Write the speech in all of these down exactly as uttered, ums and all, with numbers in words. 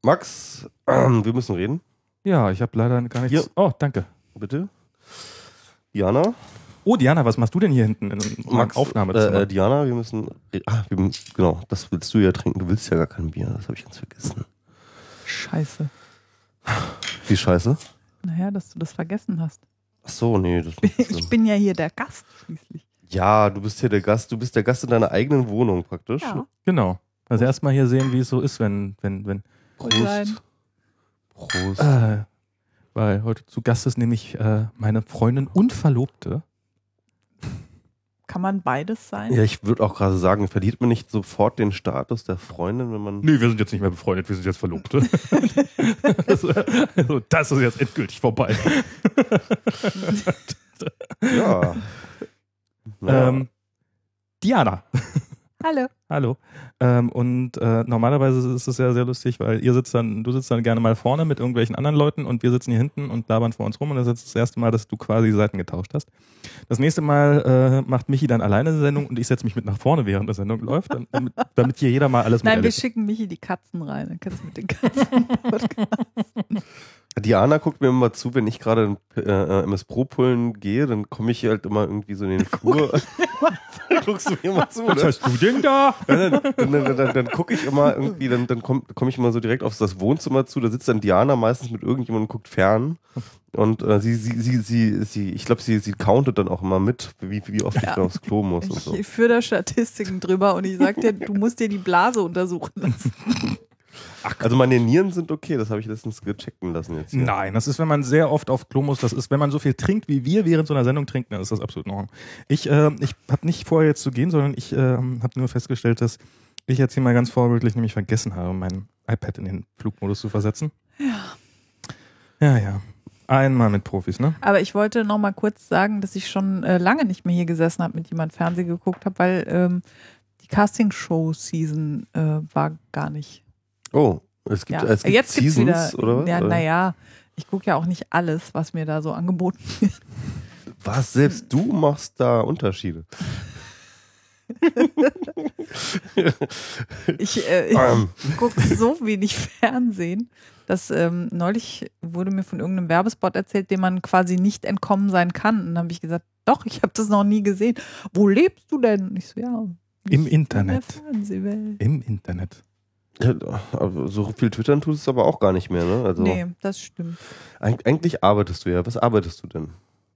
Max, ähm, wir müssen reden. Ja, ich habe leider gar nichts. Hier. Oh, danke. Bitte. Diana. Oh, Diana, was machst du denn hier hinten in Max, Aufnahmezimmer? Äh, äh, Diana, wir müssen. Ah, wir, genau, das willst du ja trinken. Du willst ja gar kein Bier. Das habe ich ganz vergessen. Scheiße. Wie scheiße? Naja, dass du das vergessen hast. Ach so, nee. Das ist nicht Ich schlimm. bin ja hier der Gast schließlich. Ja, du bist hier der Gast. Du bist der Gast in deiner eigenen Wohnung praktisch. Ja. Genau. Also erstmal hier sehen, wie es so ist, wenn, wenn, wenn. Prost. Prost. Äh, weil heute zu Gast ist nämlich äh, meine Freundin und Verlobte. Kann man beides sein? Ja, ich würde auch gerade sagen, verliert man nicht sofort den Status der Freundin, wenn man. Nee, wir sind jetzt nicht mehr befreundet, wir sind jetzt Verlobte. also, also, das ist jetzt endgültig vorbei. Ja. Naja. ähm, Diana. Hallo. Hallo. Ähm, und äh, normalerweise ist es ja sehr lustig, weil ihr sitzt dann, du sitzt dann gerne mal vorne mit irgendwelchen anderen Leuten und wir sitzen hier hinten und labern vor uns rum und das ist jetzt das erste Mal, dass du quasi die Seiten getauscht hast. Das nächste Mal äh, macht Michi dann alleine eine Sendung und ich setze mich mit nach vorne, während der Sendung läuft, damit, damit hier jeder mal alles Nein, wir miterlebt. schicken Michi die Katzen rein. Dann kannst du mit den Katzen podcasten. Diana guckt mir immer zu, wenn ich gerade äh, M S Pro pullen gehe, dann komme ich halt immer irgendwie so in den Flur. Guckst du mir immer zu, Was ne? hast du denn da? Dann, dann, dann, dann, dann gucke ich immer irgendwie, dann, dann komme komm ich immer so direkt auf das Wohnzimmer zu, da sitzt dann Diana meistens mit irgendjemandem und guckt fern. Und äh, sie, sie, sie, sie, sie, ich glaube, sie, sie countet dann auch immer mit, wie, wie oft Ja. ich da aufs Klo muss und so. Ich führe da Statistiken drüber und ich sag dir, du musst dir die Blase untersuchen lassen. Ach, also meine Nieren sind okay, das habe ich letztens gechecken lassen jetzt. Hier. Nein, das ist, wenn man sehr oft auf Klo muss. Das ist, wenn man so viel trinkt, wie wir während so einer Sendung trinken, dann ist das absolut in Ordnung. Ich, äh, ich habe nicht vor, jetzt zu gehen, sondern ich äh, habe nur festgestellt, dass ich jetzt hier mal ganz vorbildlich nämlich vergessen habe, mein iPad in den Flugmodus zu versetzen. Ja. Ja, ja. Einmal mit Profis, ne? Aber ich wollte noch mal kurz sagen, dass ich schon äh, lange nicht mehr hier gesessen habe, mit jemandem Fernsehen geguckt habe, weil ähm, die Castingshow-Season äh, war gar nicht. Oh, es gibt, Ja. es gibt Jetzt gibt's Seasons, wieder, oder was? Ja, naja, ich gucke ja auch nicht alles, was mir da so angeboten wird. Was, selbst du machst da Unterschiede? Ich, äh, ich Ähm. gucke so wenig Fernsehen, dass ähm, neulich wurde mir von irgendeinem Werbespot erzählt, dem man quasi nicht entkommen sein kann. Und dann habe ich gesagt, doch, ich habe das noch nie gesehen. Wo lebst du denn? Und ich so, ja. Im nicht Internet. In der Fernsehwelt. Im Internet. Ja, aber so viel twittern tust es aber auch gar nicht mehr, ne? Also Nee, das stimmt. eig- eigentlich arbeitest du ja. Was arbeitest du denn?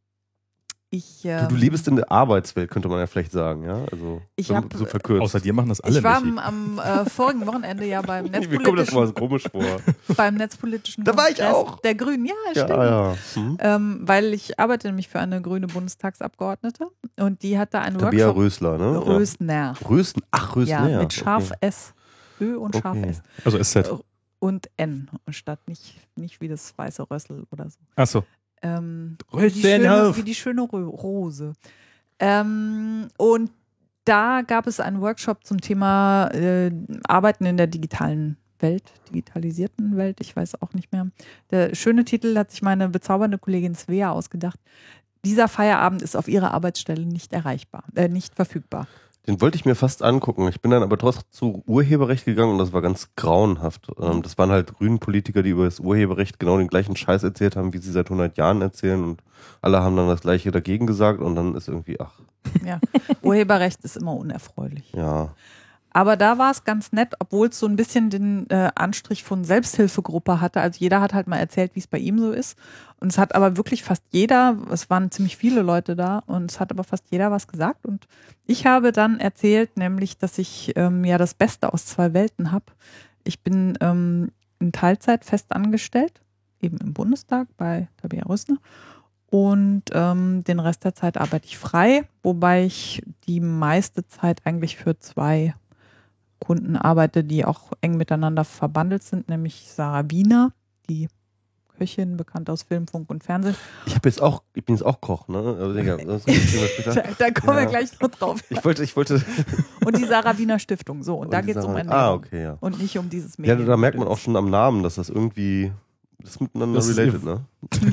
Ich, Du, ähm, du lebst in der Arbeitswelt, könnte man ja vielleicht sagen, ja? Also Ich so, hab- so verkürzt. Außer dir machen das alle ich war nicht. am, am äh, vorigen Wochenende ja beim Mir kommt das netzpolitischen, mal komisch vor. beim netzpolitischen Da war ich Kongress auch. der Grünen. Ja, ja, stimmt. ja. Hm? Ähm, weil ich arbeite nämlich für eine grüne Bundestagsabgeordnete und die hat da einen Tabea Workshop. Rösler, ne? Rösner. Ja. Rösten, ach, Rösner. Ja, mit scharf Okay. S. Ö und scharf Okay. S. Also S Z. Und N. Statt nicht, nicht wie das weiße Rössel oder so. Achso. Ähm, wie, Röschen die schöne, auf. wie die schöne Rö- Rose. Ähm, und da gab es einen Workshop zum Thema äh, Arbeiten in der digitalen Welt, digitalisierten Welt, ich weiß auch nicht mehr. Der schöne Titel hat sich meine bezaubernde Kollegin Svea ausgedacht. Dieser Feierabend ist auf ihrer Arbeitsstelle nicht erreichbar, äh, nicht verfügbar. Den wollte ich mir fast angucken. Ich bin dann aber trotzdem zu Urheberrecht gegangen und das war ganz grauenhaft. Ähm, das waren halt grünen Politiker, die über das Urheberrecht genau den gleichen Scheiß erzählt haben, wie sie seit hundert Jahren erzählen und alle haben dann das Gleiche dagegen gesagt und dann ist irgendwie, ach, Ja. Urheberrecht ist immer unerfreulich. ja. Aber da war es ganz nett, obwohl es so ein bisschen den äh, Anstrich von Selbsthilfegruppe hatte. Also jeder hat halt mal erzählt, wie es bei ihm so ist. Und es hat aber wirklich fast jeder, es waren ziemlich viele Leute da und es hat aber fast jeder was gesagt. Und ich habe dann erzählt, nämlich, dass ich ähm, ja das Beste aus zwei Welten habe. Ich bin ähm, in Teilzeit fest angestellt, eben im Bundestag bei Tabea Rösner. Und ähm, den Rest der Zeit arbeite ich frei, wobei ich die meiste Zeit eigentlich für zwei Kunden arbeite, die auch eng miteinander verbandelt sind, nämlich Sarah Wiener, die Köchin, bekannt aus Film, Funk und Fernsehen. Ich habe jetzt auch, ich bin jetzt auch Koch, ne? Also, Digga, das ist später. Da, da kommen Ja. wir gleich noch drauf. Ich wollte, ich wollte. Und die Sarah Wiener Stiftung, so. Und, Und da die geht es um Sarah- Ernährung. Ah, okay, ja. Und nicht um dieses Ja, Medien. da merkt man auch schon am Namen, dass das irgendwie Das ist miteinander Das ist related, ne?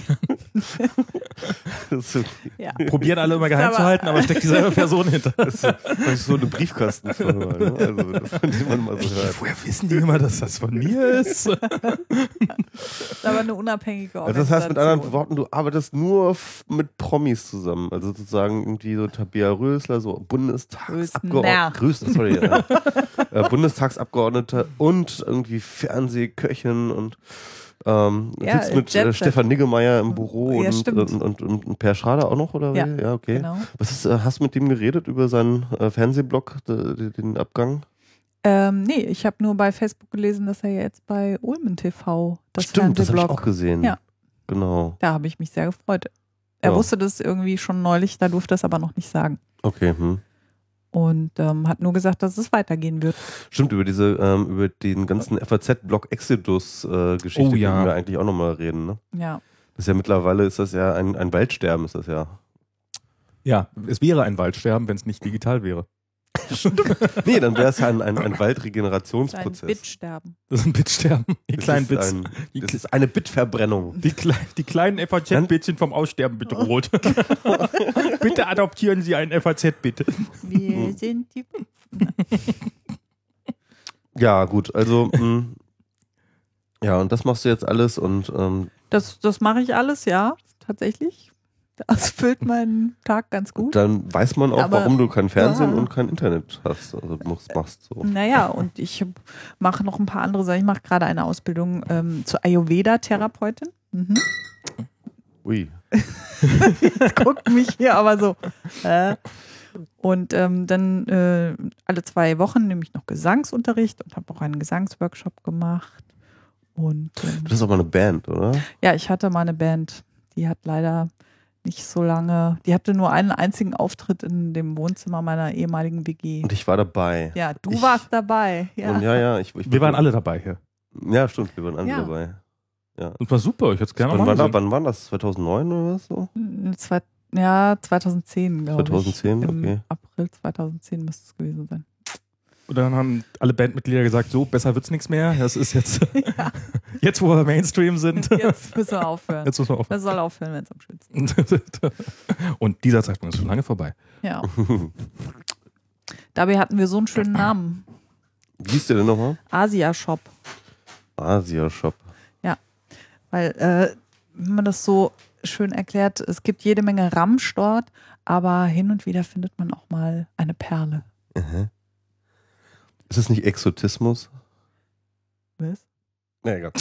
Das ist, Ja. Probieren alle immer geheim Aber- zu halten, aber steckt dieselbe Person hinter. das ist, das ist so eine Briefkastenfirma, ne? Also, das, von dem man mal so hört. Woher wissen die immer, dass das von mir ist? Das ist aber eine unabhängige Also das Organisation. heißt mit anderen Worten, du arbeitest nur f- mit Promis zusammen. Also sozusagen irgendwie so Tabea Rösler, so Bundestagsabgeordneter, Grüßen, sorry, äh, äh, Bundestagsabgeordneter und irgendwie Fernsehköchin und ähm, Ja, sitzt mit Jet äh, Set. Stefan Niggemeier im Büro Ja, und, stimmt. und, und, und, und Per Schrader auch noch, oder wie? Ja, Ja, okay. Genau. Was ist, äh, hast du mit dem geredet über seinen äh, Fernsehblog, de, den Abgang? Ähm, nee, ich habe nur bei Facebook gelesen, dass er jetzt bei Ulmen T V das Stimmt, das habe ich Fernsehblog, auch gesehen. Ja. Genau. da habe ich mich sehr gefreut. Er Ja. wusste das irgendwie schon neulich, da durfte er es aber noch nicht sagen. Okay, hm. Und ähm, hat nur gesagt, dass es weitergehen wird. Stimmt, über diese, ähm, über den ganzen F A Z-Blog Exodus-Geschichte Oh, ja. können wir eigentlich auch nochmal reden, ne? Ja. Das ist ja mittlerweile, ist das ja ein, ein Waldsterben, ist das ja. Ja, es wäre ein Waldsterben, wenn es nicht digital wäre. Nee, dann wäre es ja ein, ein, ein Sein Waldregenerationsprozess. Bitsterben. Das ist ein Bitsterben. Die Das kleinen ist Bits. ein, Die, das ist eine Bitverbrennung. die, Kle die kleinen F A Z-Bildchen vom Aussterben bedroht. Bitte adoptieren Sie ein F A Z-Bit. Wir sind die. Ja, gut, also, mh, ja, und das machst du jetzt alles und ähm, Das, das mache ich alles, ja, tatsächlich. Das füllt meinen Tag ganz gut. dann weiß man auch, Aber- warum du kein Fernsehen Ja. und kein Internet hast. Also musst, machst so. Naja, und ich mache noch ein paar andere Sachen. Ich mache gerade eine Ausbildung ähm, zur Ayurveda-Therapeutin. Mhm. Ui. Guckt mich hier aber so. Äh. Und ähm, dann äh, alle zwei Wochen nehme ich noch Gesangsunterricht und habe auch einen Gesangsworkshop gemacht. Und ähm, Das ist aber eine Band, oder? ja, ich hatte mal eine Band, die hat leider nicht so lange, die hatte nur einen einzigen Auftritt in dem Wohnzimmer meiner ehemaligen W G. Und ich war dabei. Ja, du Ich- warst dabei. Ja. Und ja, ja, ich, ich Wir waren alle dabei hier. Ja, stimmt, wir waren alle Ja. dabei. Das war super, ich hätte es gerne Wann, mal war, gesehen. wann war das? zweitausendneun oder was so? Zwei, ja, zweitausendzehn, glaube ich. zweitausendzehn, Im okay. April zweitausendzehn müsste es gewesen sein. Und dann haben alle Bandmitglieder gesagt, so, besser wird's nichts mehr. Das ist jetzt, jetzt wo wir Mainstream sind. Jetzt müssen wir aufhören. Jetzt müssen wir Das soll aufhören, wenn es am schönsten aufhören. Und dieser Zeitpunkt ist schon lange vorbei. ist. Ja. Dabei hatten wir so einen schönen Namen. Wie hieß der denn nochmal? Asia Shop. Asia Shop. Weil, äh, wenn man das so schön erklärt, es gibt jede Menge Ramsch dort, aber hin und wieder findet man auch mal eine Perle. Aha. Ist das nicht Exotismus? Was? Nee, egal.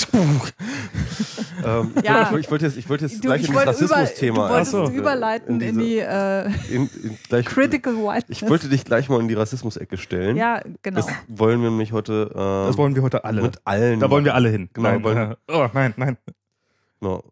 ähm, ich, Ja. wollte, ich wollte jetzt, ich wollte jetzt Du, gleich ich in das wollte über, Rassismus-Thema. du wolltest Ach so. es überleiten in, diese- die äh, in, in, gleich, Critical Whiteness. Ich wollte dich gleich mal in die Rassismus-Ecke stellen. Ja, genau. Das wollen wir nämlich heute ähm, Das wollen wir heute alle. mit allen. Da wollen wir alle hin. Genau, Nein, wollen- äh, oh, nein, nein. Genau.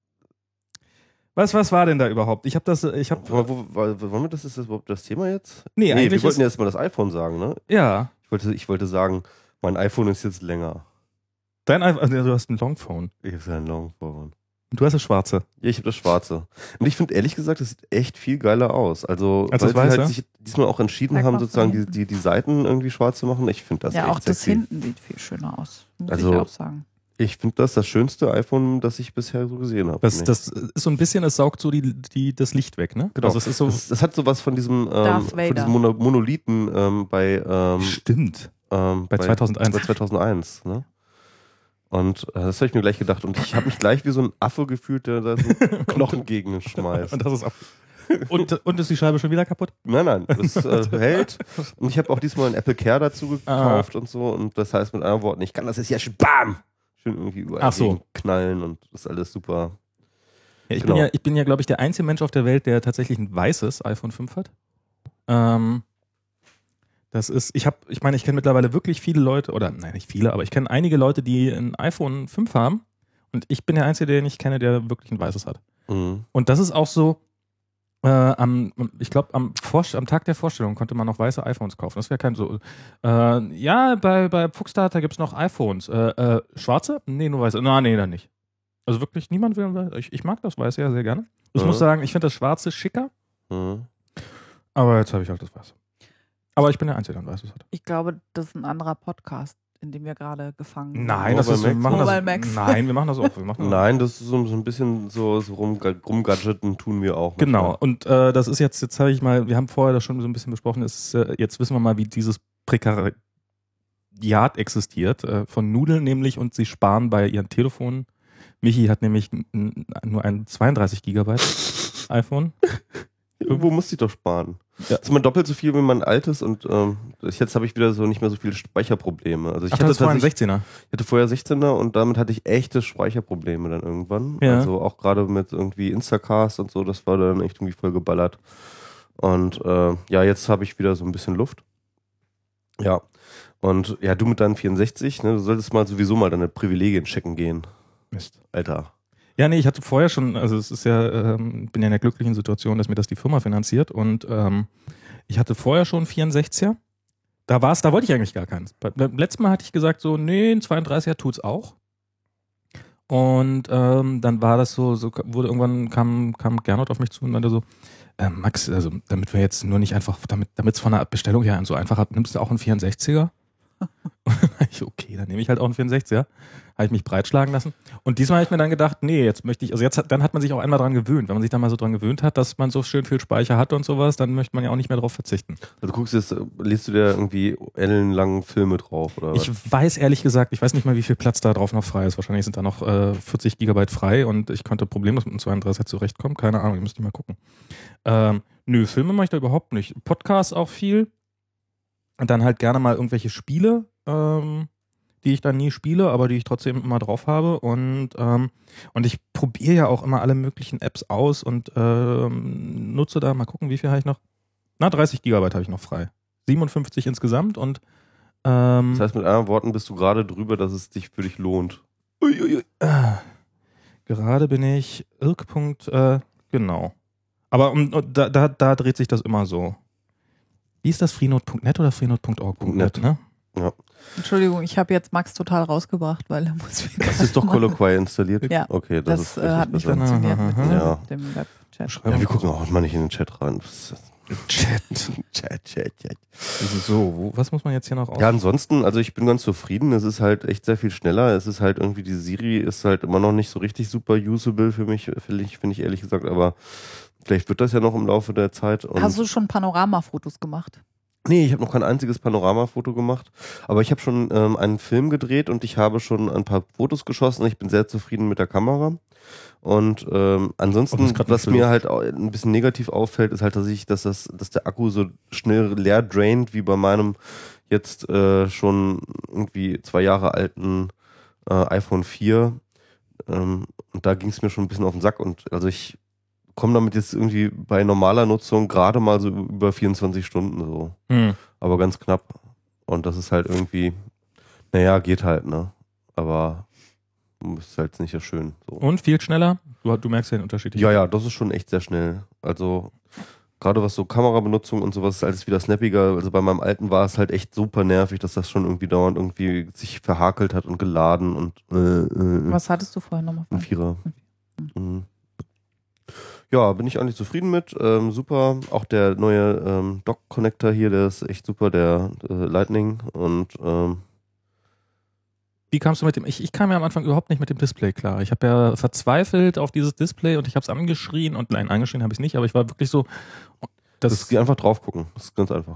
Was, was war denn da überhaupt? Ich habe das, ich habe, Wo, wo, wo, wollen wir das, ist das überhaupt das Thema jetzt? nee, Nee, eigentlich wir wollten ist, jetzt mal das iPhone sagen, ne? ja, Ich wollte, ich wollte sagen, mein iPhone ist jetzt länger. dein iPhone, also du hast ein Longphone. Ich habe ja ein Longphone. Und du hast das schwarze. Ja, ich habe das schwarze. Und ich finde ehrlich gesagt, das sieht echt viel geiler aus. Also, Als weil das sie Weiße? halt sich diesmal auch entschieden Sag haben, mal von sozusagen die, hinten. die, die Seiten irgendwie schwarz zu machen. Ich finde das ja, echt auch das sexy. hinten sieht viel schöner aus. Muss Also, ich auch sagen. Ich finde das das schönste iPhone, das ich bisher so gesehen habe. Das, Nee. das ist so ein bisschen, es saugt so die, die, das Licht weg, ne? Genau. Also es ist so, das, das hat sowas von diesem, ähm, Darth von Vader. diesem Mono Monolithen ähm, bei, ähm, stimmt. ähm, Bei zweitausendeins. Bei zweitausendeins, ne? Und äh, das habe ich mir gleich gedacht. Und ich habe mich gleich wie so ein Affe gefühlt, der da so Knochen gegen schmeißt. Und das ist auch. Und, und ist die Scheibe schon wieder kaputt? Nein, nein, das äh, hält. Und ich habe auch diesmal einen Apple Care dazu gekauft und so. Und das heißt mit anderen Worten, ich kann das jetzt hier schön BAM! Schön irgendwie überall Ach so. knallen und das ist alles super. Ja, ich, Genau. bin ja, ich bin ja, glaube ich, der einzige Mensch auf der Welt, der tatsächlich ein weißes iPhone fünf hat. Ähm, das ist, ich habe, ich meine, ich kenne mittlerweile wirklich viele Leute, oder nein, nicht viele, aber ich kenne einige Leute, die ein iPhone fünf haben. Und ich bin der Einzige, den ich kenne, der wirklich ein weißes hat. Mhm. Und das ist auch so, äh, am, ich glaube, am, Vorst- am Tag der Vorstellung konnte man noch weiße iPhones kaufen. Das wäre kein so. Äh, ja, bei, bei Fuchsdata gibt es noch iPhones. Äh, äh, schwarze? Nee, nur weiße. Na, nee, dann nicht. Also wirklich, niemand will ein weiß. Ich, ich mag das Weiße ja sehr gerne. Ich Ja. muss sagen, ich finde das Schwarze schicker, Mhm. aber jetzt habe ich halt das Weiße. Aber ich bin der Einzige, der ein Weißes hat. Ich glaube, das ist ein anderer Podcast. in dem wir gerade gefangen sind. Nein, das ist, wir machen Mobile das, Max. nein, wir machen das auch. Wir machen das Nein, das ist so, so ein bisschen so, so rum, rumgadgeten tun wir auch. Genau, manchmal. und äh, das ist jetzt, jetzt habe ich mal, wir haben vorher das schon so ein bisschen besprochen, ist, äh, jetzt wissen wir mal, wie dieses Prekariat existiert, äh, von Nudeln nämlich, und sie sparen bei ihren Telefonen. Michi hat nämlich n- n- nur ein zweiunddreißig Gigabyte iPhone. Irgendwo muss ich doch sparen. Ja. Das ist immer doppelt so viel wie mein altes und ähm, jetzt habe ich wieder so nicht mehr so viele Speicherprobleme. Also ich Ach, hatte das war ein tatsächlich- sechzehner. Ich hatte vorher sechzehner und damit hatte ich echte Speicherprobleme dann irgendwann. Ja. Also auch gerade mit irgendwie Instacast und so, das war dann echt irgendwie voll geballert. Und äh, ja, jetzt habe ich wieder so ein bisschen Luft. Ja. Und ja, du mit deinen vierundsechzig, ne, du solltest mal sowieso mal deine Privilegien checken gehen. Mist. Alter. Ja, nee, ich hatte vorher schon, also es ist ja, ähm, bin ja in der glücklichen Situation, dass mir das die Firma finanziert, und ähm, ich hatte vorher schon einen vierundsechziger. Da war es, da wollte ich eigentlich gar keins. Bei- Beim letzten Mal hatte ich gesagt so, nee, ein zweiunddreißiger tut's auch. Und ähm, dann war das so, so wurde irgendwann kam kam Gernot auf mich zu und meinte so, äh, Max, also damit wir jetzt nur nicht einfach, damit damit es von der Bestellung her so einfach hat, nimmst du auch einen vierundsechziger? Ich, okay, dann nehme ich halt auch einen vierundsechziger. Habe ich mich breitschlagen lassen. Und diesmal habe ich mir dann gedacht, nee, jetzt möchte ich, also jetzt hat, dann hat man sich auch einmal dran gewöhnt. Wenn man sich dann mal so dran gewöhnt hat, dass man so schön viel Speicher hat und sowas, dann möchte man ja auch nicht mehr drauf verzichten. Also guckst du jetzt, liest du dir irgendwie ellenlangen Filme drauf, oder Ich was? weiß ehrlich gesagt, ich weiß nicht mal, wie viel Platz da drauf noch frei ist. Wahrscheinlich sind da noch äh, vierzig Gigabyte frei und ich konnte problemlos mit einem zweiunddreißiger zurechtkommen. Keine Ahnung, ich müsste mal gucken. Ähm, nö, Filme mache ich da überhaupt nicht. Podcasts auch viel. Und dann halt gerne mal irgendwelche Spiele, ähm, die ich dann nie spiele, aber die ich trotzdem immer drauf habe. Und, ähm, und ich probiere ja auch immer alle möglichen Apps aus und ähm, nutze da, mal gucken, wie viel habe ich noch? Na, dreißig Gigabyte habe ich noch frei. siebenundfünfzig insgesamt und ähm, Das heißt, mit anderen Worten bist du gerade drüber, dass es dich für dich lohnt. Uiuiui. Äh, gerade bin ich Irk. Äh, genau. Aber um, da, da, da dreht sich das immer so. Wie ist das? freenode punkt net oder freenode punkt org punkt net, ne? Ja. Entschuldigung, ich habe jetzt Max total rausgebracht, weil er muss wieder Das ist doch Colloquy installiert? Ja, Okay, das, das ist äh, hat nicht besser. funktioniert mit dem, Ja. dem Webchat. Ja, wir gucken auch mal nicht in den Chat rein. Das ist- Chat. Chat, Chat, Chat. So, wo, was muss man jetzt hier noch aus? Ja, ansonsten, also ich bin ganz zufrieden. Es ist halt echt sehr viel schneller. Es ist halt irgendwie, die Siri ist halt immer noch nicht so richtig super usable für mich, finde ich, finde ich ehrlich gesagt, aber vielleicht wird das ja noch im Laufe der Zeit. Und Hast du schon Panoramafotos gemacht? Nee, ich habe noch kein einziges Panoramafoto gemacht, aber ich habe schon ähm, einen Film gedreht und ich habe schon ein paar Fotos geschossen. Ich bin sehr zufrieden mit der Kamera. Und ähm, Oh, ansonsten, das ist grad was nicht mir halt auch ein bisschen negativ auffällt, ist halt, dass ich, dass das, dass der Akku so schnell leer draint, wie bei meinem jetzt äh, schon irgendwie zwei Jahre alten äh, iPhone vier. Ähm, und da ging es mir schon ein bisschen auf den Sack. Und also ich komme damit jetzt irgendwie bei normaler Nutzung gerade mal so über vierundzwanzig Stunden so. Hm. Aber ganz knapp. Und das ist halt irgendwie, naja, geht halt, ne? Aber ist halt nicht so schön. So. Und viel schneller? Du, du merkst ja den Unterschied. Ja, ja, das ist schon echt sehr schnell. Also gerade was so Kamerabenutzung und sowas ist alles wieder snappiger. Also bei meinem alten war es halt echt super nervig, dass das schon irgendwie dauernd irgendwie sich verhakelt hat und geladen und äh, äh, Was hattest du vorher nochmal? ein Vierer. Mhm. Ja, bin ich eigentlich zufrieden mit. Ähm, super. Auch der neue ähm, Dock-Connector hier, der ist echt super, der äh, Lightning. Und ähm, Wie kamst du mit dem? Ich, ich kam ja am Anfang überhaupt nicht mit dem Display klar. Ich habe ja verzweifelt auf dieses Display und ich habe es angeschrien und nein, angeschrien habe ich es nicht, aber ich war wirklich so. Das, das geht einfach drauf gucken. Das ist ganz einfach.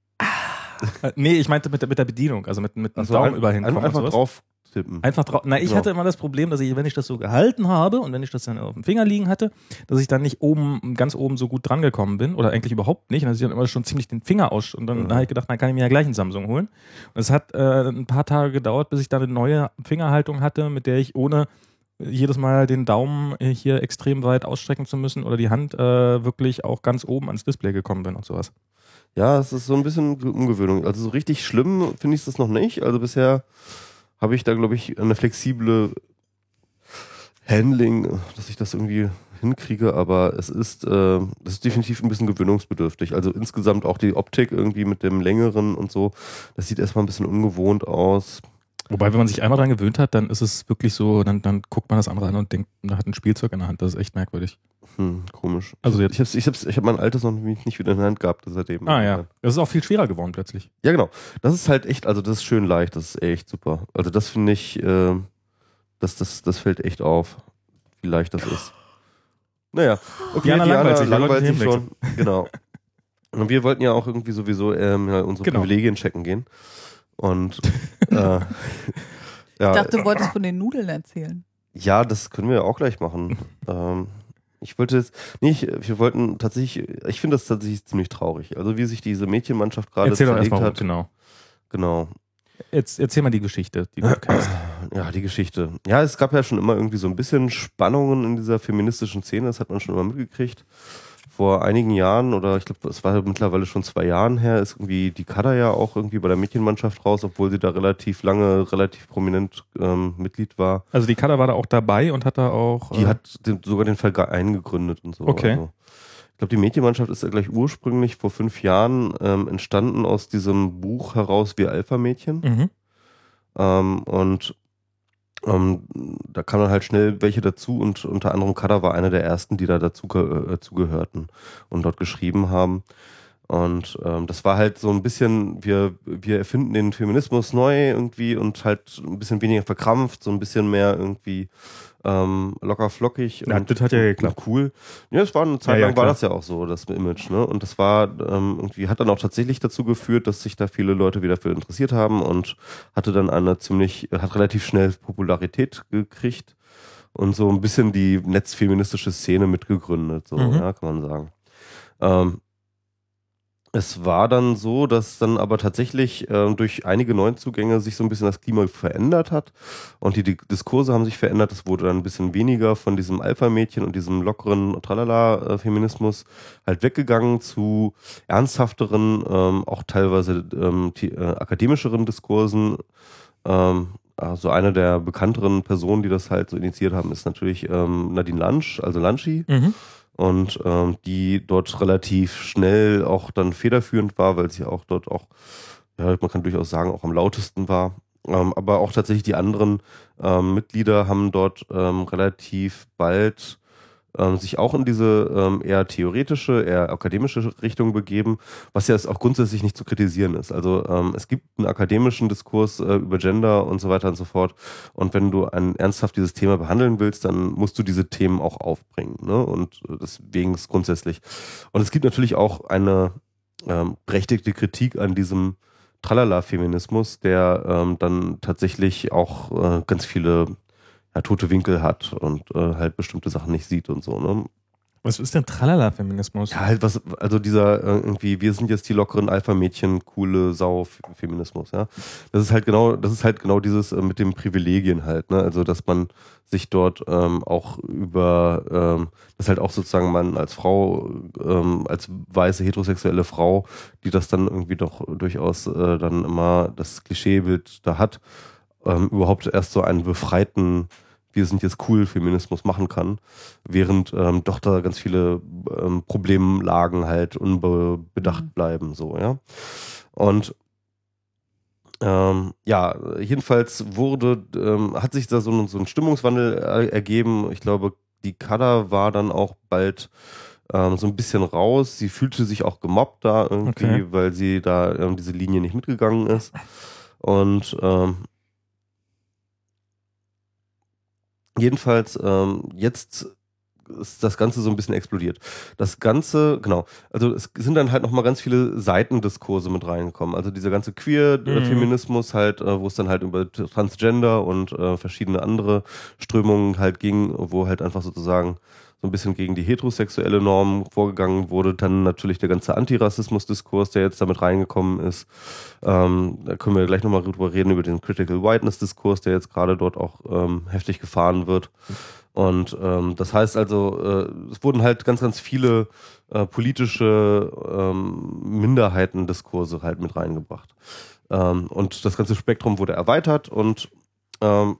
äh, nee, ich meinte mit der, mit der Bedienung, also mit, mit dem Also Daumen ein, überall ein, hinkommen. und einfach sowas. drauf tippen. Einfach drauf. Na, ich Genau. hatte immer das Problem, dass ich, wenn ich das so gehalten habe und wenn ich das dann auf dem Finger liegen hatte, dass ich dann nicht oben, ganz oben so gut dran gekommen bin oder eigentlich überhaupt nicht. Und dass ich dann immer schon ziemlich den Finger aus. Und dann Mhm. habe ich gedacht, dann kann ich mir ja gleich einen Samsung holen. Und es hat äh, ein paar Tage gedauert, bis ich dann eine neue Fingerhaltung hatte, mit der ich ohne jedes Mal den Daumen hier extrem weit ausstrecken zu müssen oder die Hand äh, wirklich auch ganz oben ans Display gekommen bin und sowas. Ja, es ist so ein bisschen Umgewöhnung. Also so richtig schlimm finde ich das noch nicht. Also bisher habe ich da, glaube ich, eine flexible Handling, dass ich das irgendwie hinkriege, aber es ist, äh, das ist definitiv ein bisschen gewöhnungsbedürftig. Also insgesamt auch die Optik irgendwie mit dem längeren und so, das sieht erstmal ein bisschen ungewohnt aus. Wobei, wenn man sich einmal dran gewöhnt hat, dann ist es wirklich so, dann, dann guckt man das andere an und denkt, man hat ein Spielzeug in der Hand. Das ist echt merkwürdig. Hm, komisch. Also jetzt, ich habe ich hab's, ich hab mein altes noch nicht wieder in der Hand gehabt seitdem. Ah ja, das ist auch viel schwerer geworden plötzlich. Ja, genau. Das ist halt echt, also das ist schön leicht, das ist echt super. Also das finde ich, äh, das, das, das fällt echt auf, wie leicht das ist. Naja, okay, Diana Diana langweilt sich, langweilt wir sich wollten schon. Genau. Und wir wollten ja auch irgendwie sowieso ähm, ja, unsere Genau. Privilegien checken gehen. Und äh, ja, Ich dachte, du wolltest von den Nudeln erzählen. ja, das können wir ja auch gleich machen. ähm, ich wollte jetzt, nee, ich, wir wollten tatsächlich, ich finde das tatsächlich ziemlich traurig. Also wie sich diese Mädchenmannschaft gerade Erzähl doch zerlegt erstmal, hat. genau. Genau. Jetzt, erzähl mal die Geschichte, die du kennst. Ja, die Geschichte. Ja, es gab ja schon immer irgendwie so ein bisschen Spannungen in dieser feministischen Szene, das hat man schon immer mitgekriegt. Vor einigen Jahren, oder ich glaube, es war mittlerweile schon zwei Jahren her, ist irgendwie die Kada ja auch irgendwie bei der Mädchenmannschaft raus, obwohl sie da relativ lange, relativ prominent ähm, Mitglied war. Also die Kada war da auch dabei und hat da auch... Die äh, hat den, sogar den Verein gegründet und so. Okay. Also, ich glaube, die Mädchenmannschaft ist ja gleich ursprünglich vor fünf Jahren ähm, entstanden aus diesem Buch heraus Wir Alpha-Mädchen. Mhm. Ähm, und ähm, da kamen halt schnell welche dazu und unter anderem Kada war einer der ersten, die da dazu äh, zugehörten und dort geschrieben haben. Und ähm, das war halt so ein bisschen, wir, wir erfinden den Feminismus neu irgendwie und halt ein bisschen weniger verkrampft, so ein bisschen mehr irgendwie ähm, locker flockig. Ja, und, das hat ja geklappt. und cool. Ja, es war eine Zeit Ja, ja, lang war klar. das ja auch so, das Image, ne? Und das war ähm, irgendwie, hat dann auch tatsächlich dazu geführt, dass sich da viele Leute wieder für interessiert haben und hatte dann eine ziemlich, hat relativ schnell Popularität gekriegt und so ein bisschen die netzfeministische Szene mitgegründet, so, Mhm. ja, kann man sagen. Ähm, Es war dann so, dass dann aber tatsächlich äh, durch einige Neuzugänge sich so ein bisschen das Klima verändert hat und die, die Diskurse haben sich verändert. Es wurde dann ein bisschen weniger von diesem Alpha-Mädchen und diesem lockeren Tralala-Feminismus halt weggegangen zu ernsthafteren, ähm, auch teilweise ähm, die, äh, akademischeren Diskursen. Ähm, also eine der bekannteren Personen, die das halt so initiiert haben, ist natürlich ähm, Nadine Lansch, also Lanschi. Mhm. Und ähm, die dort relativ schnell auch dann federführend war, weil sie auch dort auch, ja, man kann durchaus sagen, auch am lautesten war. Ähm, aber auch tatsächlich die anderen ähm, Mitglieder haben dort ähm, relativ bald ähm, sich auch in diese ähm, eher theoretische, eher akademische Richtung begeben, was ja jetzt auch grundsätzlich nicht zu kritisieren ist. Also ähm, es gibt einen akademischen Diskurs äh, über Gender und so weiter und so fort. Und wenn du ein, ernsthaft dieses Thema behandeln willst, dann musst du diese Themen auch aufbringen. Ne? Und deswegen ist es grundsätzlich. Und es gibt natürlich auch eine ähm, berechtigte Kritik an diesem Tralala-Feminismus, der ähm, dann tatsächlich auch äh, ganz viele ja, tote Winkel hat und äh, halt bestimmte Sachen nicht sieht und so, ne? Was ist denn Tralala-Feminismus? Ja, halt was, also dieser äh, irgendwie, wir sind jetzt die lockeren Alpha-Mädchen, coole Sau-Feminismus, ja. Das ist halt genau, das ist halt genau dieses äh, mit den Privilegien halt, ne? Also, dass man sich dort ähm, auch über, ähm, dass halt auch sozusagen man als Frau, ähm, als weiße heterosexuelle Frau, die das dann irgendwie doch durchaus äh, dann immer das Klischeebild da hat, ähm, überhaupt erst so einen befreiten, wir sind jetzt cool Feminismus machen kann, während ähm, doch da ganz viele ähm, Problemlagen halt unbedacht Mhm. bleiben, so, ja. Und ähm, ja, jedenfalls wurde, ähm, hat sich da so ein, so ein Stimmungswandel er, ergeben. Ich glaube, die Kada war dann auch bald ähm, so ein bisschen raus. Sie fühlte sich auch gemobbt da irgendwie, Okay. weil sie da ähm, diese Linie nicht mitgegangen ist. Und ähm, jedenfalls, ähm, jetzt ist das Ganze so ein bisschen explodiert. Das Ganze, genau, also es sind dann halt nochmal ganz viele Seitendiskurse mit reingekommen. Also dieser ganze Queer-Feminismus halt, äh, wo es dann halt über Transgender und äh, verschiedene andere Strömungen halt ging, wo halt einfach sozusagen so ein bisschen gegen die heterosexuelle Norm vorgegangen wurde. Dann natürlich der ganze Antirassismus-Diskurs, der jetzt damit reingekommen ist. Ähm, da können wir gleich nochmal drüber reden, über den Critical Whiteness-Diskurs, der jetzt gerade dort auch ähm, heftig gefahren wird. Und ähm, das heißt also, äh, es wurden halt ganz, ganz viele äh, politische ähm, Minderheitendiskurse halt mit reingebracht. Ähm, und das ganze Spektrum wurde erweitert und ähm,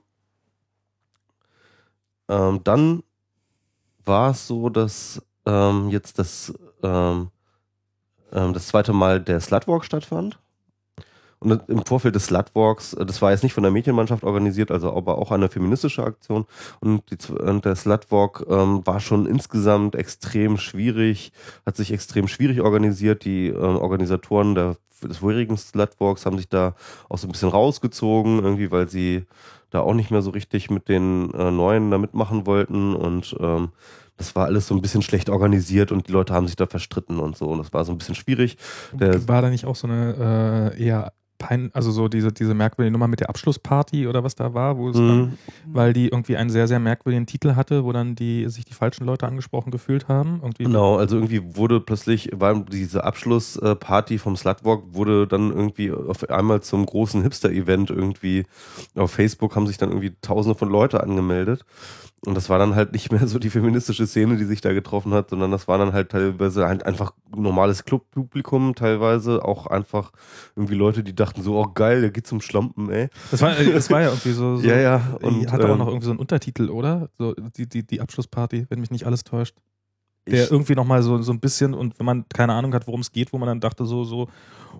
ähm, dann war es so, dass ähm, jetzt das, ähm, ähm, das zweite Mal der Slutwalk stattfand. Und im Vorfeld des Slutwalks, das war jetzt nicht von der Mädchenmannschaft organisiert, also aber auch eine feministische Aktion. Und, die, und der Slutwalk ähm, war schon insgesamt extrem schwierig, hat sich extrem schwierig organisiert. Die ähm, Organisatoren der, des vorherigen Slutwalks haben sich da auch so ein bisschen rausgezogen, irgendwie, weil sie da auch nicht mehr so richtig mit den äh, Neuen da mitmachen wollten. Und ähm, das war alles so ein bisschen schlecht organisiert und die Leute haben sich da verstritten und so. Und das war so ein bisschen schwierig. Der, war da nicht auch so eine äh, eher Pein, also so diese, diese merkwürdige Nummer mit der Abschlussparty oder was da war, wo es dann, Mhm. weil die irgendwie einen sehr, sehr merkwürdigen Titel hatte, wo dann die sich die falschen Leute angesprochen gefühlt haben. Irgendwie. Genau, also irgendwie wurde plötzlich, war diese Abschlussparty vom Slutwalk wurde dann irgendwie auf einmal zum großen Hipster-Event irgendwie. Auf Facebook haben sich dann irgendwie tausende von Leute angemeldet. Und das war dann halt nicht mehr so die feministische Szene, die sich da getroffen hat, sondern das war dann halt teilweise halt einfach normales Clubpublikum, teilweise auch einfach irgendwie Leute, die dachten so, oh geil, der geht zum Schlampen, ey. Das war, das war ja irgendwie so, so ja, ja. Und, die hatte ähm, auch noch irgendwie so einen Untertitel, oder? So die, die, die Abschlussparty, wenn mich nicht alles täuscht. Der ich, irgendwie nochmal so, so ein bisschen, und wenn man keine Ahnung hat, worum es geht, wo man dann dachte, so, so,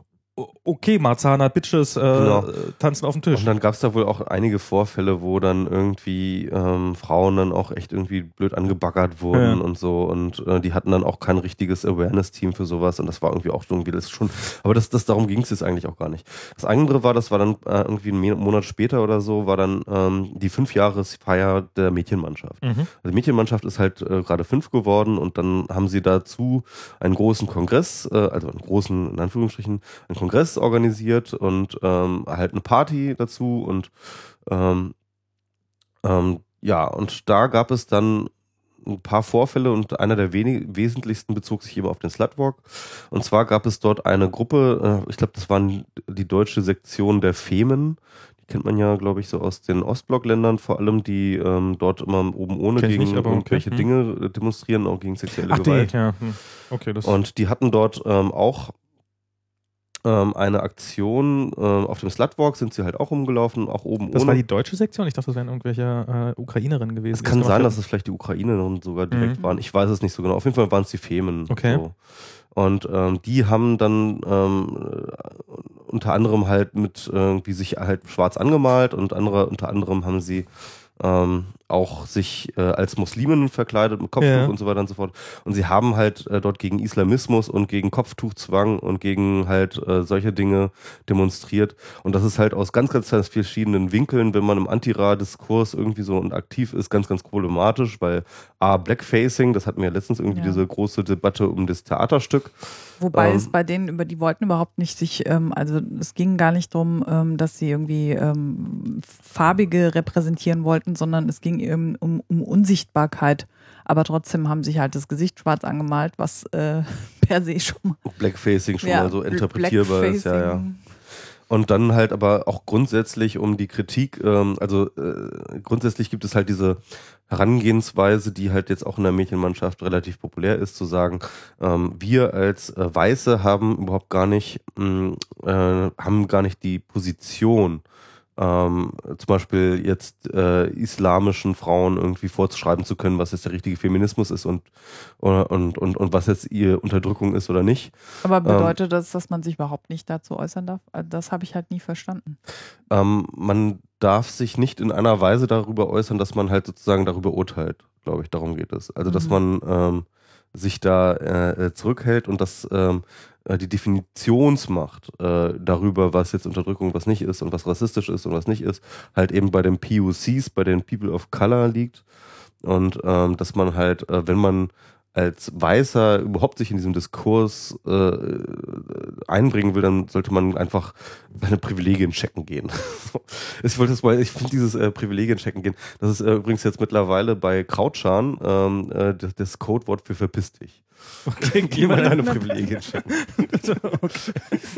okay, Marzahner Bitches äh, Genau. tanzen auf dem Tisch. Und dann gab es da wohl auch einige Vorfälle, wo dann irgendwie ähm, Frauen dann auch echt irgendwie blöd angebaggert wurden Ja. und so. Und äh, die hatten dann auch kein richtiges Awareness-Team für sowas. Und das war irgendwie auch irgendwie das schon. Aber das, das darum ging es jetzt eigentlich auch gar nicht. Das andere war, das war dann äh, irgendwie einen Monat später oder so, war dann ähm, die Fünfjahresfeier der Mädchenmannschaft. Mhm. Also die Mädchenmannschaft ist halt äh, gerade fünf geworden und dann haben sie dazu einen großen Kongress, äh, also einen großen, in Anführungsstrichen, einen Kongress organisiert und ähm, halt eine Party dazu und ähm, ähm, ja, und da gab es dann ein paar Vorfälle und einer der wenig, wesentlichsten bezog sich eben auf den Slutwalk. Und zwar gab es dort eine Gruppe, äh, ich glaube, das waren die deutsche Sektion der Femen. Kennt man ja, glaube ich, so aus den Ostblockländern vor allem, die ähm, dort immer oben ohne Kenn ich gegen nicht, aber irgendwelche okay. Dinge demonstrieren, auch gegen sexuelle Ach, Gewalt. die, ja. Hm. Okay, das Und die hatten dort ähm, auch ähm, eine Aktion, ähm, auf dem Slutwalk sind sie halt auch rumgelaufen, auch oben Das ohne. war die deutsche Sektion? Ich dachte, das wären irgendwelche äh, Ukrainerinnen gewesen. Es die kann das sein, gemacht dass es vielleicht die Ukrainerinnen sogar direkt Mhm. waren. Ich weiß es nicht so genau. Auf jeden Fall waren es die Femen. Okay. So. Und ähm, die haben dann ähm, unter anderem halt mit irgendwie sich halt schwarz angemalt und andere unter anderem haben sie ähm, auch sich äh, als Musliminnen verkleidet mit Kopftuch Ja. und so weiter und so fort. Und sie haben halt äh, dort gegen Islamismus und gegen Kopftuchzwang und gegen halt äh, solche Dinge demonstriert. Und das ist halt aus ganz, ganz, ganz verschiedenen Winkeln, wenn man im Anti-Ra-Diskurs irgendwie so und aktiv ist, ganz, ganz problematisch, weil A, Blackfacing, das hatten wir ja letztens irgendwie Ja. diese große Debatte um das Theaterstück. Wobei Ähm, es bei denen, über die wollten überhaupt nicht sich, ähm, also es ging gar nicht darum, ähm, dass sie irgendwie ähm, Farbige repräsentieren wollten, sondern es ging eben um, um Unsichtbarkeit. Aber trotzdem haben sich halt das Gesicht schwarz angemalt, was äh, per se schon mal Blackfacing schon ja, mal so interpretierbar ist, ja, ja. Blackfacing. Und dann halt aber auch grundsätzlich um die Kritik, ähm, also äh, grundsätzlich gibt es halt diese Herangehensweise, die halt jetzt auch in der Mädchenmannschaft relativ populär ist, zu sagen, ähm, wir als äh, Weiße haben überhaupt gar nicht, mh, äh, haben gar nicht die Position, ähm, zum Beispiel jetzt äh, islamischen Frauen irgendwie vorzuschreiben zu können, was jetzt der richtige Feminismus ist und, und, und, und was jetzt ihre Unterdrückung ist oder nicht. Aber bedeutet das, dass man sich überhaupt nicht dazu äußern darf? Also das habe ich halt nie verstanden. Ähm, man darf sich nicht in einer Weise darüber äußern, dass man halt sozusagen darüber urteilt, glaube ich, darum geht es. Also, dass Mhm. man ähm, sich da äh, zurückhält und dass ähm, äh, die Definitionsmacht äh, darüber, was jetzt Unterdrückung, was nicht ist und was rassistisch ist und was nicht ist, halt eben bei den P O Cs, bei den People of Color liegt. Und ähm, dass man halt, äh, wenn man als Weißer überhaupt sich in diesem Diskurs äh, einbringen will, dann sollte man einfach seine Privilegien checken gehen. ich wollte das mal, ich finde dieses äh, Privilegien checken gehen, das ist äh, übrigens jetzt mittlerweile bei Krautschan ähm, äh, das, das Codewort für verpiss dich. Okay, Geh mal deine Privilegien checken. okay.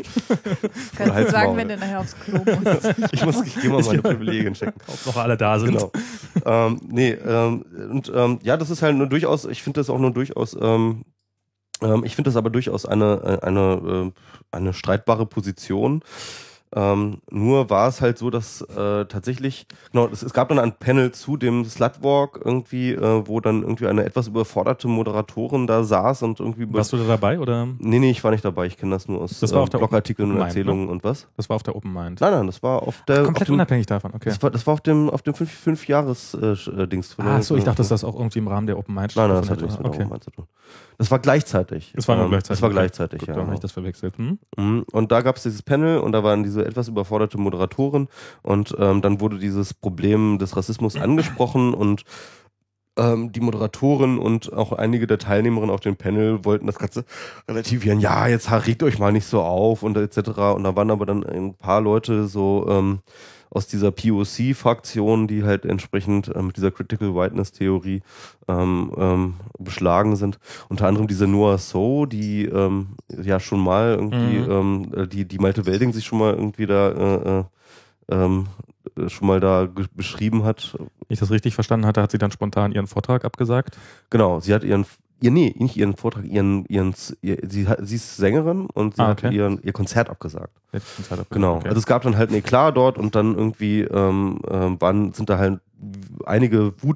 Kannst Halt's du sagen, Maul. wenn du nachher aufs Klo musst? Ich muss, ich geh mal meine Privilegien checken. Ob noch alle da sind. Genau. ähm, nee, ähm, und ähm, ja, das ist halt nur durchaus, ich finde das auch nur durchaus, ähm, ähm, ich finde das aber durchaus eine, eine, äh, eine streitbare Position. Ähm, nur war es halt so, dass äh, tatsächlich, genau, es, es gab dann ein Panel zu dem Slutwalk irgendwie, äh, wo dann irgendwie eine etwas überforderte Moderatorin da saß und irgendwie... Warst du da dabei, oder? Nee, nee, ich war nicht dabei. Ich kenne das nur aus das war äh, auf der Blogartikeln Open und Mind, Erzählungen ne? und was? Das war auf der Open Mind. Nein, nein, das war auf der... Ach, komplett auf dem, unabhängig davon, okay. Das war, das war auf dem, auf dem fünf-Jahres-Dings. Äh, ah, so, ich dachte, dass das auch irgendwie im Rahmen der Open Mind Nein, nein, das hat nichts mit der okay. Open Mind zu tun. Das war gleichzeitig. Das war nur ähm, gleichzeitig. Das war okay. gleichzeitig, Gut, ja. Dann habe ich das verwechselt. Hm? Und da gab es dieses Panel und da waren diese etwas überforderte Moderatoren und ähm, dann wurde dieses Problem des Rassismus angesprochen und ähm, die Moderatorin und auch einige der Teilnehmerinnen auf dem Panel wollten das Ganze relativieren. Ja, jetzt regt euch mal nicht so auf und et cetera. Und da waren aber dann ein paar Leute so ähm, aus dieser P O C-Fraktion, die halt entsprechend äh, mit dieser Critical Whiteness-Theorie ähm, ähm, beschlagen sind. Unter anderem diese Noah So, die ähm, ja schon mal irgendwie, Mhm. ähm, die, die Malte Welding sich schon mal irgendwie da äh, äh, ähm, schon mal da ge- beschrieben hat. Wenn ich das richtig verstanden hatte, hat sie dann spontan ihren Vortrag abgesagt. Genau, sie hat ihren, ihr, nee, nicht ihren Vortrag, ihren, ihren, ihr, sie, hat, sie ist Sängerin und sie Ah, hat okay. ihren, ihr Konzert abgesagt. Jetzt ist es halt Genau, okay. also es gab dann halt ein Eklat dort und dann irgendwie ähm, ähm, waren, sind da halt einige Wut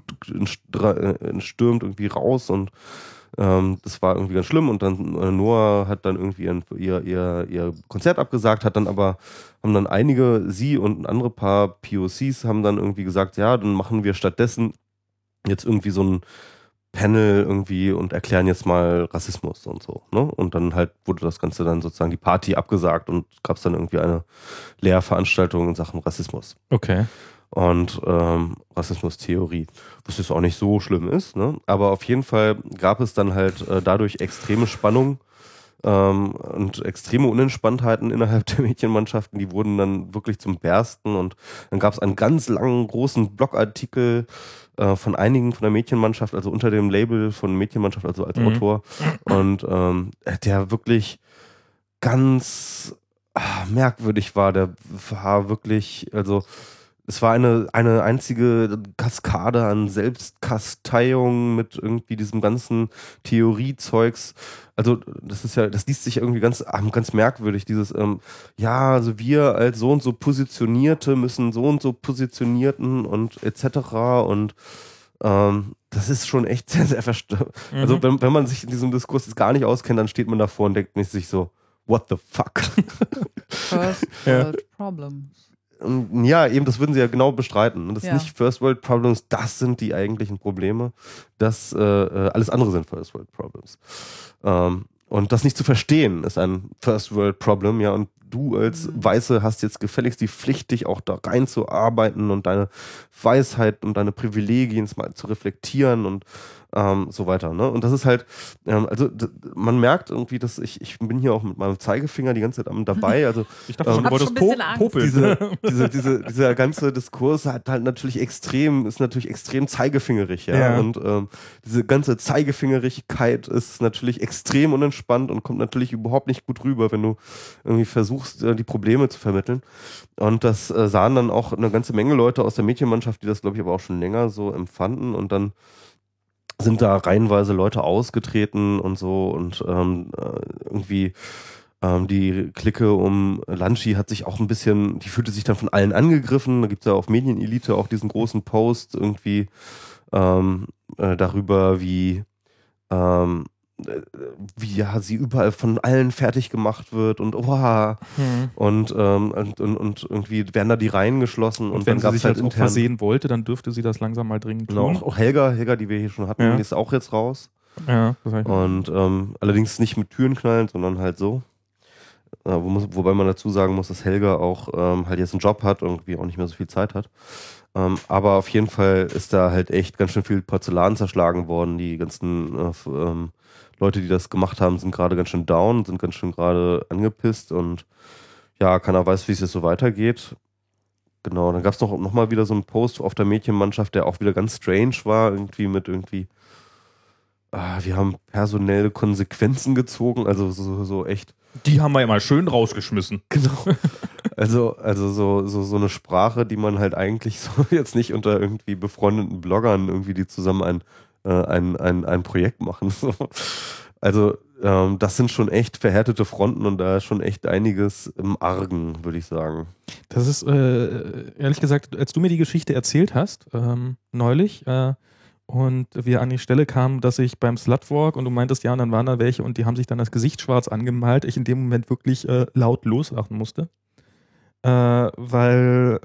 entstürmt irgendwie raus und ähm, das war irgendwie ganz schlimm und dann äh, Noah hat dann irgendwie ihren, ihr, ihr, ihr Konzert abgesagt, hat dann aber, haben dann einige, sie und ein andere paar P O Cs haben dann irgendwie gesagt, ja, dann machen wir stattdessen jetzt irgendwie so ein Panel irgendwie und erklären jetzt mal Rassismus und so, ne? Und dann halt wurde das Ganze dann sozusagen die Party abgesagt und gab es dann irgendwie eine Lehrveranstaltung in Sachen Rassismus. Okay. Und ähm, Rassismustheorie, was jetzt auch nicht so schlimm ist, ne? Aber auf jeden Fall gab es dann halt äh, dadurch extreme Spannung ähm, und extreme Unentspanntheiten innerhalb der Mädchenmannschaften, die wurden dann wirklich zum Bersten und dann gab es einen ganz langen, großen Blogartikel äh, von einigen von der Mädchenmannschaft, also unter dem Label von Mädchenmannschaft, also als Mhm. Autor und ähm, der wirklich ganz ah, merkwürdig war, der war wirklich, also es war eine, eine einzige Kaskade an Selbstkasteiung mit irgendwie diesem ganzen Theoriezeugs. Also das ist ja, das liest sich irgendwie ganz, ganz merkwürdig, dieses, ähm, ja, also wir als so und so Positionierte müssen so und so Positionierten und et cetera. Und ähm, das ist schon echt sehr, sehr verstörend. Mhm. Also wenn, wenn man sich in diesem Diskurs jetzt gar nicht auskennt, dann steht man davor und denkt sich so, what the fuck? First Ja. World Problems. Und ja, eben, das würden sie ja genau bestreiten. Das Ja. ist nicht First World Problems, das sind die eigentlichen Probleme. Das, äh, äh, alles andere sind First World Problems. Ähm, und das nicht zu verstehen, ist ein First World Problem, ja. Und du als Mhm. Weiße hast jetzt gefälligst die Pflicht, dich auch da reinzuarbeiten und deine Weisheit und deine Privilegien mal zu reflektieren und ähm, so weiter. Ne? Und das ist halt, ähm, also d- man merkt irgendwie, dass ich, ich bin hier auch mit meinem Zeigefinger die ganze Zeit am dabei. Also Ich dachte Ähm, schon, du hab wolltest schon ein bisschen po Angst. popeln. diese, diese, diese, dieser ganze Diskurs hat halt natürlich extrem, ist natürlich extrem zeigefingerig, ja. Ja. Und ähm, diese ganze Zeigefingerigkeit ist natürlich extrem unentspannt und kommt natürlich überhaupt nicht gut rüber, wenn du irgendwie versuchst, äh, die Probleme zu vermitteln. Und das äh, sahen dann auch eine ganze Menge Leute aus der Mädchenmannschaft, die das, glaube ich, aber auch schon länger so empfanden. Und dann sind da reihenweise Leute ausgetreten und so und ähm, äh, irgendwie ähm, die Clique um Lanchi hat sich auch ein bisschen, die fühlte sich dann von allen angegriffen. Da gibt es ja auf Medienelite auch diesen großen Post irgendwie ähm, äh, darüber, wie ähm, äh, wie ja sie überall von allen fertig gemacht wird und oha Mhm. und, ähm, und, und, und irgendwie werden da die Reihen geschlossen und, Und wenn dann sie gab sich es halt jetzt auch intern versehen wollte, dann dürfte sie das langsam mal dringend genau, tun. auch, auch Helga, Helga, die wir hier schon hatten, Ja. die ist auch jetzt raus. Ja, das hab ich Und ähm, allerdings nicht mit Türen knallen, sondern halt so. Äh, wo muss, wobei man dazu sagen muss, dass Helga auch ähm, halt jetzt einen Job hat und irgendwie auch nicht mehr so viel Zeit hat. Ähm, aber auf jeden Fall ist da halt echt ganz schön viel Porzellan zerschlagen worden. Die ganzen äh, f- ähm, Leute, die das gemacht haben, sind gerade ganz schön down, sind ganz schön gerade angepisst und ja, keiner weiß, wie es jetzt so weitergeht. Genau, dann gab es noch, noch mal wieder so einen Post auf der Mädchenmannschaft, der auch wieder ganz strange war, irgendwie mit irgendwie ah, wir haben personelle Konsequenzen gezogen, also so, so echt, Die haben wir ja mal schön rausgeschmissen. genau. Also, also so, so, so eine Sprache, die man halt eigentlich so jetzt nicht unter irgendwie befreundeten Bloggern irgendwie, die zusammen ein, äh, ein, ein, ein Projekt machen. So. Also ähm, das sind schon echt verhärtete Fronten und da ist schon echt einiges im Argen, würde ich sagen. Das ist, äh, ehrlich gesagt, als du mir die Geschichte erzählt hast, ähm, neulich, äh, und wir an die Stelle kamen, dass ich beim Slutwalk und du meintest, ja, und dann waren da welche und die haben sich dann das Gesicht schwarz angemalt, ich in dem Moment wirklich äh, laut loslachen musste. Äh, weil,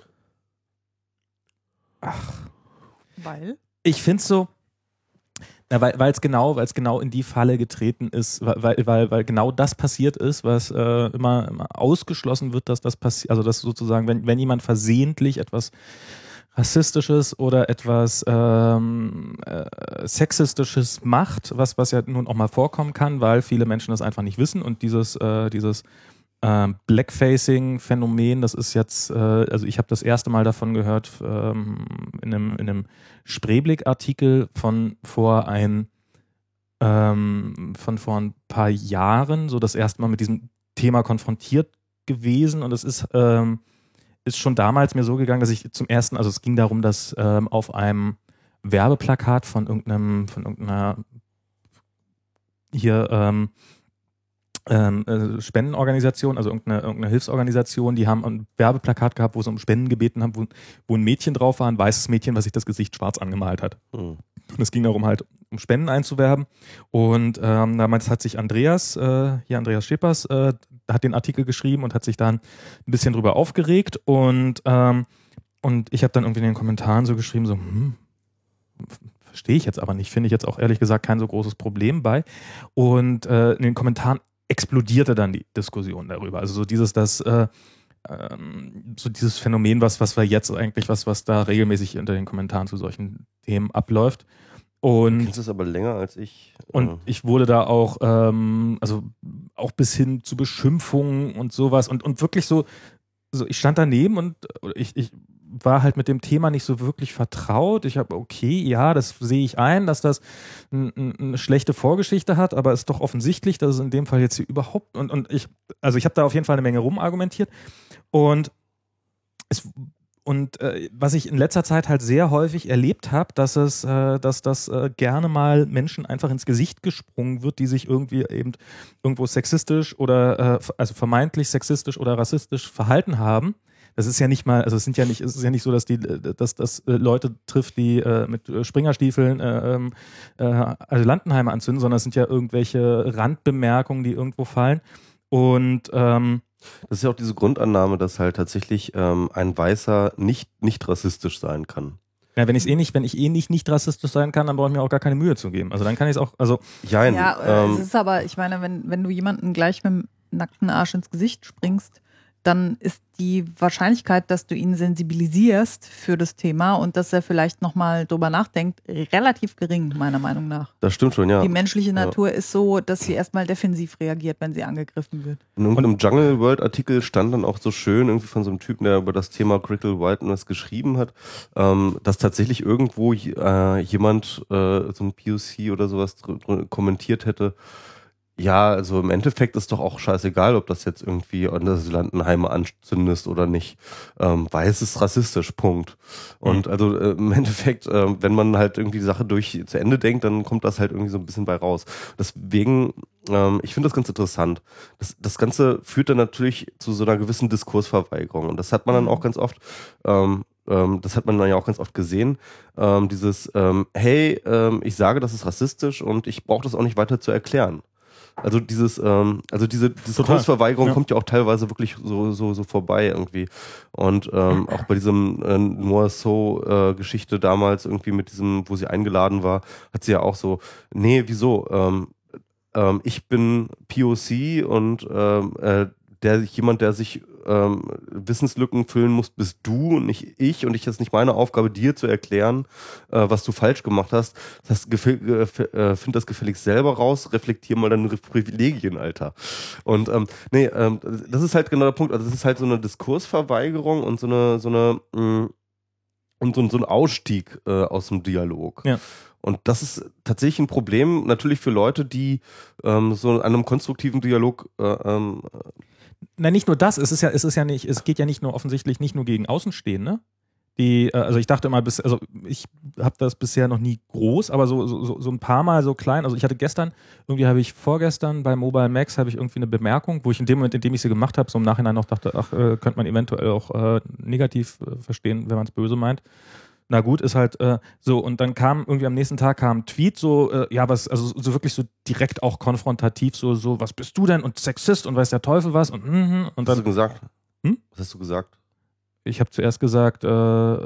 ach, Weil? ich finde es so, ja, weil es genau, weil es genau in die Falle getreten ist, weil, weil, weil genau das passiert ist, was äh, immer, immer ausgeschlossen wird, dass das passiert, also dass sozusagen, wenn, wenn jemand versehentlich etwas Rassistisches oder etwas ähm, äh, Sexistisches macht, was, was ja nun auch mal vorkommen kann, weil viele Menschen das einfach nicht wissen und dieses, äh, dieses ähm, Blackfacing-Phänomen, das ist jetzt, äh, also ich habe das erste Mal davon gehört ähm, in einem, in einem Spreeblick-Artikel von vor ein ähm, von vor ein paar Jahren, so das erste Mal mit diesem Thema konfrontiert gewesen und es ist ähm, ist schon damals mir so gegangen, dass ich zum ersten, also es ging darum, dass ähm, auf einem Werbeplakat von irgendeinem, von irgendeiner hier ähm, ähm, äh, Spendenorganisation, also irgendeine, irgendeine Hilfsorganisation, die haben ein Werbeplakat gehabt, wo sie um Spenden gebeten haben, wo, wo ein Mädchen drauf war, ein weißes Mädchen, was sich das Gesicht schwarz angemalt hat. Mhm. Und es ging darum halt, um Spenden einzuwerben. Und ähm, damals hat sich Andreas, äh, hier Andreas Schippers, äh, hat den Artikel geschrieben und hat sich dann ein bisschen drüber aufgeregt. Und, ähm, und ich habe dann irgendwie in den Kommentaren so geschrieben, so, hm, verstehe ich jetzt aber nicht, finde ich jetzt auch ehrlich gesagt kein so großes Problem bei. Und äh, in den Kommentaren explodierte dann die Diskussion darüber. Also so dieses, das, äh, ähm, so dieses Phänomen, was, was wir jetzt eigentlich, was, was da regelmäßig unter den Kommentaren zu solchen Themen abläuft. Und du kennst es aber länger als ich. Und ich wurde da auch, ähm, also auch bis hin zu Beschimpfungen und sowas und, und wirklich so, so, ich stand daneben und ich, ich war halt mit dem Thema nicht so wirklich vertraut. Ich habe, okay, ja, das sehe ich ein, dass das n, n, eine schlechte Vorgeschichte hat, aber es ist doch offensichtlich, dass es in dem Fall jetzt hier überhaupt, und, und ich, also ich habe da auf jeden Fall eine Menge rumargumentiert und es Und äh, was ich in letzter Zeit halt sehr häufig erlebt habe, dass es, äh, dass das äh, gerne mal Menschen einfach ins Gesicht gesprungen wird, die sich irgendwie eben irgendwo sexistisch oder äh, also vermeintlich sexistisch oder rassistisch verhalten haben. Das ist ja nicht mal, also es sind ja nicht, es ist ja nicht so, dass die, dass das äh, Leute trifft, die äh, mit Springerstiefeln äh, äh, Asylantenheime anzünden, sondern es sind ja irgendwelche Randbemerkungen, die irgendwo fallen. Und ähm, das ist ja auch diese Grundannahme, dass halt tatsächlich ähm, ein Weißer nicht, nicht rassistisch sein kann. Ja, wenn ich eh nicht, wenn ich eh nicht nicht rassistisch sein kann, dann brauche ich mir auch gar keine Mühe zu geben. Also dann kann ich es auch, also Jein, ja, ähm, es ist aber, ich meine, wenn wenn du jemanden gleich mit dem nackten Arsch ins Gesicht springst, dann ist die Wahrscheinlichkeit, dass du ihn sensibilisierst für das Thema und dass er vielleicht nochmal drüber nachdenkt, relativ gering, meiner Meinung nach. Das stimmt schon, ja. Die menschliche Natur ja. ist so, dass sie erstmal defensiv reagiert, wenn sie angegriffen wird. In irgendeinem Jungle World Artikel stand dann auch so schön irgendwie von so einem Typen, der über das Thema Critical Whiteness geschrieben hat, ähm, dass tatsächlich irgendwo äh, jemand, äh, so ein P O C oder sowas kommentiert hätte, ja, also im Endeffekt ist doch auch scheißegal, ob das jetzt irgendwie an Asylantenheime anzündest oder nicht, ähm, weil es ist rassistisch, Punkt. Und mhm. also äh, im Endeffekt, äh, wenn man halt irgendwie die Sache durch zu Ende denkt, dann kommt das halt irgendwie so ein bisschen bei raus. Deswegen, ähm, ich finde das ganz interessant. Das, das Ganze führt dann natürlich zu so einer gewissen Diskursverweigerung und das hat man dann auch ganz oft, ähm, ähm, das hat man dann ja auch ganz oft gesehen, ähm, dieses, ähm, hey, ähm, ich sage, das ist rassistisch und ich brauche das auch nicht weiter zu erklären. Also dieses, ähm, also diese Diskursverweigerung ja. kommt ja auch teilweise wirklich so so so vorbei irgendwie. Und ähm, auch bei diesem äh, Noah So-Geschichte damals irgendwie mit diesem, wo sie eingeladen war, hat sie ja auch so, nee, wieso? Ähm, ähm, ich bin P O C und ähm, äh, der jemand, der sich ähm, Wissenslücken füllen muss, bist du und nicht ich. Und ich ist nicht meine Aufgabe, dir zu erklären, äh, was du falsch gemacht hast. Das heißt, äh, find das gefälligst selber raus, reflektier mal deine Privilegien, Alter. Und ähm, nee, ähm, das ist halt genau der Punkt. Also das ist halt so eine Diskursverweigerung und so eine, so eine mh, und so, so ein Ausstieg äh, aus dem Dialog. Ja. Und das ist tatsächlich ein Problem, natürlich für Leute, die ähm, so an einem konstruktiven Dialog äh, ähm, Nein, nicht nur das, es ist ja, es ist ja nicht, es geht ja nicht nur offensichtlich nicht nur gegen Außenstehende, die, äh, also ich dachte immer, bis, also ich habe das bisher noch nie groß, aber so, so, so ein paar Mal so klein. Also ich hatte gestern, irgendwie habe ich vorgestern bei Mobile Max habe ich irgendwie eine Bemerkung, wo ich in dem Moment, in dem ich sie gemacht habe, so im Nachhinein noch dachte, ach, äh, könnte man eventuell auch äh, negativ äh, verstehen, wenn man es böse meint. Na gut, ist halt äh, so, und dann kam irgendwie am nächsten Tag kam ein Tweet, so, äh, ja, was, also so wirklich so direkt auch konfrontativ, so, so, was bist du denn und Sexist und weiß der Teufel was und, mm, und dann. Was hast du gesagt? Hm? Was hast du gesagt? Ich habe zuerst gesagt, äh, äh,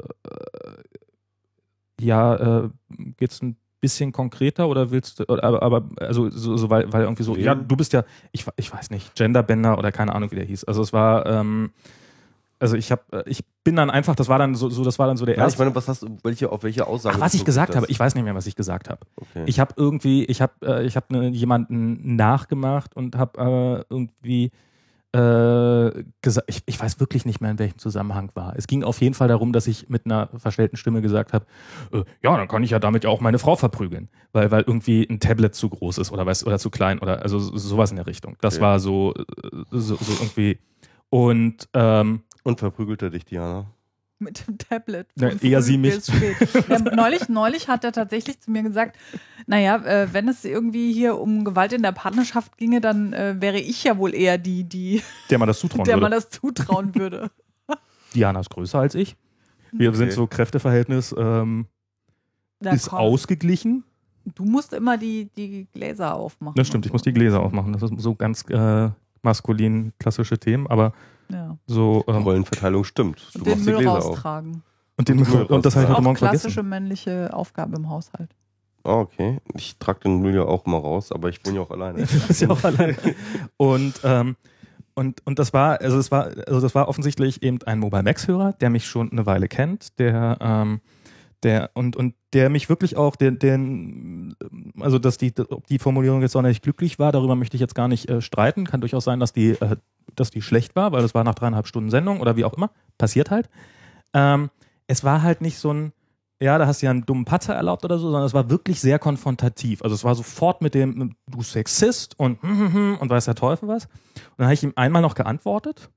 ja, äh, geht's ein bisschen konkreter oder willst du, aber, aber also so, so weil, weil irgendwie so, ja, du bist ja, ich, ich weiß nicht, Genderbender oder keine Ahnung, wie der hieß. Also es war, ähm, also ich habe, ich bin dann einfach, das war dann so, so das war dann so der Ja, erste. ich meine, was hast du, welche, auf welche Aussage? Ach, was ich gesagt das? habe, ich weiß nicht mehr, was ich gesagt habe. Okay. Ich habe irgendwie, ich habe, äh, ich habe ne, jemanden nachgemacht und habe äh, irgendwie äh, gesagt, ich, ich weiß wirklich nicht mehr, in welchem Zusammenhang war. Es ging auf jeden Fall darum, dass ich mit einer verstellten Stimme gesagt habe, äh, ja, dann kann ich ja damit ja auch meine Frau verprügeln, weil, weil irgendwie ein Tablet zu groß ist oder was oder zu klein oder also sowas in der Richtung. Das Okay. war so, so, so irgendwie und ähm, Und verprügelt er dich, Diana? Mit dem Tablet. Ja, eher sie mich. Ja, neulich, neulich hat er tatsächlich zu mir gesagt, naja, äh, wenn es irgendwie hier um Gewalt in der Partnerschaft ginge, dann äh, wäre ich ja wohl eher die, die der man das zutrauen der würde. man das zutrauen würde. Diana ist größer als ich. Wir Okay. sind so Kräfteverhältnis ähm, Na, ist komm. ausgeglichen. Du musst immer die, die Gläser aufmachen. Das stimmt, ich muss die Gläser aufmachen. Das ist so ganz äh, maskulin klassische Themen, aber Ja. so Die ähm, Rollenverteilung stimmt. Du Und den machst die Müll Gläser auf. raustragen. und, den, Müll und das habe ich raus. heute Auch Morgen klassische vergessen. männliche Aufgabe im Haushalt. Ah, okay. Ich trage den Müll ja auch mal raus, aber ich wohne ja auch alleine. Du bist ja auch alleine. Und ähm, Und, und das war, also es war, also das war offensichtlich eben ein Mobile Max-Hörer, der mich schon eine Weile kennt, der, ähm, der, und, und der mich wirklich auch, den, den, also dass die, ob die Formulierung jetzt sonderlich glücklich war, darüber möchte ich jetzt gar nicht äh, streiten. Kann durchaus sein, dass die, äh, dass die schlecht war, weil das war nach dreieinhalb Stunden Sendung oder wie auch immer. Passiert halt. Ähm, es war halt nicht so ein, ja, da hast du ja einen dummen Patzer erlaubt oder so, sondern es war wirklich sehr konfrontativ. Also es war sofort mit dem, du Sexist und und weiß der Teufel was. Und dann habe ich ihm einmal noch geantwortet.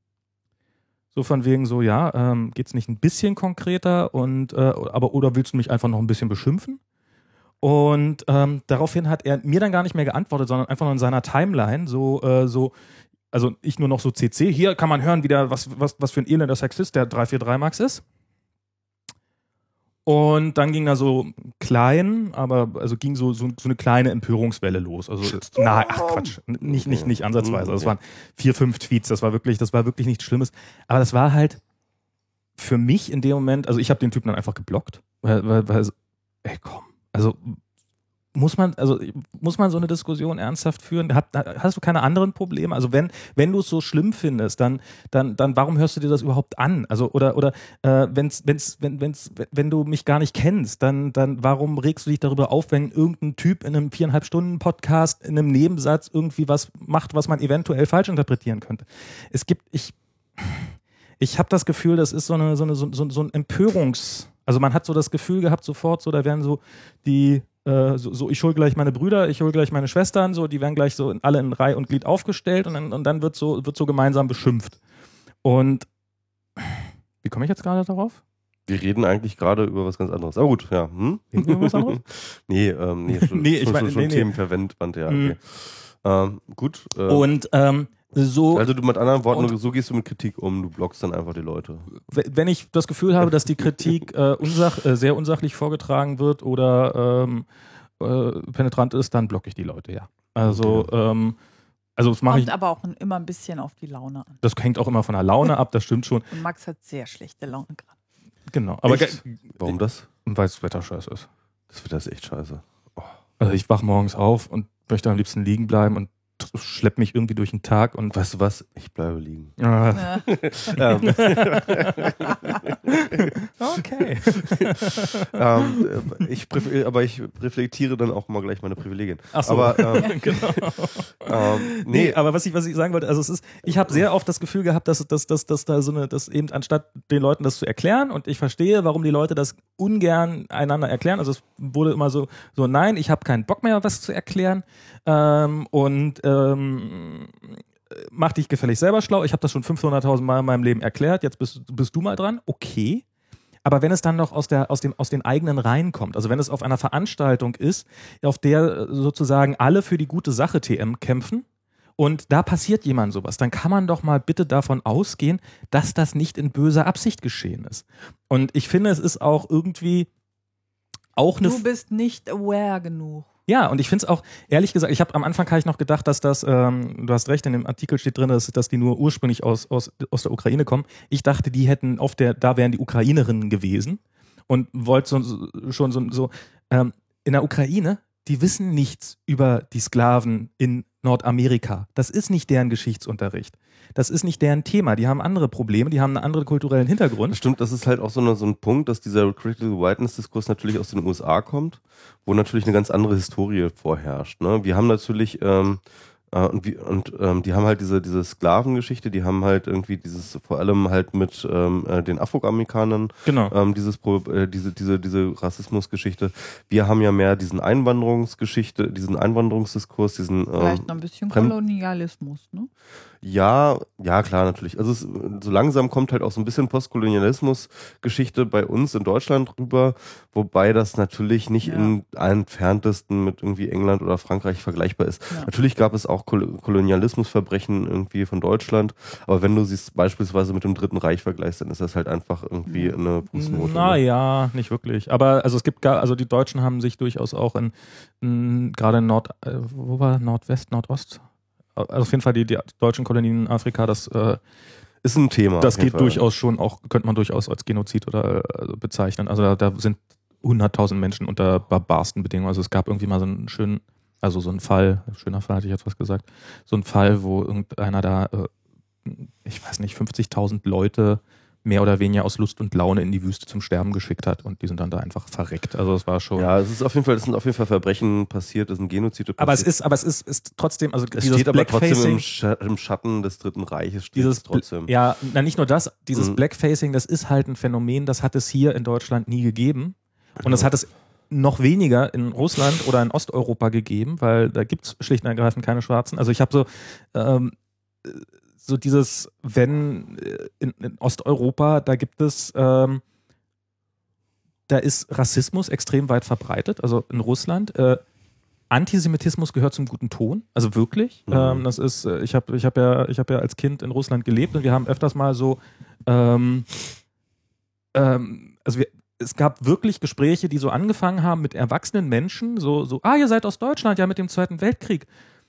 So von wegen so, ja, ähm, geht's nicht ein bisschen konkreter und äh, aber oder willst du mich einfach noch ein bisschen beschimpfen? Und ähm, daraufhin hat er mir dann gar nicht mehr geantwortet, sondern einfach nur in seiner Timeline so, äh, so, also ich nur noch so C C. Hier kann man hören, wie der, was, was, was für ein elender Sexist der drei vier drei Max ist. Und dann ging da so klein, aber also ging so, so, so eine kleine Empörungswelle los. Also na, ach Quatsch, nicht, nicht, nicht ansatzweise. Das waren vier, fünf Tweets, das war wirklich, das war wirklich nichts Schlimmes. Aber das war halt für mich in dem Moment, also ich habe den Typen dann einfach geblockt, weil, weil, weil ey komm, also muss man, also muss man so eine Diskussion ernsthaft führen? Hat, hast du keine anderen Probleme? Also wenn, wenn du es so schlimm findest, dann, dann, dann warum hörst du dir das überhaupt an? Also oder oder äh, wenn's, wenn's, wenn, wenn's, wenn du mich gar nicht kennst, dann, dann warum regst du dich darüber auf, wenn irgendein Typ in einem viereinhalb Stunden Podcast in einem Nebensatz irgendwie was macht, was man eventuell falsch interpretieren könnte? Es gibt, ich, ich habe das Gefühl, das ist so eine, so eine, so, so, so ein Empörungs, also man hat so das Gefühl gehabt sofort, so da werden so die So, so, ich hole gleich meine Brüder, ich hole gleich meine Schwestern, so, die werden gleich so in, alle in Reihe und Glied aufgestellt und dann, und dann wird so, wird so gemeinsam beschimpft. Und wie komme ich jetzt gerade darauf? Wir reden eigentlich gerade über was ganz anderes. Aber gut, ja. Hm? Reden wir über was anderes? nee, ähm, nee, schon, Nee, ich schon, meine, schon nee, nee. Themenverwendet, ja, okay. Mhm. Ähm, gut. Äh, Und ähm, so, also du mit anderen Worten, und- so gehst du mit Kritik um, du blockst dann einfach die Leute. wenn ich das Gefühl habe, dass die Kritik äh, unsach, äh, sehr unsachlich vorgetragen wird oder ähm, äh, penetrant ist, dann blocke ich die Leute, ja. Also, Okay. ähm, also das mache Kommt ich, aber auch immer ein bisschen auf die Laune an. das hängt auch immer von der Laune ab, das stimmt schon. Und Max hat sehr schlechte Laune gerade. Genau. Aber Echt? Warum das? weil das Wetter scheiße ist. Das wird das echt scheiße. Also ich wach morgens auf und möchte am liebsten liegen bleiben und schlepp mich irgendwie durch den Tag und Weißt du was? Ich bleibe liegen. äh, Ja. ähm, okay. ähm, ich präf- aber ich reflektiere dann auch mal gleich meine Privilegien. Ach so. Aber ähm, Genau. ähm, Nee, nee, aber was ich, was ich sagen wollte, also es ist, ich habe sehr oft das Gefühl gehabt, dass, dass, dass, dass da so eine, dass eben anstatt den Leuten das zu erklären, und ich verstehe, warum die Leute das ungern einander erklären, also es wurde immer so, so nein, ich habe keinen Bock mehr, was zu erklären, ähm, und ähm, mach dich gefällig selber schlau, ich habe das schon fünfhunderttausend Mal in meinem Leben erklärt, jetzt bist, bist du mal dran, okay. Aber wenn es dann noch aus, der, aus, dem, aus den eigenen Reihen kommt, also wenn es auf einer Veranstaltung ist, auf der sozusagen alle für die gute Sache T M kämpfen und da passiert jemand sowas, dann kann man doch mal bitte davon ausgehen, dass das nicht in böser Absicht geschehen ist. Und ich finde, es ist auch irgendwie auch eine... Du bist nicht aware genug. Ja, und ich finde es auch, ehrlich gesagt, ich habe am Anfang habe ich noch gedacht, dass das, ähm, du hast recht, in dem Artikel steht drin, dass, dass die nur ursprünglich aus, aus, aus der Ukraine kommen. Ich dachte, die hätten auf der, da wären die Ukrainerinnen gewesen und wollte so, so, schon so, so ähm, in der Ukraine, die wissen nichts über die Sklaven in Nordamerika. Das ist nicht deren Geschichtsunterricht. Das ist nicht deren Thema. Die haben andere Probleme, die haben einen anderen kulturellen Hintergrund. Das stimmt, das ist halt auch so, eine, so ein Punkt, dass dieser Critical Whiteness-Diskurs natürlich aus den U S A kommt, wo natürlich eine ganz andere Historie vorherrscht. Ne? Wir haben natürlich, ähm, äh, und, wie, und ähm, die haben halt diese, diese Sklavengeschichte, die haben halt irgendwie dieses, vor allem halt mit ähm, äh, den Afroamerikanern, genau. ähm, dieses, äh, diese, diese, diese Rassismusgeschichte. Wir haben ja mehr diesen Einwanderungsgeschichte, diesen Einwanderungsdiskurs, diesen ähm, vielleicht noch ein bisschen Fremd- Kolonialismus, ne? Ja, ja, klar, natürlich. Also es, so langsam kommt halt auch so ein bisschen Postkolonialismus-Geschichte bei uns in Deutschland rüber, wobei das natürlich nicht Ja. in entferntesten mit irgendwie England oder Frankreich vergleichbar ist. Ja. Natürlich gab es auch Kol- Kolonialismusverbrechen irgendwie von Deutschland, aber wenn du sie beispielsweise mit dem Dritten Reich vergleichst, dann ist das halt einfach irgendwie eine Fußnote. Naja, nicht wirklich. Aber also es gibt gar, also die Deutschen haben sich durchaus auch in, in gerade in Nord, äh, wo war Nordwest, Nordost? Also auf jeden Fall die, die deutschen Kolonien in Afrika, das äh, Ist ein Thema. das auf jeden geht Fall. durchaus schon auch, könnte man durchaus als Genozid oder äh, bezeichnen. Also da, da sind hunderttausend Menschen unter barbarsten Bedingungen. Also es gab irgendwie mal so einen schönen, also so einen Fall, schöner Fall hatte ich jetzt was gesagt, so einen Fall, wo irgendeiner da, äh, ich weiß nicht, fünfzigtausend Leute mehr oder weniger aus Lust und Laune in die Wüste zum Sterben geschickt hat und die sind dann da einfach verreckt. Also es war schon. Ja, es ist auf jeden Fall, es sind auf jeden Fall Verbrechen passiert, es sind Genozide passiert. Aber es ist, aber es ist, ist trotzdem, also es dieses steht aber trotzdem im, Blackfacing, Sch- im Schatten des Dritten Reiches, steht dieses es trotzdem. Ja, na nicht nur das, dieses Mhm. Blackfacing, das ist halt ein Phänomen, das hat es hier in Deutschland nie gegeben. Und das Ja. hat es noch weniger in Russland oder in Osteuropa gegeben, weil da gibt es schlicht und ergreifend keine Schwarzen. Also ich habe so ähm, so dieses, wenn in, in Osteuropa, da gibt es, ähm, da ist Rassismus extrem weit verbreitet, also in Russland. Äh, Antisemitismus gehört zum guten Ton, also wirklich. Mhm. Ähm, das ist, äh, ich habe ich hab ja, ich hab ja als Kind in Russland gelebt und wir haben öfters mal so, ähm, ähm, also wir, es gab wirklich Gespräche, die so angefangen haben mit erwachsenen Menschen, so, so, ah, ihr seid aus Deutschland, ja, mit dem Zweiten Weltkrieg.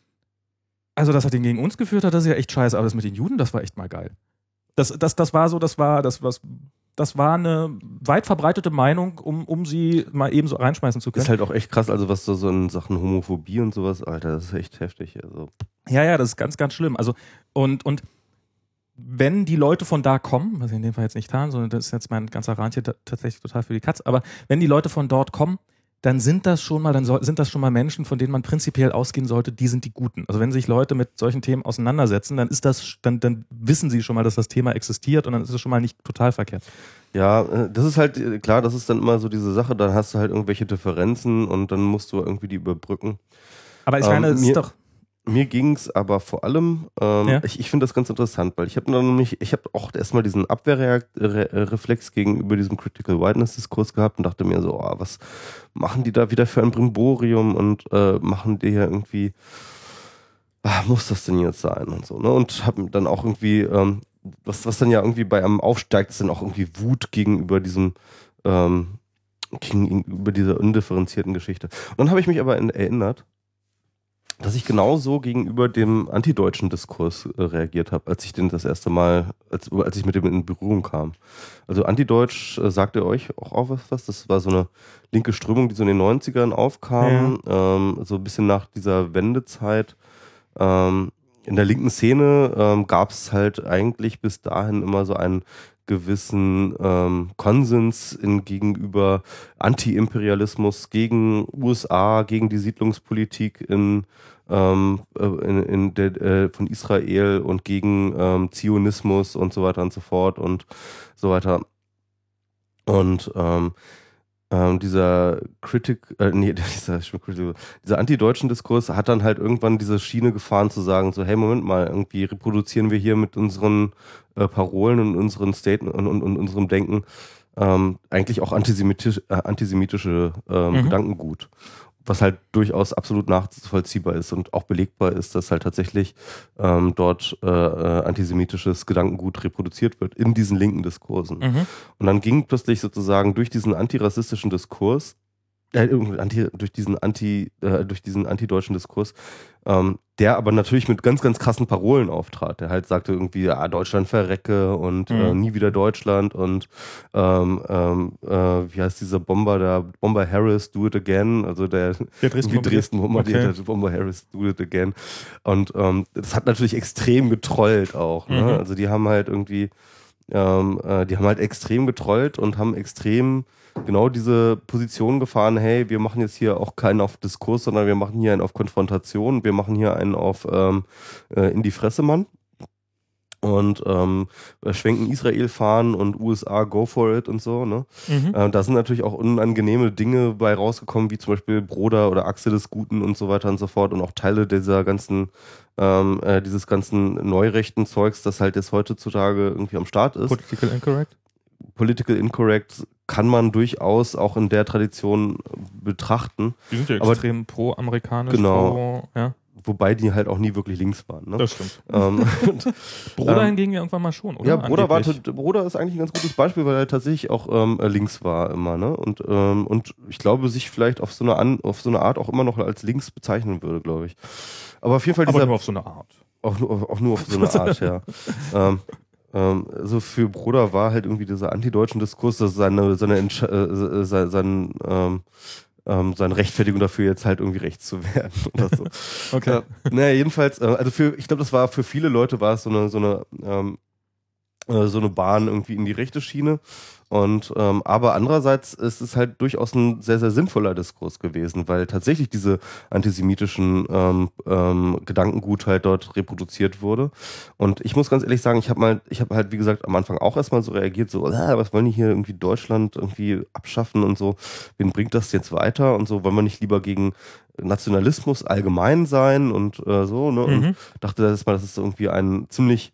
Also, dass er den gegen uns geführt hat, das ist ja echt scheiße, aber das mit den Juden, das war echt mal geil. Das, das, das war so, das war, das, was, das war eine weit verbreitete Meinung, um, um sie mal eben so reinschmeißen zu können. Ist halt auch echt krass, also was so, so in Sachen Homophobie und sowas, Alter, das ist echt heftig. Also. Ja, ja, das ist ganz, ganz schlimm. Also, und, und wenn die Leute von da kommen, was sie in dem Fall jetzt nicht haben, sondern das ist jetzt mein ganzer Rand hier t- tatsächlich total für die Katz, aber wenn die Leute von dort kommen, dann sind das schon mal, dann soll, sind das schon mal Menschen, von denen man prinzipiell ausgehen sollte, die sind die Guten. Also wenn sich Leute mit solchen Themen auseinandersetzen, dann ist das, dann, dann wissen sie schon mal, dass das Thema existiert und dann ist es schon mal nicht total verkehrt. Ja, äh, das ist halt, äh, klar, das ist dann immer so diese Sache, dann hast du halt irgendwelche Differenzen und dann musst du irgendwie die überbrücken. Aber ich Ähm, meine, es mir- ist doch, Mir ging's aber vor allem, ähm, Ja. ich, ich finde das ganz interessant, weil ich habe dann nämlich, ich habe auch erstmal diesen Abwehrreflex gegenüber diesem Critical Whiteness-Diskurs gehabt und dachte mir so, oh, was machen die da wieder für ein Brimborium und äh, machen die ja irgendwie, ah, muss das denn jetzt sein und so, ne? Und habe dann auch irgendwie, ähm, was, was dann ja irgendwie bei einem aufsteigt, ist dann auch irgendwie Wut gegenüber diesem, ähm, gegenüber dieser undifferenzierten Geschichte. Und dann habe ich mich aber in, erinnert, dass ich genauso gegenüber dem antideutschen Diskurs äh, reagiert habe, als ich den das erste Mal, als, als ich mit dem in Berührung kam. Also antideutsch, äh, sagt ihr euch auch, auch was, was? Das war so eine linke Strömung, die so in den neunzigern aufkam, ähm, so ein bisschen nach dieser Wendezeit. Ähm, in der linken Szene ähm, gab es halt eigentlich bis dahin immer so einen gewissen ähm, Konsens in, gegenüber Anti-Imperialismus gegen U S A, gegen die Siedlungspolitik in, ähm, in, in der, äh, von Israel und gegen ähm, Zionismus und so weiter und so fort und so weiter. Und ähm, ähm, dieser Kritik, äh, nee, dieser, dieser antideutschen Diskurs hat dann halt irgendwann diese Schiene gefahren zu sagen, so, hey, Moment mal, irgendwie reproduzieren wir hier mit unseren äh, Parolen und unseren Statements und, und, und unserem Denken ähm, eigentlich auch antisemitisch, äh, antisemitische ähm, Mhm. Gedankengut. Was halt durchaus absolut nachvollziehbar ist und auch belegbar ist, dass halt tatsächlich ähm, dort äh, äh, antisemitisches Gedankengut reproduziert wird in diesen linken Diskursen. Mhm. Und dann ging plötzlich sozusagen durch diesen antirassistischen Diskurs, äh, anti, durch diesen anti, äh, durch diesen antideutschen Diskurs, ähm, der aber natürlich mit ganz, ganz krassen Parolen auftrat. Der halt sagte irgendwie, ja, Deutschland verrecke und Mhm. äh, nie wieder Deutschland und ähm, ähm, äh, wie heißt dieser Bomber, der Bomber Harris, do it again, also der Der Dresden irgendwie Dresden bombardiert Okay. hat, Bomber Harris, do it again. Und ähm, das hat natürlich extrem getrollt auch. Ne? Mhm. Also die haben halt irgendwie Ähm, äh, die haben halt extrem getrollt und haben extrem genau diese Position gefahren, hey, wir machen jetzt hier auch keinen auf Diskurs, sondern wir machen hier einen auf Konfrontation, wir machen hier einen auf ähm, äh, in die Fresse, Mann. Und ähm, schwenken Israel fahren und U S A go for it und so, ne? Mhm. Äh, da sind natürlich auch unangenehme Dinge bei rausgekommen, wie zum Beispiel Broder oder Achse des Guten und so weiter und so fort und auch Teile dieser ganzen, ähm, äh, dieses ganzen neurechten Zeugs, das halt jetzt heutzutage irgendwie am Start ist. Political incorrect? Political Incorrect kann man durchaus auch in der Tradition betrachten, Die sind ja Aber- extrem pro-amerikanisch. Genau. Pro, ja, wobei die halt auch nie wirklich links waren. Ne? das stimmt. Ähm, und, Bruder Ähm, hingegen ja irgendwann mal schon, oder? ja, Bruder, war, Angeblich. Bruder ist eigentlich ein ganz gutes Beispiel, weil er tatsächlich auch ähm, links war immer, ne? Und, ähm, und ich glaube, sich vielleicht auf so eine An auf so eine Art auch immer noch als links bezeichnen würde, glaube ich. Aber auf jeden Fall Aber dieser nur auf so eine Art. auch nur, auch nur auf so eine Art, ja. ähm, ähm, also für Bruder war halt irgendwie dieser antideutschen Diskurs, dass seine, seine, Entsch äh, sein, sein, ähm, ähm, seine Rechtfertigung dafür, jetzt halt irgendwie rechts zu werden oder so. Okay. Äh, naja, jedenfalls, äh, also für, ich glaube, das war für viele Leute war es so eine, so eine, ähm, äh, so eine Bahn irgendwie in die rechte Schiene. Und ähm, aber andererseits ist es halt durchaus ein sehr, sehr sinnvoller Diskurs gewesen, weil tatsächlich diese antisemitischen ähm, ähm, Gedankengut halt dort reproduziert wurde. Und ich muss ganz ehrlich sagen, ich habe mal, ich habe halt, wie gesagt, am Anfang auch erstmal so reagiert, so, ah, was wollen die hier irgendwie Deutschland irgendwie abschaffen und so, wen bringt das jetzt weiter und so, wollen wir nicht lieber gegen Nationalismus allgemein sein und äh, so, ne? Und Mhm. dachte das mal, das ist irgendwie ein ziemlich,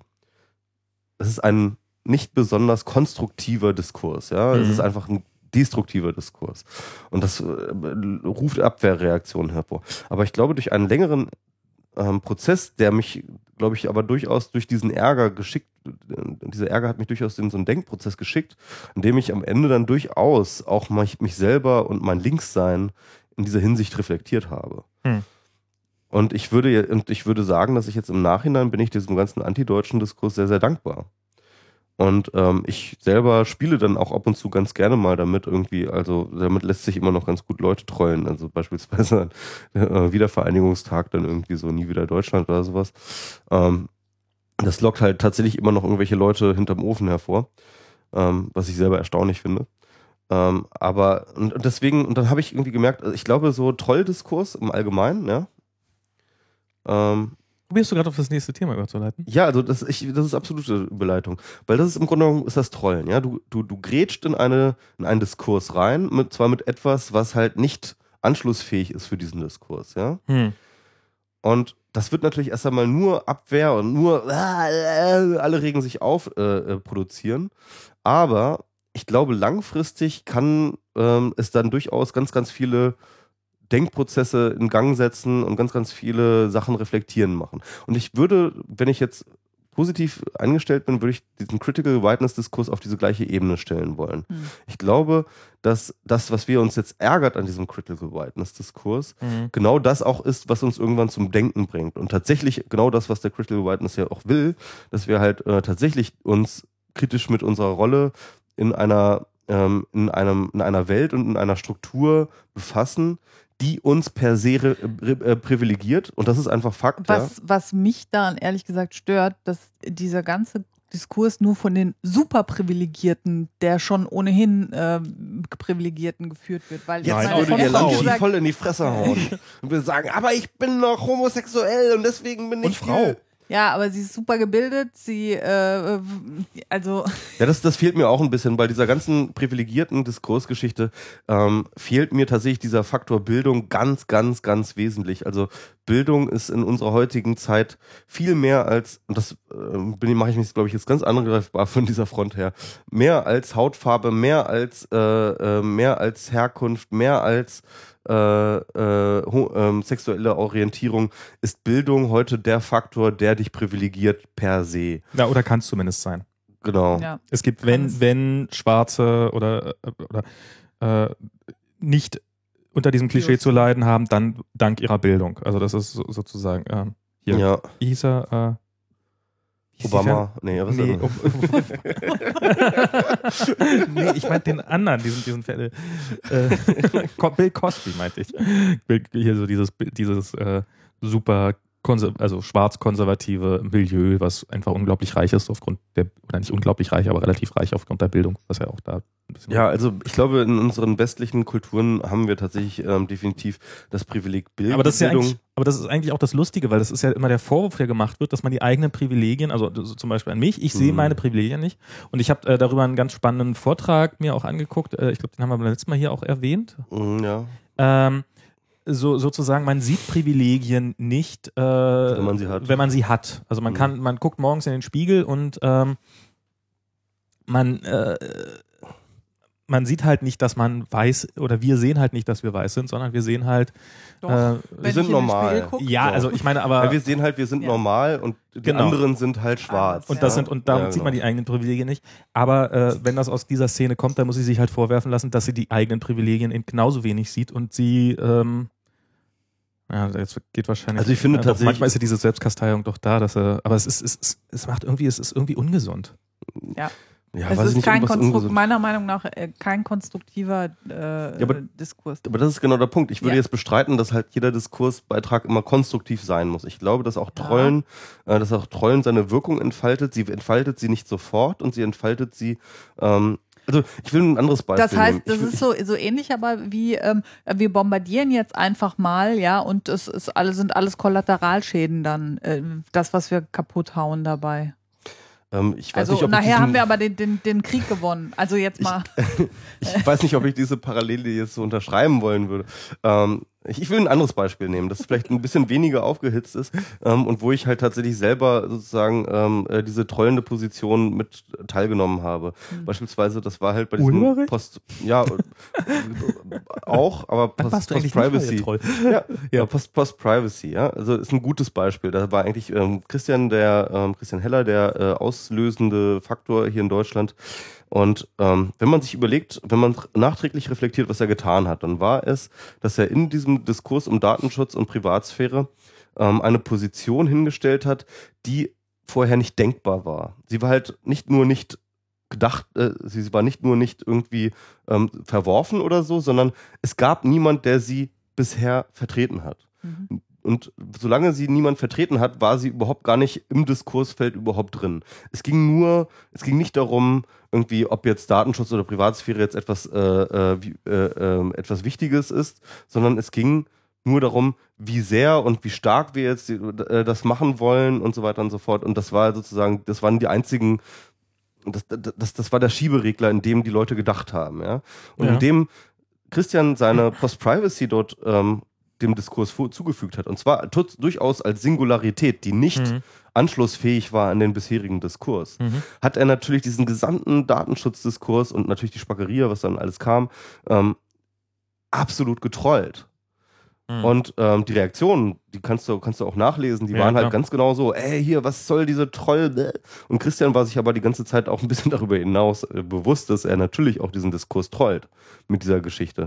das ist ein nicht besonders konstruktiver Diskurs, ja. Mhm. Es ist einfach ein destruktiver Diskurs. Und das äh, ruft Abwehrreaktionen hervor. Aber ich glaube, durch einen längeren ähm, Prozess, der mich, glaube ich, aber durchaus durch diesen Ärger geschickt, äh, dieser Ärger hat mich durchaus in so einen Denkprozess geschickt, in dem ich am Ende dann durchaus auch mich, mich selber und mein Linkssein in dieser Hinsicht reflektiert habe. Hm. Und ich würde, und ich würde sagen, dass ich jetzt im Nachhinein bin ich diesem ganzen antideutschen Diskurs sehr, sehr dankbar. Und ähm, ich selber spiele dann auch ab und zu ganz gerne mal damit irgendwie, also damit lässt sich immer noch ganz gut Leute trollen, also beispielsweise äh, Wiedervereinigungstag dann irgendwie so nie wieder Deutschland oder sowas. Ähm, das lockt halt tatsächlich immer noch irgendwelche Leute hinterm Ofen hervor, ähm, was ich selber erstaunlich finde. Ähm, aber und, und deswegen, und dann habe ich irgendwie gemerkt, also ich glaube so Trolldiskurs im Allgemeinen, ja, ähm, Probierst du gerade auf das nächste Thema überzuleiten? ja, also das, ich, das ist absolute Überleitung. Weil das ist im Grunde genommen ist das Trollen, ja. Du, du, du grätscht in, eine, in einen Diskurs rein, mit, zwar mit etwas, was halt nicht anschlussfähig ist für diesen Diskurs, ja. Hm. Und das wird natürlich erst einmal nur Abwehr und nur alle regen sich auf äh, produzieren. Aber ich glaube, langfristig kann ähm, es dann durchaus ganz, ganz viele Denkprozesse in Gang setzen und ganz, ganz viele Sachen reflektieren machen. Und ich würde, wenn ich jetzt positiv eingestellt bin, würde ich diesen Critical Whiteness-Diskurs auf diese gleiche Ebene stellen wollen. Hm. Ich glaube, dass das, was wir uns jetzt ärgert an diesem Critical Whiteness-Diskurs, Mhm. genau das auch ist, was uns irgendwann zum Denken bringt. Und tatsächlich genau das, was der Critical Whiteness ja auch will, dass wir halt äh, tatsächlich uns kritisch mit unserer Rolle in einer, ähm, in einem, in einer Welt und in einer Struktur befassen, die uns per se re, re, äh, privilegiert. Und das ist einfach Fakt. Was, ja. was mich daran ehrlich gesagt stört, dass dieser ganze Diskurs nur von den Superprivilegierten, der schon ohnehin äh, Privilegierten geführt wird. Weil Jetzt Nein, meine, würde würde dir ihr von Frauen Frauen Lamschi gesagt, voll in die Fresse hauen. Und wir sagen, aber ich bin noch homosexuell und deswegen bin Und ich Frau. viel- Ja, aber sie ist super gebildet, sie, äh, also... Ja, das, das fehlt mir auch ein bisschen. Bei dieser ganzen privilegierten Diskursgeschichte ähm, fehlt mir tatsächlich dieser Faktor Bildung ganz, ganz, ganz wesentlich. Also Bildung ist in unserer heutigen Zeit viel mehr als, und das äh, mache ich mich, glaube ich, jetzt ganz angreifbar von dieser Front her, mehr als Hautfarbe, mehr als, äh, äh, mehr als Herkunft, mehr als Äh, äh, äh, sexuelle Orientierung, ist Bildung heute der Faktor, der dich privilegiert per se. Ja, oder kann es zumindest sein. Genau. Ja. Es gibt, wenn, wenn Schwarze oder, oder äh, nicht unter diesem Klischee Just. zu leiden haben, dann dank ihrer Bildung. Also das ist so, sozusagen äh, hier. Ja. Wie hieß er? Äh, wie hieß Obama. Nee, was nee, ist um, nee, ich meinte den anderen, diesen, diesen äh, Bill Cosby meinte ich. Hier so dieses, dieses äh, super konser- also schwarz-konservative Milieu, was einfach unglaublich reich ist aufgrund der, oder nicht unglaublich reich, aber relativ reich aufgrund der Bildung, was ja auch da ein bisschen. Ja, also ich glaube, in unseren westlichen Kulturen haben wir tatsächlich ähm, definitiv das Privileg Bildung. Aber das ist ja eigentlich, aber das ist eigentlich auch das Lustige, weil das ist ja immer der Vorwurf, der gemacht wird, dass man die eigenen Privilegien, also zum Beispiel an mich, ich sehe Mhm. meine Privilegien nicht. Und ich habe äh, darüber einen ganz spannenden Vortrag mir auch angeguckt. Äh, ich glaube, den haben wir beim letzten Mal hier auch erwähnt. Mhm, ja. Ähm, so sozusagen, man sieht Privilegien nicht, äh, wenn man sie hat. Wenn man sie hat. Also man Mhm. kann, man guckt morgens in den Spiegel und ähm, man äh, man sieht halt nicht, dass man weiß, oder wir sehen halt nicht, dass wir weiß sind, sondern wir sehen halt Doch, äh, wenn sind ich in den normal. Spiegel guck. ja, So. also ich meine, aber Ja, wir sehen halt, wir sind Ja. normal und die Genau. anderen sind halt schwarz. und das Ja. sind und darum Ja, sieht man genau. die eigenen Privilegien nicht. Aber äh, wenn das aus dieser Szene kommt, dann muss sie sich halt vorwerfen lassen, dass sie die eigenen Privilegien eben genauso wenig sieht und sie ähm, ja, jetzt geht wahrscheinlich. Also ich finde ja, doch, tatsächlich- manchmal ist ja diese Selbstkasteiung doch da, dass er, aber es ist, es, es, es macht irgendwie, es ist irgendwie ungesund. Ja. Ja, Es weiß ich ist nicht, kein irgendwas Konstru- ungesund. meiner Meinung nach äh, kein konstruktiver äh, aber- Diskurs. Aber das ist genau der Punkt. Ich würde Ja. jetzt bestreiten, dass halt jeder Diskursbeitrag immer konstruktiv sein muss. Ich glaube, dass auch Ja. Trollen, äh, dass auch Trollen seine Wirkung entfaltet. Sie entfaltet sie nicht sofort und sie entfaltet sie. Ähm, also ich will ein anderes Beispiel Das heißt, nehmen. das Ich will, ist so, so ähnlich, aber wie ähm, wir bombardieren jetzt einfach mal, ja, und es ist alle sind alles Kollateralschäden dann, äh, das, was wir kaputt hauen dabei. ähm, ich weiß Also nicht, ob ich nachher diesen, haben wir aber den, den, den Krieg gewonnen. Also jetzt mal. ich weiß nicht, ob ich diese Parallele jetzt so unterschreiben wollen würde. Ähm, ich, ich will ein anderes Beispiel nehmen, das vielleicht ein bisschen weniger aufgehitzt ist ähm, und wo ich halt tatsächlich selber sozusagen ähm, äh, diese trollende Position mit teilgenommen habe. Hm. Beispielsweise, das war halt bei diesem Urheberrecht? Post, ja, äh, auch, aber Wann Post, warst du Post eigentlich nicht Privacy. Troll? Ja, ja. Post, Post Privacy, ja. Also ist ein gutes Beispiel. Da war eigentlich ähm, Christian, der ähm, Christian Heller, der äh, auslösende Faktor hier in Deutschland. Und ähm, wenn man sich überlegt, wenn man nachträglich reflektiert, was er getan hat, dann war es, dass er in diesem Diskurs um Datenschutz und Privatsphäre ähm, eine Position hingestellt hat, die vorher nicht denkbar war. Sie war halt nicht nur nicht gedacht, äh, sie war nicht nur nicht irgendwie ähm, verworfen oder so, sondern es gab niemand, der sie bisher vertreten hat. Mhm. Und solange sie niemand vertreten hat, war sie überhaupt gar nicht im Diskursfeld überhaupt drin. Es ging nur, es ging nicht darum, irgendwie, ob jetzt Datenschutz oder Privatsphäre jetzt etwas, äh, äh, wie, äh, äh, etwas Wichtiges ist, sondern es ging nur darum, wie sehr und wie stark wir jetzt äh, das machen wollen und so weiter und so fort. Und das war sozusagen, das waren die einzigen, das, das, das war der Schieberegler, in dem die Leute gedacht haben. Ja? Und Ja. in dem Christian seine Post-Privacy dort ähm, dem Diskurs fu- zugefügt hat. Und zwar tut, durchaus als Singularität, die nicht Mhm. anschlussfähig war an den bisherigen Diskurs, Mhm. hat er natürlich diesen gesamten Datenschutzdiskurs und natürlich die Spackeria, was dann alles kam, ähm, absolut getrollt. Mhm. Und ähm, die Reaktionen, die kannst du, kannst du auch nachlesen, die Ja, waren halt klar. ganz genau so, ey, hier, was soll diese Troll? bäh? Und Christian war sich aber die ganze Zeit auch ein bisschen darüber hinaus äh, bewusst, dass er natürlich auch diesen Diskurs trollt mit dieser Geschichte.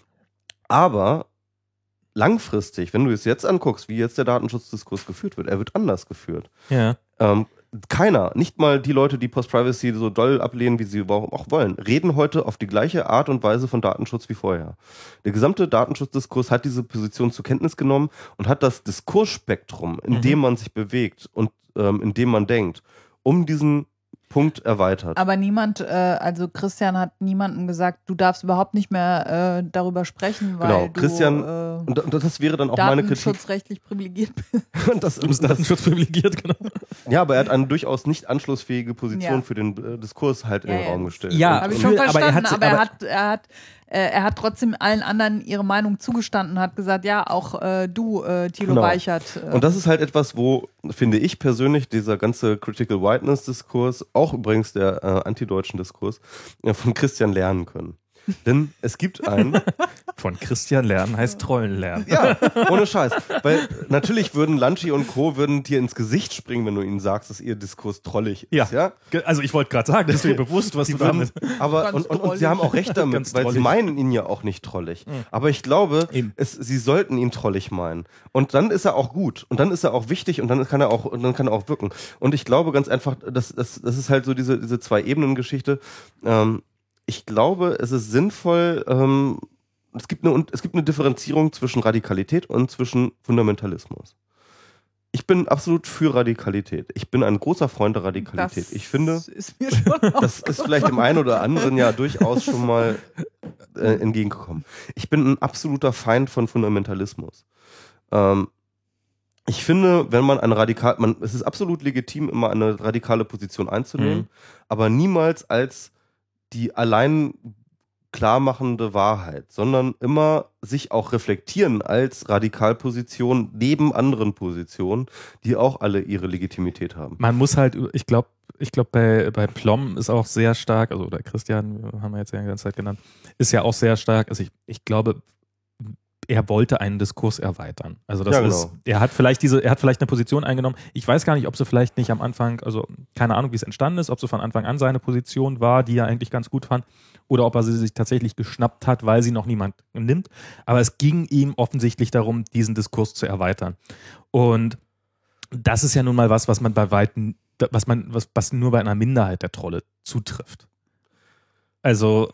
Aber langfristig, wenn du es jetzt anguckst, wie jetzt der Datenschutzdiskurs geführt wird, er wird anders geführt. Ja. Ähm, keiner, nicht mal die Leute, die Post-Privacy so doll ablehnen, wie sie überhaupt auch wollen, reden heute auf die gleiche Art und Weise von Datenschutz wie vorher. Der gesamte Datenschutzdiskurs hat diese Position zur Kenntnis genommen und hat das Diskursspektrum, in Mhm. dem man sich bewegt und ähm, in dem man denkt, um diesen Punkt erweitert. Aber niemand, äh, also Christian hat niemandem gesagt, du darfst überhaupt nicht mehr äh, darüber sprechen, weil genau, du Christian, äh, und das wäre dann auch meine Kritik. datenschutzrechtlich privilegiert bist. das, Du bist datenschutzprivilegiert, genau. Ja, aber er hat eine durchaus nicht anschlussfähige Position Ja. für den äh, Diskurs halt in Ja, den ja. Raum gestellt. Ja, Und, Habe ich und, schon aber er verstanden, hat- aber, er aber- hat, er hat, äh, er hat trotzdem allen anderen ihre Meinung zugestanden, hat gesagt, ja, auch äh, du, äh, Thilo Genau. Weichert. Äh, Und das ist halt etwas, wo, finde ich persönlich, dieser ganze Critical Whiteness-Diskurs, auch übrigens der äh, antideutschen Diskurs, äh, von Christian lernen können. Denn es gibt einen, Von Christian lernen heißt Trollen lernen. ja, ohne Scheiß, weil natürlich würden Lanchi und Co. würden dir ins Gesicht springen, wenn du ihnen sagst, dass ihr Diskurs trollig ist. Ja, Ge- Also ich wollte gerade sagen, das ist dir bewusst, was Die du würden, damit... aber Ganz und, und, und drollig. sie haben auch recht damit, Ganz weil sie drollig. meinen ihn ja auch nicht trollig. Aber ich glaube, Eben. es, sie sollten ihn trollig meinen. Und dann ist er auch gut. Und dann ist er auch wichtig und dann kann er auch, und dann kann er auch wirken. Und ich glaube ganz einfach, das, das, das ist halt so diese, diese Zwei-Ebenen-Geschichte. Ähm, ich glaube, es ist sinnvoll, ähm, es gibt eine, es gibt eine Differenzierung zwischen Radikalität und zwischen Fundamentalismus. Ich bin absolut für Radikalität. Ich bin ein großer Freund der Radikalität. das Ich finde, ist mir schon das ist vielleicht dem einen oder anderen ja durchaus schon mal äh, entgegengekommen. Ich bin ein absoluter Feind von Fundamentalismus. Ähm, ich finde, wenn man eine radikal, man, es ist absolut legitim, immer eine radikale Position einzunehmen, Mhm. aber niemals als die allein klarmachende Wahrheit, sondern immer sich auch reflektieren als Radikalposition neben anderen Positionen, die auch alle ihre Legitimität haben. Man muss halt, ich glaube, ich glaube bei, bei Plom ist auch sehr stark, also oder Christian, haben wir jetzt ja die ganze Zeit genannt, ist ja auch sehr stark, also ich, ich glaube, er wollte einen Diskurs erweitern. Also das Ja, genau. ist, er hat vielleicht diese, er hat vielleicht eine Position eingenommen. Ich weiß gar nicht, ob sie vielleicht nicht am Anfang, also keine Ahnung, wie es entstanden ist, ob sie von Anfang an seine Position war, die er eigentlich ganz gut fand, oder ob er sie sich tatsächlich geschnappt hat, weil sie noch niemand nimmt. Aber es ging ihm offensichtlich darum, diesen Diskurs zu erweitern. Und das ist ja nun mal was, was man bei Weitem, was man, was, was nur bei einer Minderheit der Trolle zutrifft. Also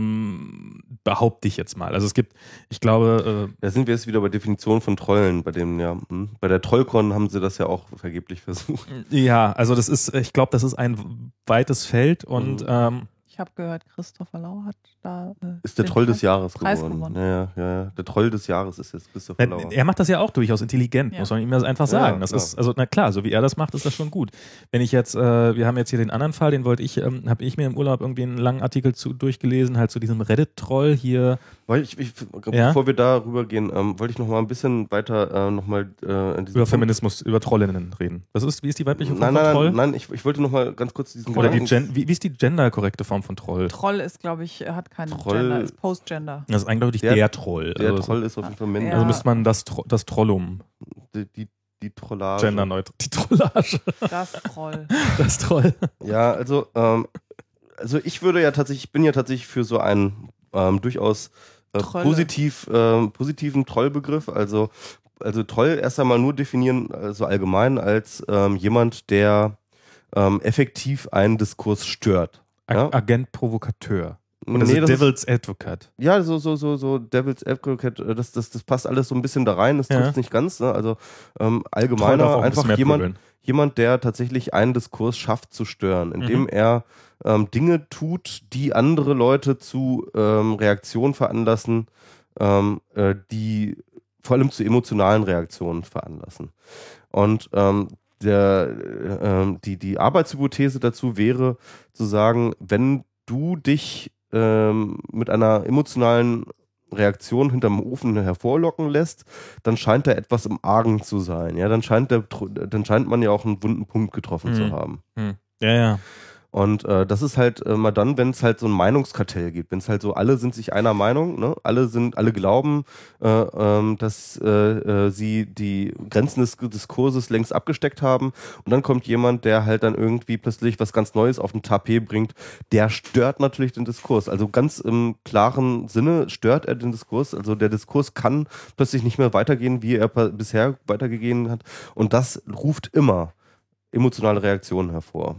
ähm, behaupte ich jetzt mal. Also es gibt, ich glaube, äh, Da sind wir jetzt wieder bei Definition von Trollen, bei dem, ja, hm. bei der Trollcon haben sie das ja auch vergeblich versucht. ja, also das ist, ich glaube, das ist ein weites Feld und Mhm. ähm, Ich habe gehört, Christopher Lau hat da. Äh, Ist der den Troll des Preis- Jahres Preis geworden. gewonnen. Ja, ja, ja, ja. Der Troll des Jahres ist jetzt Christopher Lauer. er macht das ja auch durchaus intelligent, Ja. muss man ihm das einfach Ja, sagen. Das klar. ist, also na klar, so wie er das macht, ist das schon gut. Wenn ich jetzt, äh, wir haben jetzt hier den anderen Fall, den wollte ich, ähm, habe ich mir im Urlaub irgendwie einen langen Artikel zu durchgelesen, halt zu diesem Reddit-Troll hier. Weil ich, ich, Ja? Bevor wir da rübergehen, ähm, wollte ich noch mal ein bisschen weiter äh, noch mal äh, in diesen Über Punkt- Feminismus, über Trollinnen reden. Was ist, wie ist die weibliche Form Nein, von nein, Troll? nein, nein, ich, ich wollte noch mal ganz kurz diesen Oder die Gedanken- Gen wie, wie ist die genderkorrekte Form von Troll? Troll ist, glaube ich, hat keinen Troll- Gender, ist Postgender. Das ist eindeutig Der- der, Troll. Der also, Troll ist auf jeden Fall männlich. also Ja. müsste man das, Tro das Trollum, Die, die, die Trollage. genderneutral, die Trollage, Das Troll. das Troll. Ja, also, ähm, also ich würde ja tatsächlich, ich bin ja tatsächlich für so einen ähm, durchaus äh, Trolle. positiv, ähm, positiven Trollbegriff. Also, also Troll erst einmal nur definieren, also allgemein als ähm, jemand, der ähm, effektiv einen Diskurs stört. Ag Ja? Agent Provokateur. Oder Nee, so das ist- Devil's Advocate. Ja, so, so, so, so Devil's Advocate, äh, das, das, das passt alles so ein bisschen da rein, das Ja. trifft nicht ganz. Ne? Also ähm, Troll darf allgemeiner, auch ein bisschen einfach mehr jemand, prügeln. jemand, der tatsächlich einen Diskurs schafft zu stören, indem Mhm. er ähm, Dinge tut, die andere Leute zu ähm, Reaktionen veranlassen, ähm, äh, die vor allem zu emotionalen Reaktionen veranlassen. Und ähm, der, äh, ähm, die, die Arbeitshypothese dazu wäre, zu sagen, wenn du dich ähm, mit einer emotionalen Reaktion hinterm Ofen hervorlocken lässt, dann scheint da etwas im Argen zu sein. Ja, dann scheint der, dann scheint man ja auch einen wunden Punkt getroffen Mhm. zu haben. Hm. Ja, ja. Und äh, das ist halt immer dann, wenn es halt so ein Meinungskartell gibt, wenn es halt so, alle sind sich einer Meinung, ne? Alle sind, alle glauben, äh, ähm, dass äh, äh, sie die Grenzen des Diskurses längst abgesteckt haben und dann kommt jemand, der halt dann irgendwie plötzlich was ganz Neues auf den Tapet bringt, der stört natürlich den Diskurs. Also ganz im klaren Sinne stört er den Diskurs. Also der Diskurs kann plötzlich nicht mehr weitergehen, wie er bisher weitergegangen hat und das ruft immer emotionale Reaktionen hervor.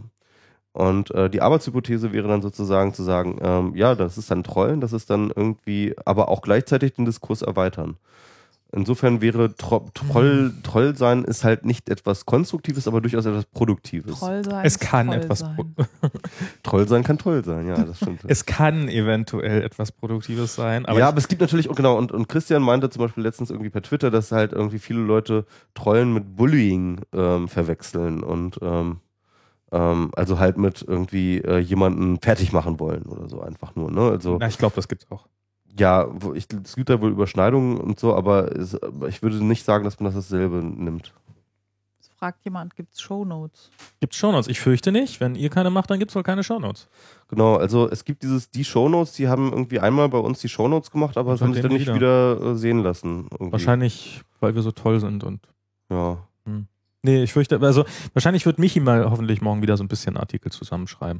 Und äh, die Arbeitshypothese wäre dann sozusagen zu sagen, ähm, ja, das ist dann Trollen, das ist dann irgendwie, aber auch gleichzeitig den Diskurs erweitern. insofern wäre Tro- Troll, Troll sein ist halt nicht etwas Konstruktives, aber durchaus etwas Produktives. Troll sein. Es kann toll etwas. sein. Troll sein kann toll sein, ja, das stimmt. Es kann eventuell etwas Produktives sein. Aber ja, ich, aber es gibt natürlich, genau, und, und Christian meinte zum Beispiel letztens irgendwie per Twitter, dass halt irgendwie viele Leute Trollen mit Bullying ähm, verwechseln und ähm, ähm, also halt mit irgendwie äh, jemanden fertig machen wollen oder so einfach nur, ne? Also, na, ich glaube, das gibt's auch. ja, wo ich, es gibt da wohl Überschneidungen und so, aber es, ich würde nicht sagen, dass man das dasselbe nimmt. Es fragt jemand, gibt es Shownotes? Gibt's Shownotes? Ich fürchte nicht. Wenn ihr keine macht, dann gibt's wohl keine Shownotes. Genau, also es gibt dieses, die Shownotes, die haben irgendwie einmal bei uns die Shownotes gemacht, aber Und es haben sich dann seitdem nicht wieder, wieder äh, sehen lassen. Irgendwie. Wahrscheinlich, weil wir so toll sind und Ja. hm. Nee, ich fürchte, also wahrscheinlich wird Michi mal hoffentlich morgen wieder so ein bisschen Artikel zusammenschreiben.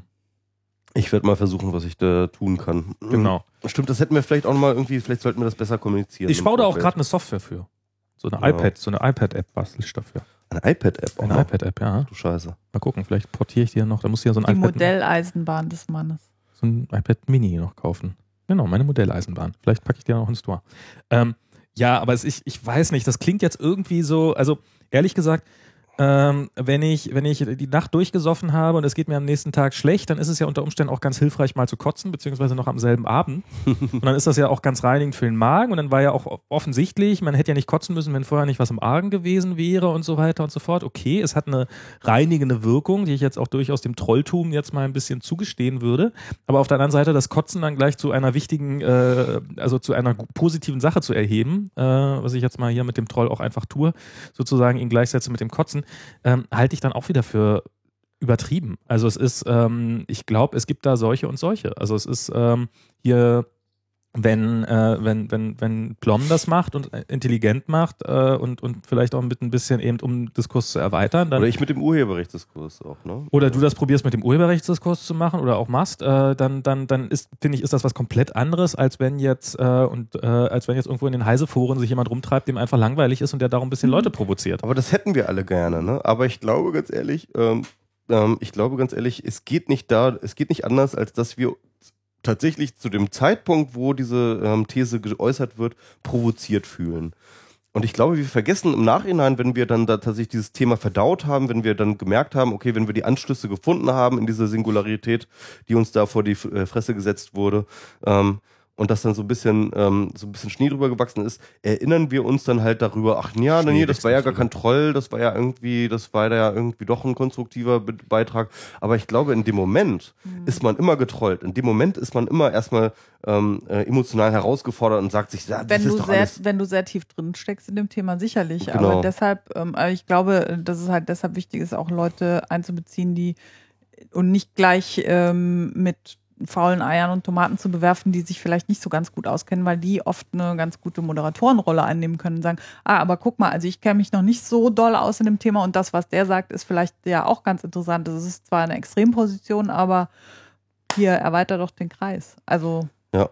Ich werde mal versuchen, was ich da tun kann. Genau. Stimmt, das hätten wir vielleicht auch nochmal irgendwie, vielleicht sollten wir das besser kommunizieren. Ich baue da auch gerade eine Software für. So eine Ja. iPad, so eine iPad-App bastel ich dafür. Eine iPad-App auch Eine noch? iPad-App, ja. Du Scheiße. Mal gucken, vielleicht portiere ich die ja noch. Da muss ich ja so ein Die iPad, Modelleisenbahn des Mannes. so ein iPad Mini noch kaufen. Genau, meine Modelleisenbahn. Vielleicht packe ich die ja noch ins Store. Ähm, ja, aber es, ich, ich weiß nicht, das klingt jetzt irgendwie so, also ehrlich gesagt, Ähm, wenn ich, wenn ich die Nacht durchgesoffen habe und es geht mir am nächsten Tag schlecht, dann ist es ja unter Umständen auch ganz hilfreich, mal zu kotzen, beziehungsweise noch am selben Abend. Und dann ist das ja auch ganz reinigend für den Magen. Und dann war ja auch offensichtlich, man hätte ja nicht kotzen müssen, wenn vorher nicht was im Argen gewesen wäre und so weiter und so fort. Okay, es hat eine reinigende Wirkung, die ich jetzt auch durchaus dem Trolltum jetzt mal ein bisschen zugestehen würde. Aber auf der anderen Seite das Kotzen dann gleich zu einer wichtigen, äh, also zu einer positiven Sache zu erheben, äh, was ich jetzt mal hier mit dem Troll auch einfach tue, sozusagen ihn gleichsetze mit dem Kotzen, Ähm, halte ich dann auch wieder für übertrieben. Also es ist, ähm, ich glaube, es gibt da solche und solche. Also es ist ähm, hier, wenn, äh, wenn, wenn, wenn Plom das macht und intelligent macht äh, und, und vielleicht auch mit ein bisschen eben, um Diskurs zu erweitern. Dann, oder ich mit dem Urheberrechtsdiskurs auch, ne? Oder du das probierst mit dem Urheberrechtsdiskurs zu machen oder auch machst, äh, dann, dann, dann ist, finde ich, ist das was komplett anderes, als wenn jetzt, äh, und, äh, als wenn jetzt irgendwo in den Heise-Foren sich jemand rumtreibt, dem einfach langweilig ist und der darum ein bisschen Leute provoziert. Aber das hätten wir alle gerne, ne? Aber ich glaube ganz ehrlich, ähm, ähm, ich glaube ganz ehrlich, es geht nicht da, es geht nicht anders, als dass wir tatsächlich zu dem Zeitpunkt, wo diese ähm, These geäußert wird, provoziert fühlen. Und ich glaube, wir vergessen im Nachhinein, wenn wir dann da tatsächlich dieses Thema verdaut haben, wenn wir dann gemerkt haben, okay, wenn wir die Anschlüsse gefunden haben in dieser Singularität, die uns da vor die äh, Fresse gesetzt wurde, ähm, und das dann so ein bisschen ähm, so ein bisschen Schnee drüber gewachsen ist, erinnern wir uns dann halt darüber, ach ja, Schnee nee, das war ja gar drüber. kein Troll, das war ja irgendwie, das war ja irgendwie doch ein konstruktiver Be- Beitrag. Aber ich glaube, in dem Moment Mhm. ist man immer getrollt. In dem Moment ist man immer erstmal ähm, äh, emotional herausgefordert und sagt sich, ja, das Wenn ist du, doch sehr, alles. wenn du sehr tief drin steckst in dem Thema, sicherlich. Genau. Aber deshalb, ähm, also ich glaube, dass es halt deshalb wichtig ist, auch Leute einzubeziehen, die und nicht gleich ähm, mit faulen Eiern und Tomaten zu bewerfen, die sich vielleicht nicht so ganz gut auskennen, weil die oft eine ganz gute Moderatorenrolle einnehmen können und sagen, ah, aber guck mal, also ich kenne mich noch nicht so doll aus in dem Thema und das, was der sagt, ist vielleicht ja auch ganz interessant. Das ist zwar eine Extremposition, aber hier erweitert doch den Kreis. Also Ja.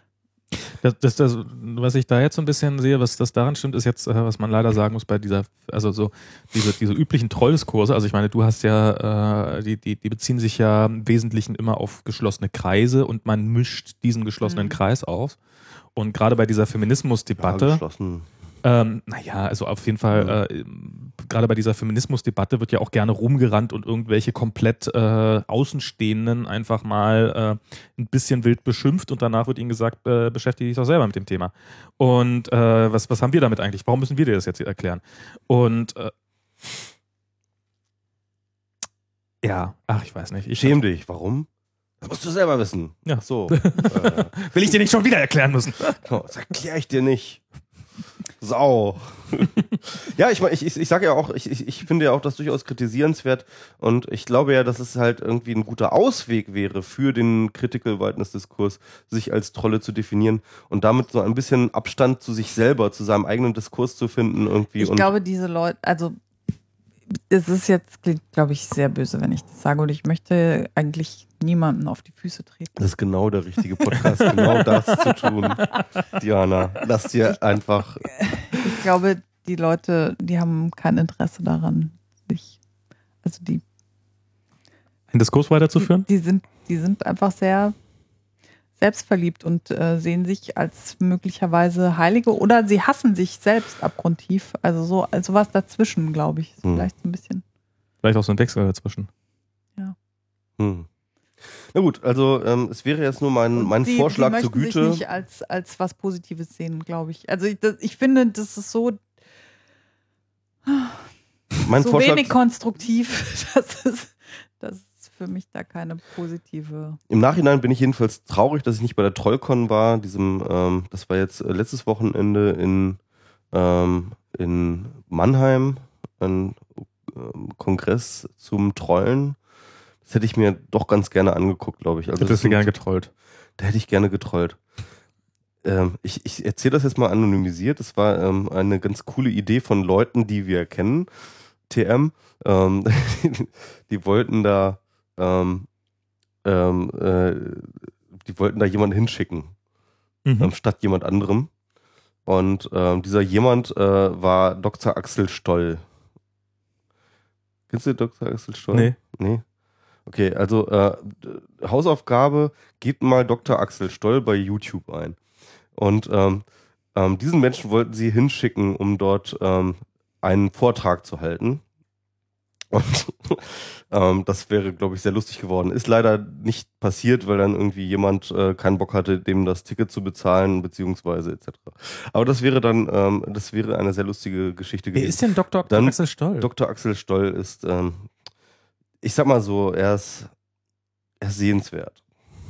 Das, das, das, was ich da jetzt so ein bisschen sehe, was das daran stimmt, ist jetzt, äh, was man leider sagen muss bei dieser, also so diese, diese üblichen Trolldiskurse, also ich meine, du hast ja, äh, die, die, die beziehen sich ja im Wesentlichen immer auf geschlossene Kreise und man mischt diesen geschlossenen Mhm. Kreis auf. Und gerade bei dieser Ja, Feminismusdebatte, geschlossen. ähm, naja, also auf jeden Fall, äh, gerade bei dieser Feminismusdebatte wird ja auch gerne rumgerannt und irgendwelche komplett äh, Außenstehenden einfach mal äh, ein bisschen wild beschimpft und danach wird ihnen gesagt, äh, beschäftige dich doch selber mit dem Thema. Und äh, was, was haben wir damit eigentlich? Warum müssen wir dir das jetzt erklären? Und äh, ja, ach, ich weiß nicht. Ich Schäm dich. Warum? Das musst du selber wissen. Ja. Ach so. äh, will ich dir nicht schon wieder erklären müssen. das erkläre ich dir nicht. Sau. Ja, ich meine, ich, ich, ich sage ja auch, ich, ich, ich finde ja auch das durchaus kritisierenswert und ich glaube ja, dass es halt irgendwie ein guter Ausweg wäre für den Critical Whiteness Diskurs, sich als Trolle zu definieren und damit so ein bisschen Abstand zu sich selber, zu seinem eigenen Diskurs zu finden irgendwie. ich und glaube, diese Leute, also es ist jetzt, klingt, glaube ich, sehr böse, wenn ich das sage und ich möchte eigentlich niemanden auf die Füße treten. das ist genau der richtige Podcast, genau das zu tun. Diana, lass dir einfach. Ich glaube, die Leute, die haben kein Interesse daran, sich, also die, Den Diskurs weiterzuführen? die sind, die sind einfach sehr, selbstverliebt und äh, sehen sich als möglicherweise Heilige oder sie hassen sich selbst abgrundtief. Also so also was dazwischen, glaube ich. Ist Hm. vielleicht so ein bisschen. Vielleicht auch so ein Wechsel dazwischen. Hm. Na gut, also ähm, es wäre jetzt nur mein, mein sie, Vorschlag sie zur möchten Güte. sich nicht als, als was Positives sehen, glaube ich. Also ich, das, ich finde, das ist so, Mein so Vorschlag, wenig konstruktiv, dass es, dass es für mich da keine positive. im Nachhinein bin ich jedenfalls traurig, dass ich nicht bei der Trollcon war. Diesem, ähm, das war jetzt äh, letztes Wochenende in, ähm, in Mannheim, ein ähm, Kongress zum Trollen. Das hätte ich mir doch ganz gerne angeguckt, glaube ich. Also Hättest das du sind- gerne getrollt. Da hätte ich gerne getrollt. Ähm, ich ich erzähle das jetzt mal anonymisiert. Das war ähm, eine ganz coole Idee von Leuten, die wir kennen. T M. Ähm, die wollten da ähm, ähm, äh, die wollten da jemanden hinschicken, Mhm. ähm, statt jemand anderem. Und ähm, dieser jemand äh, war Doktor Axel Stoll. Kennst du Doktor Axel Stoll? Nee. Nee. Okay, also äh, Hausaufgabe, gebt mal Doktor Axel Stoll bei YouTube ein. Und ähm, ähm, diesen Menschen wollten sie hinschicken, um dort ähm, einen Vortrag zu halten. Und ähm, das wäre, glaube ich, sehr lustig geworden. Ist leider nicht passiert, weil dann irgendwie jemand äh, keinen Bock hatte, dem das Ticket zu bezahlen, beziehungsweise et cetera. Aber das wäre dann, ähm, das wäre eine sehr lustige Geschichte Wer gewesen. ist denn Doktor Dann- Axel Stoll? Doktor Axel Stoll ist, ähm, ich sag mal so, er ist, er ist sehenswert.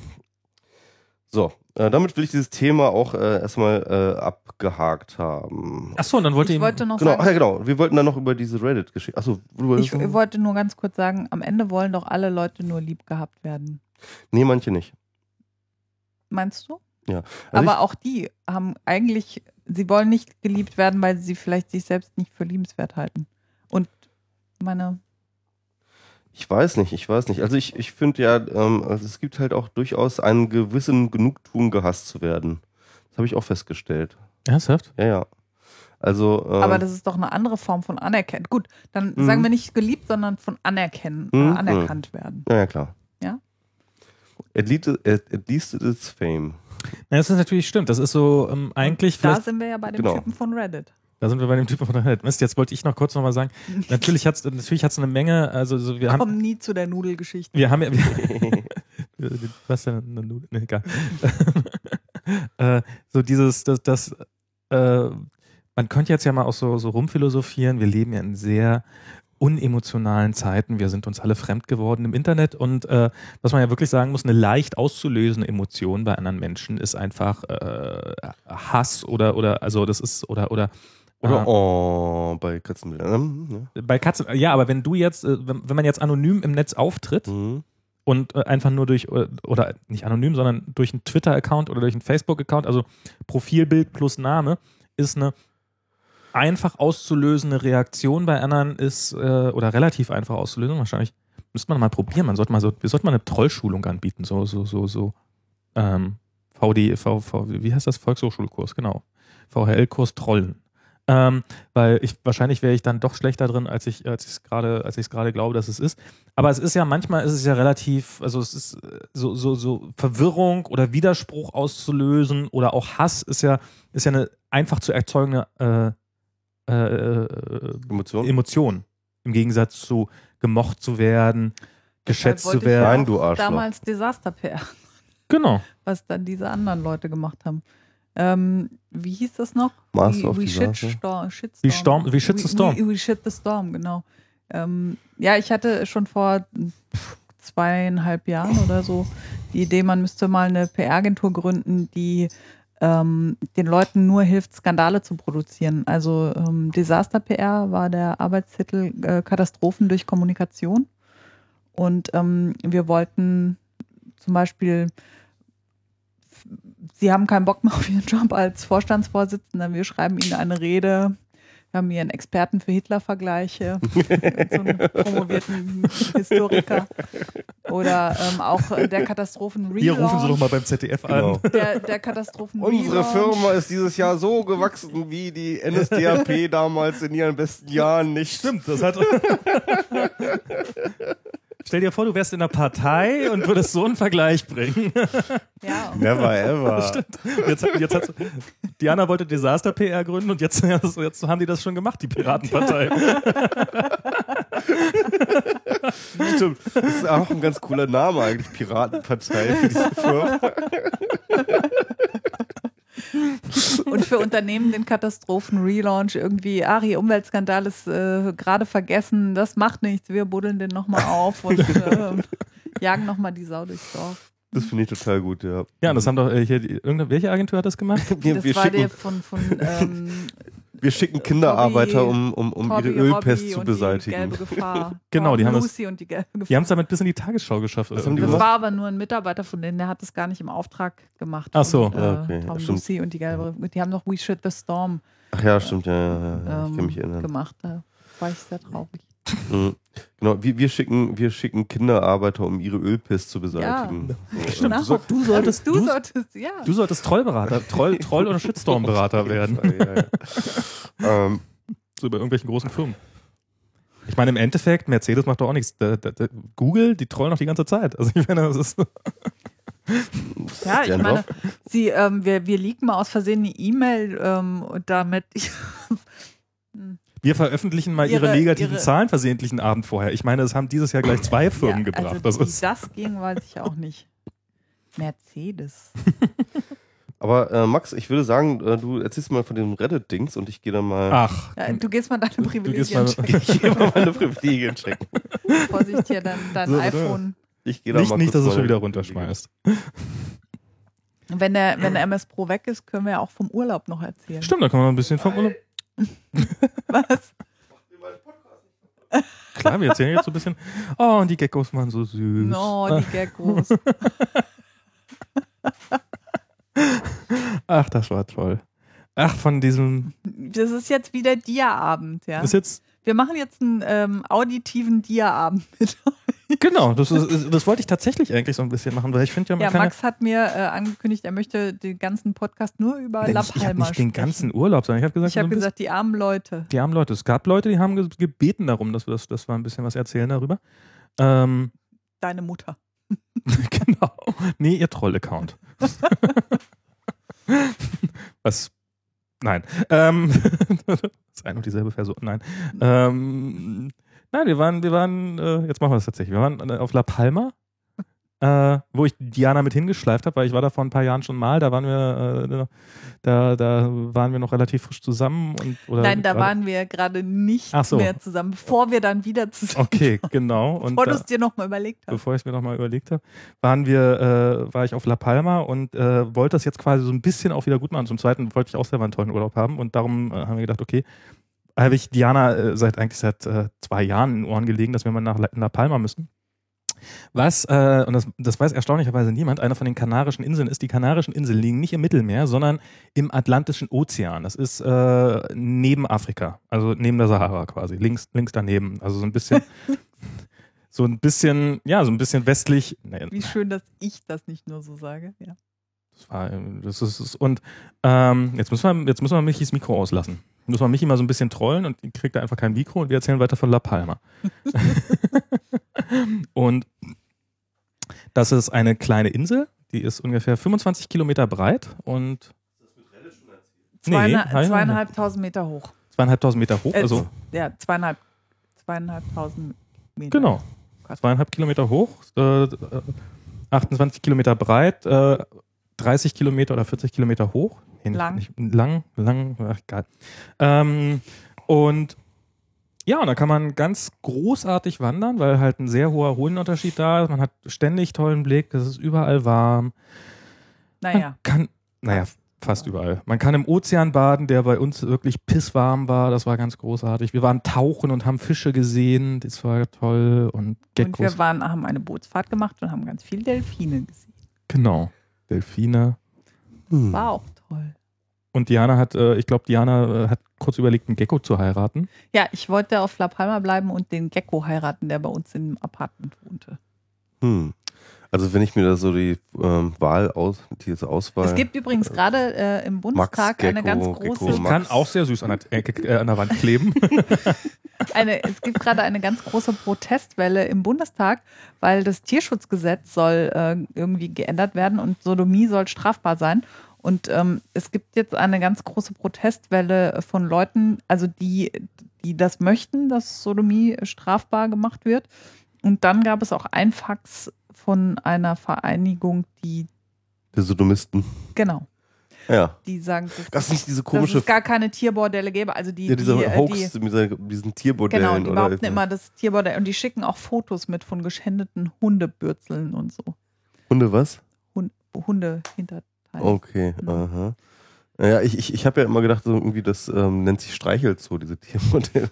So, äh, damit will ich dieses Thema auch äh, erstmal äh, abgehakt haben. Achso, und dann wollte Ich ihn. wollte noch Genau, ach sagen, ja, genau. Wir wollten dann noch über diese Reddit-Geschichte. Achso, du wolltest ich noch- wollte nur ganz kurz sagen, am Ende wollen doch alle Leute nur lieb gehabt werden. Nee, manche nicht. Meinst du? Also Aber auch die haben eigentlich, sie wollen nicht geliebt werden, weil sie vielleicht sich selbst nicht für liebenswert halten. Und meine, Ich weiß nicht, ich weiß nicht. Also ich, ich finde ja, ähm, also es gibt halt auch durchaus einen gewissen Genugtuung, gehasst zu werden. Das habe ich auch festgestellt. Ernsthaft? Ja, ja. Also, ähm, aber das ist doch eine andere Form von Anerkennen. Gut, dann Mhm. sagen wir nicht geliebt, sondern von Anerkennen, Mhm. äh, anerkannt werden. ja, ja, klar. Ja? At least, at, at least it is fame. Ja, das ist natürlich stimmt. Das ist so ähm, eigentlich Da vielleicht. sind wir ja bei dem Genau. Typen von Reddit. Da sind wir bei dem Typen von der Welt. Mist, jetzt wollte ich noch kurz nochmal sagen. Natürlich hat es natürlich hat's eine Menge. Also so, wir haben. Kommen nie zu der Nudelgeschichte. Wir haben ja. Wir, was denn? Eine Nudel? Nee, egal. äh, so dieses, das, das äh, man könnte jetzt ja mal auch so, so rumphilosophieren. Wir leben ja in sehr unemotionalen Zeiten. Wir sind uns alle fremd geworden im Internet und äh, was man ja wirklich sagen muss, eine leicht auszulösende Emotion bei anderen Menschen ist einfach äh, Hass oder oder also das ist oder oder Oder äh, oh, bei Katzenbildern. Ja. bei Katzen, ja, aber wenn du jetzt, äh, wenn, wenn man jetzt anonym im Netz auftritt Mhm. und äh, einfach nur durch, äh, oder nicht anonym, sondern durch einen Twitter-Account oder durch einen Facebook-Account, also Profilbild plus Name, ist eine einfach auszulösende Reaktion bei anderen ist, äh, oder relativ einfach auszulösen, wahrscheinlich müsste man mal probieren, man sollte mal so, wir sollten mal eine Trollschulung anbieten, so, so, so, so, ähm, V D, V, V, wie heißt das? Volkshochschulkurs, genau. V H L-Kurs Trollen. Ähm, weil ich wahrscheinlich wäre ich dann doch schlechter drin, als ich als ich es gerade als ich es gerade glaube, dass es ist. Aber es ist ja manchmal ist es ja relativ, also es ist äh, so so so Verwirrung oder Widerspruch auszulösen oder auch Hass ist ja ist ja eine einfach zu erzeugende äh, äh, Emotion? Emotion im Gegensatz zu gemocht zu werden, geschätzt Deshalb zu wollte ich werden. Nein, du ja auch Arschloch. damals Desaster-P R, Genau. was dann diese anderen Leute gemacht haben. Ähm, wie hieß das noch? Master We, of we Disaster. shitstorm, shitstorm. Wie Storm- wie Shit the Storm. We, we, we shit the storm, genau. Ähm, ja, ich hatte schon vor pff, zweieinhalb Jahren oder so die Idee, man müsste mal eine P R-Agentur gründen, die ähm, den Leuten nur hilft, Skandale zu produzieren. Also ähm, Desaster-P R war der Arbeitstitel, äh, Katastrophen durch Kommunikation. Und ähm, wir wollten zum Beispiel, Sie haben keinen Bock mehr auf Ihren Job als Vorstandsvorsitzender, wir schreiben Ihnen eine Rede. Wir haben hier einen Experten für Hitler-Vergleiche, so einen promovierten Historiker. Oder ähm, auch der Katastrophen-Relaunch. Hier rufen Sie doch mal beim Z D F Genau. an. Der, der katastrophen Unsere Firma ist dieses Jahr so gewachsen wie die N S D A P damals in ihren besten Jahren nicht. Stimmt, das hat. Stell dir vor, du wärst in einer Partei und würdest so einen Vergleich bringen. Ja. Never ever. Stimmt. Jetzt, jetzt hat, Diana wollte Desaster-P R gründen und jetzt, jetzt haben die das schon gemacht, die Piratenpartei. Stimmt. Das ist auch ein ganz cooler Name eigentlich, Piratenpartei für diese Firma. Und für Unternehmen den Katastrophen-Relaunch irgendwie, Ari, Umweltskandal ist äh, gerade vergessen, das macht nichts, wir buddeln den nochmal auf und äh, jagen nochmal die Sau durchs Dorf. Das finde ich total gut, ja. Ja, das haben doch äh, hier, die, irgendeine, welche Agentur hat das gemacht? Wir, Das wir, war der schicken, von, von ähm, wir schicken Kinderarbeiter, Tobi- um, um, um Tobi, ihre Ölpest Robby zu und Die beseitigen. gelbe Gefahr. Genau, die Tom, haben das- Lucy und die gelbe Gefahr. Die haben es damit bis in die Tagesschau geschafft. Was haben die irgendwie. Das gemacht? war aber nur ein Mitarbeiter von denen, der hat das gar nicht im Auftrag gemacht. Ach so. Und, äh, Ja, okay, Tom, stimmt. Lucy und die gelbe, die haben noch We Shit the Storm Ach ja, stimmt, ja, ja, ja, ja. ich ähm, kann mich erinnern. gemacht. Da war ich sehr traurig. Mhm. Genau, wir, wir, schicken, wir schicken Kinderarbeiter, um ihre Ölpest zu beseitigen. So, Stimmt, Genau. du, soll- du solltest, Du du, solltest, ja. du solltest Trollberater, Troll, Troll- oder Shitstorm-Berater werden. Ja, ja. ähm, So bei irgendwelchen großen Firmen. Ich meine, im Endeffekt, Mercedes macht doch auch nichts. Da, da, da, Google, die trollen noch die ganze Zeit. Also ich meine, das ist. Ja, ich deren meine, Job. sie, ähm, wir, wir leaken mal aus Versehen eine E-Mail ähm, und damit. Wir veröffentlichen mal ihre, Ihre- negativen ihre- Zahlen versehentlichen Abend vorher. Ich meine, es haben dieses Jahr gleich zwei Firmen ja, gebracht. Also, das wie ist, das ging, weiß ich auch nicht. Mercedes. aber äh, Max, ich würde sagen, äh, du erzählst mal von dem Reddit-Dings und ich gehe dann mal, ach, Ja, du gehst mal deine Du- du gehst Privilegien mal- checken. ich gehe mal meine Privilegien checken. Vorsicht hier, dein, dein So, oder? iPhone. Ich gehe da nicht, mal nicht, dass kurz du es schon meine wieder Privilegien. runterschmeißt. Wenn der, wenn der M S Pro weg ist, können wir ja auch vom Urlaub noch erzählen. Stimmt, da kann man ein bisschen vom Urlaub. Was? Klar, wir erzählen jetzt so ein bisschen. Oh, und die Geckos waren so süß. No, die Geckos. Ach, das war toll. Ach, von diesem. Das ist jetzt wieder Dia-Abend, ja. Ist jetzt. Wir machen jetzt einen ähm, auditiven Dia-Abend mit euch. Genau, das, ist, das wollte ich tatsächlich eigentlich so ein bisschen machen, weil ich finde ja, man Ja, kann Max hat mir äh, angekündigt, er möchte den ganzen Podcast nur über ja, La ich, ich habe Palma nicht den sprechen. ganzen Urlaub, sondern ich habe gesagt, Ich habe so ein gesagt, die armen Leute. bisschen- die armen Leute. Es gab Leute, die haben ge- gebeten darum, dass wir das, dass wir ein bisschen was erzählen darüber. Ähm, Deine Mutter. genau. Nee, ihr Troll-Account. Was? Nein. Ähm, das ist ein und dieselbe Person. Nein. Ähm, nein, wir waren, wir waren, äh, jetzt machen wir das tatsächlich. Wir waren äh, auf La Palma, äh, wo ich Diana mit hingeschleift habe, weil ich war da vor ein paar Jahren schon mal. Da waren wir, äh, da, da waren wir noch relativ frisch zusammen und oder Nein, da gerade- waren wir gerade nicht Ach so. mehr zusammen, bevor wir dann wieder zusammen Okay, genau. Und bevor du da, es dir nochmal überlegt hast. bevor ich es mir nochmal überlegt habe, waren wir, äh, war ich auf La Palma und äh, wollte das jetzt quasi so ein bisschen auch wieder gut machen. Zum Zweiten wollte ich auch selber einen tollen Urlaub haben und darum äh, haben wir gedacht, okay, habe ich Diana äh, seit eigentlich seit äh, zwei Jahren in den Ohren gelegen, dass wir mal nach La, La Palma müssen. Was, äh, und das, das weiß erstaunlicherweise niemand, eine von den Kanarischen Inseln ist, die Kanarischen Inseln liegen nicht im Mittelmeer, sondern im Atlantischen Ozean. Das ist äh, neben Afrika, also neben der Sahara quasi, links, links daneben. Also so ein bisschen, so ein bisschen, ja, so ein bisschen westlich. Nee, Wie schön, dass ich das nicht nur so sage. Ja. das war, ähm, das ist, ist- und ähm, jetzt müssen wir, jetzt müssen wir Michis Mikro auslassen. Müssen wir Michi mal so ein bisschen trollen und die kriegt da einfach kein Mikro und wir erzählen weiter von La Palma. Und das ist eine kleine Insel, die ist ungefähr fünfundzwanzig Kilometer breit und Zweine, nein, nein, zweieinhalbtausend Meter hoch. zweieinhalbtausend Meter hoch, Äh, also Ja, zweieinhalb, zweieinhalbtausend Meter. genau, zweieinhalb Kilometer hoch, äh, achtundzwanzig Kilometer breit, äh, dreißig Kilometer oder vierzig Kilometer hoch. Nee, Lang. Nicht, lang, lang, ach, egal. Ähm, und ja, und da kann man ganz großartig wandern, weil halt ein sehr hoher Höhenunterschied da ist. Man hat ständig tollen Blick, es ist überall warm. Man Naja, kann, naja, fast überall. Man kann im Ozean baden, der bei uns wirklich pisswarm war. Das war ganz großartig. Wir waren tauchen und haben Fische gesehen. Das war toll. Und und Geckos. wir waren, haben eine Bootsfahrt gemacht und haben ganz viel Delfine gesehen. Genau. Delfine. Hm. War auch toll. Und Diana hat, äh, ich glaube, Diana äh, hat kurz überlegt, einen Gecko zu heiraten. Ja, ich wollte auf La Palma bleiben und den Gecko heiraten, der bei uns im Apartment wohnte. Hm. Also wenn ich mir da so die ähm, Wahl aus, diese Auswahl. Es gibt übrigens gerade äh, im Bundestag Gecko, eine ganz Gecko, große. Max. Kann auch sehr süß an der, Ecke, äh, an der Wand kleben. eine, es gibt gerade eine ganz große Protestwelle im Bundestag, weil das Tierschutzgesetz soll äh, irgendwie geändert werden und Sodomie soll strafbar sein. Und ähm, es gibt jetzt eine ganz große Protestwelle von Leuten, also die, die das möchten, dass Sodomie strafbar gemacht wird. Und dann gab es auch ein Fax von einer Vereinigung, die Der Sodomisten. genau. Ja. Die sagen, dass, Das ist nicht diese komische. dass es gar keine Tierbordelle gäbe. Also die, ja, dieser die, Hoax die mit dieser- diesen Tierbordellen. genau, die oder behaupten immer das Tierbordell und die schicken auch Fotos mit von geschändeten Hundebürzeln und so. Hunde was? Hund, Hundehinterteile. Okay, Genau. aha. Naja, ich, ich, ich habe ja immer gedacht, so irgendwie, das ähm, nennt sich Streichelzoo, diese Tiermodelle.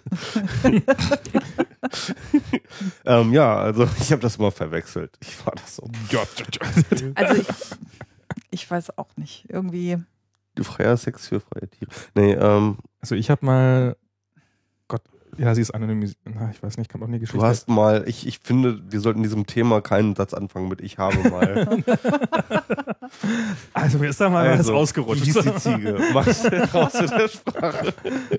ähm, ja, also ich habe das mal verwechselt. Ich war das so. Also ich, ich weiß auch nicht. Irgendwie. Freier Sex für freie Tiere. Nee, ähm, Also ich habe mal, Gott, ja, sie ist anonymisiert. Na, ich weiß nicht, kann auch nie Geschichte. du hast mal, ich, ich finde, wir sollten in diesem Thema keinen Satz anfangen mit ich habe mal. Also mir ist da mal Also, was rausgerutscht. Wie hieß die Ziege? Machst du raus mit der Sprache?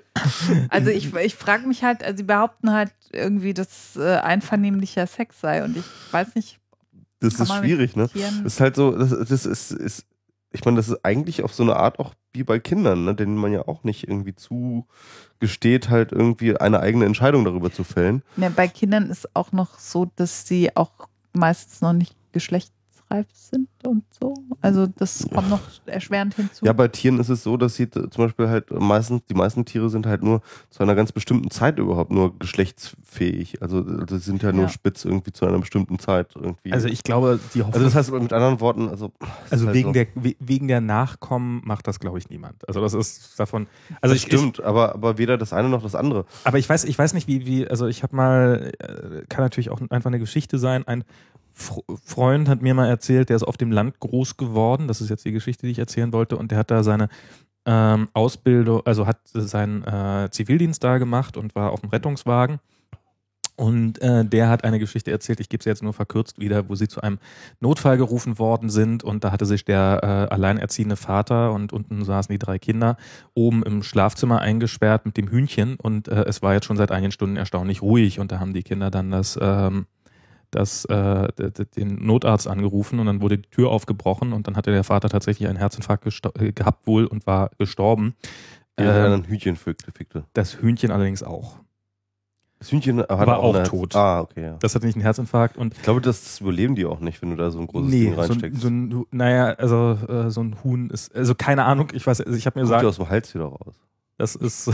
Also ich, ich frage mich halt, also sie behaupten halt irgendwie, dass äh, einvernehmlicher Sex sei und ich weiß nicht. Das kann ist man schwierig, ne? mit Tieren- Das ist halt so, das, das ist, ist, ich meine, das ist eigentlich auf so eine Art auch wie bei Kindern, ne, denen man ja auch nicht irgendwie zugesteht, halt irgendwie eine eigene Entscheidung darüber zu fällen. Ja, bei Kindern ist auch noch so, dass sie auch meistens noch nicht geschlechtsreif sind und so. Also das kommt noch erschwerend hinzu. Ja, bei Tieren ist es so, dass sie t- zum Beispiel halt meistens, die meisten Tiere sind halt nur zu einer ganz bestimmten Zeit überhaupt nur geschlechtsfähig. Also, also sie sind ja nur Ja. spitz irgendwie zu einer bestimmten Zeit irgendwie. Also ich glaube, die Hoffnung, also das heißt mit anderen Worten, also es also ist halt wegen so. der we- wegen der Nachkommen macht das, glaube ich, niemand. Also das ist davon. Also das ich, ich, stimmt, aber, aber weder das eine noch das andere. aber ich weiß, ich weiß nicht, wie, wie, also ich habe mal, äh, kann natürlich auch einfach eine Geschichte sein. Ein Fr- Freund hat mir mal erzählt, der ist auf dem Land groß geworden. Das ist jetzt die Geschichte, die ich erzählen wollte. Und der hat da seine ähm, Ausbildung, also hat seinen äh, Zivildienst da gemacht und war auf dem Rettungswagen. Und äh, der hat eine Geschichte erzählt, ich gebe sie jetzt nur verkürzt wieder, wo sie zu einem Notfall gerufen worden sind und da hatte sich der äh, alleinerziehende Vater und unten saßen die drei Kinder oben im Schlafzimmer eingesperrt mit dem Hühnchen und äh, es war jetzt schon seit einigen Stunden erstaunlich ruhig und da haben die Kinder dann das, ähm, das, äh, d- d- den Notarzt angerufen und dann wurde die Tür aufgebrochen und dann hatte der Vater tatsächlich einen Herzinfarkt gesto- äh, gehabt wohl und war gestorben. Der Ähm, ein Hühnchen fickte. fickte. das Hühnchen allerdings auch. Das Hühnchen hat War auch eine, tot. Ah, okay, ja. Das hatte nicht einen Herzinfarkt und Ich glaube, das, das überleben die auch nicht, wenn du da so ein großes nee, Ding so ein, reinsteckst. so ein, naja, also äh, so ein Huhn ist, also keine Ahnung, ich weiß, also ich habe mir Kommt ja gesagt, aus dem Hals wieder raus. das ist,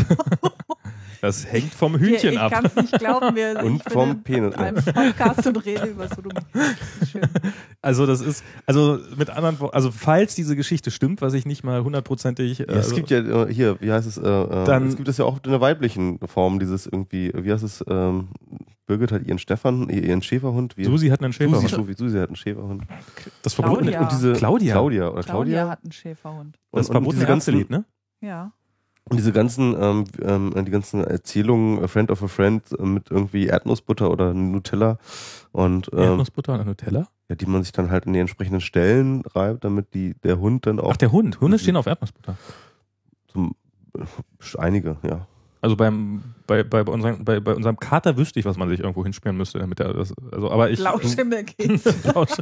das hängt vom Hühnchen ich ab. kann es nicht glauben. Wir, Und ich bin vom in Penis. einem Podcast und rede über Sodomie. Schön. Also das ist, also mit anderen Worten, also falls diese Geschichte stimmt, was ich nicht mal hundertprozentig. Ja, es gibt ja äh, hier, wie heißt es, äh, äh, Dann- es gibt es ja auch in der weiblichen Form, dieses irgendwie, wie heißt es, ähm, Birgit hat ihren Stefan, ihren Schäferhund. Wie Susi hat einen Susi, Schäferhund. Susi, Susi hat einen Schäferhund. Das verbotene, Claudia. Und diese Claudia. Claudia oder Claudia Claudia. hat einen Schäferhund. das und, und verbotene diese ganzen, Ärztelied, ne? Ja. und diese ganzen, ähm, ähm, die ganzen Erzählungen, A Friend of a Friend äh, mit irgendwie Erdnussbutter oder Nutella und ähm, Erdnussbutter und Nutella? ja, die man sich dann halt in die entsprechenden Stellen reibt, damit die der Hund dann auch Ach, der Hund. Hunde Mhm. stehen auf Erdnussbutter. zum einige, ja. Also beim, bei, bei, bei, unserem, bei, bei unserem Kater wüsste ich, was man sich irgendwo hinspielen müsste, damit er das, also, aber ich. Blauschimmel geht's. Blausch-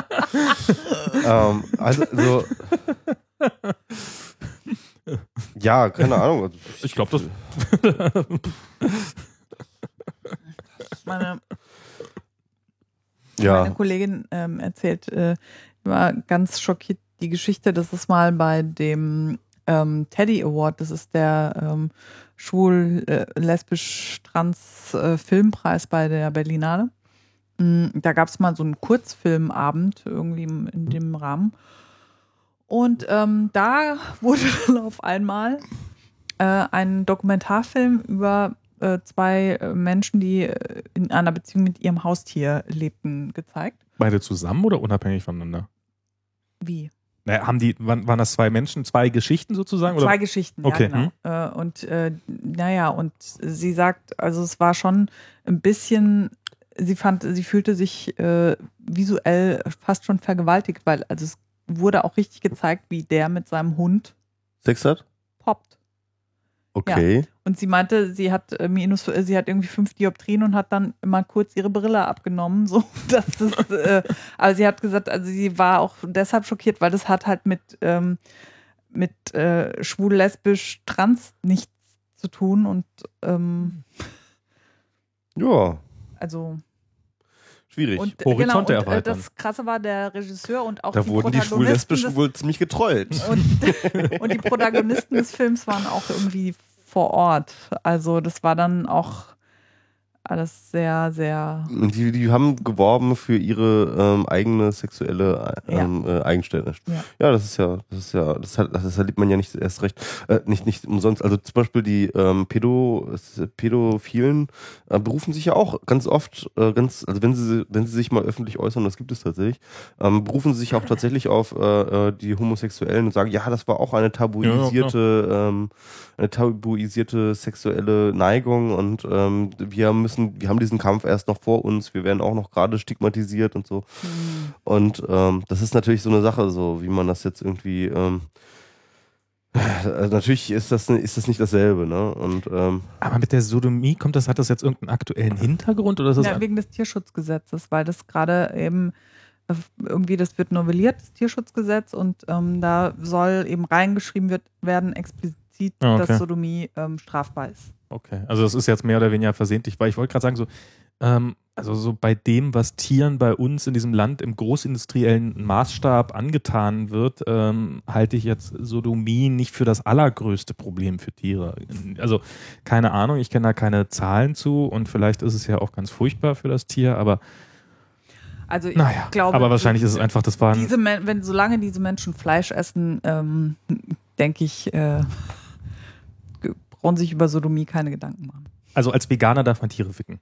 ähm, also so ja, keine Ahnung. Also, Ich glaube, das. Meine, ja, meine Kollegin ähm, erzählt, äh, war ganz schockiert die Geschichte, dass es mal bei dem ähm, Teddy Award, das ist der ähm, schwul, äh, lesbisch, trans äh, Filmpreis bei der Berlinale. Mm, Da gab es mal so einen Kurzfilmabend irgendwie im- in dem Rahmen. Und ähm, da wurde dann auf einmal äh, ein Dokumentarfilm über äh, zwei äh, Menschen, die äh, in einer Beziehung mit ihrem Haustier lebten, gezeigt. Beide zusammen oder unabhängig voneinander? Wie? Naja, haben die, waren, waren das zwei Menschen, zwei Geschichten sozusagen? Zwei Oder? Geschichten, Okay, ja genau. Äh, und äh, naja, und sie sagt, also es war schon ein bisschen, sie fand, sie fühlte sich äh, visuell fast schon vergewaltigt, weil also es wurde auch richtig gezeigt, wie der mit seinem Hund Sex hat? poppt. Okay. Ja. Und sie meinte, sie hat äh, minus, äh, sie hat irgendwie fünf Dioptrien und hat dann immer kurz ihre Brille abgenommen. So, dass das, äh, aber sie hat gesagt, also sie war auch deshalb schockiert, weil das hat halt mit, ähm, mit äh, schwul, lesbisch, trans nichts zu tun. Und ähm, Ja. Also schwierig. Und, Horizonte genau, und, erweitern. Äh, das Krasse war der Regisseur und auch Da die wurden die Protagonisten. Schwul-Lesbischen wohl ziemlich getrollt. Und, und die Protagonisten des Films waren auch irgendwie vor Ort. Also das war dann auch alles sehr, sehr... Die, die haben geworben für ihre ähm, eigene sexuelle ähm, Ja. äh, Eigenständigkeit. Ja. Ja, das ist ja, das ist ja, das, hat, das erlebt man ja nicht erst recht, äh, nicht, nicht umsonst. Also zum Beispiel die ähm, Pädo, Pädophilen äh, berufen sich ja auch ganz oft, äh, ganz, also wenn sie, wenn sie sich mal öffentlich äußern, das gibt es tatsächlich, ähm, berufen sie sich auch tatsächlich auf äh, die Homosexuellen und sagen, ja, das war auch eine tabuisierte, ja, ähm, eine tabuisierte sexuelle Neigung und ähm, wir müssen wir haben diesen Kampf erst noch vor uns, wir werden auch noch gerade stigmatisiert und so. Mhm. Und ähm, das ist natürlich so eine Sache, so wie man das jetzt irgendwie ähm, also natürlich ist das, ist das nicht dasselbe, ne? Und, ähm, aber mit der Sodomie kommt das, hat das jetzt irgendeinen aktuellen Hintergrund oder ist das ja, wegen des Tierschutzgesetzes, weil das gerade eben irgendwie, das wird novelliert, das Tierschutzgesetz, und ähm, da soll eben reingeschrieben wird, werden explizit, oh, okay. dass Sodomie ähm, strafbar ist. Okay, also das ist jetzt mehr oder weniger versehentlich, weil ich wollte gerade sagen, so, ähm, also so bei dem, was Tieren bei uns in diesem Land im großindustriellen Maßstab angetan wird, ähm, halte ich jetzt Sodomie nicht für das allergrößte Problem für Tiere. Also keine Ahnung, ich kenne da keine Zahlen zu und vielleicht ist es ja auch ganz furchtbar für das Tier, aber also ich naja, glaube, aber wahrscheinlich ist es einfach, das war diese Men- wenn solange diese Menschen Fleisch essen, ähm, denke ich, äh, brauchen sich über Sodomie keine Gedanken machen. Also als Veganer darf man Tiere ficken.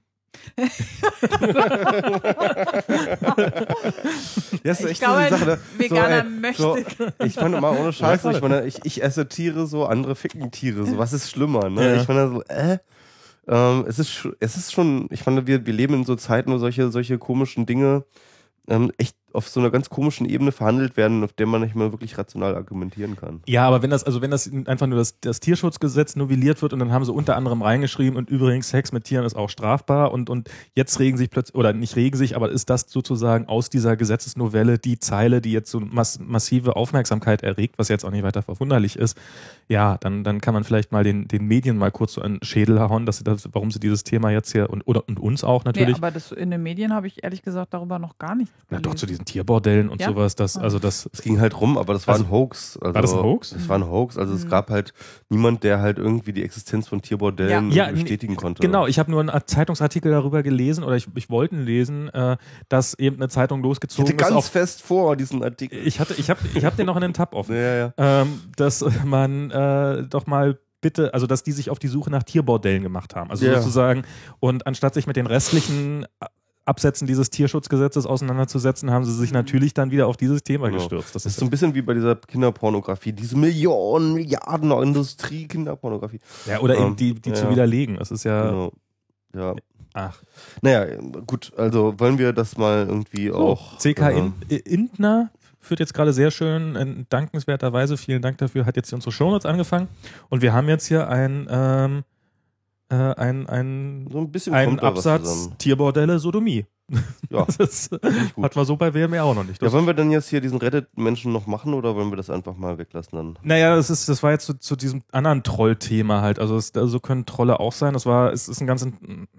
Das ist echt ich glaube, so die Sache. Veganer so, ey, möchte. So, ich meine mal ohne Scheiß, ich meine, ich, ich esse Tiere so, andere ficken Tiere so. Was ist schlimmer, ne? Ja. Ich meine so, äh, ähm, es ist, es ist schon, ich meine, wir, wir leben in so Zeiten, wo solche, solche komischen Dinge ähm, echt auf so einer ganz komischen Ebene verhandelt werden, auf der man nicht mal wirklich rational argumentieren kann. Ja, aber wenn das, also wenn das einfach nur das, das Tierschutzgesetz novelliert wird und dann haben sie unter anderem reingeschrieben und übrigens Sex mit Tieren ist auch strafbar und, und jetzt regen sich plötzlich, oder nicht regen sich, aber ist das sozusagen aus dieser Gesetzesnovelle die Zeile, die jetzt so mass, massive Aufmerksamkeit erregt, was jetzt auch nicht weiter verwunderlich ist, ja, dann, dann kann man vielleicht mal den, den Medien mal kurz so einen Schädel hauen, dass sie das, warum sie dieses Thema jetzt hier und, oder, und uns auch natürlich. Nee, aber das, in den Medien habe ich ehrlich gesagt darüber noch gar nichts gelesen. Ja, doch zu diesen Tierbordellen und ja? sowas, das, also das. Es ging halt rum, aber das war also, ein Hoax. Also, war das ein Hoax? Das war ein Hoax. Also mhm. es gab halt niemand, der halt irgendwie die Existenz von Tierbordellen ja. Ja, bestätigen konnte. Genau, ich habe nur einen Zeitungsartikel darüber gelesen oder ich, ich wollte ihn lesen, äh, dass eben eine Zeitung losgezogen ich hatte ist. ganz auf, fest vor diesen Artikel. Ich hatte, ich habe ich hab den noch in den Tab offen. Ja, ja. Ähm, dass man äh, doch mal bitte, also dass die sich auf die Suche nach Tierbordellen gemacht haben. Also ja. sozusagen, und anstatt sich mit den restlichen Absätzen dieses Tierschutzgesetzes auseinanderzusetzen, haben sie sich natürlich dann wieder auf dieses Thema genau. gestürzt. Das, das ist so ein bisschen wie bei dieser Kinderpornografie, diese Millionen, Milliarden Industrie Kinderpornografie. Ja, oder ähm, eben die, die ja. zu widerlegen. Das ist ja... Genau. Ja. Ach. Naja, gut, also wollen wir das mal irgendwie so, auch... C K äh, Intner führt jetzt gerade sehr schön, in dankenswerterweise, vielen Dank dafür, hat jetzt unsere Shownotes angefangen und wir haben jetzt hier ein... Ähm, äh, ein, ein, so ein bisschen ein kommt da was Absatz zusammen. Tierbordelle Sodomie. Ja, das hat man so bei W M R auch noch nicht. Ja, wollen wir denn jetzt hier diesen Reddit-Menschen noch machen oder wollen wir das einfach mal weglassen dann? Naja, das ist, das war jetzt zu, zu diesem anderen Troll-Thema halt. Also, es, also können Trolle auch sein. Das war, es ist ein ganz,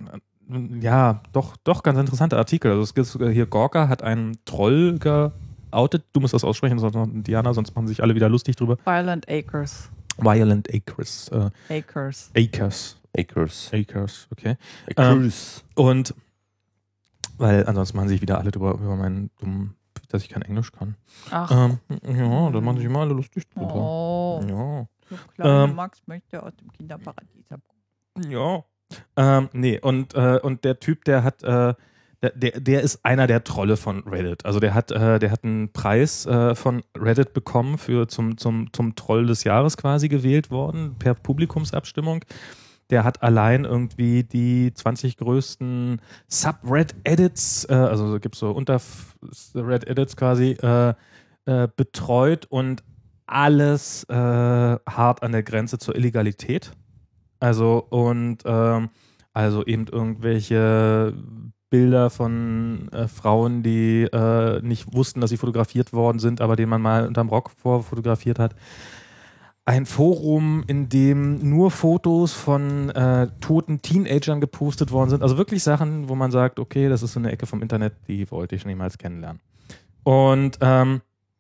ja, doch, doch ganz interessanter Artikel. Also es gibt hier, Gorka hat einen Troll geoutet. Du musst das aussprechen, sonst Diana, sonst machen sich alle wieder lustig drüber. Violent Acres. Violent Acres. Äh, Acres. Acres. Acres. Acres, okay. Acres. Ähm, und weil ansonsten machen sich wieder alle drüber, über meinen dummen, dass ich kein Englisch kann. Ach. Ähm, ja, da machen sich immer alle lustig drüber. Oh. Ja. So kleine Ähm, Max möchte aus dem Kinderparadies abkommen. Ja. Ähm, nee, und, äh, und der Typ, der hat, äh, der, der, der ist einer der Trolle von Reddit. Also der hat, äh, der hat einen Preis äh, von Reddit bekommen für zum, zum, zum Troll des Jahres quasi gewählt worden, per Publikumsabstimmung. Der hat allein irgendwie die zwanzig größten Subreddits, äh, also gibt es so Unter-Reddits quasi, äh, äh, betreut und alles äh, hart an der Grenze zur Illegalität. Also und ähm, also eben irgendwelche Bilder von äh, Frauen, die äh, nicht wussten, dass sie fotografiert worden sind, aber denen man mal unterm Rock vorfotografiert hat. Ein Forum, in dem nur Fotos von äh, toten Teenagern gepostet worden sind. Also wirklich Sachen, wo man sagt, okay, das ist so eine Ecke vom Internet, die wollte ich niemals kennenlernen. Und ähm,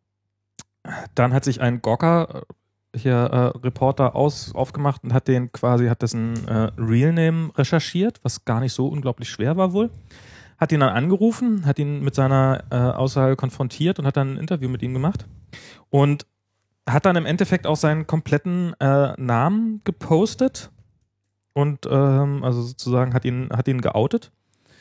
dann hat sich ein Gawker hier äh, Reporter aus, aufgemacht und hat den quasi, hat dessen äh, Realname recherchiert, was gar nicht so unglaublich schwer war wohl. Hat ihn dann angerufen, hat ihn mit seiner äh, Aussage konfrontiert und hat dann ein Interview mit ihm gemacht. Und hat dann im Endeffekt auch seinen kompletten äh, Namen gepostet und ähm, also sozusagen hat ihn, hat ihn geoutet.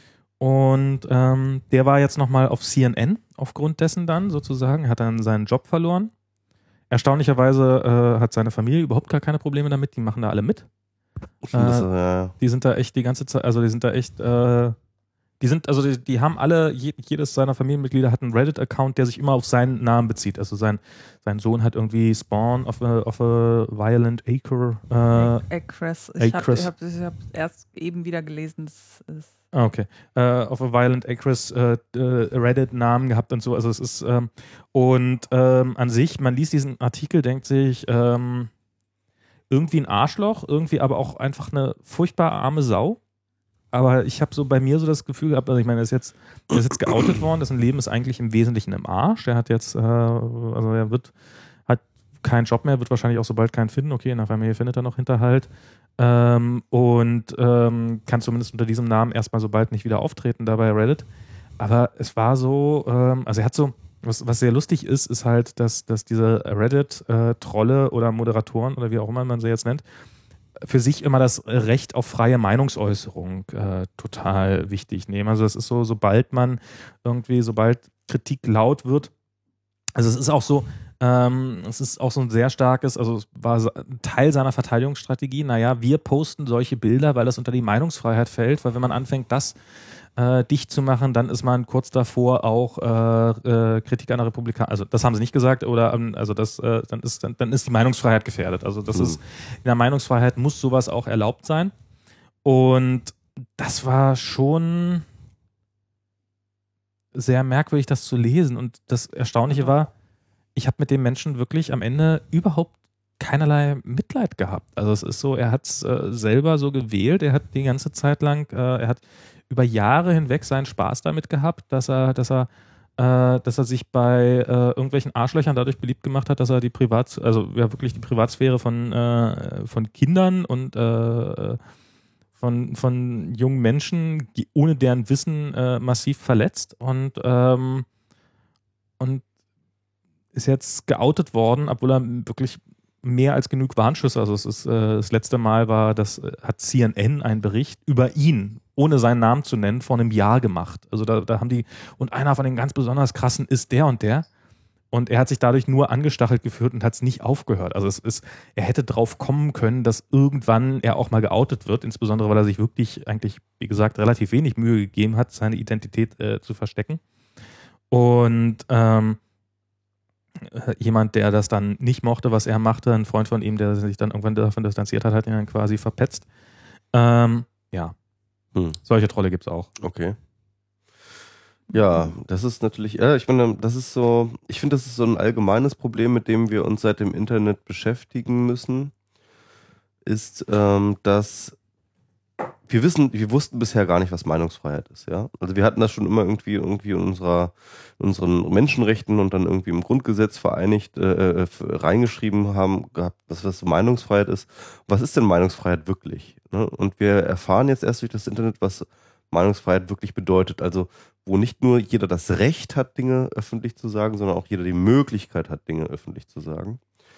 Und ähm, der war jetzt nochmal auf C N N aufgrund dessen dann sozusagen, hat dann seinen Job verloren. Erstaunlicherweise äh, hat seine Familie überhaupt gar keine Probleme damit, die machen da alle mit. Ich finde das, Äh, ja. Die sind da echt die ganze Zeit, also die sind da echt, äh, die sind, also die, die haben alle, je, jedes seiner Familienmitglieder hat einen Reddit-Account, der sich immer auf seinen Namen bezieht. Also sein, sein Sohn hat irgendwie Spawn of a, of a Violent Acre. Äh, Acres. Ich habe Acres. hab, ich hab erst eben wieder gelesen, das ist Ah, okay. Uh, of a Violent Acres uh, uh, Reddit-Namen gehabt und so. Also es ist ähm, und ähm, an sich, man liest diesen Artikel, denkt sich ähm, irgendwie ein Arschloch, irgendwie aber auch einfach eine furchtbar arme Sau. Aber ich habe so bei mir so das Gefühl gehabt, also ich meine, er ist jetzt, er ist jetzt geoutet worden, dessen Leben ist eigentlich im Wesentlichen im Arsch. Er hat jetzt, äh, also er wird, hat keinen Job mehr, wird wahrscheinlich auch so bald keinen finden. Okay, in der Familie findet er noch Hinterhalt. Ähm, und ähm, kann zumindest unter diesem Namen erstmal so bald nicht wieder auftreten da bei Reddit. Aber es war so, ähm, also er hat so, was, was sehr lustig ist, ist halt, dass, dass diese Reddit-Trolle äh, oder Moderatoren oder wie auch immer man sie jetzt nennt, für sich immer das Recht auf freie Meinungsäußerung äh, total wichtig nehmen. Also es ist so, sobald man irgendwie, sobald Kritik laut wird, also es ist auch so, Ähm, es ist auch so ein sehr starkes, also es war ein Teil seiner Verteidigungsstrategie, naja, wir posten solche Bilder, weil das unter die Meinungsfreiheit fällt, weil wenn man anfängt, das äh, dicht zu machen, dann ist man kurz davor auch äh, äh, Kritik an der Republik, also das haben sie nicht gesagt, oder ähm, also das, äh, dann ist dann, dann ist die Meinungsfreiheit gefährdet. Also das mhm. ist, in der Meinungsfreiheit muss sowas auch erlaubt sein. Und das war schon sehr merkwürdig, das zu lesen. Und das Erstaunliche war, ich habe mit dem Menschen wirklich am Ende überhaupt keinerlei Mitleid gehabt. Also es ist so, er hat es äh, selber so gewählt, er hat die ganze Zeit lang, äh, er hat über Jahre hinweg seinen Spaß damit gehabt, dass er, dass er, äh, dass er sich bei äh, irgendwelchen Arschlöchern dadurch beliebt gemacht hat, dass er die Privat, also ja wirklich die Privatsphäre von, äh, von Kindern und äh, von, von jungen Menschen, die ohne deren Wissen äh, massiv verletzt und ähm, und ist jetzt geoutet worden, obwohl er wirklich mehr als genug Warnschüsse, also es ist äh, das letzte Mal war, das äh, hat C N N einen Bericht über ihn, ohne seinen Namen zu nennen, vor einem Jahr gemacht. Also da, da haben die, und einer von den ganz besonders krassen ist der und der. Und er hat sich dadurch nur angestachelt gefühlt und hat es nicht aufgehört. Also es ist, er hätte drauf kommen können, dass irgendwann er auch mal geoutet wird, insbesondere weil er sich wirklich eigentlich, wie gesagt, relativ wenig Mühe gegeben hat, seine Identität äh, zu verstecken. Und ähm, jemand, der das dann nicht mochte, was er machte, ein Freund von ihm, der sich dann irgendwann davon distanziert hat, hat ihn dann quasi verpetzt. Ähm, ja, hm. Solche Trolle gibt es auch. Okay. Ja, das ist natürlich, ja, ich meine, das ist so, ich finde, das ist so ein allgemeines Problem, mit dem wir uns seit dem Internet beschäftigen müssen, ist, ähm, dass wir wissen, wir wussten bisher gar nicht, was Meinungsfreiheit ist, ja. Also wir hatten das schon immer irgendwie irgendwie in unserer, in unseren Menschenrechten und dann irgendwie im Grundgesetz vereinigt, äh, reingeschrieben haben, gehabt, dass das so Meinungsfreiheit ist. Was ist denn Meinungsfreiheit wirklich? Ne? Und wir erfahren jetzt erst durch das Internet, was Meinungsfreiheit wirklich bedeutet. Also wo nicht nur jeder das Recht hat, Dinge öffentlich zu sagen, sondern auch jeder die Möglichkeit hat, Dinge öffentlich zu sagen.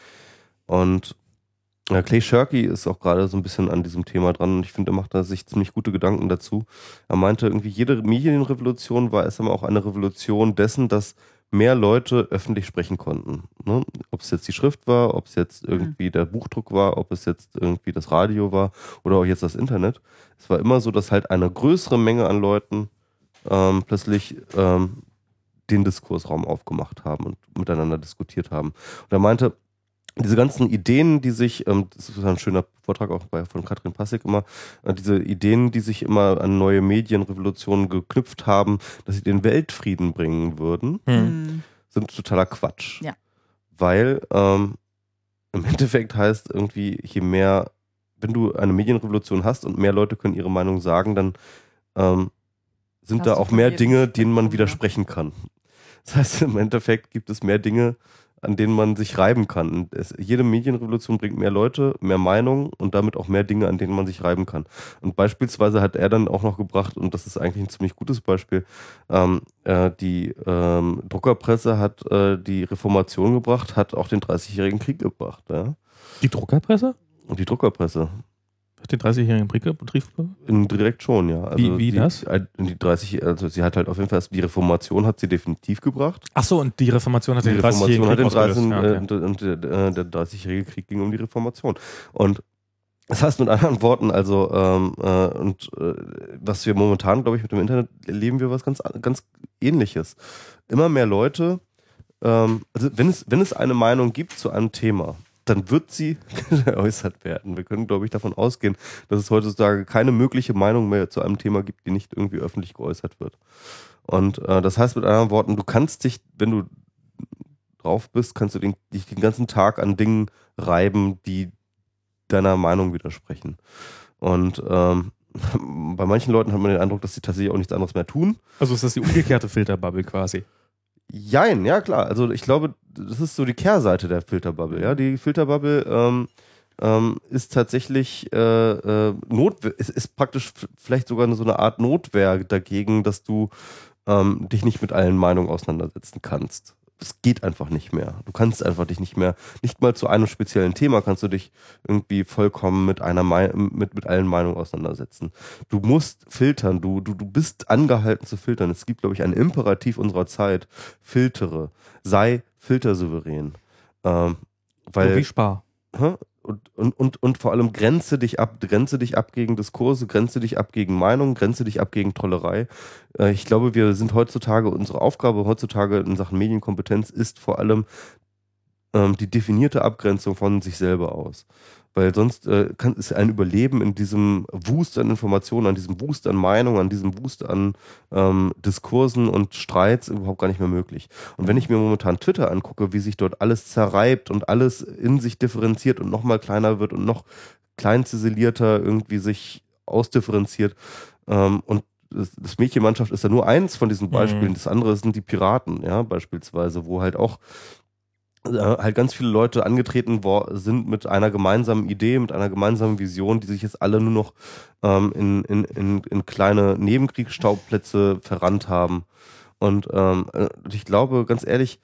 Und ja, Clay Shirky ist auch gerade so ein bisschen an diesem Thema dran und ich finde, er macht da sich ziemlich gute Gedanken dazu. Er meinte, irgendwie jede Medienrevolution war erst einmal auch eine Revolution dessen, dass mehr Leute öffentlich sprechen konnten. Ne? Ob es jetzt die Schrift war, ob es jetzt irgendwie der Buchdruck war, ob es jetzt irgendwie das Radio war oder auch jetzt das Internet. Es war immer so, dass halt eine größere Menge an Leuten ähm, plötzlich ähm, den Diskursraum aufgemacht haben und miteinander diskutiert haben. Und er meinte, diese ganzen Ideen, die sich, ähm, das ist ein schöner Vortrag auch bei, von Katrin Passig immer, äh, diese Ideen, die sich immer an neue Medienrevolutionen geknüpft haben, dass sie den Weltfrieden bringen würden, Hm. sind totaler Quatsch. Ja. Weil ähm, im Endeffekt heißt irgendwie, je mehr, wenn du eine Medienrevolution hast und mehr Leute können ihre Meinung sagen, dann ähm, sind Hast da du auch von mehr jedem Dinge, denen man Spektrum, widersprechen kann. Das heißt, im Endeffekt gibt es mehr Dinge, an denen man sich reiben kann. Und es, jede Medienrevolution bringt mehr Leute, mehr Meinungen und damit auch mehr Dinge, an denen man sich reiben kann. Und beispielsweise hat er dann auch noch gebracht, und das ist eigentlich ein ziemlich gutes Beispiel, ähm, äh, die ähm, Druckerpresse hat äh, die Reformation gebracht, hat auch den dreißigjährigen Krieg gebracht. Ja? Die Druckerpresse? Und die Druckerpresse. Hat den dreißigjährigen Betrieb? In, direkt schon, ja. Also wie wie die, das? Die dreißig, also sie hat halt auf jeden Fall, die Reformation hat sie definitiv gebracht. Ach so, und die Reformation hat Die den Reformation hat den dreißigjährigen dreißig, Krieg ausgelöst. äh, und, und äh, der dreißigjährige Krieg ging um die Reformation. Und das heißt mit anderen Worten, also ähm, äh, und äh, was wir momentan, glaube ich, mit dem Internet erleben wir was ganz ganz Ähnliches. Immer mehr Leute, ähm, also wenn es wenn es eine Meinung gibt zu einem Thema, dann wird sie geäußert werden. Wir können, glaube ich, davon ausgehen, dass es heutzutage keine mögliche Meinung mehr zu einem Thema gibt, die nicht irgendwie öffentlich geäußert wird. Und äh, das heißt mit anderen Worten, du kannst dich, wenn du drauf bist, kannst du den, dich den ganzen Tag an Dingen reiben, die deiner Meinung widersprechen. Und ähm, bei manchen Leuten hat man den Eindruck, dass sie tatsächlich auch nichts anderes mehr tun. Also ist das die umgekehrte Filterbubble quasi? Jein, ja klar. Also ich glaube, das ist so die Kehrseite der Filterbubble. Ja, die Filterbubble ähm, ähm, ist tatsächlich äh, äh, Notwehr, ist, ist praktisch vielleicht sogar so eine Art Notwehr dagegen, dass du ähm, dich nicht mit allen Meinungen auseinandersetzen kannst. Es geht einfach nicht mehr. Du kannst einfach dich nicht mehr, nicht mal zu einem speziellen Thema kannst du dich irgendwie vollkommen mit einer mit, mit allen Meinungen auseinandersetzen. Du musst filtern, du, du, du bist angehalten zu filtern. Es gibt, glaube ich, ein Imperativ unserer Zeit. Filtere. Sei filtersouverän. Ähm, weil, so wie Spar. Hä? Und, und, und, und vor allem grenze dich ab, grenze dich ab gegen Diskurse, grenze dich ab gegen Meinungen, grenze dich ab gegen Trollerei. Äh, ich glaube, wir sind heutzutage, unsere Aufgabe heutzutage in Sachen Medienkompetenz ist vor allem ähm, die definierte Abgrenzung von sich selber aus. Weil sonst äh, kann, ist ein Überleben in diesem Wust an Informationen, an diesem Wust an Meinungen, an diesem Wust an ähm, Diskursen und Streits überhaupt gar nicht mehr möglich. Und wenn ich mir momentan Twitter angucke, wie sich dort alles zerreibt und alles in sich differenziert und noch mal kleiner wird und noch klein ziselierter irgendwie sich ausdifferenziert ähm, und das, das Mädchenmannschaft ist ja nur eins von diesen Beispielen, mhm. Das andere sind die Piraten, ja, beispielsweise, wo halt auch halt ganz viele Leute angetreten sind mit einer gemeinsamen Idee, mit einer gemeinsamen Vision, die sich jetzt alle nur noch ähm, in, in, in, in kleine Nebenkriegsschauplätze verrannt haben. Und ähm, ich glaube, ganz ehrlich,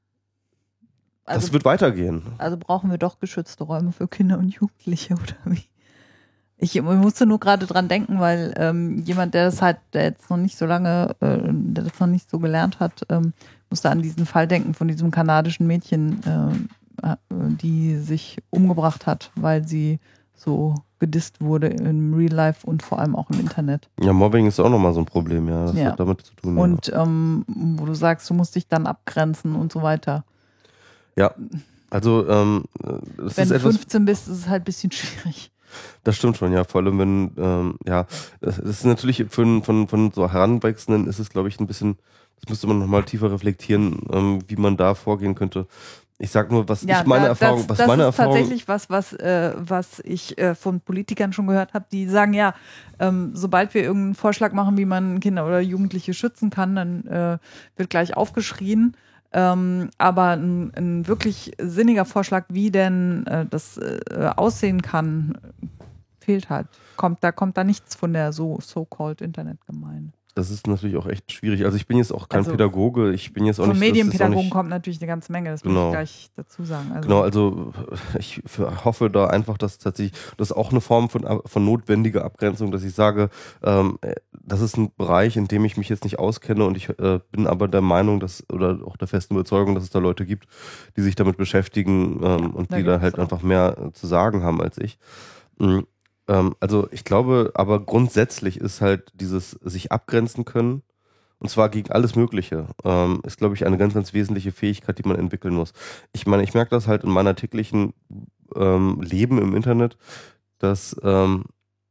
also, das wird weitergehen. Also brauchen wir doch geschützte Räume für Kinder und Jugendliche, oder wie? Ich musste nur gerade dran denken, weil ähm, jemand, der das halt, der jetzt noch nicht so lange, äh, der das noch nicht so gelernt hat, ähm, musste an diesen Fall denken von diesem kanadischen Mädchen, äh, die sich umgebracht hat, weil sie so gedisst wurde im Real Life und vor allem auch im Internet. Ja, Mobbing ist auch nochmal so ein Problem, ja. Das ja. hat damit zu tun. Und ja. ähm, wo du sagst, du musst dich dann abgrenzen und so weiter. Ja, also ähm, das wenn ist du etwas, fünfzehn bist, ist es halt ein bisschen schwierig. Das stimmt schon, ja. Vor allem, wenn, ähm, ja, das ist natürlich von, von, von so Heranwachsenden ist es, glaube ich, ein bisschen, das müsste man nochmal tiefer reflektieren, ähm, wie man da vorgehen könnte. Ich sag nur, was ja, ich meine da, Erfahrung, das, was das meine ist Erfahrung. tatsächlich was, was, äh, was ich äh, von Politikern schon gehört habe, die sagen, ja, ähm, sobald wir irgendeinen Vorschlag machen, wie man Kinder oder Jugendliche schützen kann, dann äh, wird gleich aufgeschrien. Ähm, aber ein, ein wirklich sinniger Vorschlag, wie denn äh, das äh, aussehen kann, fehlt halt. Kommt, da kommt da nichts von der so so-called Internetgemeinde. Das ist natürlich auch echt schwierig. Also ich bin jetzt auch kein also Pädagoge. Ich bin jetzt auch von nicht. Von Medienpädagogen auch nicht, kommt natürlich eine ganze Menge. Das genau. muss ich gleich dazu sagen. Also genau, also ich hoffe da einfach, dass tatsächlich, das ist auch eine Form von, von notwendiger Abgrenzung, dass ich sage, ähm, das ist ein Bereich, in dem ich mich jetzt nicht auskenne und ich äh, bin aber der Meinung, dass oder auch der festen Überzeugung, dass es da Leute gibt, die sich damit beschäftigen ähm, und da die da halt auch. einfach mehr zu sagen haben als ich. Mhm. Also ich glaube, aber grundsätzlich ist halt dieses sich abgrenzen können Und zwar gegen alles Mögliche. Ähm, ist, glaube ich, eine ganz, ganz wesentliche Fähigkeit, die man entwickeln muss. Ich meine, ich merke das halt in meiner täglichen ähm, Leben im Internet, dass ähm,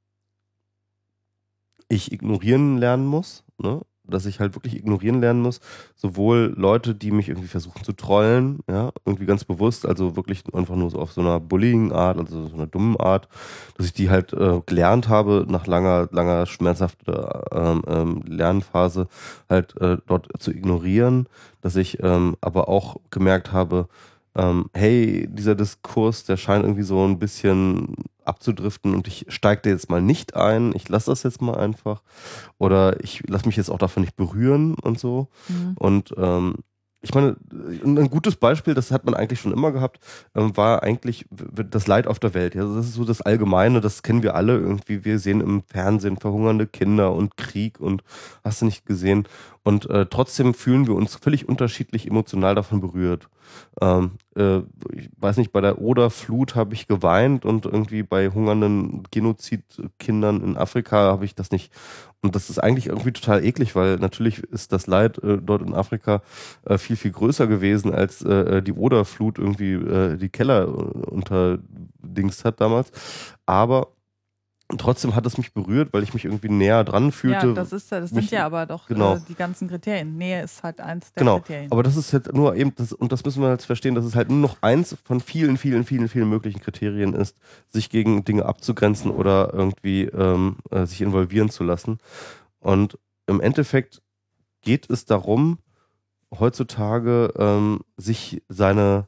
ich ignorieren lernen muss, ne? Dass ich halt wirklich ignorieren lernen muss, sowohl Leute, die mich irgendwie versuchen zu trollen, ja, irgendwie ganz bewusst, also wirklich einfach nur so auf so einer Bullying-Art, also so einer dummen Art, dass ich die halt äh, gelernt habe, nach langer, langer schmerzhafter ähm, ähm, Lernphase, halt äh, dort zu ignorieren, dass ich ähm, aber auch gemerkt habe, ähm, hey, dieser Diskurs, der scheint irgendwie so ein bisschen abzudriften und ich steige da jetzt mal nicht ein, ich lasse das jetzt mal einfach oder ich lasse mich jetzt auch davon nicht berühren und so. Mhm. Und ähm, ich meine, ein gutes Beispiel, das hat man eigentlich schon immer gehabt, ähm, war eigentlich das Leid auf der Welt. Also das ist so das Allgemeine, das kennen wir alle irgendwie. Wir sehen im Fernsehen verhungernde Kinder und Krieg und hast du nicht gesehen. Und äh, trotzdem fühlen wir uns völlig unterschiedlich emotional davon berührt. Ähm, äh, ich weiß nicht, bei der Oder-Flut habe ich geweint und irgendwie bei hungernden Genozidkindern in Afrika habe ich das nicht. Und das ist eigentlich irgendwie total eklig, weil natürlich ist das Leid äh, dort in Afrika äh, viel, viel größer gewesen, als äh, die Oder-Flut irgendwie äh, die Keller unterdingst hat damals. Aber trotzdem hat es mich berührt, weil ich mich irgendwie näher dran fühlte. Ja, das, ist, das mich, sind ja aber doch genau. äh, die ganzen Kriterien. Nähe ist halt eins der genau. Kriterien. Aber das ist halt nur eben, das, und das müssen wir jetzt verstehen, dass es halt nur noch eins von vielen, vielen, vielen, vielen möglichen Kriterien ist, sich gegen Dinge abzugrenzen oder irgendwie ähm, äh, sich involvieren zu lassen. Und im Endeffekt geht es darum, heutzutage ähm, sich seine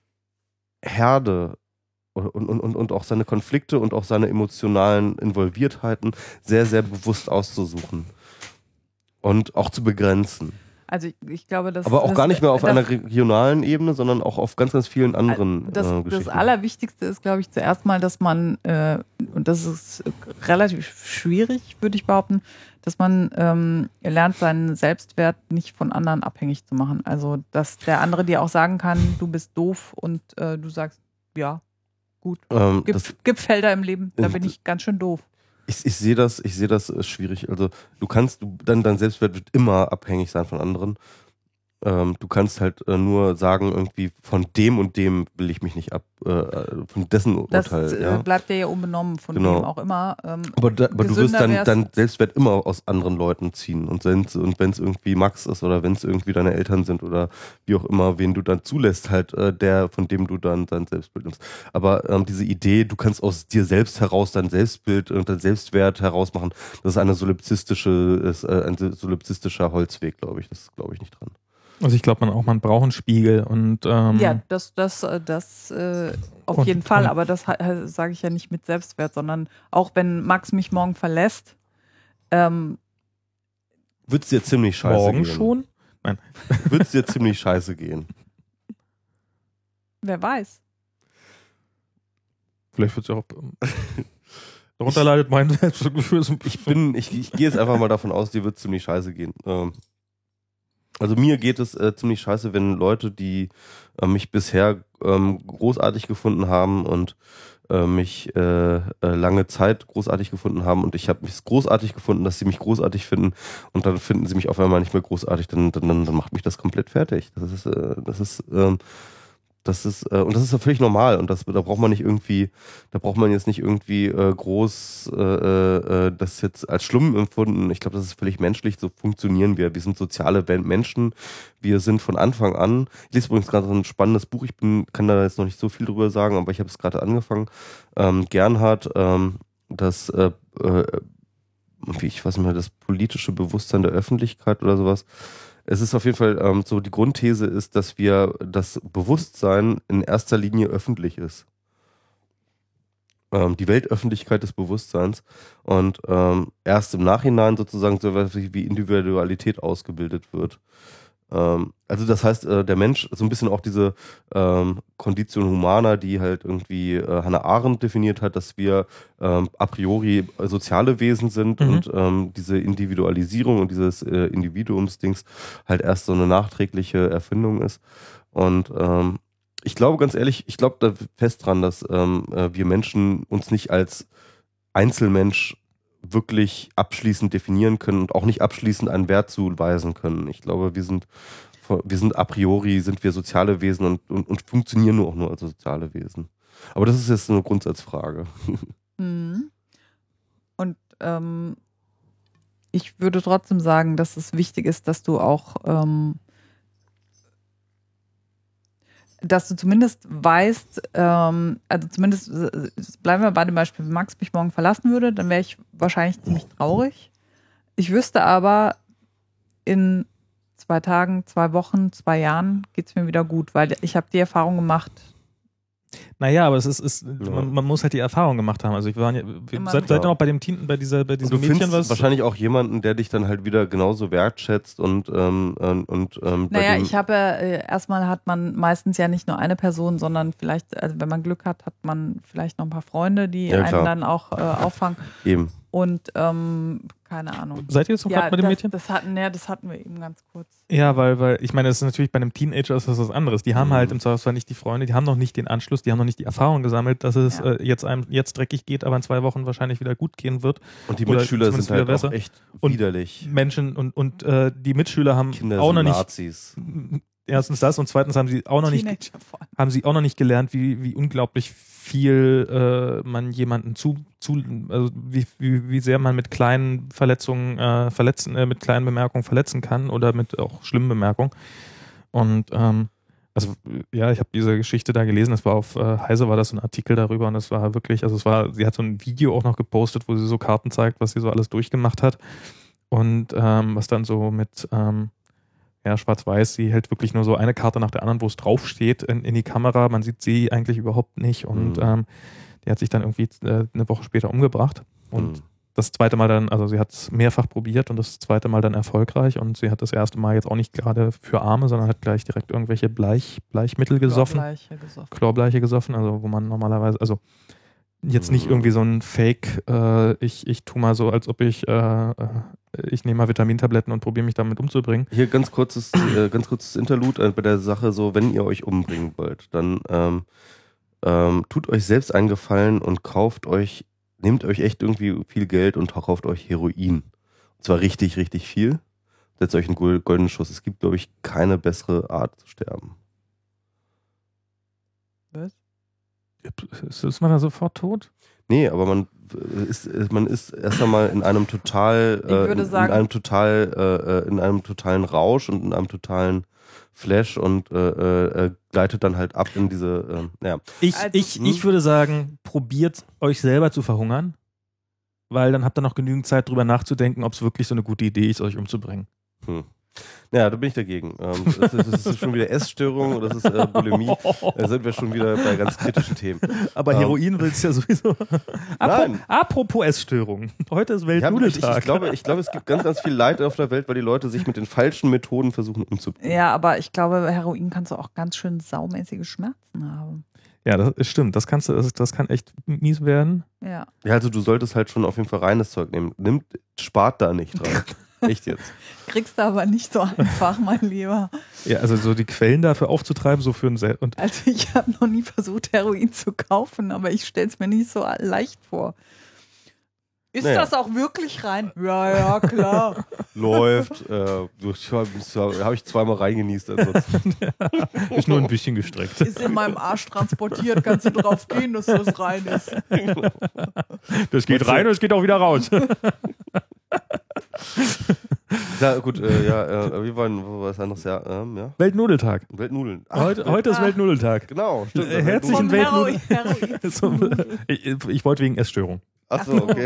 Herde und, und, und, und auch seine Konflikte und auch seine emotionalen Involviertheiten sehr, sehr bewusst auszusuchen und auch zu begrenzen. Also ich, ich glaube, dass Aber auch das, gar nicht mehr auf das, einer regionalen Ebene, sondern auch auf ganz, ganz vielen anderen das, äh, Geschichten. Das Allerwichtigste ist, glaube ich, zuerst mal, dass man, äh, und das ist relativ schwierig, würde ich behaupten, dass man ähm, lernt, seinen Selbstwert nicht von anderen abhängig zu machen. Also, dass der andere dir auch sagen kann, du bist doof und äh, du sagst, ja, gut. Ähm, gibt, das, gibt Felder im Leben, da bin ich ganz schön doof. Ich, ich sehe das, ich sehe das äh, schwierig. Also du kannst, du, dein, dein Selbstwert wird immer abhängig sein von anderen. Ähm, du kannst halt äh, nur sagen, irgendwie von dem und dem will ich mich nicht ab, äh, von dessen Das Urteil. äh, Ja? bleibt dir ja unbenommen, von Genau. wem auch immer. Ähm, Aber, da, aber du wirst gesünder dann wär's- dein Selbstwert immer aus anderen Leuten ziehen. Und wenn es und wenn's irgendwie Max ist oder wenn es irgendwie deine Eltern sind oder wie auch immer, wen du dann zulässt, halt äh, der, von dem du dann dein Selbstbild nimmst. Aber ähm, diese Idee, du kannst aus dir selbst heraus dein Selbstbild und dein Selbstwert herausmachen, das ist eine solipsistische, ist, äh, ein solipsistischer Holzweg, glaube ich. Das glaube ich nicht dran. Also ich glaube, man auch man braucht einen Spiegel und ähm, Ja, das, das, äh, das äh, auf Und- jeden Fall, und- aber das ha- sage ich ja nicht mit Selbstwert, sondern auch wenn Max mich morgen verlässt, ähm, Wird es dir ziemlich scheiße morgen gehen? schon. Wird es dir ziemlich scheiße gehen? wer weiß. Vielleicht wird es ja auch. ähm, Darunter leidet mein Selbstgefühl so ein Ich bisschen. bin, ich, ich gehe jetzt einfach mal davon aus, dir wird ziemlich scheiße gehen. Ähm, also mir geht es äh, ziemlich scheiße, wenn Leute, die äh, mich bisher ähm, großartig gefunden haben und äh, mich äh, äh, lange Zeit großartig gefunden haben und ich habe mich großartig gefunden, dass sie mich großartig finden und dann finden sie mich auf einmal nicht mehr großartig, dann, dann, dann macht mich das komplett fertig. Das ist, äh, das ist, ähm, das ist, äh, und das ist ja völlig normal und das, da braucht man nicht irgendwie, da braucht man jetzt nicht irgendwie äh, groß äh, äh, das jetzt als schlimm empfunden. Ich glaube, das ist völlig menschlich, so funktionieren wir. Wir sind soziale Menschen, wir sind von Anfang an, ich lese übrigens gerade so ein spannendes Buch, ich bin, kann da jetzt noch nicht so viel drüber sagen, aber ich habe es gerade angefangen. Ähm, Gernhardt, ähm, das, äh, äh, wie ich weiß nicht mehr, das politische Bewusstsein der Öffentlichkeit oder sowas. Es ist auf jeden Fall ähm, so, die Grundthese ist, dass wir das Bewusstsein in erster Linie öffentlich ist. Ähm, die Weltöffentlichkeit des Bewusstseins und ähm, erst im Nachhinein sozusagen so etwas wie Individualität ausgebildet wird. Ähm, also das heißt, äh, der Mensch, so ein bisschen auch diese ähm, Condition Humana, die halt irgendwie äh, Hannah Arendt definiert hat, dass wir ähm, a priori soziale Wesen sind Mhm. und ähm, diese Individualisierung und dieses äh, Individuumsdings halt erst so eine nachträgliche Erfindung ist. Und ähm, ich glaube ganz ehrlich, ich glaube da fest dran, dass ähm, äh, wir Menschen uns nicht als Einzelmensch wirklich abschließend definieren können und auch nicht abschließend einen Wert zuweisen können. Ich glaube, wir sind, wir sind a priori, sind wir soziale Wesen und, und, und funktionieren nur auch nur als soziale Wesen. Aber das ist jetzt eine Grundsatzfrage. Mhm. Und ähm, ich würde trotzdem sagen, dass es wichtig ist, dass du auch, ähm, dass du zumindest weißt, ähm, also zumindest äh, bleiben wir bei dem Beispiel, wenn Max mich morgen verlassen würde, dann wäre ich wahrscheinlich ziemlich traurig. Ich wüsste aber, in zwei Tagen, zwei Wochen, zwei Jahren geht es mir wieder gut, weil ich habe die Erfahrung gemacht. Naja, aber es ist, ist Ja. man, man muss halt die Erfahrung gemacht haben. Also ich war ja, Immer seid, wieder. seid ihr noch bei dem Teen, bei dieser, bei Und diesem du Mädchen findest was? wahrscheinlich auch jemanden, der dich dann halt wieder genauso wertschätzt und, ähm, und, und ähm, bei Naja, dem, ich habe ja, äh, erstmal hat man meistens ja nicht nur eine Person, sondern vielleicht, also wenn man Glück hat, hat man vielleicht noch ein paar Freunde, die Ja, einen klar. dann auch äh, auffangen. eben. Und ähm, keine Ahnung. Seid ihr jetzt noch Ja, gerade bei dem das, Mädchen? das hatten, ja, das hatten wir eben ganz kurz. Ja, weil, weil, ich meine, das ist natürlich bei einem Teenager ist das was anderes. Die haben Mhm. halt im Zweifelsfall nicht die Freunde, die haben noch nicht den Anschluss, die haben noch nicht die Erfahrung gesammelt, dass es Ja. äh, jetzt einem jetzt dreckig geht, aber in zwei Wochen wahrscheinlich wieder gut gehen wird. Und die Oder Mitschüler zumindest sind halt wieder auch besser. echt Und widerlich. Menschen und, und äh, die Mitschüler haben Kinder auch sind noch nicht, Nazis. erstens das und zweitens haben sie auch noch nicht, Teenager vor allem. haben sie auch noch nicht gelernt, wie, wie unglaublich viel äh, man jemanden zu, zu also wie, wie, wie sehr man mit kleinen Verletzungen äh, verletzen, äh, mit kleinen Bemerkungen verletzen kann oder mit auch schlimmen Bemerkungen. Und ähm, also ja, ich habe diese Geschichte da gelesen, das war auf äh, Heise war das so ein Artikel darüber und es war wirklich, also es war, sie hat so ein Video auch noch gepostet, wo sie so Karten zeigt, was sie so alles durchgemacht hat und ähm, was dann so mit ähm, ja, schwarz-weiß, sie hält wirklich nur so eine Karte nach der anderen, wo es draufsteht, in, in die Kamera. Man sieht sie eigentlich überhaupt nicht. Und Mhm. ähm, die hat sich dann irgendwie äh, eine Woche später umgebracht. Und Mhm. das zweite Mal dann, also sie hat es mehrfach probiert und das zweite Mal dann erfolgreich. Und sie hat das erste Mal jetzt auch nicht gerade für Arme, sondern hat gleich direkt irgendwelche Bleich, Bleichmittel gesoffen. Gleiche gesoffen. Chlorbleiche gesoffen, also wo man normalerweise, also jetzt nicht Mhm. irgendwie so ein Fake, äh, ich, ich tu mal so, als ob ich, äh, äh, ich nehme mal Vitamintabletten und probiere mich damit umzubringen. Hier ganz kurzes, äh, ganz kurzes Interlude äh, bei der Sache so, wenn ihr euch umbringen wollt, dann ähm, ähm, tut euch selbst einen Gefallen und kauft euch, nehmt euch echt irgendwie viel Geld und kauft euch Heroin. Und zwar richtig, richtig viel. Setzt euch einen gol- goldenen Schuss. Es gibt, glaube ich, keine bessere Art zu sterben. Was? Ist, ist man da sofort tot? Nee, aber man ist, man ist erst einmal in einem total, Ich würde äh, in, sagen- in einem total, äh, in einem totalen Rausch und in einem totalen Flash und äh, äh, gleitet dann halt ab in diese, äh, ja. Ich, Also- ich, Hm? ich würde sagen, probiert euch selber zu verhungern, weil dann habt ihr noch genügend Zeit drüber nachzudenken, ob es wirklich so eine gute Idee ist, euch umzubringen. Hm. Ja, da bin ich dagegen. Ähm, das, ist, das ist schon wieder Essstörung und das ist äh, Bulimie. Da sind wir schon wieder bei ganz kritischen Themen. Aber Ähm. Heroin willst du ja sowieso. Nein. Apropos Essstörung. Heute ist Ja, ich, ich, Weltnudeltag. ich, glaube, ich glaube, es gibt ganz, ganz viel Leid auf der Welt, weil die Leute sich mit den falschen Methoden versuchen umzubringen. Ja, aber ich glaube, Heroin kannst du auch ganz schön saumäßige Schmerzen haben. Ja, das ist, stimmt. Das, kannst du, das, das kann echt mies werden. Ja. Ja, also du solltest halt schon auf jeden Fall reines Zeug nehmen. Nimmt, spart da nicht dran. Echt jetzt. Kriegst du aber nicht so einfach, mein Lieber. Ja, also so die Quellen dafür aufzutreiben, so für ein Sel und Also ich habe noch nie versucht, Heroin zu kaufen, aber ich stelle es mir nicht so leicht vor. Ist Naja. das auch wirklich rein? Ja, ja, klar. Läuft. Äh, habe ich zweimal reingenießt. Ansonsten. ist nur ein bisschen gestreckt. Ist in meinem Arsch transportiert, kannst du drauf gehen, dass das rein ist. Das geht rein und es geht auch wieder raus. Ja, gut, äh, ja, äh, wir wollen was anderes, ja, ähm, ja. Weltnudeltag. Weltnudeln. Ach, Heute, heute ist Ah. Weltnudeltag. Genau, stimmt. Äh, herzlichen Vom Weltnudel- Heroin. Heroin. So, ich, ich wollte wegen Essstörung. Achso, okay.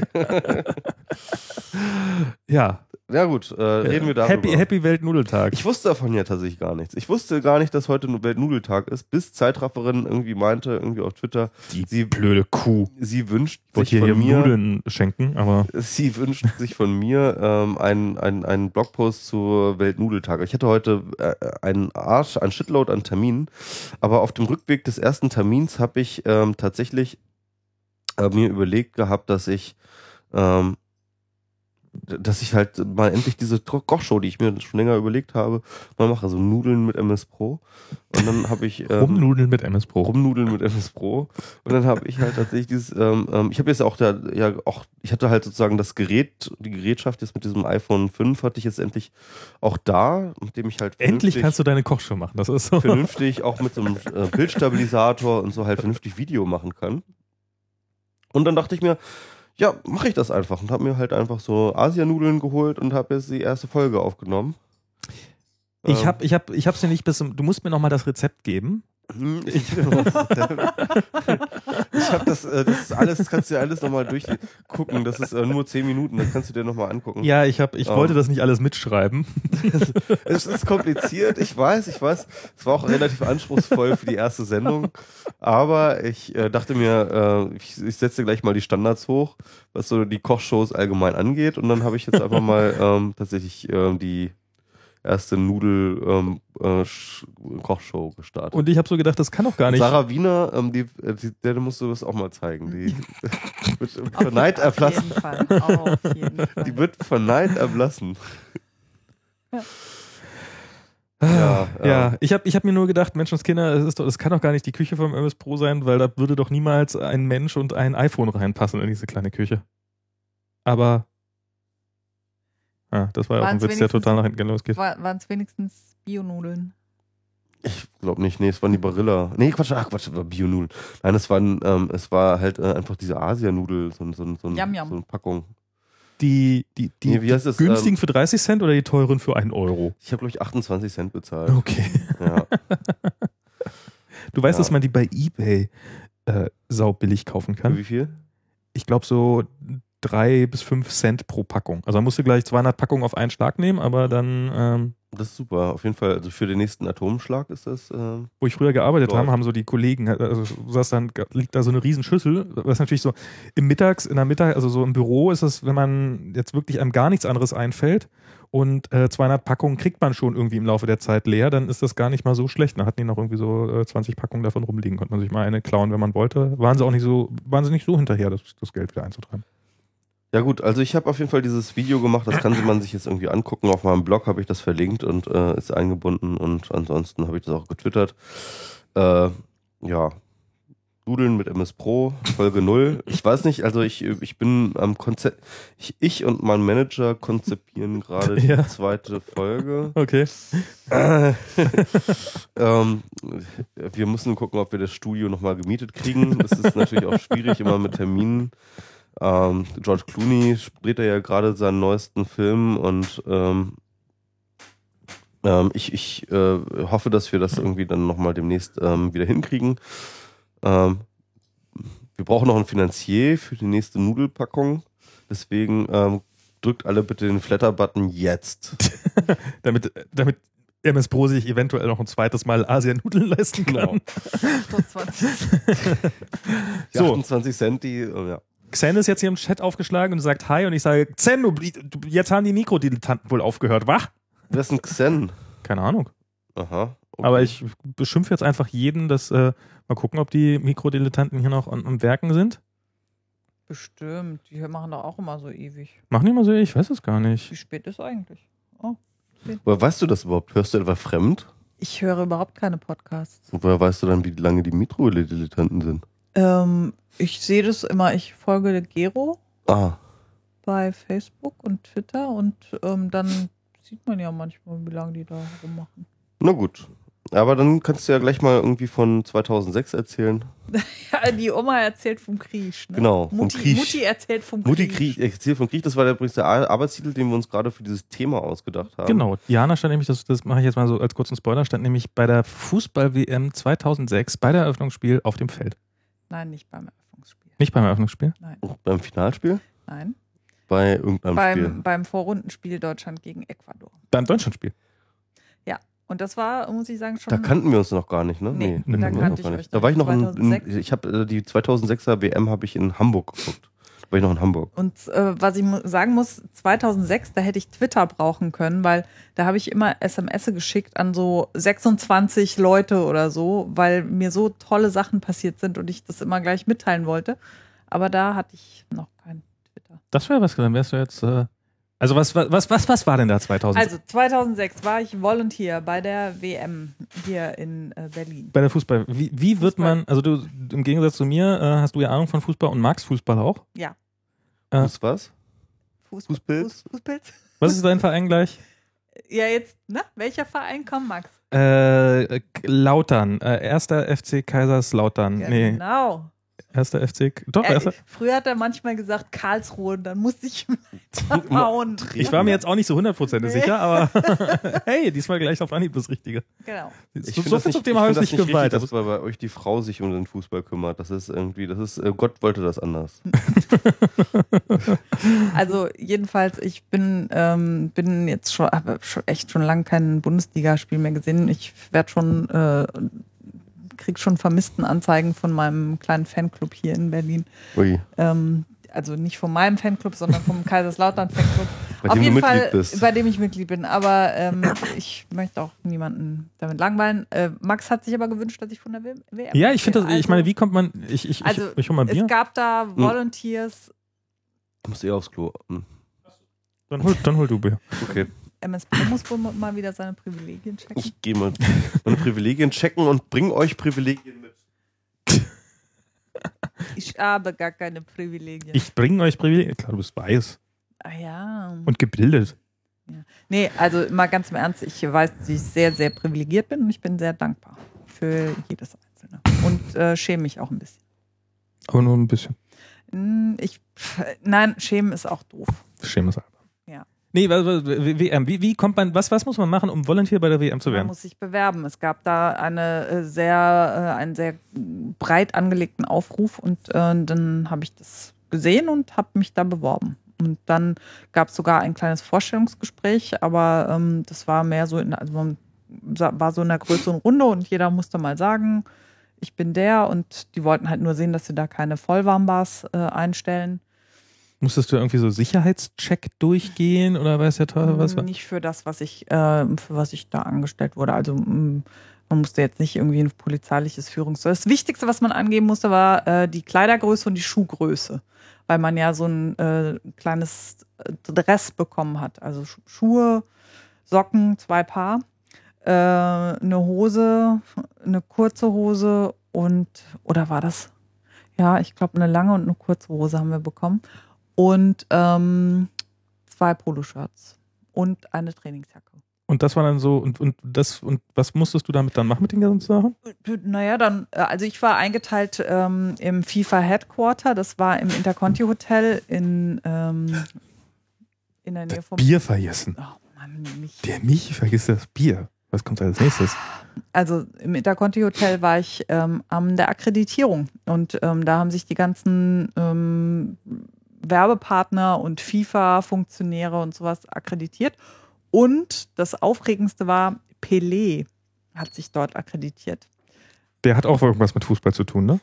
Ja. Ja gut, äh, reden wir darüber. Happy, Happy Weltnudeltag. Ich wusste davon ja tatsächlich gar nichts. Ich wusste gar nicht, dass heute Weltnudeltag ist, bis Zeitrafferin irgendwie meinte, irgendwie auf Twitter, Die sie, blöde Kuh. sie wünscht Ich wollte sich hier, von hier mir, Nudeln schenken, aber sie wünscht sich von mir ähm, einen, einen, einen Blogpost zu Weltnudeltag. Ich hatte heute äh, einen Arsch, einen Shitload an Terminen, aber auf dem Rückweg des ersten Termins habe ich ähm, tatsächlich äh, mir überlegt gehabt, dass ich ähm, dass ich halt mal endlich diese Kochshow, die ich mir schon länger überlegt habe, mal mache. Also Nudeln mit M S Pro. Und dann habe ich... Ähm, Rumnudeln mit M S Pro. Rumnudeln mit M S Pro. Und dann habe ich halt tatsächlich dieses... Ähm, ähm, ich habe jetzt auch da... Ja, auch... Ich hatte halt sozusagen das Gerät, die Gerätschaft jetzt mit diesem iPhone fünf hatte ich jetzt endlich auch da, mit dem ich halt... Endlich kannst du deine Kochshow machen. Das ist so. Vernünftig auch mit so einem äh, Bildstabilisator und so halt vernünftig Video machen kann. Und dann dachte ich mir... Ja, mache ich das einfach und habe mir halt einfach so Asianudeln geholt und habe jetzt die erste Folge aufgenommen. Ich ähm. habe ich hab, ich hab's ja nicht bis zum, du musst mir nochmal das Rezept geben. Ich, ich habe das, äh, das ist alles, das kannst du dir alles nochmal durchgucken. Das ist äh, nur zehn Minuten, das kannst du dir nochmal angucken. Ja, ich, hab, ich um. wollte das nicht alles mitschreiben. Es ist kompliziert, ich weiß, ich weiß. Es war auch relativ anspruchsvoll für die erste Sendung. Aber ich äh, dachte mir, äh, ich, ich setze gleich mal die Standards hoch, was so die Kochshows allgemein angeht. Und dann habe ich jetzt einfach mal ähm, tatsächlich ähm, die erste Nudel-Kochshow ähm, äh, gestartet. Und ich habe so gedacht, das kann doch gar nicht. Sarah Wiener, ähm, die, die, der musst du das auch mal zeigen. Die wird vor Neid erblassen. Auf jeden Fall. Auf jeden Fall. Die wird vor Neid erblassen. Ja, Ja, ja. ähm. ich habe ich hab mir nur gedacht, Menschenskinder, das, ist doch, das kann doch gar nicht die Küche vom M S Pro sein, weil da würde doch niemals ein Mensch und ein iPhone reinpassen in diese kleine Küche. Aber ja, das war ja auch ein Witz, der total nach hinten losgeht. Waren es wenigstens Bionudeln? Ich glaube nicht, nee, es waren die Barilla. Nee, Quatsch, ach Quatsch, das war Bionudeln. Nein, es waren, ähm, es war halt äh, einfach diese Asianudel, so, so, so, Yum, yum. so eine Packung. Die, die, die, Nee, wie heißt das? die günstigen Ähm, für dreißig Cent oder die teuren für einen Euro? Ich habe, glaube ich, achtundzwanzig Cent bezahlt. Okay. Ja. Du weißt, Ja. dass man die bei eBay äh, saubillig kaufen Für kann? wie viel? Ich glaube so drei bis fünf Cent pro Packung. Also da musst du gleich zweihundert Packungen auf einen Schlag nehmen, aber dann, ähm, Das ist super. Auf jeden Fall, also für den nächsten Atomschlag ist das. Ähm, wo ich früher gearbeitet Läuft. habe, haben so die Kollegen, also du sagst dann, liegt da so eine riesen Schüssel, was natürlich so im Mittags, in der Mittag, also so im Büro ist es, wenn man jetzt wirklich einem gar nichts anderes einfällt und äh, zweihundert Packungen kriegt man schon irgendwie im Laufe der Zeit leer, dann ist das gar nicht mal so schlecht. Da hatten die noch irgendwie so äh, zwanzig Packungen davon rumliegen, konnte man sich mal eine klauen, wenn man wollte. Waren sie auch nicht so, waren sie nicht so hinterher, das, das Geld wieder einzutreiben. Ja gut, also ich habe auf jeden Fall dieses Video gemacht, das kann man sich jetzt irgendwie angucken. Auf meinem Blog habe ich das verlinkt und äh, ist eingebunden und ansonsten habe ich das auch getwittert. Äh, ja, Nudeln mit M S Pro, Folge null. Ich weiß nicht, also ich, ich bin am Konzept, ich, ich und mein Manager konzipieren gerade die Ja. zweite Folge. Okay. Äh, ähm, wir müssen gucken, ob wir das Studio nochmal gemietet kriegen. Das ist natürlich auch schwierig, immer mit Terminen. Ähm, George Clooney dreht ja gerade seinen neuesten Film und ähm, ähm, ich, ich äh, hoffe, dass wir das irgendwie dann nochmal demnächst ähm, wieder hinkriegen. Ähm, wir brauchen noch einen Finanzier für die nächste Nudelpackung. Deswegen ähm, drückt alle bitte den Flatter-Button jetzt. damit, damit M S Pro sich eventuell noch ein zweites Mal Asianudeln leisten kann. Genau. zwanzig. Die So. achtundzwanzig Cent, die, äh, ja. Xen ist jetzt hier im Chat aufgeschlagen und sagt Hi und ich sage, Xen, du, du, jetzt haben die Mikrodilettanten wohl aufgehört, wach? Wer ist ein Xen? Keine Ahnung. Aha. Okay. Aber ich beschimpfe jetzt einfach jeden, dass, äh, mal gucken, ob die Mikrodilettanten hier noch am, am Werken sind. Bestimmt. Die machen doch auch immer so ewig. Machen die mal so, ich weiß es gar nicht. Wie spät ist eigentlich? Oh. Woher weißt du das überhaupt? Hörst du etwa fremd? Ich höre überhaupt keine Podcasts. Und woher weißt du dann, wie lange die Mikrodilettanten sind? Ähm, ich sehe das immer, ich folge der Gero Ah, bei Facebook und Twitter und ähm, dann sieht man ja manchmal, wie lange die da rummachen. na gut. Aber dann kannst du ja gleich mal irgendwie von zweitausendsechs erzählen. Ja, die Oma erzählt vom Krieg. Ne? Genau, vom Mutti, Krieg. Mutti erzählt vom Mutti Krieg. Krieg, erzähl vom Krieg, das war der, übrigens der Ar- Arbeitstitel, den wir uns gerade für dieses Thema ausgedacht haben. Genau, Jana stand nämlich, das, das mache ich jetzt mal so als kurzen Spoiler, stand nämlich bei der Fußball-W M zweitausendsechs bei der Eröffnungsspiel auf dem Feld. Nein, nicht beim Eröffnungsspiel. Nicht beim Eröffnungsspiel? Nein. Beim Finalspiel? Nein. Bei irgendeinem Spiel. Beim, beim Vorrundenspiel Deutschland gegen Ecuador. Beim Deutschlandspiel. Und das war, muss ich sagen, schon. Da kannten wir uns noch gar nicht, ne? Nee, da kannten wir uns kannte noch gar ich nicht. euch Da noch war ich noch in, zweitausendsechs. in ich habe äh, die zweitausendsechser W M habe ich in Hamburg geguckt. Da war ich noch in Hamburg. Und äh, was ich mu- sagen muss, zweitausendsechs, da hätte ich Twitter brauchen können, weil da habe ich immer S M S geschickt an so sechsundzwanzig Leute oder so, weil mir so tolle Sachen passiert sind und ich das immer gleich mitteilen wollte. Aber da hatte ich noch kein Twitter. Das wäre was, dann wärst du jetzt äh, Also was, was, was, was war denn da zweitausendsechs? Also zweitausendsechs war ich Volunteer bei der W M hier in äh, Berlin. Bei der Fußball. Wie, wie wird Fußball. man, also du im Gegensatz zu mir, äh, hast du ja Ahnung von Fußball und magst Fußball auch? Ja. Äh, Fuß was? Fuß, Fußpilz? Fuß, Fußpilz? Was ist dein Verein gleich? Ja, jetzt, ne? Welcher Verein kommt, Max? Äh, Lautern. Äh, erster F C Kaiserslautern. Nee, Genau. erster F C. Doch, Er, erster. früher hat er manchmal gesagt Karlsruhe und dann musste ich ihm hauen. Ich war mir jetzt auch nicht so hundertprozentig Nee. sicher, aber hey, diesmal gleich auf Anhieb das Richtige. Genau. Ich So, finde so das viel nicht, zum ich Thema find das häusliche nicht richtig, Gewalt. dass bei, bei euch die Frau sich um den Fußball kümmert. Das ist irgendwie, das ist, äh, Gott wollte das anders. Also jedenfalls, ich bin, ähm, bin jetzt schon, habe schon echt schon lange kein Bundesligaspiel mehr gesehen. Ich werde schon, äh, krieg schon Vermisstenanzeigen von meinem kleinen Fanclub hier in Berlin. Ui. Ähm, also nicht von meinem Fanclub, sondern vom Kaiserslautern Fanclub. Bei Auf dem jeden du Fall, Mitglied bist. bei dem ich Mitglied bin. Aber ähm, ich möchte auch niemanden damit langweilen. Äh, Max hat sich aber gewünscht, dass ich von der W M. Ja, ich finde das, also, ich meine, wie kommt man, ich, ich, also, ich, ich hol mal ein Bier. Es gab da Volunteers. Du musst eh aufs Klo. Hm. Dann hol, dann hol du Bier. Okay. M S Pro muss wohl mal wieder seine Privilegien checken. Ich gehe mal meine Privilegien checken und bring euch Privilegien mit. Ich habe gar keine Privilegien. Ich bringe euch Privilegien. Klar, du bist weiß ah ja. und gebildet. ja. Nee, also mal ganz im Ernst, ich weiß, dass ich sehr, sehr privilegiert bin und ich bin sehr dankbar für jedes Einzelne. Und äh, schäme mich auch ein bisschen. Aber nur ein bisschen. Hm, Ich, nein, schämen ist auch doof. Schemes albern. Ja. Nee, was- was- W M. Wie, wie kommt man, was, was muss man machen, um Volunteer bei der W M zu Man werden? muss sich bewerben. Es gab da eine äh, sehr, äh, einen sehr breit angelegten Aufruf und äh, dann habe ich das gesehen und habe mich da beworben. Und dann gab es sogar ein kleines Vorstellungsgespräch, aber ähm, das war mehr so, in, also man sa- war so in einer größeren Runde und jeder musste mal sagen, ich bin der, und die wollten halt nur sehen, dass sie da keine Vollwarmbars äh, einstellen. Musstest du irgendwie so Sicherheitscheck durchgehen oder weiß der Teufel was? war? Nicht für das, was ich, äh, für was ich da angestellt wurde. Also mh, man musste jetzt nicht irgendwie ein polizeiliches Führungs... Das Wichtigste, was man angeben musste, war äh, die Kleidergröße und die Schuhgröße. Weil man ja so ein äh, kleines Dress bekommen hat. Also Sch- Schuhe, Socken, zwei Paar, äh, eine Hose, eine kurze Hose und, oder war das? Ja, ich glaube, eine lange und eine kurze Hose haben wir bekommen. Und ähm, zwei Poloshirts und eine Trainingsjacke. Und das war dann so, und, und das, und was musstest du damit dann machen mit den ganzen Sachen? Naja, dann, äh, also ich war eingeteilt ähm, im FIFA Headquarter, das war im Interconti Hotel in, ähm, in der Nähe vom... Bier vergessen. Oh Mann, nicht. Der Michi vergisst das Bier. Was kommt als nächstes? Also im Interconti Hotel war ich ähm, an der Akkreditierung und ähm, da haben sich die ganzen ähm, Werbepartner und FIFA-Funktionäre und sowas akkreditiert. Und das Aufregendste war, Pelé hat sich dort akkreditiert. Der hat auch irgendwas mit Fußball zu tun, ne?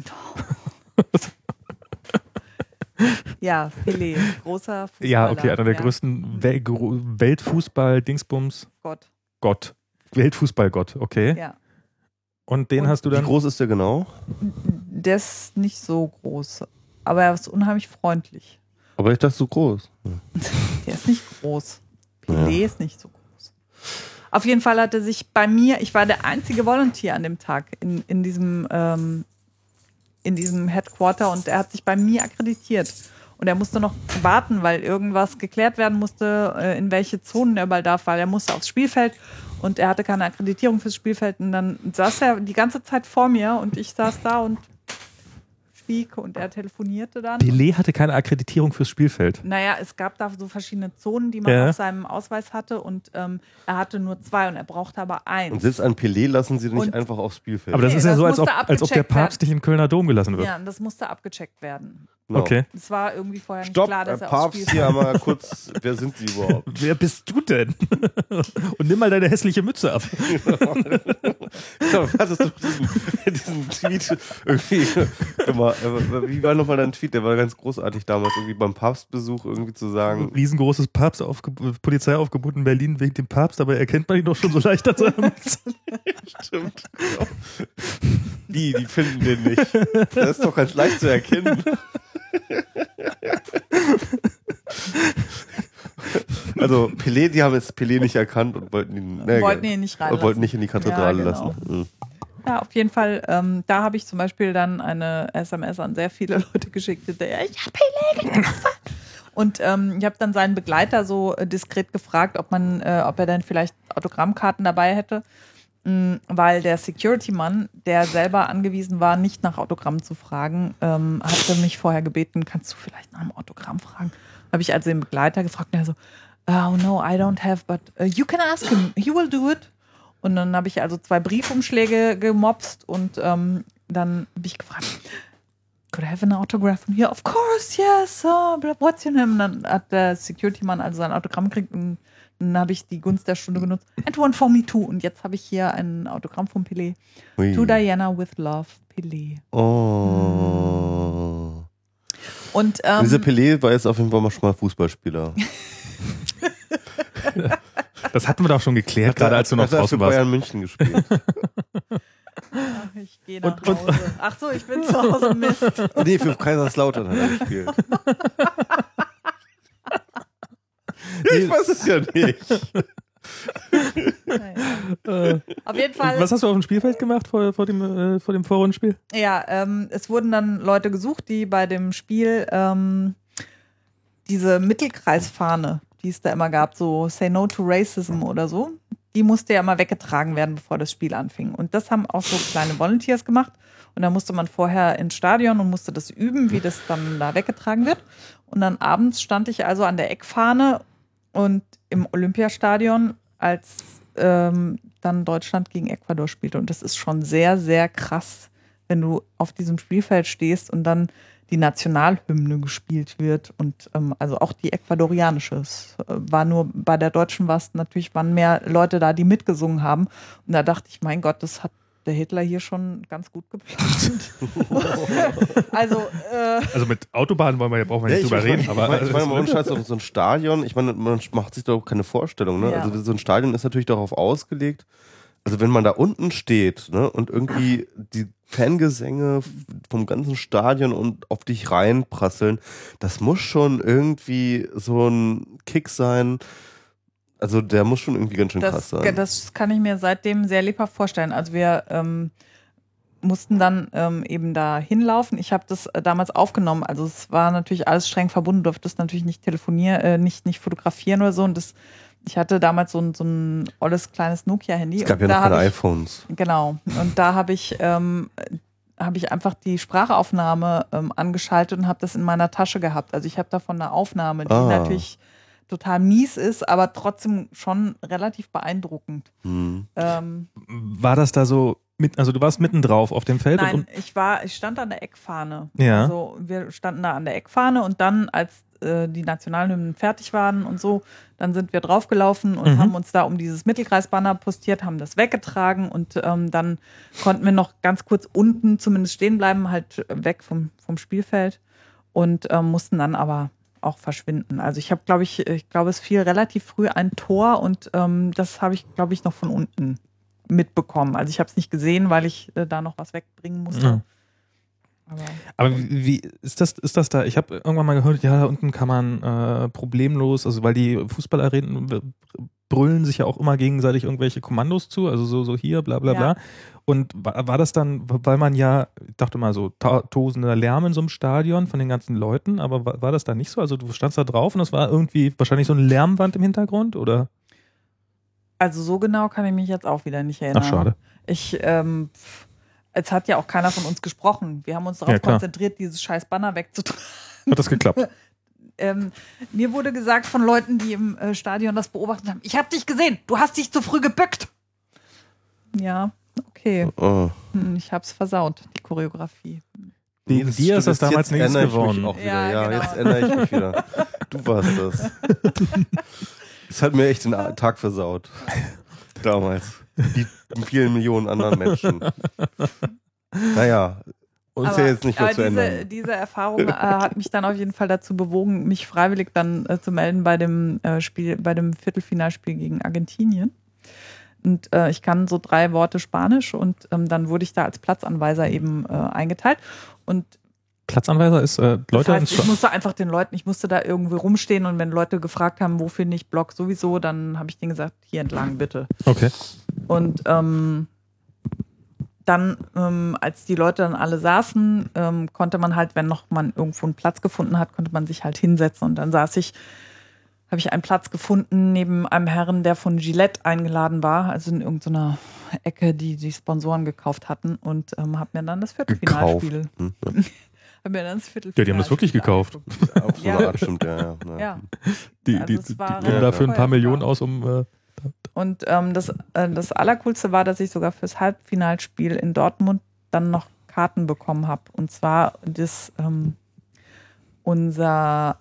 Ja, Pelé, großer Fußballer. Ja, okay, einer der ja. größten Wel Gro- Weltfußball-Dingsbums. Gott, Gott. Weltfußballgott, okay. ja. Und den Und hast du Wie dann. groß ist der genau? Der ist nicht so groß, aber er ist unheimlich freundlich. Aber ich dachte so groß. Der ist nicht groß. Pelé ist nicht so groß. Auf jeden Fall hat er sich bei mir, ich war der einzige Volunteer an dem Tag in, in, diesem, ähm, in diesem Headquarter, und er hat sich bei mir akkreditiert. Und er musste noch warten, weil irgendwas geklärt werden musste, äh, in welche Zonen er überall darf, weil er musste aufs Spielfeld und er hatte keine Akkreditierung fürs Spielfeld. Und dann saß er die ganze Zeit vor mir und ich saß da und schwieg und er telefonierte dann. Pelé hatte keine Akkreditierung fürs Spielfeld. Naja, es gab da so verschiedene Zonen, die man Ja. auf seinem Ausweis hatte, und ähm, er hatte nur zwei und er brauchte aber eins. Und selbst an Pelé lassen sie nicht Und- einfach aufs Spielfeld. Aber das Nee, ist ja das so, als ob, musste als ob der abgecheckt Papst nicht im Kölner Dom gelassen wird. Ja, und das musste abgecheckt werden. Genau. Okay. Es war irgendwie vorher nicht Stopp, klar, Herr dass er aufs Papst, Spielfeld... hier einmal kurz, wer sind Sie überhaupt? Wer bist du denn? Und nimm mal deine hässliche Mütze ab. Ja, hattest du diesen, diesen Tweet irgendwie, immer, äh, wie war nochmal dein Tweet? Der war ganz großartig damals, irgendwie beim Papstbesuch irgendwie zu sagen, Riesengroßes Papst Polizeiaufgebot in Berlin wegen dem Papst, aber erkennt man ihn doch schon so leicht an seiner Mütze. stimmt, genau. Die, die finden den nicht. Das ist doch ganz leicht zu erkennen. Also Pelé, die haben jetzt Pelé nicht erkannt und wollten ihn, ne, wollten ihn nicht reinlassen. wollten nicht in die Kathedrale Ja, genau. lassen. Mhm. Ja, auf jeden Fall. Ähm, da habe ich zum Beispiel dann eine S M S an sehr viele Leute geschickt, die der, ich habe Pelé getroffen. Und ähm, ich habe dann seinen Begleiter so äh, diskret gefragt, ob man, äh, ob er denn vielleicht Autogrammkarten dabei hätte, mh, weil der Security-Mann, der selber angewiesen war, nicht nach Autogramm zu fragen, ähm, hatte mich vorher gebeten, kannst du vielleicht nach einem Autogramm fragen? Habe ich also den Begleiter gefragt und er so, oh no, I don't have, but uh, you can ask him, he will do it. Und dann habe ich also zwei Briefumschläge gemopst und ähm, dann habe ich gefragt, could I have an autograph from here? Of course, yes. Oh, what's your name? Und dann hat der Security-Mann also sein Autogramm gekriegt und dann habe ich die Gunst der Stunde genutzt. And one for me too. Und jetzt habe ich hier ein Autogramm von Pelé. Ui. To Diana with love, Pelé. Oh. Und ähm, Diese Pelé war jetzt auf jeden Fall mal schon mal Fußballspieler. Das hatten wir doch schon geklärt, gerade als du noch hat er draußen für warst. Bayern München gespielt. ach, ich gehe nach Und- und- Hause. Ach so, ich bin zu Hause, Mist. Nee, für Kaiserslautern hat er gespielt. Ich weiß es ja nicht. Naja. Äh, Auf jeden Fall. Was hast du auf dem Spielfeld gemacht vor, vor dem, äh, vor dem Vorrundenspiel? Ja, ähm, es wurden dann Leute gesucht, die bei dem Spiel ähm, diese Mittelkreisfahne, die es da immer gab, so Say No to Racism oder so, die musste ja immer weggetragen werden, bevor das Spiel anfing. Und das haben auch so kleine Volunteers gemacht. Und da musste man vorher ins Stadion und musste das üben, wie das dann da weggetragen wird. Und dann abends stand ich also an der Eckfahne und im Olympiastadion, als ähm, dann Deutschland gegen Ecuador spielte. Und das ist schon sehr, sehr krass, wenn du auf diesem Spielfeld stehst und dann die Nationalhymne gespielt wird und ähm, also auch die ecuadorianische. Es äh, war nur bei der deutschen war es natürlich, waren mehr Leute da, die mitgesungen haben. Und da dachte ich, mein Gott, das hat der Hitler hier schon ganz gut geplant. also, äh, Also mit Autobahnen wollen wir ja, brauchen wir Ja, nicht ich drüber meine, reden, ich aber meine, ich meine, also, man scheißt auf so ein Stadion. Ich meine, man macht sich doch keine Vorstellung. Ne? Ja. Also so ein Stadion ist natürlich darauf ausgelegt. Also wenn man da unten steht, ne, und irgendwie die Fangesänge vom ganzen Stadion und auf dich reinprasseln, das muss schon irgendwie so ein Kick sein. Also der muss schon irgendwie ganz schön krass das, sein. das kann ich mir seitdem sehr lebhaft vorstellen. Also wir ähm, mussten dann ähm, eben da hinlaufen. Ich habe das äh, damals aufgenommen. Also es war natürlich alles streng verbunden, durfte das natürlich nicht telefonieren, äh, nicht, nicht fotografieren oder so. Und das, ich hatte damals so ein, so ein olles kleines Nokia-Handy. Es gab und ja da noch keine hab ich, iPhones. Genau. Und da habe ich, ähm, habe ich einfach die Sprachaufnahme ähm, angeschaltet und habe das in meiner Tasche gehabt. Also ich habe davon eine Aufnahme, die Ah. natürlich total mies ist, aber trotzdem schon relativ beeindruckend. Hm. Ähm, war das da so, mit, also du warst mitten drauf auf dem Feld? nein, und, ich war, ich stand an der Eckfahne. Ja. Also wir standen da an der Eckfahne und dann, als äh, die Nationalhymnen fertig waren und so, dann sind wir draufgelaufen und Mhm. haben uns da um dieses Mittelkreisbanner postiert, haben das weggetragen und ähm, dann konnten wir noch ganz kurz unten zumindest stehen bleiben, halt weg vom, vom Spielfeld und ähm, mussten dann aber auch verschwinden. Also ich habe, glaube ich, ich glaube, es fiel relativ früh ein Tor und ähm, das habe ich, glaube ich, noch von unten mitbekommen. Also ich habe es nicht gesehen, weil ich äh, da noch was wegbringen musste. Ja. Aber Aber wie wie ist das, ist das da? Ich habe irgendwann mal gehört, ja, da unten kann man äh, problemlos, also weil die Fußballarenen brüllen sich ja auch immer gegenseitig irgendwelche Kommandos zu, also so, so hier, bla bla Ja. bla. Und war, war das dann, weil man ja, ich dachte mal so, ta- tosender Lärm in so einem Stadion von den ganzen Leuten, aber war, war das da nicht so? Also du standst da drauf und es war irgendwie wahrscheinlich so eine Lärmwand im Hintergrund, oder? also so genau kann ich mich jetzt auch wieder nicht erinnern. Ach, schade. Ich, ähm, es hat ja auch keiner von uns gesprochen. Wir haben uns darauf Ja, klar. konzentriert, dieses scheiß Banner wegzutragen. Hat das geklappt? Ähm, mir wurde gesagt von Leuten, die im äh, Stadion das beobachtet haben, ich habe dich gesehen, du hast dich zu früh gebückt. Ja, okay. Oh. Hm, ich hab's versaut, die Choreografie. Die, Das dir ist das stimmt, damals jetzt nichts erinnere ich geworden. Mich auch wieder. Ja, Ja, genau. jetzt erinnere ich mich wieder. Du warst das. Das hat mir echt den Tag versaut. Damals. Wie vielen Millionen anderen Menschen. Naja, ist ja jetzt nicht mehr aber zu diese, ändern. diese Erfahrung äh, hat mich dann auf jeden Fall dazu bewogen, mich freiwillig dann äh, zu melden bei dem äh, Spiel, bei dem Viertelfinalspiel gegen Argentinien. Und äh, ich kann so drei Worte Spanisch und ähm, dann wurde ich da als Platzanweiser eben äh, eingeteilt. Und Platzanweiser ist äh, Leute... Das heißt, ich musste einfach den Leuten, ich musste da irgendwie rumstehen und wenn Leute gefragt haben, wo finde ich Block sowieso, dann habe ich denen gesagt, hier entlang bitte. Okay. Und ähm, dann, ähm, als die Leute dann alle saßen, ähm, konnte man halt, wenn noch man irgendwo einen Platz gefunden hat, konnte man sich halt hinsetzen. Und dann saß ich, habe ich einen Platz gefunden neben einem Herrn, der von Gillette eingeladen war, also in irgendeiner Ecke, die die Sponsoren gekauft hatten und ähm, habe mir dann das Viertelfinalspiel. Hm? hab mir dann das Viertelfinalspiel Ja, die haben das wirklich gekauft. Auf so eine Art stimmt, ja. Ja, ja. ja. Die, Also die, es die war geben relativ dafür ein paar teuer. Millionen aus, um... Äh, Und ähm, das, äh, das Allercoolste war, dass ich sogar fürs Halbfinalspiel in Dortmund dann noch Karten bekommen habe. Und zwar das ähm, unser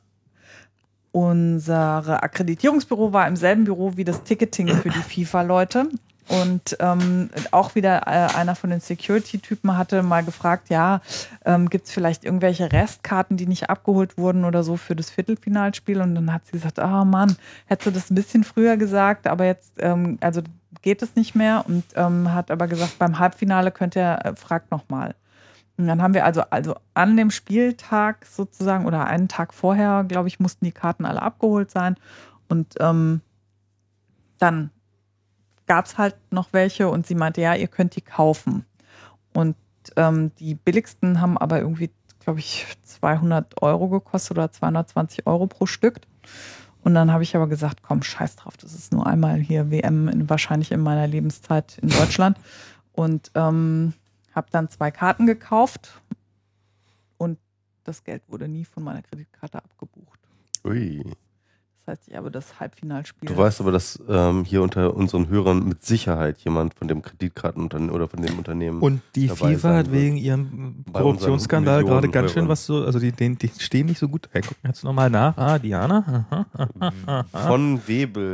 unsere Akkreditierungsbüro war im selben Büro wie das Ticketing für die FIFA-Leute. Und ähm, auch wieder äh, einer von den Security-Typen hatte mal gefragt, ja, ähm, gibt es vielleicht irgendwelche Restkarten, die nicht abgeholt wurden oder so für das Viertelfinalspiel? Und dann hat sie gesagt, oh Mann, hättest du das ein bisschen früher gesagt, aber jetzt, ähm, also geht es nicht mehr. Und ähm, hat aber gesagt, beim Halbfinale könnt ihr, äh, fragt nochmal. Und dann haben wir also, also an dem Spieltag sozusagen oder einen Tag vorher, glaube ich, mussten die Karten alle abgeholt sein. Und ähm, dann gab es halt noch welche und sie meinte, ja, ihr könnt die kaufen. Und ähm, die billigsten haben aber irgendwie, glaube ich, zweihundert Euro gekostet oder zweihundertzwanzig Euro pro Stück. Und dann habe ich aber gesagt, komm, scheiß drauf, das ist nur einmal hier W M in, wahrscheinlich in meiner Lebenszeit in Deutschland. Und ähm, habe dann zwei Karten gekauft und das Geld wurde nie von meiner Kreditkarte abgebucht. Ui. Das heißt, ich habe das Halbfinalspiel. Du weißt aber, dass ähm, hier unter unseren Hörern mit Sicherheit jemand von dem Kreditkartenunternehmen oder von dem Unternehmen. Und die dabei FIFA sein hat wird. wegen ihrem Bei Korruptionsskandal unseren gerade ganz schön Millionen was so, also die, die, die stehen nicht so gut. Hey, gucken jetzt nochmal nach. Ah, Diana. Aha, aha, aha. Von Webel.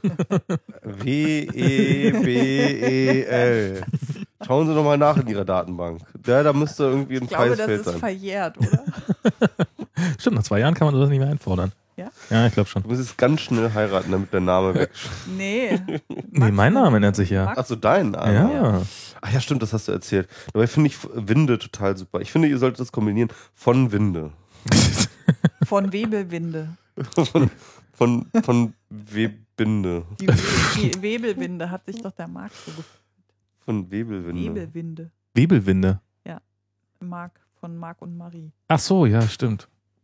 W E B E L. Schauen Sie nochmal nach in Ihrer Datenbank. Ja, da müsste irgendwie ein Ich glaube, das Preisfeld ist sein. verjährt, oder? Stimmt, nach zwei Jahren kann man das nicht mehr einfordern. Ja? Ja, ich glaube schon. Du musst jetzt ganz schnell heiraten, damit der Name weg. Nee. Nee, mein Name ändert sich ja. Max? Achso, dein Name. Ja. Ach ja, stimmt, das hast du erzählt. Dabei finde ich Winde total super. Ich finde, ihr solltet das kombinieren. Von Winde. Von Webelwinde. Von, von, von Webinde. Die, We- die Webelwinde hat sich doch der Marc so gefühlt. Von Webelwinde. Webelwinde. Webelwinde. Marc von Marc und Marie. Ach so, ja, stimmt.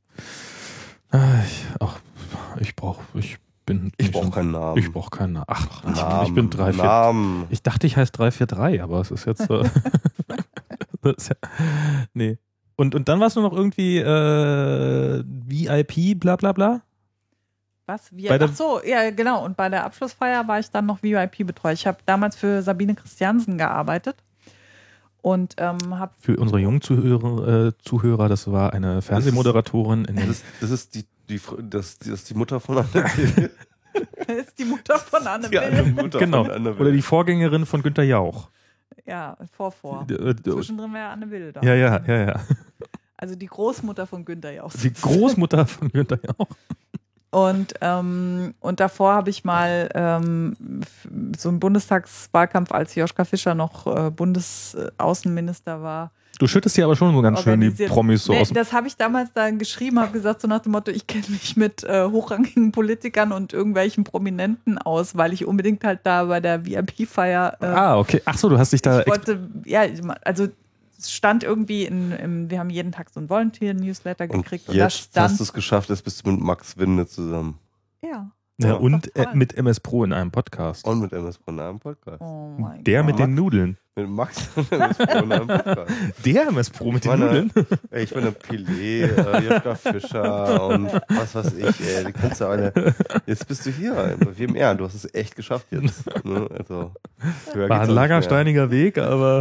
Ah, Ich, ach, ich brauche, ich bin. Ich nicht brauche so- keinen Namen. Ich brauche keinen Namen. Ach, Namen. ich bin drei vier. Namen. Ich dachte, ich heiße drei vier drei, aber es ist jetzt so. Das ist ja, nee. Und, und dann warst du noch irgendwie äh, V I P, bla bla bla? Was? Wie, Bei der- ach so, ja, genau. Und bei der Abschlussfeier war ich dann noch V I P-Betreuer. Ich habe damals für Sabine Christiansen gearbeitet und ähm, habe Für unsere jungen Zuhörer, äh, Zuhörer, das war eine Fernsehmoderatorin in Das den. ist, das ist die, die, Fr- das, das ist die Mutter von Anne Will. ist die Mutter von Anne Die eine Will. Mutter Genau. von Anne Will. Oder die Vorgängerin von Günter Jauch. Ja, vor, vor. Äh, äh, Zwischendrin war ja Anne Will da. Ja, ja, ja, ja. Also die Großmutter von Günther Jauch. Die Großmutter von Günter Jauch. Und, ähm, und davor habe ich mal ähm, f- so einen Bundestagswahlkampf, als Joschka Fischer noch äh, Bundesaußenminister war. Du schüttest hier aber schon so ganz schön die organisiert. Promis so Nee, aus dem. das habe ich damals dann geschrieben, habe gesagt, so nach dem Motto, ich kenne mich mit äh, hochrangigen Politikern und irgendwelchen Prominenten aus, weil ich unbedingt halt da bei der V I P-Feier äh, Ah, okay. Ach so, du hast dich da. ich wollte, ja, also es stand irgendwie in, im, wir haben jeden Tag so ein Volunteer-Newsletter Und gekriegt und, da jetzt stand, hast du es geschafft, jetzt bist du mit Max Winde zusammen. ja, Ja, Ja. und Toll. äh, mit M S Pro in einem Podcast. Und mit M S von einem Podcast. oh mein Der Gott. mit den Nudeln. Mit Max und M S von einem Podcast. Der M S Pro mit den Meine- Nudeln? Ey, ich bin der Pelé, äh, Joschka Fischer und was weiß ich, ey, die kannst du eine. Jetzt bist du hier, bei wem er? Du hast es echt geschafft jetzt. Ne? Also, höher War geht's ein auch langer, nicht mehr. steiniger Weg, aber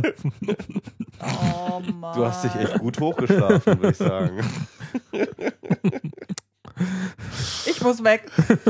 Oh Mann. Du hast dich echt gut hochgeschlafen, würde ich sagen. Ich muss weg.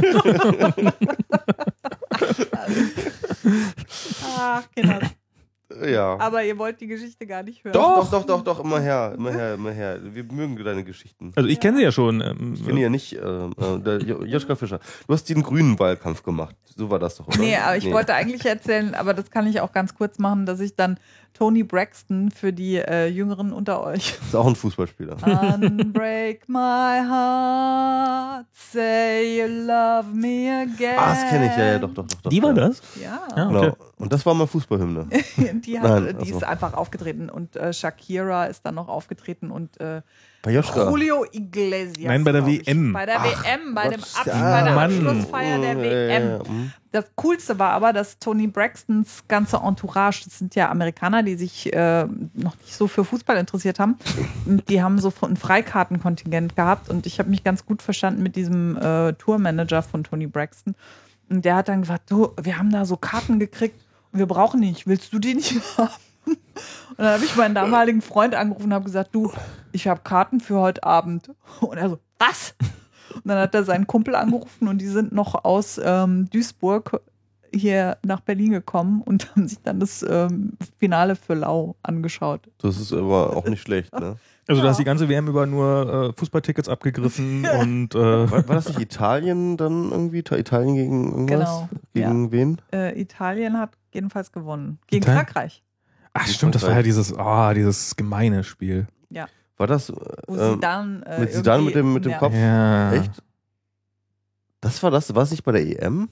Ach, Kinder. Ja. Aber ihr wollt die Geschichte gar nicht hören. Doch, doch, doch, doch, immer her, immer her, immer her. Wir mögen deine Geschichten. also ich kenne sie ja schon. Ähm, Ich kenne ja nicht, äh, äh, der Jo- Joschka Fischer. Du hast den grünen Wahlkampf gemacht. So war das doch, oder? Nee, aber ich wollte eigentlich erzählen, aber das kann ich auch ganz kurz machen, dass ich dann Tony Braxton für die äh, Jüngeren unter euch. Ist auch ein Fußballspieler. Unbreak my heart, say you love me again. Ah, das kenne ich, ja, ja, doch, doch, doch. doch Die war ja. das? Ja, Ja. Genau. Okay. Und das war mal Fußballhymne. die, hat, Nein, die also. ist einfach aufgetreten und äh, Shakira ist dann noch aufgetreten und äh, Bei Joschka. Julio Iglesias. Nein, bei der glaub W ich. M. Bei der Ach, W M, bei, dem Gott, Ab ja, bei der Mann. Abschlussfeier der W M. Ja, ja, ja. Das Coolste war aber, dass Tony Braxtons ganze Entourage, das sind ja Amerikaner, die sich äh, noch nicht so für Fußball interessiert haben, und die haben so ein Freikartenkontingent gehabt und ich habe mich ganz gut verstanden mit diesem äh, Tourmanager von Tony Braxton. Und der hat dann gesagt, du, wir haben da so Karten gekriegt und wir brauchen die nicht, willst du die nicht haben? Und dann habe ich meinen damaligen Freund angerufen und habe gesagt, du, ich habe Karten für heute Abend. Und er so, was? Und dann hat er seinen Kumpel angerufen und die sind noch aus ähm, Duisburg hier nach Berlin gekommen und haben sich dann das ähm, Finale für Lau angeschaut. Das ist aber auch nicht schlecht, ne? Also du Ja. hast die ganze W M über nur äh, Fußballtickets abgegriffen und äh, War, war das nicht Italien dann irgendwie? Italien gegen irgendwas? Genau, Gegen wen? Äh, Italien hat jedenfalls gewonnen. Gegen Italien? Frankreich. ach stimmt, das war ja dieses, ah, dieses gemeine Spiel. War das Wo ähm, Zidane, äh, mit Zidane irgendwie- mit dem, mit dem ja. Kopf? Ja. Echt? Das war das? War es nicht bei der E M?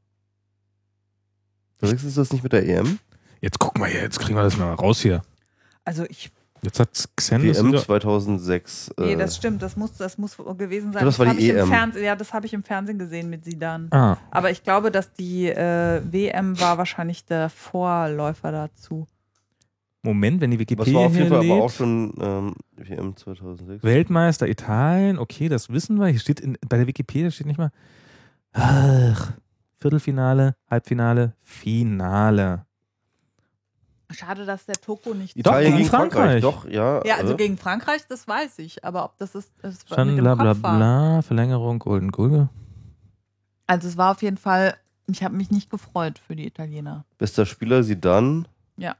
Verwechselst du das nicht mit der E M? Jetzt guck mal hier, jetzt kriegen wir das mal raus hier. Also ich, Jetzt hat Xen das W M wieder. zweitausendsechs. nee, äh, das stimmt, das muss, das muss gewesen sein. Das war hab die ich im E M. Fernsehen, ja, das habe ich im Fernsehen gesehen mit Zidane. Ah, Aber ich glaube, dass die äh, W M war wahrscheinlich der Vorläufer dazu. Moment, wenn die Was Wikipedia war auf jeden hier Fall aber auch lädt. schon ähm, W M zweitausendsechs. Weltmeister Italien, okay, das wissen wir. Hier steht in, bei der Wikipedia steht nicht mal. Ach, Viertelfinale, Halbfinale, Finale. Schade, dass der Toko nicht. Italien gegen gegen Frankreich. Frankreich. Doch, ja. Ja, also äh, gegen Frankreich, das weiß ich. Aber ob das ist, das mit Dann dem bla bla Kopf war. bla, Verlängerung, Golden Goal. Also es war auf jeden Fall, ich habe mich nicht gefreut für die Italiener. bester Spieler Zidane. Ja.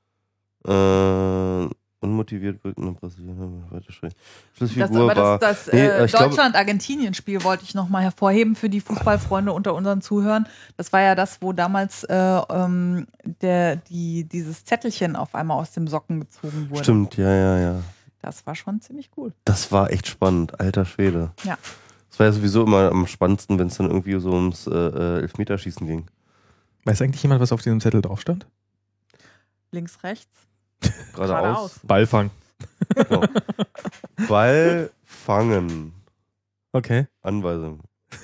Äh, unmotiviert wirken in Brasilien. Weiter schlecht. Das, Schlussfigur aber war. das, das nee, äh, ich glaube- Deutschland-Argentinien-Spiel wollte ich nochmal hervorheben für die Fußballfreunde unter unseren Zuhörern. Das war ja das, wo damals äh, ähm, der, die, dieses Zettelchen auf einmal aus dem Socken gezogen wurde. Stimmt, ja, ja, ja. Das war schon ziemlich cool. Das war echt spannend, alter Schwede. Ja. Das war ja sowieso immer am spannendsten, wenn es dann irgendwie so ums äh, äh, Elfmeterschießen ging. Weiß eigentlich jemand, was auf diesem Zettel drauf stand? Links, rechts. Geradeaus. Ballfang. Genau. Ball fangen. Okay. Anweisung.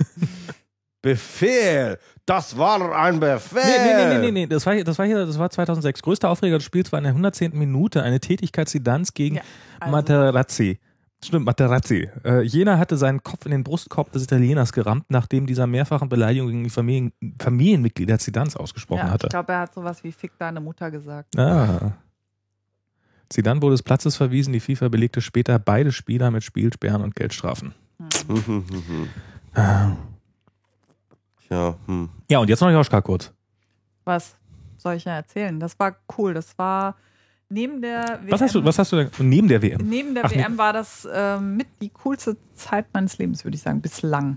Befehl! Das war ein Befehl! Nee, nee, nee, nee, nee, nee. Das war, hier, das war hier, das war zweitausendsechs. Größter Aufreger des Spiels war in der hundertzehnten Minute eine Tätigkeit Zidans gegen Ja, also- Materazzi. Stimmt, Materazzi. Äh, jener hatte seinen Kopf in den Brustkorb des Italieners gerammt, nachdem dieser mehrfachen Beleidigung gegen die Familien, Familienmitglieder Zidans ausgesprochen Ja, hatte. ich glaube, er hat sowas wie Fick deine Mutter gesagt. Ah. Zidane wurde des Platzes verwiesen. Die FIFA belegte später beide Spieler mit Spielsperren und Geldstrafen. Hm. Ah. Tja, hm. Ja, und jetzt noch Joschka kurz. Was soll ich ja erzählen? Das war cool. Das war neben der W M. Was hast du, was hast du denn neben der W M? Neben der Ach, W M war das ähm, mit die coolste Zeit meines Lebens, würde ich sagen, bislang.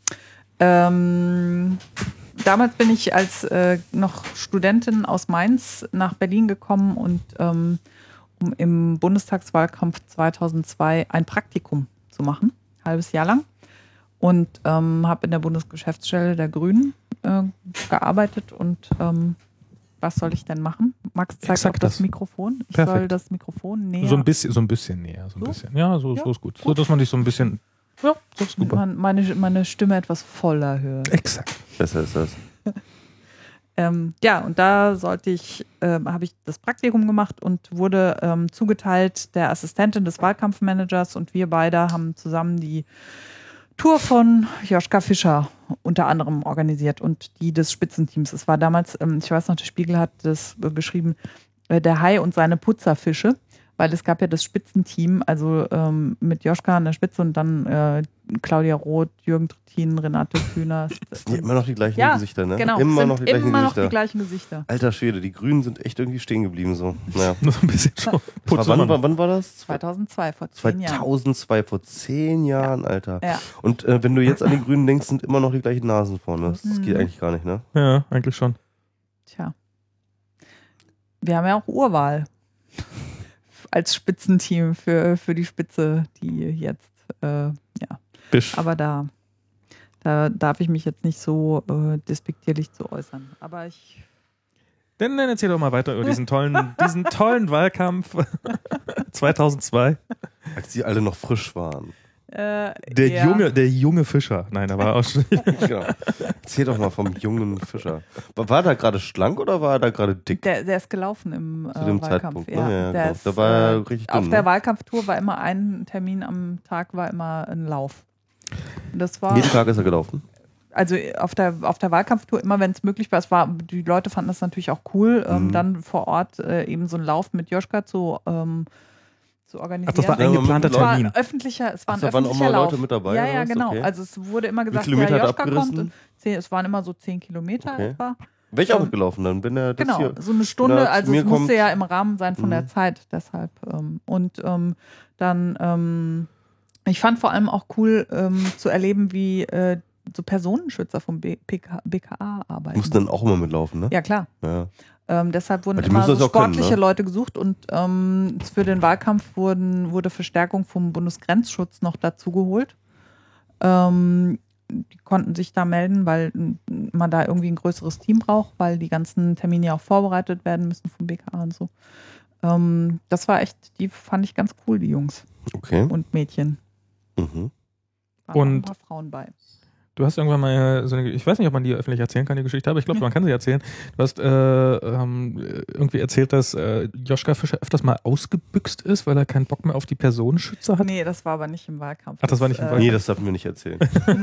Ähm, damals bin ich als äh, noch Studentin aus Mainz nach Berlin gekommen und ähm, um im Bundestagswahlkampf zweitausendzwei ein Praktikum zu machen, ein halbes Jahr lang. Und ähm, habe in der Bundesgeschäftsstelle der Grünen äh, gearbeitet und ähm, was soll ich denn machen? Max zeigt Exakt auf das das. Mikrofon. Ich Perfekt. soll das Mikrofon näher. So ein bisschen, so ein bisschen näher. So ein So? bisschen. Ja, so, Ja, so ist gut. So, gut. dass man dich so ein bisschen. Ja, so ist super. Man, meine, meine Stimme etwas voller hört. Exakt. Besser ist das. Ähm, ja, und da sollte ich, ähm, habe ich das Praktikum gemacht und wurde ähm, zugeteilt der Assistentin des Wahlkampfmanagers und wir beide haben zusammen die Tour von Joschka Fischer unter anderem organisiert und die des Spitzenteams. Es war damals, ähm, ich weiß noch, der Spiegel hat das äh, beschrieben, äh, der Hai und seine Putzerfische, weil es gab ja das Spitzenteam, also ähm, mit Joschka an der Spitze und dann äh, Claudia Roth, Jürgen Trittin, Renate Kühner. Das sind ja immer noch die gleichen Ja, Gesichter, ne? Genau, Immer sind noch die gleichen immer noch Gesichter. die gleichen Gesichter. Alter Schwede, die Grünen sind echt irgendwie stehen geblieben so. Naja. Nur so ein bisschen schon. Das war, wann, wann, wann war das? zweitausendzwei, vor zehn Jahren. zweitausendzwei, vor zehn Jahren, Alter. Ja. Und äh, wenn du jetzt an die Grünen denkst, sind immer noch die gleichen Nasen vorne. Das Mhm. geht eigentlich gar nicht, ne? Ja, eigentlich schon. Tja. Wir haben ja auch Urwahl. als Spitzenteam für, für die Spitze, die jetzt, äh, ja. Bisch. Aber da, da darf ich mich jetzt nicht so äh, despektierlich zu äußern. Aber ich. Dann, dann erzähl doch mal weiter über diesen tollen, diesen tollen Wahlkampf zweitausendzwei. Als die alle noch frisch waren. Äh, Der ja. junge, der junge Fischer. Nein, da war auch schon. Genau. Erzähl doch mal vom jungen Fischer. War, war er da gerade schlank oder war er da gerade dick? Der, der ist gelaufen im Zu dem äh, Wahlkampf. Zeitpunkt, Ja. ne? Ja, der genau. ist, Da war er äh, richtig auf dünn, der ne? Wahlkampftour war immer ein Termin am Tag, war immer ein Lauf. Und das war, Jeden Tag ist er gelaufen. also auf der, auf der Wahlkampftour, immer wenn es möglich war, es war, die Leute fanden das natürlich auch cool, ähm, Mhm. dann vor Ort äh, eben so einen Lauf mit Joschka zu, ähm, zu organisieren. Ach, das war Ja, ein geplanter mit Es war Termin. ein öffentlicher, es war Ach, ein da waren auch öffentlicher mal Lauf. Leute mit dabei, Ja, oder ja, was? genau. Okay. Also es wurde immer gesagt, Kilometer ja, hat er Joschka kommt. abgerissen? Und zehn, es waren immer so zehn Kilometer Okay. etwa. Wäre ich auch Ähm, gelaufen, dann bin er das Genau, hier. so eine Stunde, Wenn er zu also mir es musste kommt- ja im Rahmen sein von Mhm. der Zeit, deshalb. Ähm, und ähm, dann, ähm, ich fand vor allem auch cool ähm, zu erleben, wie äh, so Personenschützer vom B K, B K A arbeiten. Mussten dann auch immer mitlaufen, ne? Ja, klar. Ja. Ähm, deshalb wurden Weil die immer müssen das so auch können, sportliche ne? Leute gesucht und ähm, für den Wahlkampf wurden, wurde Verstärkung vom Bundesgrenzschutz noch dazu geholt. Ähm, die konnten sich da melden, weil man da irgendwie ein größeres Team braucht, weil die ganzen Termine ja auch vorbereitet werden müssen vom B K A und so. Ähm, das war echt, die fand ich ganz cool, die Jungs Okay. und Mädchen. Mhm. Waren Und- auch ein paar Frauen bei. Du hast irgendwann mal so eine, ich weiß nicht, ob man die öffentlich erzählen kann, die Geschichte, aber ich glaube, man kann sie erzählen. Du hast äh, ähm, irgendwie erzählt, dass äh, Joschka Fischer öfters mal ausgebüxt ist, weil er keinen Bock mehr auf die Personenschützer hat. Nee, das war aber nicht im Wahlkampf. Ach, das war nicht im äh, Wahlkampf. Nee, das darf mir nicht erzählen.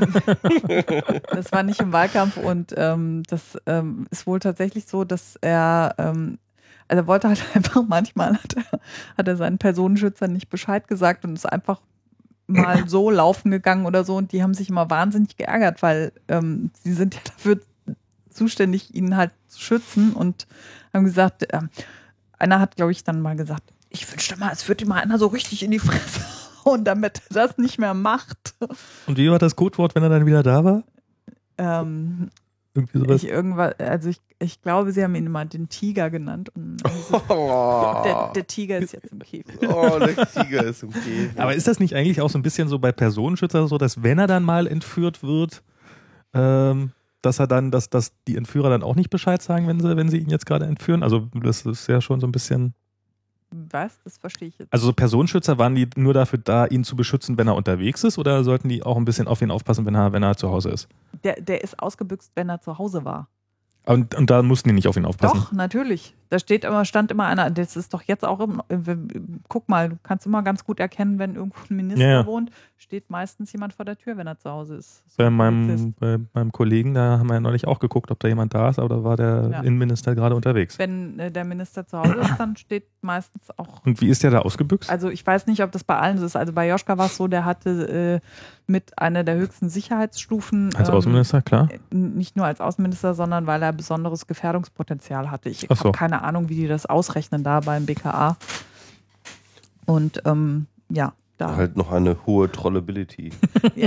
Das war nicht im Wahlkampf und ähm, das ähm, ist wohl tatsächlich so, dass er, ähm, also er wollte halt einfach, manchmal hat er, hat er seinen Personenschützern nicht Bescheid gesagt und ist einfach mal so laufen gegangen oder so und die haben sich immer wahnsinnig geärgert, weil ähm, sie sind ja dafür zuständig, ihn halt zu schützen und haben gesagt, ähm, einer hat, glaube ich, dann mal gesagt, ich wünschte mal, es würde ihm mal einer so richtig in die Fresse hauen, damit er das nicht mehr macht. Und wie war das Codewort, wenn er dann wieder da war? Ähm, Irgendwie sowas. Ich irgendwas, also ich, ich glaube, sie haben ihn immer den Tiger genannt. Und Oh, der, der Tiger ist jetzt im Käfig. oh, der Tiger ist okay. Aber ist das nicht eigentlich auch so ein bisschen so bei Personenschützer so, dass wenn er dann mal entführt wird, ähm, dass er dann, dass, dass die Entführer dann auch nicht Bescheid sagen, wenn sie, wenn sie ihn jetzt gerade entführen? Also das ist ja schon so ein bisschen. Was? Das verstehe ich jetzt. Also so Personenschützer, waren die nur dafür da, ihn zu beschützen, wenn er unterwegs ist, oder sollten die auch ein bisschen auf ihn aufpassen, wenn er, wenn er zu Hause ist? Der, der ist ausgebüxt, wenn er zu Hause war. Und, und da mussten die nicht auf ihn aufpassen. Doch, natürlich. Da steht immer, stand immer einer, das ist doch jetzt auch, im, guck mal, du kannst immer ganz gut erkennen, wenn irgendwo ein Minister Ja, ja. wohnt, steht meistens jemand vor der Tür, wenn er zu Hause ist. So Bei ein Polizist. meinem, bei meinem Kollegen, da haben wir ja neulich auch geguckt, ob da jemand da ist, aber da war der Ja. Innenminister gerade unterwegs. Wenn äh, der Minister zu Hause ist, dann steht meistens auch. Und wie ist der da ausgebüxt? Also ich weiß nicht, ob das bei allen so ist. Also bei Joschka war es so, der hatte äh, mit einer der höchsten Sicherheitsstufen. Als ähm, Außenminister, klar. Nicht nur als Außenminister, sondern weil er besonderes Gefährdungspotenzial hatte. Ich Ach so. habe keine Ahnung, wie die das ausrechnen da beim B K A. Und ähm, ja, da. Halt noch eine hohe Trollability. Ja.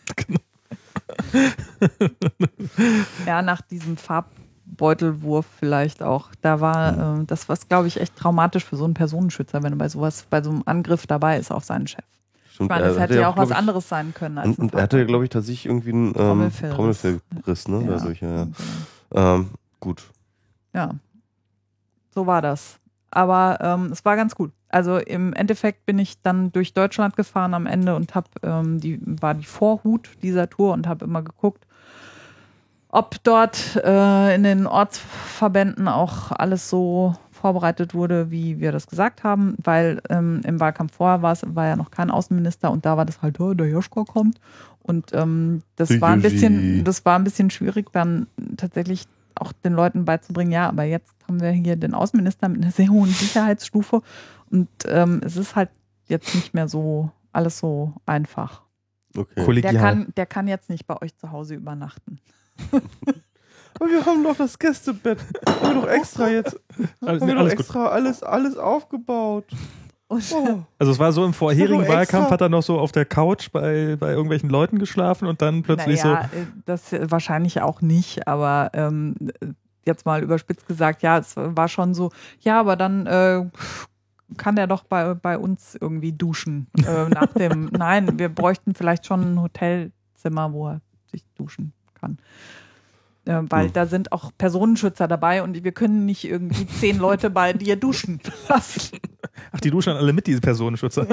Ja, nach diesem Farbbeutelwurf vielleicht auch. Da war, äh, das war, glaube ich, echt traumatisch für so einen Personenschützer, wenn er bei sowas, bei so einem Angriff dabei ist auf seinen Chef. Stimmt, Ich meine, das er hätte hatte ja auch glaub was ich, anderes sein können. Als Und, ein und er hatte, Farbbeutel. glaube ich, tatsächlich irgendwie einen ähm, Trommelfellriss. Trommelfellriss, ne? Ja. Dadurch, ja, ja. Genau. Ähm, gut. Ja, so war das. Aber ähm, es war ganz gut. Also im Endeffekt bin ich dann durch Deutschland gefahren am Ende und hab, ähm, die war die Vorhut dieser Tour und habe immer geguckt, ob dort äh, in den Ortsverbänden auch alles so vorbereitet wurde, wie wir das gesagt haben, weil ähm, im Wahlkampf vorher war es war ja noch kein Außenminister und da war das halt, oh, der Joschka kommt und ähm, das Die war ein Josi. bisschen, das war ein bisschen schwierig dann tatsächlich auch den Leuten beizubringen, ja, aber jetzt haben wir hier den Außenminister mit einer sehr hohen Sicherheitsstufe und ähm, es ist halt jetzt nicht mehr so alles so einfach. Okay. Der Kollegial. kann, der kann jetzt nicht bei euch zu Hause übernachten. Aber wir haben doch das Gästebett. Haben wir doch extra jetzt. Alles, Haben wir doch alles gut. extra alles, alles aufgebaut. Und Oh. Also es war so im vorherigen Das ist doch extra. Wahlkampf, hat er noch so auf der Couch bei, bei irgendwelchen Leuten geschlafen und dann plötzlich naja, äh, das wahrscheinlich auch nicht, aber ähm, jetzt mal überspitzt gesagt, ja, es war schon so, ja, aber dann äh, kann der doch bei, bei uns irgendwie duschen. Äh, nach dem, nein, wir bräuchten vielleicht schon ein Hotelzimmer, wo er sich duschen kann. Äh, weil hm. da sind auch Personenschützer dabei und wir können nicht irgendwie zehn Leute bei dir duschen lassen. Ach, die duschen alle mit, diese Personenschützer.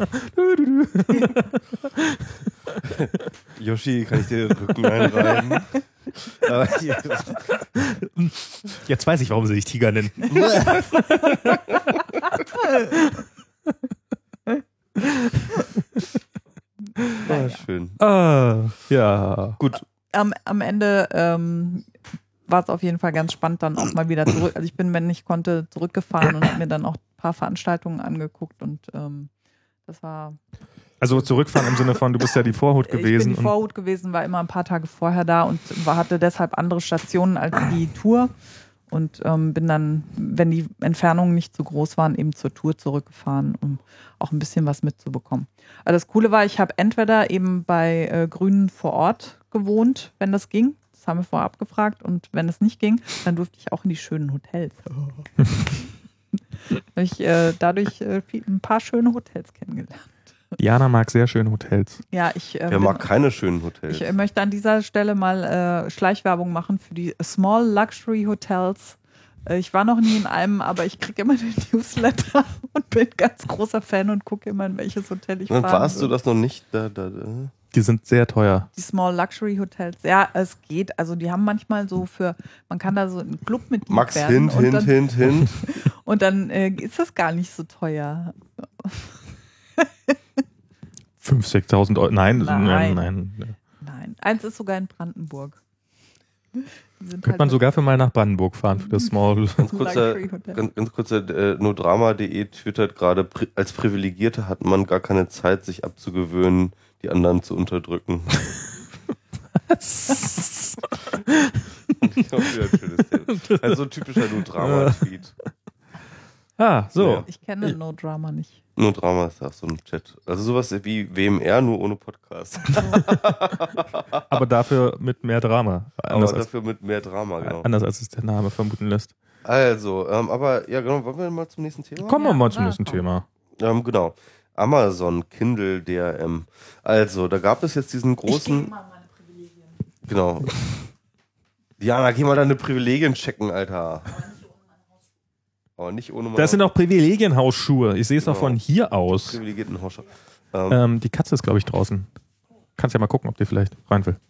Yoshi, kann ich dir den Rücken einreiben? Jetzt weiß ich, warum sie dich Tiger nennen. Ah, schön. Ah, ja. Gut. Am, am Ende ähm, war es auf jeden Fall ganz spannend, dann auch mal wieder zurück. Also ich bin, wenn ich konnte, zurückgefahren und habe mir dann auch ein paar Veranstaltungen angeguckt und ähm, das war... Also zurückfahren im Sinne von, du bist ja die Vorhut gewesen. Ich bin die Vorhut gewesen, war immer ein paar Tage vorher da und war, hatte deshalb andere Stationen als die Tour und ähm, bin dann, wenn die Entfernungen nicht so groß waren, eben zur Tour zurückgefahren, um auch ein bisschen was mitzubekommen. Also das Coole war, ich habe entweder eben bei äh, Grünen vor Ort gewohnt, wenn das ging. Das haben wir vorher abgefragt und wenn es nicht ging, dann durfte ich auch in die schönen Hotels. habe ich äh, dadurch äh, viel, ein paar schöne Hotels kennengelernt. Jana mag sehr schöne Hotels. Ja, ich äh, Wer bin, mag keine schönen Hotels? Ich möchte an dieser Stelle mal äh, Schleichwerbung machen für die Small Luxury Hotels. Äh, ich war noch nie in einem, aber ich kriege immer den Newsletter und bin ganz großer Fan und gucke immer, in welches Hotel ich Dann fahre. warst du das noch nicht? Da, da, da. Die sind sehr teuer. Die Small Luxury Hotels. Ja, es geht. Also die haben manchmal so für, man kann da so einen Club mit Max, werden. hint, und hint, dann, hint, hint. Und dann äh, ist das gar nicht so teuer. fünftausend, sechstausend Euro. Nein, Nein. nein, nein. Nein, eins ist sogar in Brandenburg. Könnte man sogar für mal nach Brandenburg fahren für das Small. Ganz kurzer, ganz, ganz kurzer äh, nodrama.de twittert gerade, pri als Privilegierte hat man gar keine Zeit, sich abzugewöhnen, die anderen zu unterdrücken. Was? Ich hoffe, wieder ein schönes Thema. Also ein typischer No-Drama-Tweet. Ah, so. Ja. Ich kenne No Drama nicht. No Drama ist auch so ein Chat. Also sowas wie W M R, nur ohne Podcast. Aber dafür mit mehr Drama. Anders aber als, dafür mit mehr Drama, genau. Anders als es der Name vermuten lässt. Also, ähm, aber ja genau, wollen wir mal zum nächsten Thema? Kommen wir Ja, mal zum ja, nächsten komm. Thema. Ähm, genau. Amazon, Kindle, D R M. Also, da gab es jetzt diesen großen... Ich mal meine Privilegien. Genau. Diana, geh mal deine Privilegien checken, Alter. Aber nicht ohne Das sind auch Privilegienhausschuhe. Ich sehe es Genau. auch von hier aus. privilegierten Hausschuhe. Ähm, Ähm, die Katze ist, glaube ich, draußen. Kannst ja mal gucken, ob die vielleicht rein will.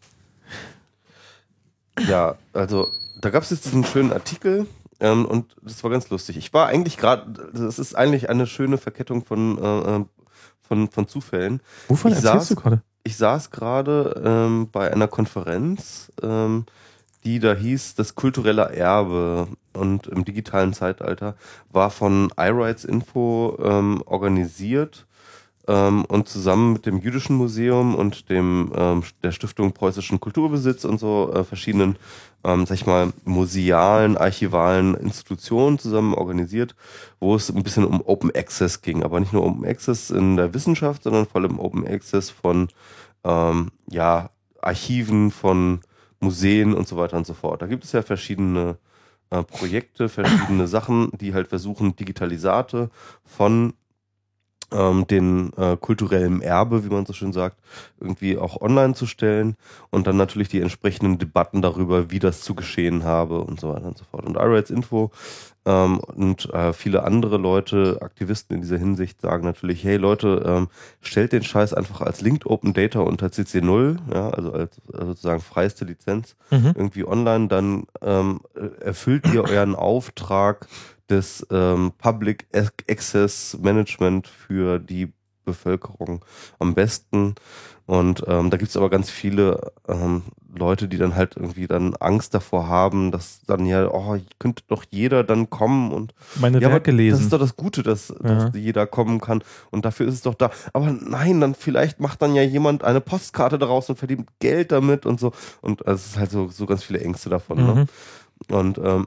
Ja, also da gab es jetzt diesen schönen Artikel ähm, und das war ganz lustig. Ich war eigentlich gerade, das ist eigentlich eine schöne Verkettung von, äh, von, von Zufällen. Wovon Ich erzählst saß- du gerade? Ich saß gerade ähm, bei einer Konferenz, ähm, die da hieß, das kulturelle Erbe und im digitalen Zeitalter, war von iRights Info ähm, organisiert ähm, und zusammen mit dem Jüdischen Museum und dem ähm, der Stiftung Preußischen Kulturbesitz und so äh, verschiedenen, ähm, sag ich mal, musealen, archivalen Institutionen zusammen organisiert, wo es ein bisschen um Open Access ging, aber nicht nur Open Access in der Wissenschaft, sondern vor allem Open Access von ähm, ja, Archiven, von Museen und so weiter und so fort. Da gibt es ja verschiedene äh, Projekte, verschiedene Sachen, die halt versuchen, Digitalisate von ähm, den äh, kulturellen Erbe, wie man so schön sagt, irgendwie auch online zu stellen und dann natürlich die entsprechenden Debatten darüber, wie das zu geschehen habe und so weiter und so fort. Und iRights Info ähm, und äh, viele andere Leute, Aktivisten in dieser Hinsicht, sagen natürlich, hey Leute, ähm, stellt den Scheiß einfach als Linked Open Data unter C C null, ja, also als also sozusagen freieste Lizenz Mhm. irgendwie online, dann ähm, erfüllt ihr euren Auftrag des ähm, Public Access Management für die Bevölkerung am besten. Und ähm, da gibt es aber ganz viele ähm, Leute, die dann halt irgendwie dann Angst davor haben, dass dann ja, oh, könnte doch jeder dann kommen und Meine ja, aber Werke das lesen. ist doch das Gute, dass, Ja. dass jeder kommen kann und dafür ist es doch da. Aber nein, dann vielleicht macht dann ja jemand eine Postkarte daraus und verdient Geld damit und so. Und also es ist halt so, so ganz viele Ängste davon. Ne? Mhm. Und ähm,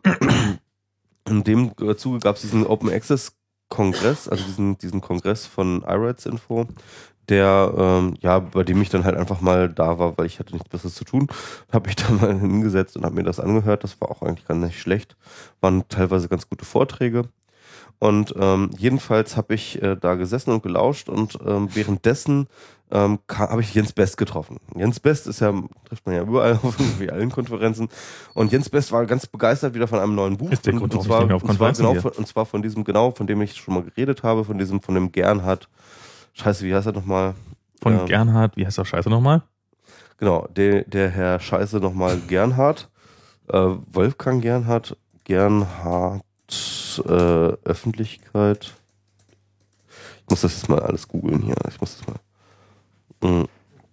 in dem Zuge gab es diesen Open Access Kongress, also diesen, diesen Kongress von iRights Info, der, ähm, ja, bei dem ich dann halt einfach mal da war, weil ich hatte nichts Besseres zu tun, habe mich da mal hingesetzt und habe mir das angehört. Das war auch eigentlich gar nicht schlecht. Waren teilweise ganz gute Vorträge. Und ähm, jedenfalls habe ich äh, da gesessen und gelauscht und ähm, währenddessen ähm, habe ich Jens Best getroffen. Jens Best ist ja, trifft man ja überall auf irgendwie allen Konferenzen. Und Jens Best war ganz begeistert wieder von einem neuen Buch. Ist der und, Grund, und, warum zwar, ich nicht mehr auf und, zwar Konferenzen genau gehe. von, und zwar von diesem, genau, von dem ich schon mal geredet habe, von diesem, von dem Gernhardt. Scheiße, wie heißt er nochmal? Von ähm, Gernhardt, wie heißt der Scheiße nochmal? Genau, der, der Herr Scheiße nochmal Gernhardt. Äh, Wolfgang Gernhardt. Gernhardt äh, Öffentlichkeit. Ich muss das jetzt mal alles googeln hier. Ich muss das mal. Mhm.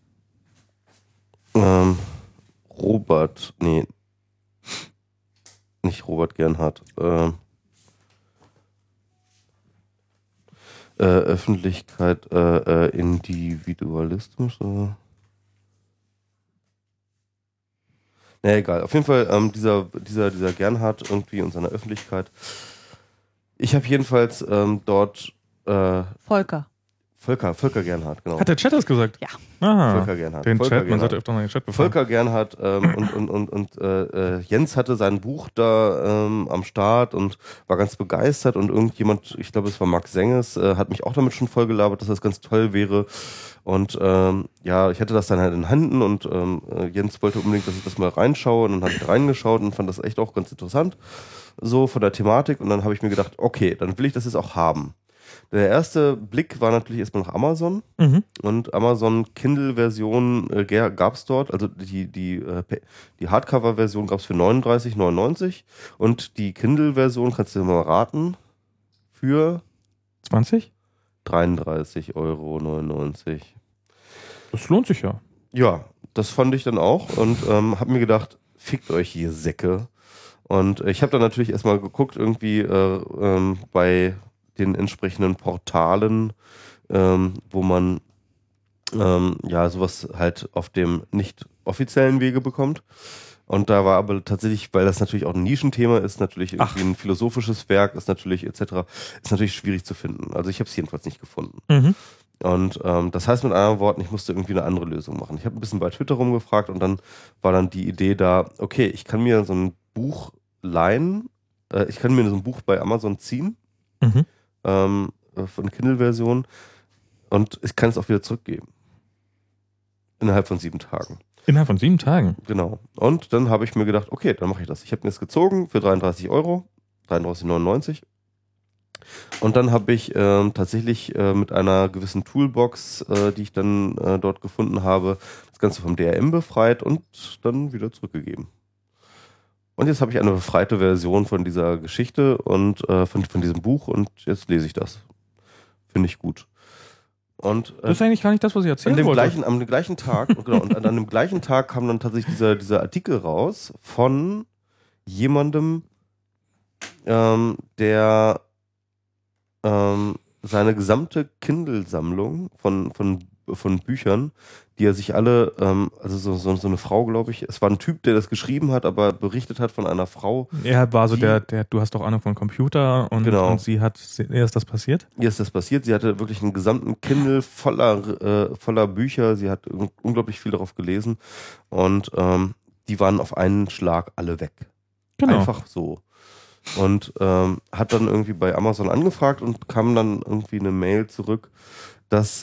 Ähm, Robert, nee. Nicht Robert Gernhardt. Ähm, äh, Öffentlichkeit, äh, äh, Individualismus. Äh. Na egal. Auf jeden Fall ähm, dieser, dieser, dieser Gernhardt irgendwie und seine Öffentlichkeit. Ich habe jedenfalls ähm, dort äh, Volker. Volker, Volker Gernhardt, genau. Hat der Chat das gesagt? Ja. Aha. Volker Gernhardt. Den Volker Chat, man Gernhardt. sollte öfter mal den Chat befragen. Volker Gernhardt ähm, und, und, und, und äh, äh, Jens hatte sein Buch da ähm, am Start und war ganz begeistert und irgendjemand, ich glaube es war Max Senges, äh, hat mich auch damit schon voll gelabert, dass das ganz toll wäre. Und ähm, ja, ich hatte das dann halt in Händen und ähm, Jens wollte unbedingt, dass ich das mal reinschaue und dann habe ich reingeschaut und fand das echt auch ganz interessant, so von der Thematik und dann habe ich mir gedacht, okay, dann will ich das jetzt auch haben. Der erste Blick war natürlich erstmal nach Amazon Mhm. und Amazon Kindle-Version äh, gab es dort, also die, die, äh, die Hardcover-Version gab es für neununddreißig neunundneunzig und die Kindle-Version, kannst du dir mal raten, für zwanzig? dreiunddreißig Euro neunundneunzig. Das lohnt sich ja. Ja, das fand ich dann auch und ähm, habe mir gedacht, fickt euch hier Säcke. Und ich habe dann natürlich erstmal geguckt, irgendwie äh, ähm, bei den entsprechenden Portalen, ähm, wo man ähm, ja sowas halt auf dem nicht offiziellen Wege bekommt. Und da war aber tatsächlich, weil das natürlich auch ein Nischenthema ist, natürlich irgendwie Ach. ein philosophisches Werk, ist natürlich et cetera, ist natürlich schwierig zu finden. Also ich habe es jedenfalls nicht gefunden. Mhm. Und ähm, das heißt mit anderen Worten, ich musste irgendwie eine andere Lösung machen. Ich habe ein bisschen bei Twitter rumgefragt und dann war dann die Idee da, okay, ich kann mir so ein Buch leihen, äh, ich kann mir so ein Buch bei Amazon ziehen, Mhm. ähm, von Kindle-Version und ich kann es auch wieder zurückgeben. Innerhalb von sieben Tagen. Innerhalb von sieben Tagen? Genau. Und dann habe ich mir gedacht, okay, dann mache ich das. Ich habe mir das gezogen für dreiunddreißig Euro, dreiunddreißig neunundneunzig. Und dann habe ich ähm, tatsächlich äh, mit einer gewissen Toolbox, äh, die ich dann äh, dort gefunden habe, das Ganze vom D R M befreit und dann wieder zurückgegeben. Und jetzt habe ich eine befreite Version von dieser Geschichte und äh, von, von diesem Buch und jetzt lese ich das. Finde ich gut. Und, äh, Das ist eigentlich gar nicht das, was ich an erzählen dem wollte. gleichen, am gleichen Tag, genau, und an, an dem gleichen Tag kam dann tatsächlich dieser, dieser Artikel raus von jemandem, ähm, der ähm, seine gesamte Kindle-Sammlung von, von, von Büchern, die er sich alle, ähm, also so, so, so eine Frau, glaube ich, es war ein Typ, der das geschrieben hat, aber berichtet hat von einer Frau. Er war so die- der, der, du hast doch Ahnung von Computer und, Genau. und sie hat, ihr ist das passiert? Ihr ist das passiert. Sie hatte wirklich einen gesamten Kindle voller, äh, voller Bücher. Sie hat un- unglaublich viel darauf gelesen. Und ähm, die waren auf einen Schlag alle weg. Genau. Einfach so. Und ähm, hat dann irgendwie bei Amazon angefragt und kam dann irgendwie eine Mail zurück, dass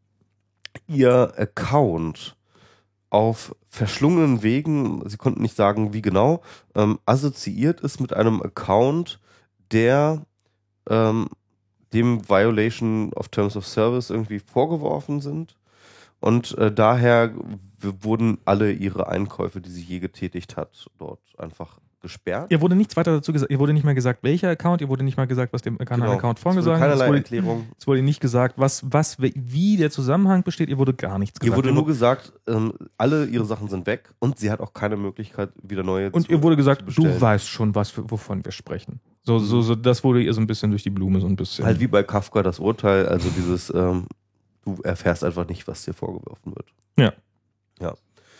ihr Account auf verschlungenen Wegen, sie konnten nicht sagen, wie genau, ähm, assoziiert ist mit einem Account, der ähm, dem Violation of Terms of Service irgendwie vorgeworfen sind. Und äh, daher w- wurden alle ihre Einkäufe, die sie je getätigt hat, dort einfach gesperrt. Ihr wurde nichts weiter dazu gesagt, ihr wurde nicht mal gesagt, welcher Account, ihr wurde nicht mal gesagt, was dem Genau. Account Es wurde vorgesagt ist. keinerlei Es wurde, Erklärung. es wurde nicht gesagt, was, was, wie der Zusammenhang besteht, ihr wurde gar nichts Ihr gesagt. wurde nur gesagt, ähm, alle ihre Sachen sind weg und sie hat auch keine Möglichkeit, wieder neue und zu ihr wurde gesagt, du bestellen. weißt schon, was, wovon wir sprechen. So, so, so, das wurde ihr so ein bisschen durch die Blume, so ein bisschen. Halt wie bei Kafka das Urteil, also dieses, ähm, du erfährst einfach nicht, was dir vorgeworfen wird. Ja. Ja.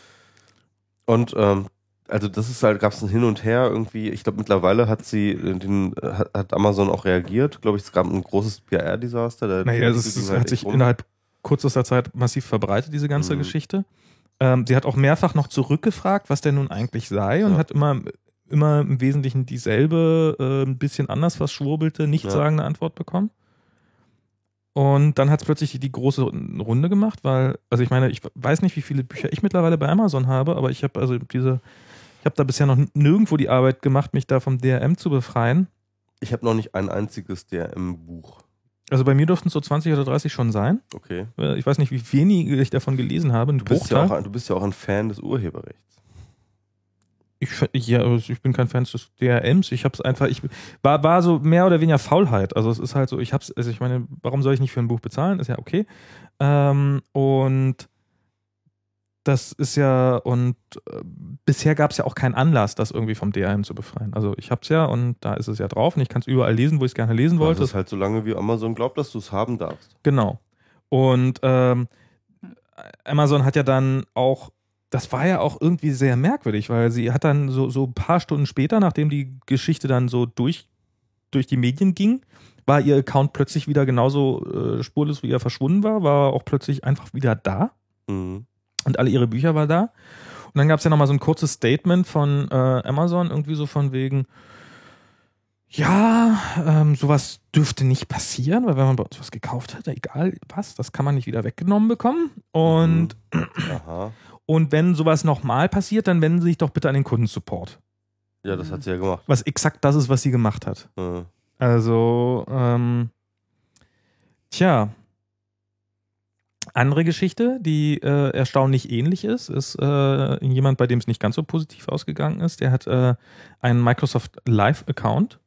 Und ähm, also das ist halt, gab es ein Hin und Her irgendwie. Ich glaube, mittlerweile hat sie den, hat, hat Amazon auch reagiert. Glaube ich, es gab ein großes P R-Desaster. Der Naja, Artikel es, ist, ging es halt hat echt sich rum. innerhalb kürzester Zeit massiv verbreitet, diese ganze Mhm. Geschichte. Ähm, sie hat auch mehrfach noch zurückgefragt, was denn nun eigentlich sei und Ja. hat immer immer im Wesentlichen dieselbe, äh, ein bisschen anders verschwurbelte, nichtssagende ja. Antwort bekommen. Und dann hat es plötzlich die, die große Runde gemacht, weil, also ich meine, ich weiß nicht, wie viele Bücher ich mittlerweile bei Amazon habe, aber ich habe also diese, ich habe da bisher noch nirgendwo die Arbeit gemacht, mich da vom D R M zu befreien. Ich habe noch nicht ein einziges D R M-Buch. Also bei mir dürften es so zwanzig oder dreißig schon sein. Okay. Ich weiß nicht, wie wenig ich davon gelesen habe. Du bist, ja auch, du bist ja auch ein Fan des Urheberrechts. Ich, ja, ich bin kein Fan des D R Ms. Ich habe es einfach, ich war, war so mehr oder weniger Faulheit. Also es ist halt so, ich hab's, also ich meine, warum soll ich nicht für ein Buch bezahlen? Ist ja okay. Ähm, und das ist ja, und äh, bisher gab es ja auch keinen Anlass, das irgendwie vom D R M zu befreien. Also ich hab's ja und da ist es ja drauf und ich kann es überall lesen, wo ich es gerne lesen wollte. Das ist halt so lange, wie Amazon glaubt, dass du es haben darfst. Genau. Und ähm, Amazon hat ja dann auch, das war ja auch irgendwie sehr merkwürdig, weil sie hat dann so, so ein paar Stunden später, nachdem die Geschichte dann so durch, durch die Medien ging, war ihr Account plötzlich wieder genauso äh, spurlos, wie er verschwunden war, war auch plötzlich einfach wieder da. Mhm. Und alle ihre Bücher war da. Und dann gab es ja nochmal so ein kurzes Statement von äh, Amazon, irgendwie so von wegen, ja, ähm, sowas dürfte nicht passieren, weil wenn man bei uns was gekauft hat, egal was, das kann man nicht wieder weggenommen bekommen. Und, mhm. Aha. und wenn sowas nochmal passiert, dann wenden Sie sich doch bitte an den Kundensupport. Ja, das hat sie ja gemacht. Was exakt das ist, was sie gemacht hat. Mhm. Also, ähm, tja, andere Geschichte, die äh, erstaunlich ähnlich ist, ist äh, jemand, bei dem es nicht ganz so positiv ausgegangen ist. Der hat äh, einen Microsoft Live-Account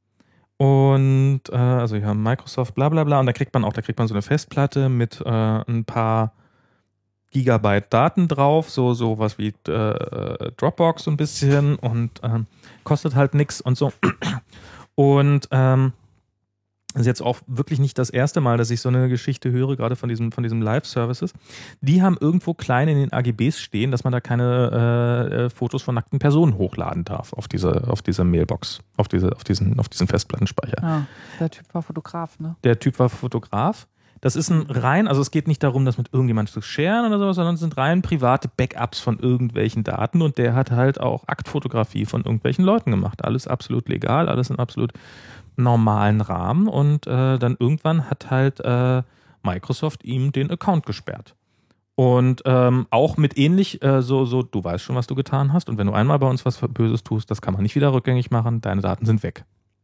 und äh, also ja, Microsoft bla bla bla und da kriegt man auch, da kriegt man so eine Festplatte mit äh, ein paar Gigabyte Daten drauf, so so was wie äh, Dropbox so ein bisschen und äh, kostet halt nix und so. Und ähm, das ist jetzt auch wirklich nicht das erste Mal, dass ich so eine Geschichte höre, gerade von diesem, von diesem Live-Services. Die haben irgendwo klein in den A G Bs stehen, dass man da keine äh, Fotos von nackten Personen hochladen darf auf diese, auf diese Mailbox, auf, diese, auf, diesen, auf diesen Festplattenspeicher. Ja, der Typ war Fotograf, ne? Der Typ war Fotograf. Das ist ein rein, also es geht nicht darum, das mit irgendjemandem zu sharen oder sowas, sondern es sind rein private Backups von irgendwelchen Daten und der hat halt auch Aktfotografie von irgendwelchen Leuten gemacht. Alles absolut legal, alles in absolut normalen Rahmen und äh, dann irgendwann hat halt äh, Microsoft ihm den Account gesperrt. Und ähm, auch mit ähnlich, äh, so, so, du weißt schon, was du getan hast und wenn du einmal bei uns was Böses tust, das kann man nicht wieder rückgängig machen, deine Daten sind weg.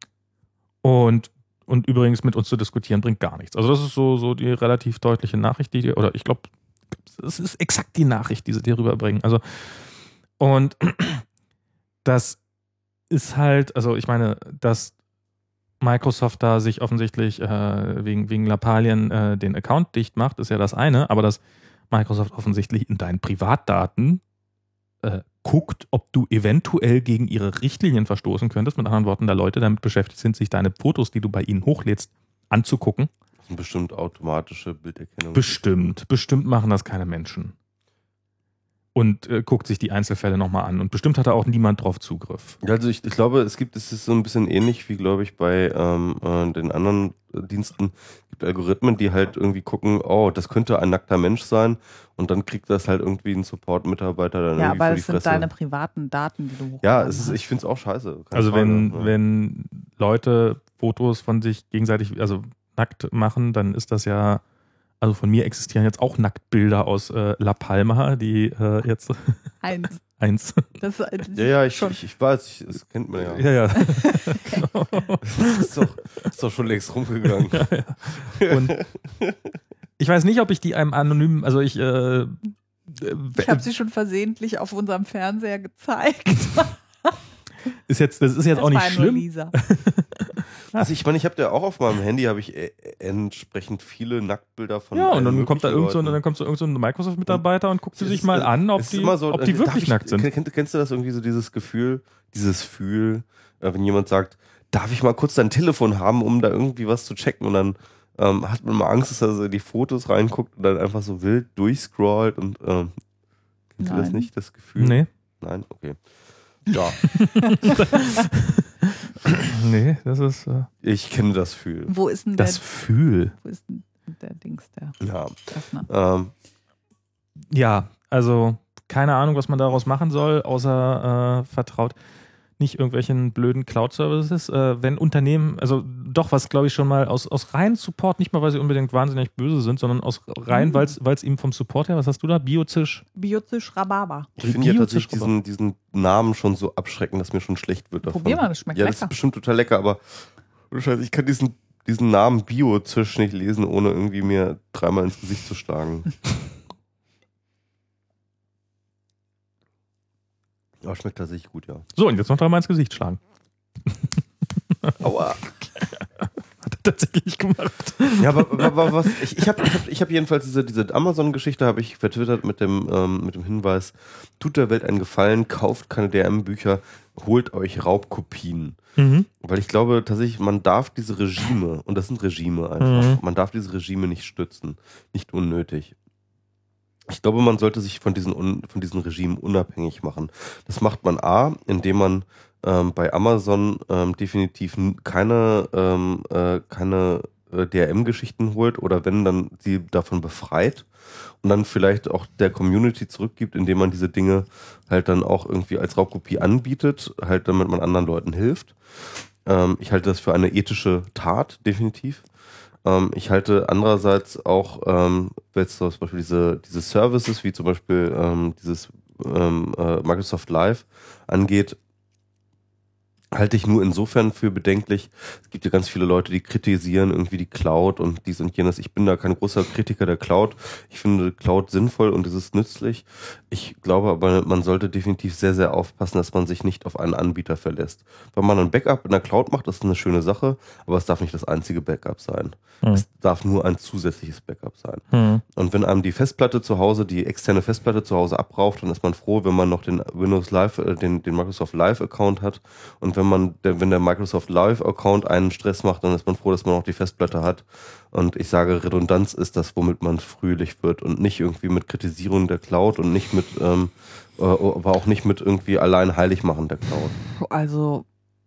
Und, und übrigens mit uns zu diskutieren bringt gar nichts. Also das ist so, so die relativ deutliche Nachricht, die dir, oder ich glaube, es ist exakt die Nachricht, die sie dir rüberbringen. Also und das ist halt, also ich meine, dass Microsoft da sich offensichtlich äh, wegen, wegen Lappalien äh, den Account dicht macht, ist ja das eine, aber dass Microsoft offensichtlich in deinen Privatdaten äh, guckt, ob du eventuell gegen ihre Richtlinien verstoßen könntest, mit anderen Worten, da Leute damit beschäftigt sind, sich deine Fotos, die du bei ihnen hochlädst, anzugucken. Das sind bestimmt automatische Bilderkennung. Bestimmt, bestimmt machen das keine Menschen. Und äh, guckt sich die Einzelfälle nochmal an. Und bestimmt hat da auch niemand drauf Zugriff. Also ich, ich glaube, es gibt, es ist so ein bisschen ähnlich wie, glaube ich, bei ähm, äh, den anderen äh, Diensten. Es gibt Algorithmen, die halt irgendwie gucken, oh, das könnte ein nackter Mensch sein. Und dann kriegt das halt irgendwie ein Support-Mitarbeiter dann ja, irgendwie aber für die es sind Fresse. deine privaten Daten, die du hochgeladen Ja, es ist, hast. ich finde es auch scheiße. Keine Also Frage, wenn, ja. wenn Leute Fotos von sich gegenseitig, also nackt machen, dann ist das ja, also von mir existieren jetzt auch Nacktbilder aus äh, La Palma, die äh, jetzt Eins. eins. Das, das Ja, ja, ich, schon. ich, ich weiß, ich, das kennt man ja. Ja, ja. Das ist doch, ist doch schon längst rumgegangen. Ja, ja. Und ich weiß nicht, ob ich die einem anonymen, also ich äh, Ich habe sie schon versehentlich auf unserem Fernseher gezeigt. ist jetzt, das ist jetzt Das auch nicht war nur schlimm. Lisa. Also ich meine, ich habe ja auch auf meinem Handy habe ich äh, entsprechend viele Nacktbilder von Ja, und dann allen kommt da irgend so, möglichen dann kommt so irgend so ein Microsoft-Mitarbeiter und guckt sie Es sich ist- mal an, ob es ist die, immer so, ob die äh, wirklich darf ich- nackt sind. Kenn, kennst du das irgendwie so, dieses Gefühl, dieses Gefühl, äh, wenn jemand sagt, darf ich mal kurz dein Telefon haben, um da irgendwie was zu checken und dann ähm, hat man mal Angst, dass er so in die Fotos reinguckt und dann einfach so wild durchscrollt und ähm, kennst du das Nein. nicht, das Gefühl? Nee. Nein? Okay. Ja, Nee, das ist äh, ich kenne das Gefühl. Wo ist denn das der, Fühl. wo ist denn der Dings, der Ja. Öffner? Ähm, Ja, also keine Ahnung, was man daraus machen soll, außer äh, vertraut. nicht irgendwelchen blöden Cloud-Services. Äh, wenn Unternehmen, also doch, was glaube ich schon mal aus, aus rein Support, nicht mal, weil sie unbedingt wahnsinnig böse sind, sondern aus rein, mhm. weil es ihm vom Support her, was hast du da? Biozisch? Biozisch Rhabarber. Ich finde ja tatsächlich diesen, diesen Namen schon so abschreckend, dass mir schon schlecht wird davon. Probier mal, das schmeckt ja, lecker. Das ist bestimmt total lecker, aber ich kann diesen, diesen Namen Biozisch nicht lesen, ohne irgendwie mir dreimal ins Gesicht zu schlagen. Ja, schmeckt tatsächlich gut, ja. So, und jetzt noch dreimal ins Gesicht schlagen. Aua. Hat er tatsächlich gemacht. Ja, aber, aber was, ich, ich habe ich hab, ich hab jedenfalls diese, diese Amazon-Geschichte habe ich vertwittert mit dem, ähm, mit dem Hinweis, tut der Welt einen Gefallen, kauft keine D R M-Bücher, holt euch Raubkopien. Mhm. Weil ich glaube tatsächlich, man darf diese Regime, und das sind Regime einfach, mhm. man darf diese Regime nicht stützen, nicht unnötig. Ich glaube, man sollte sich von diesen, von diesen Regimen unabhängig machen. Das macht man A, indem man ähm, bei Amazon ähm, definitiv keine, ähm, äh, keine äh, D R M-Geschichten holt oder wenn, dann sie davon befreit und dann vielleicht auch der Community zurückgibt, indem man diese Dinge halt dann auch irgendwie als Raubkopie anbietet, halt damit man anderen Leuten hilft. Ähm, ich halte das für eine ethische Tat, definitiv. Ich halte andererseits auch ähm, jetzt zum Beispiel diese, diese Services, wie zum Beispiel ähm, dieses ähm, äh, Microsoft Live angeht, halte ich nur insofern für bedenklich. Es gibt ja ganz viele Leute, die kritisieren irgendwie die Cloud und dies und jenes. Ich bin da kein großer Kritiker der Cloud. Ich finde Cloud sinnvoll und es ist nützlich. Ich glaube aber, man sollte definitiv sehr, sehr aufpassen, dass man sich nicht auf einen Anbieter verlässt. Wenn man ein Backup in der Cloud macht, ist das eine schöne Sache, aber es darf nicht das einzige Backup sein. Hm. Es darf nur ein zusätzliches Backup sein. Hm. Und wenn einem die Festplatte zu Hause, die externe Festplatte zu Hause abrauft, dann ist man froh, wenn man noch den Windows Live, äh, den, den Microsoft Live Account hat. Und wenn man, der, wenn der Microsoft Live Account einen Stress macht, dann ist man froh, dass man auch die Festplatte hat. Und ich sage, Redundanz ist das, womit man fröhlich wird und nicht irgendwie mit Kritisierung der Cloud und nicht mit, ähm, äh, aber auch nicht mit irgendwie allein heilig machen der Cloud. Also,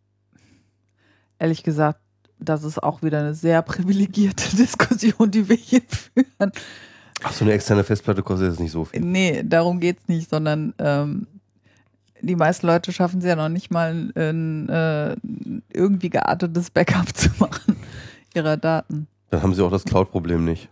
ehrlich gesagt, das ist auch wieder eine sehr privilegierte Diskussion, die wir hier führen. Ach, so eine externe Festplatte kostet jetzt nicht so viel. Nee, darum geht's nicht, sondern ähm, die meisten Leute schaffen es ja noch nicht mal, ein äh, irgendwie geartetes Backup zu machen ihrer Daten. Dann haben sie auch das Cloud-Problem nicht.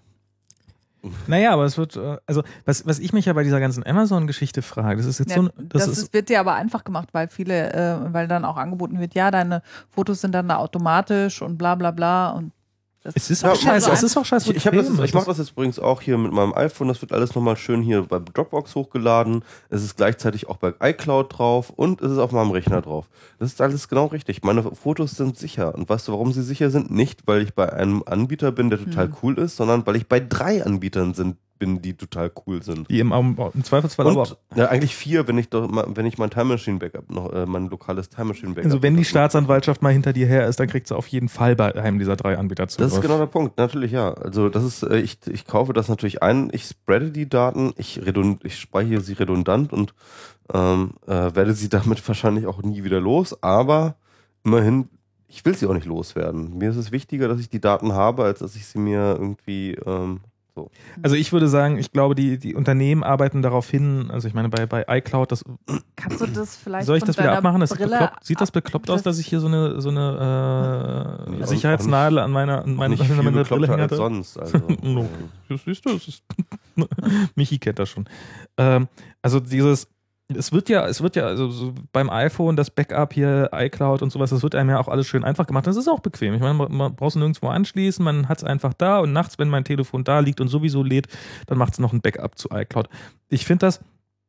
Naja, aber es wird, also was, was ich mich ja bei dieser ganzen Amazon-Geschichte frage, das ist jetzt ja, so... Das, das ist, wird dir aber einfach gemacht, weil viele, äh, weil dann auch angeboten wird, ja, deine Fotos sind dann da automatisch und bla bla bla und das es ist auch ja, scheiße, es ist auch scheiße. Ich, ich, das, ich mache das jetzt übrigens auch hier mit meinem iPhone, das wird alles nochmal schön hier bei Dropbox hochgeladen, es ist gleichzeitig auch bei iCloud drauf und es ist auf meinem Rechner drauf. Das ist alles genau richtig. Meine Fotos sind sicher und weißt du, warum sie sicher sind? Nicht, weil ich bei einem Anbieter bin, der total hm. cool ist, sondern weil ich bei drei Anbietern sind, bin, die total cool sind. Die im, im Zweifelsfall und, aber... Ja, eigentlich vier, wenn ich doch, wenn ich mein Time Machine Backup noch, äh, mein lokales Time Machine Backup... Also wenn die Staatsanwaltschaft mal hinter dir her ist, dann kriegt sie auf jeden Fall bei einem dieser drei Anbieter Zugriff. Das ist genau der Punkt, natürlich ja. Also das ist, äh, ich, ich kaufe das natürlich ein, ich spreade die Daten, ich, redund, ich speichere sie redundant und ähm, äh, werde sie damit wahrscheinlich auch nie wieder los, aber immerhin, ich will sie auch nicht loswerden. Mir ist es wichtiger, dass ich die Daten habe, als dass ich sie mir irgendwie... Ähm, So. Also ich würde sagen, ich glaube, die, die Unternehmen arbeiten darauf hin, also ich meine bei, bei iCloud, das kannst du das vielleicht soll ich das wieder abmachen? Das Brille sieht das bekloppt aus, dass ich hier so eine, so eine äh, Sicherheitsnadel an meiner, an meiner, an meiner Brille hänge? Sonst, also. No. Das siehst du, das ist Michi kennt das schon. Ähm, also dieses Es wird ja, es wird ja, also so beim iPhone, das Backup hier, iCloud und sowas, das wird einem ja auch alles schön einfach gemacht. Das ist auch bequem. Ich meine, man, man braucht es nirgendwo anschließen, man hat es einfach da und nachts, wenn mein Telefon da liegt und sowieso lädt, dann macht es noch ein Backup zu iCloud. Ich finde das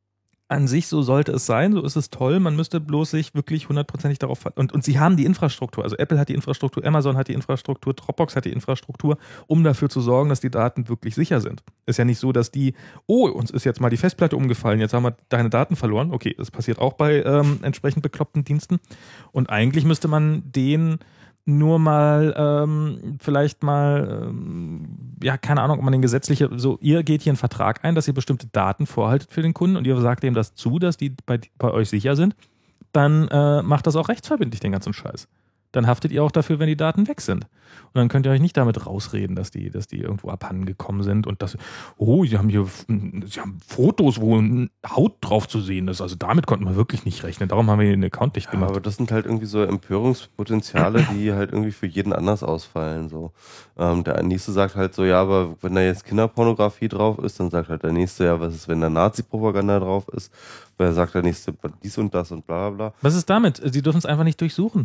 an sich, so sollte es sein, so ist es toll. Man müsste bloß sich wirklich hundertprozentig darauf und und sie haben die Infrastruktur. Also Apple hat die Infrastruktur, Amazon hat die Infrastruktur, Dropbox hat die Infrastruktur, um dafür zu sorgen, dass die Daten wirklich sicher sind. Ist ja nicht so, dass die, oh, uns ist jetzt mal die Festplatte umgefallen, jetzt haben wir deine Daten verloren. Okay, das passiert auch bei ähm, entsprechend bekloppten Diensten. Und eigentlich müsste man den nur mal ähm, vielleicht mal, ähm, ja, keine Ahnung, ob man den gesetzliche, so, ihr geht hier einen Vertrag ein, dass ihr bestimmte Daten vorhaltet für den Kunden und ihr sagt ihm das zu, dass die bei, bei euch sicher sind, dann äh, macht das auch rechtsverbindlich den ganzen Scheiß. dann haftet ihr auch dafür, wenn die Daten weg sind. Und dann könnt ihr euch nicht damit rausreden, dass die, dass die irgendwo abhanden gekommen sind und dass, oh, sie haben hier sie haben Fotos, wo Haut drauf zu sehen ist. Also damit konnten wir wirklich nicht rechnen. Darum haben wir den Account dicht gemacht. Ja, aber das sind halt irgendwie so Empörungspotenziale, die halt irgendwie für jeden anders ausfallen. So. Ähm, der nächste sagt halt so, ja, aber wenn da jetzt Kinderpornografie drauf ist, dann sagt halt der nächste, ja, was ist, wenn da Nazi-Propaganda drauf ist? Wer sagt der nächste dies und das und bla bla bla. Was ist damit? Sie dürfen es einfach nicht durchsuchen.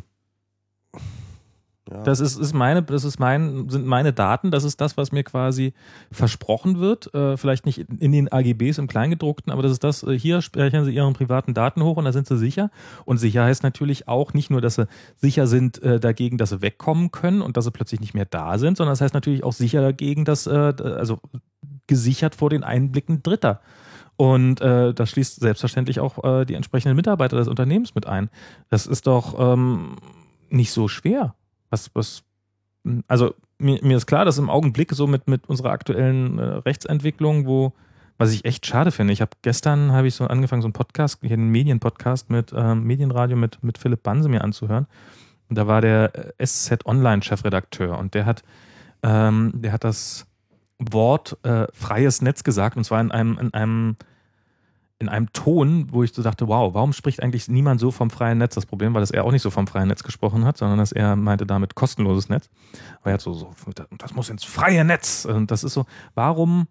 Ja. Das ist, ist meine, das ist mein, sind meine Daten, das ist das, was mir quasi versprochen wird. Äh, vielleicht nicht in den A G Bs im Kleingedruckten, aber das ist das, äh, hier speichern Sie Ihren privaten Daten hoch und da sind Sie sicher. Und sicher heißt natürlich auch nicht nur, dass Sie sicher sind äh, dagegen, dass Sie wegkommen können und dass Sie plötzlich nicht mehr da sind, sondern das heißt natürlich auch sicher dagegen, dass, äh, also gesichert vor den Einblicken Dritter. Und äh, das schließt selbstverständlich auch äh, die entsprechenden Mitarbeiter des Unternehmens mit ein. Das ist doch ähm, nicht so schwer. Was, was, also mir, mir ist klar, dass im Augenblick so mit, mit unserer aktuellen äh, Rechtsentwicklung, wo, was ich echt schade finde, ich habe gestern habe ich so angefangen, so einen Podcast, hier einen Medienpodcast mit ähm, Medienradio mit, mit Philipp Banse mir anzuhören. Und da war der S Z Online-Chefredakteur und der hat, ähm, der hat das Wort äh, freies Netz gesagt, und zwar in einem, in einem in einem Ton, wo ich so dachte, wow, warum spricht eigentlich niemand so vom freien Netz? Das Problem war, dass er auch nicht so vom freien Netz gesprochen hat, sondern dass er meinte damit kostenloses Netz. Aber er hat so, so das muss ins freie Netz. Und das ist so, warum,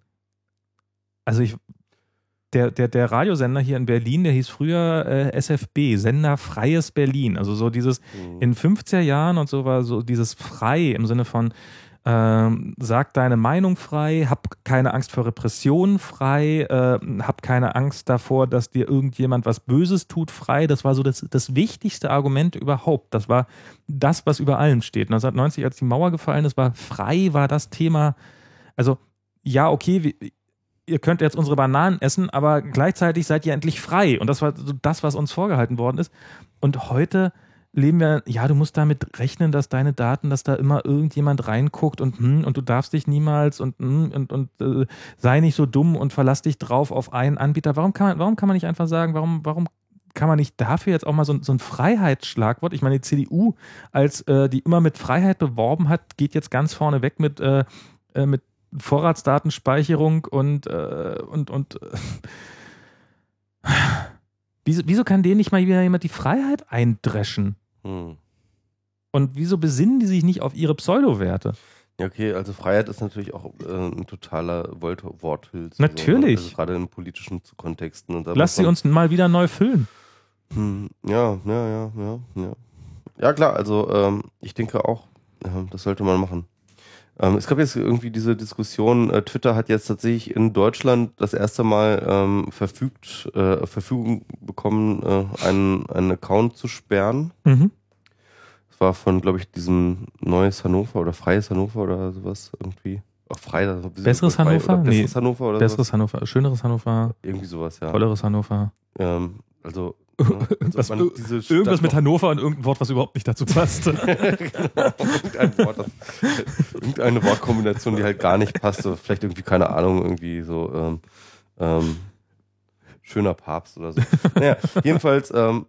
also ich, der, der, der Radiosender hier in Berlin, der hieß früher äh, S F B, Sender Freies Berlin. Also so dieses, mhm. in fünfziger Jahren und so war so dieses frei im Sinne von, Ähm, sag deine Meinung frei, hab keine Angst vor Repressionen frei, äh, hab keine Angst davor, dass dir irgendjemand was Böses tut frei. Das war so das, das wichtigste Argument überhaupt. Das war das, was über allem steht. neunzehnhundertneunzig, als die Mauer gefallen ist, war frei, war das Thema. Also ja, okay, wir, ihr könnt jetzt unsere Bananen essen, aber gleichzeitig seid ihr endlich frei. Und das war so das, was uns vorgehalten worden ist. Und heute leben wir, ja, du musst damit rechnen, dass deine Daten, dass da immer irgendjemand reinguckt und hm, und du darfst dich niemals und hm, und, und äh, sei nicht so dumm und verlass dich drauf auf einen Anbieter. Warum kann man, warum kann man nicht einfach sagen, warum, warum kann man nicht dafür jetzt auch mal so, so ein Freiheitsschlagwort? Ich meine, die C D U, als äh, die immer mit Freiheit beworben hat, geht jetzt ganz vorne weg mit, äh, äh, mit Vorratsdatenspeicherung und, äh, und, und äh, wieso, wieso kann denen nicht mal wieder jemand die Freiheit eindreschen? Hm. Und wieso besinnen die sich nicht auf ihre Pseudowerte? Ja, okay, also Freiheit ist natürlich auch äh, ein totaler Worthülse. Natürlich. Also gerade in politischen Kontexten. Und Lass sie uns mal wieder neu füllen. Hm, ja, ja, ja, ja, ja. Ja, klar, also ähm, ich denke auch, ja, das sollte man machen. Ähm, es gab jetzt irgendwie diese Diskussion, äh, Twitter hat jetzt tatsächlich in Deutschland das erste Mal ähm, verfügt, äh, Verfügung bekommen, äh, einen, einen Account zu sperren. Mhm. Das war von, glaube ich, diesem Neues Hannover oder Freies Hannover oder sowas irgendwie. Auch frei, also Besseres frei, Hannover? Oder Besseres nee. Hannover oder Besseres sowas. Hannover, schöneres Hannover. Irgendwie sowas, ja. Tolleres Hannover. Ähm, also irgendwas, irgendwas mit Hannover und irgendein Wort, was überhaupt nicht dazu passt. Genau. Irgendein Wort, das, irgendeine Wortkombination, die halt gar nicht passt. So, vielleicht irgendwie, keine Ahnung, irgendwie so ähm, ähm, schöner Papst oder so. Naja, jedenfalls, ähm,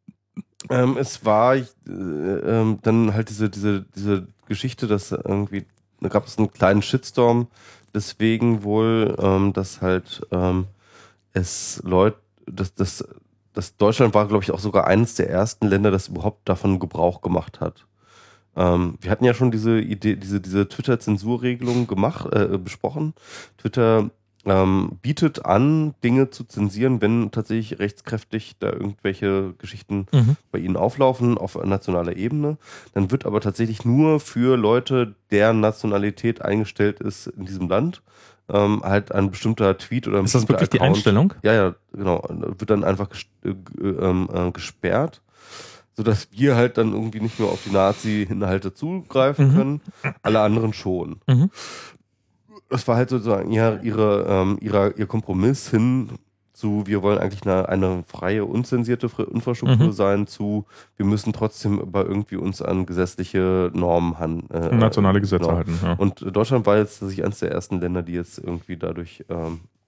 ähm, es war äh, ähm, dann halt diese, diese, diese Geschichte, dass irgendwie, da gab es einen kleinen Shitstorm, deswegen wohl, ähm, dass halt ähm, es Leute, dass das Das Deutschland war, glaube ich, auch sogar eines der ersten Länder, das überhaupt davon Gebrauch gemacht hat. Ähm, wir hatten ja schon diese Idee, diese, diese Twitter-Zensurregelung gemacht, äh, besprochen. Twitter ähm, bietet an, Dinge zu zensieren, wenn tatsächlich rechtskräftig da irgendwelche Geschichten mhm. bei ihnen auflaufen auf nationaler Ebene. Dann wird aber tatsächlich nur für Leute, deren Nationalität eingestellt ist in diesem Land, Ähm, halt ein bestimmter Tweet oder ein Ist das wirklich Account, die Einstellung? Ja, ja, genau. Wird dann einfach ges äh, äh, gesperrt, sodass wir halt dann irgendwie nicht mehr auf die Nazi-Inhalte zugreifen mhm. können, alle anderen schon. Mhm. Das war halt sozusagen ja, ihre, ähm, ihrer, ihr Kompromiss hin zu, wir wollen eigentlich eine, eine freie, unzensierte Infrastruktur mhm. sein, zu, wir müssen trotzdem aber irgendwie uns an gesetzliche Normen handeln. Äh, Nationale Gesetze genau. halten. Ja. Und Deutschland war jetzt tatsächlich eines der ersten Länder, die jetzt irgendwie dadurch ähm,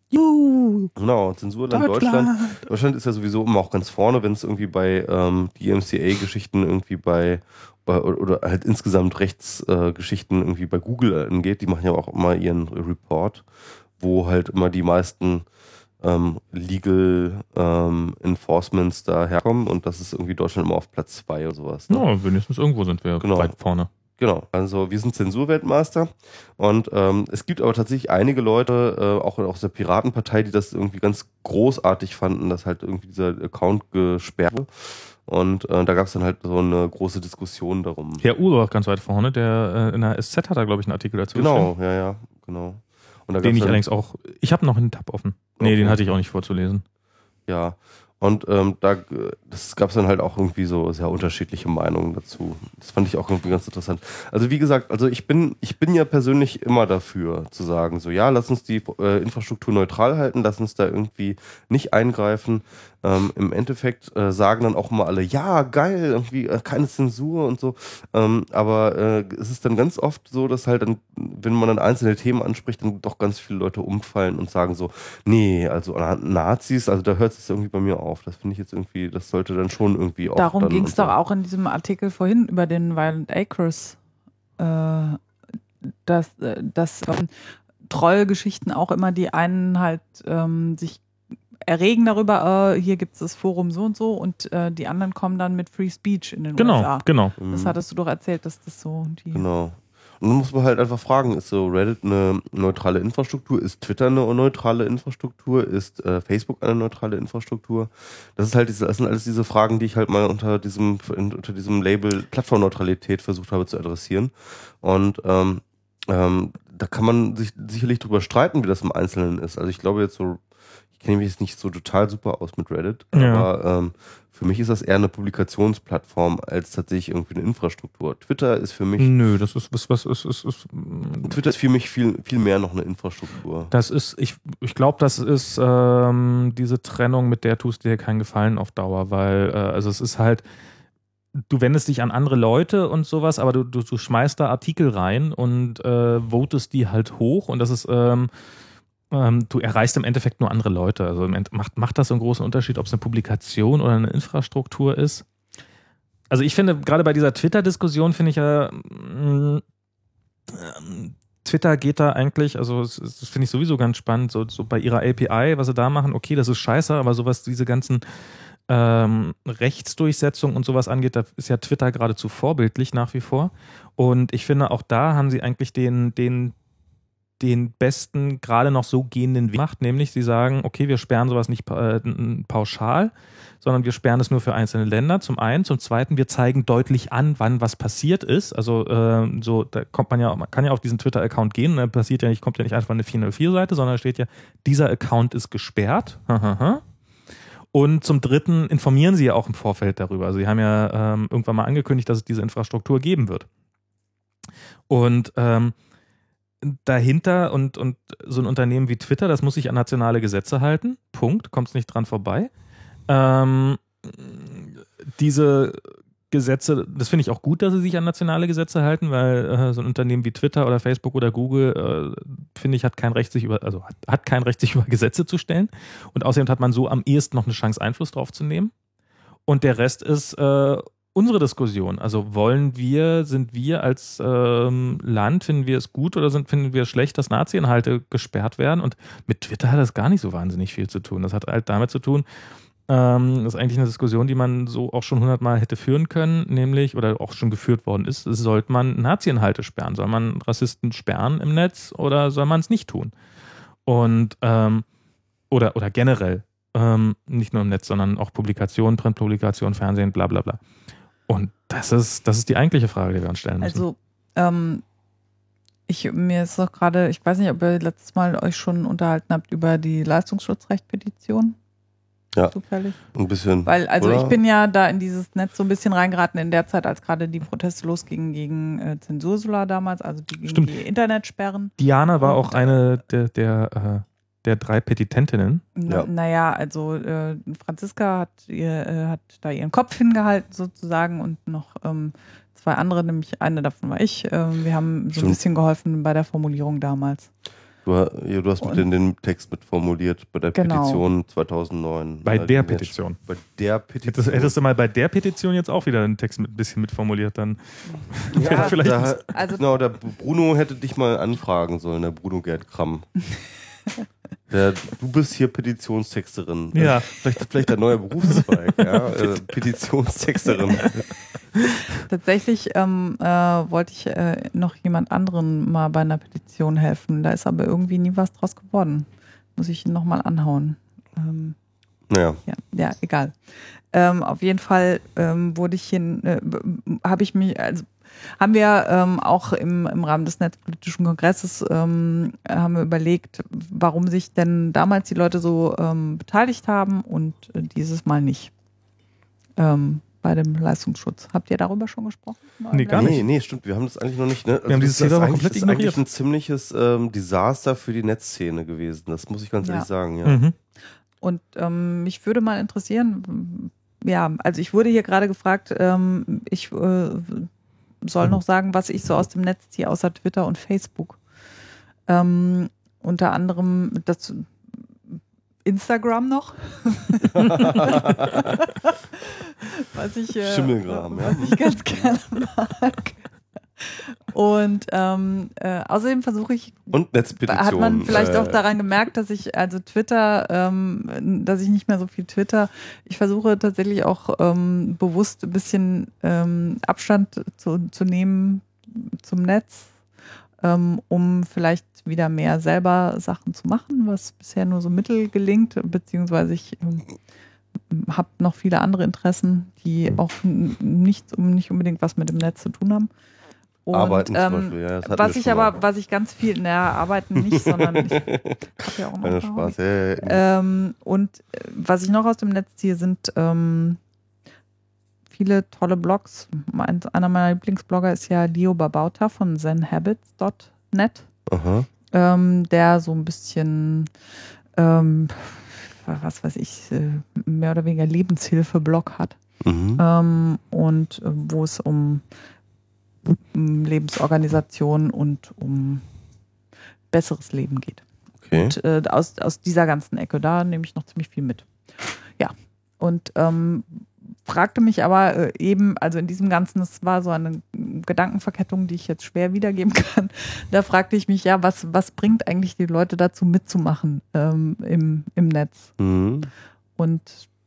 Juhu. Genau, Zensurland Deutschland. Deutschland. Deutschland ist ja sowieso immer auch ganz vorne, wenn es irgendwie bei ähm, D M C A-Geschichten irgendwie bei, bei oder halt insgesamt Rechtsgeschichten äh, irgendwie bei Google angeht. Die machen ja auch immer ihren Report, wo halt immer die meisten ähm, Legal ähm, Enforcements da herkommen und das ist irgendwie Deutschland immer auf Platz zwei oder sowas. Ne? Ja, wenigstens irgendwo sind wir genau. weit vorne. Genau, also wir sind Zensurweltmeister und ähm, es gibt aber tatsächlich einige Leute, äh, auch aus der Piratenpartei, die das irgendwie ganz großartig fanden, dass halt irgendwie dieser Account gesperrt wurde. Und äh, da gab es dann halt so eine große Diskussion darum. Herr Uhr ganz weit vorne, der äh, in der S Z hat da, glaube ich, einen Artikel dazu Genau, ja, ja, genau. Und da den ich allerdings auch, ich habe noch einen Tab offen. Nee, okay. Den hatte ich auch nicht vorzulesen. Ja, und ähm, da das gab es dann halt auch irgendwie so sehr unterschiedliche Meinungen dazu. Das fand ich auch irgendwie ganz interessant. Also wie gesagt, also ich bin ich bin ja persönlich immer dafür zu sagen, so ja, lass uns die äh, Infrastruktur neutral halten, lass uns da irgendwie nicht eingreifen. Ähm, Im Endeffekt äh, sagen dann auch immer alle, ja, geil, irgendwie äh, keine Zensur und so. Ähm, aber äh, es ist dann ganz oft so, dass halt dann, wenn man dann einzelne Themen anspricht, dann doch ganz viele Leute umfallen und sagen so, nee, also Nazis, also da hört es irgendwie bei mir auf. Das finde ich jetzt irgendwie, das sollte dann schon irgendwie auch. Darum ging es doch auch in diesem Artikel vorhin über den Violent Acres, äh, dass, äh, dass ähm, Trollgeschichten auch immer die einen halt ähm, sich erregen darüber, äh, hier gibt es das Forum so und so und äh, die anderen kommen dann mit Free Speech in den genau, U S A. Genau, genau. Das hattest du doch erzählt, dass das so die... Genau. Und dann muss man halt einfach fragen, ist so Reddit eine neutrale Infrastruktur? Ist Twitter eine neutrale Infrastruktur? Ist äh, Facebook eine neutrale Infrastruktur? Das ist halt diese, das sind alles diese Fragen, die ich halt mal unter diesem, unter diesem Label Plattformneutralität versucht habe zu adressieren. Und ähm, ähm, da kann man sich sicherlich drüber streiten, wie das im Einzelnen ist. Also ich glaube jetzt so, ich kenne mich jetzt nicht so total super aus mit Reddit, ja. aber ähm, für mich ist das eher eine Publikationsplattform als tatsächlich irgendwie eine Infrastruktur. Twitter ist für mich... Nö, das ist was, was ist, ist, ist... Twitter ist für mich viel, viel mehr noch eine Infrastruktur. Das ist, ich, ich glaube, das ist ähm, diese Trennung, mit der tust du dir keinen Gefallen auf Dauer, weil, äh, also es ist halt, du wendest dich an andere Leute und sowas, aber du, du, du schmeißt da Artikel rein und äh, votest die halt hoch und das ist... Ähm, du erreichst im Endeffekt nur andere Leute. Also macht, macht das so einen großen Unterschied, ob es eine Publikation oder eine Infrastruktur ist? Also ich finde, gerade bei dieser Twitter-Diskussion finde ich ja, äh, Twitter geht da eigentlich, also das, das finde ich sowieso ganz spannend, so, so bei ihrer A P I, was sie da machen, okay, das ist scheiße, aber sowas, diese ganzen ähm, Rechtsdurchsetzungen und sowas angeht, da ist ja Twitter geradezu vorbildlich nach wie vor. Und ich finde, auch da haben sie eigentlich den, den den besten, gerade noch so gehenden Weg macht, nämlich sie sagen, okay, wir sperren sowas nicht äh, pauschal, sondern wir sperren es nur für einzelne Länder, zum einen. Zum zweiten, wir zeigen deutlich an, wann was passiert ist. Also äh, so, da kommt man ja, man kann ja auf diesen Twitter-Account gehen, da passiert ja nicht, kommt ja nicht einfach eine vier null vier-Seite, sondern da steht ja, dieser Account ist gesperrt. Und zum dritten informieren sie ja auch im Vorfeld darüber. Also sie haben ja ähm, irgendwann mal angekündigt, dass es diese Infrastruktur geben wird. Und ähm, dahinter und, und so ein Unternehmen wie Twitter, das muss sich an nationale Gesetze halten. Punkt. Kommt es nicht dran vorbei. Ähm, diese Gesetze, das finde ich auch gut, dass sie sich an nationale Gesetze halten, weil äh, so ein Unternehmen wie Twitter oder Facebook oder Google, äh, finde ich, hat kein Recht, sich über, also hat, hat kein Recht, sich über Gesetze zu stellen. Und außerdem hat man so am ehesten noch eine Chance, Einfluss drauf zu nehmen. Und der Rest ist äh, unsere Diskussion. Also wollen wir, sind wir als ähm, Land, finden wir es gut oder sind, finden wir es schlecht, dass Nazi-Inhalte gesperrt werden? Und mit Twitter hat das gar nicht so wahnsinnig viel zu tun. Das hat halt damit zu tun, ähm, das ist eigentlich eine Diskussion, die man so auch schon hundertmal hätte führen können, nämlich, oder auch schon geführt worden ist, sollte man Nazi-Inhalte sperren? Soll man Rassisten sperren im Netz oder soll man es nicht tun? Und, ähm, oder, oder generell, ähm, nicht nur im Netz, sondern auch Publikationen, Printpublikationen, Fernsehen, bla bla bla. Und das ist, das ist die eigentliche Frage, die wir uns stellen müssen. Also, ähm, ich, mir ist doch gerade, ich weiß nicht, ob ihr letztes Mal euch schon unterhalten habt über die Leistungsschutzrecht-Petition. Ja, zufällig. Ein bisschen. Weil, also oder? ich bin ja da in dieses Netz so ein bisschen reingeraten in der Zeit, als gerade die Proteste losgingen gegen äh, Zensursula damals, also die, gegen Stimmt. die Internetsperren. Diana war Und, auch eine der, der, äh, der drei Petitentinnen. Na, Ja. Naja, also äh, Franziska hat, ihr, äh, hat da ihren Kopf hingehalten sozusagen und noch ähm, zwei andere, nämlich eine davon war ich. Ähm, wir haben so Stimmt. ein bisschen geholfen bei der Formulierung damals. Du, ja, du hast mit den, den Text mitformuliert bei der Genau. Petition zweitausneun. Bei Ja, der die jetzt- Petition. Bei der Petition. Hättest, hättest du mal bei der Petition jetzt auch wieder einen Text mit ein bisschen mitformuliert, dann Ja, wäre vielleicht. Da, also- genau, der Bruno hätte dich mal anfragen sollen, der Bruno Gerd Kramm. Der, du bist hier Petitionstexterin. Ja. Vielleicht, vielleicht der neue Berufszweig, ja. Äh, Petitionstexterin. Tatsächlich ähm, äh, wollte ich äh, noch jemand anderen mal bei einer Petition helfen. Da ist aber irgendwie nie was draus geworden. Muss ich ihn nochmal anhauen. Ähm, Naja. ja, ja, egal. Ähm, auf jeden Fall ähm, wurde ich hin, äh, habe ich mich, also haben wir ähm, auch im, im Rahmen des Netzpolitischen Kongresses ähm, haben wir überlegt, warum sich denn damals die Leute so ähm, beteiligt haben und äh, dieses Mal nicht. Ähm, bei dem Leistungsschutz. Habt ihr darüber schon gesprochen? Nee, gar nicht. Nee, nee, stimmt. Wir haben das eigentlich noch nicht. Ne? Also haben dieses das ist Thema eigentlich- komplett das ist eigentlich ignoriert. ein ziemliches ähm, Desaster für die Netzszene gewesen. Das muss ich ganz Ja. ehrlich sagen. Ja. Mhm. Und ähm, mich würde mal interessieren, ja, also ich wurde hier gerade gefragt, ähm, ich äh, soll noch sagen, was ich so aus dem Netz ziehe, außer Twitter und Facebook. Ähm, unter anderem das Instagram noch. was ich, äh, Schimmelgram, ja. was ich ganz gerne mag. Und ähm, äh, außerdem versuche ich, Und Netzpetition. hat man vielleicht äh, auch daran gemerkt, dass ich, also Twitter, ähm, dass ich nicht mehr so viel Twitter, ich versuche tatsächlich auch ähm, bewusst ein bisschen ähm, Abstand zu, zu nehmen zum Netz, ähm, um vielleicht wieder mehr selber Sachen zu machen, was bisher nur so mittel gelingt, beziehungsweise ich ähm, habe noch viele andere Interessen, die auch n- nicht, nicht unbedingt was mit dem Netz zu tun haben. Und, Arbeiten zum ähm, Beispiel, ja, das hatten was wir ich schon aber, mal. was ich ganz viel, naja, arbeiten nicht, sondern ich habe ja auch noch Keine ein paar Spaß. Hobbys. Ja, ja, ja. Ähm, und äh, was ich noch aus dem Netz ziehe, sind ähm, viele tolle Blogs. Mein, einer meiner Lieblingsblogger ist ja Leo Babauta von zen habits dot net, Aha. ähm, der so ein bisschen, ähm, was weiß ich, äh, mehr oder weniger Lebenshilfe-Blog hat. Mhm. Ähm, und äh, wo es um, um Lebensorganisation und um besseres Leben geht. Okay. Und äh, aus, aus dieser ganzen Ecke, da nehme ich noch ziemlich viel mit. Ja, und ähm, fragte mich aber äh, eben, also in diesem Ganzen, das war so eine Gedankenverkettung, die ich jetzt schwer wiedergeben kann, da fragte ich mich, ja, was, was bringt eigentlich die Leute dazu mitzumachen ähm, im, im Netz? Mhm. Und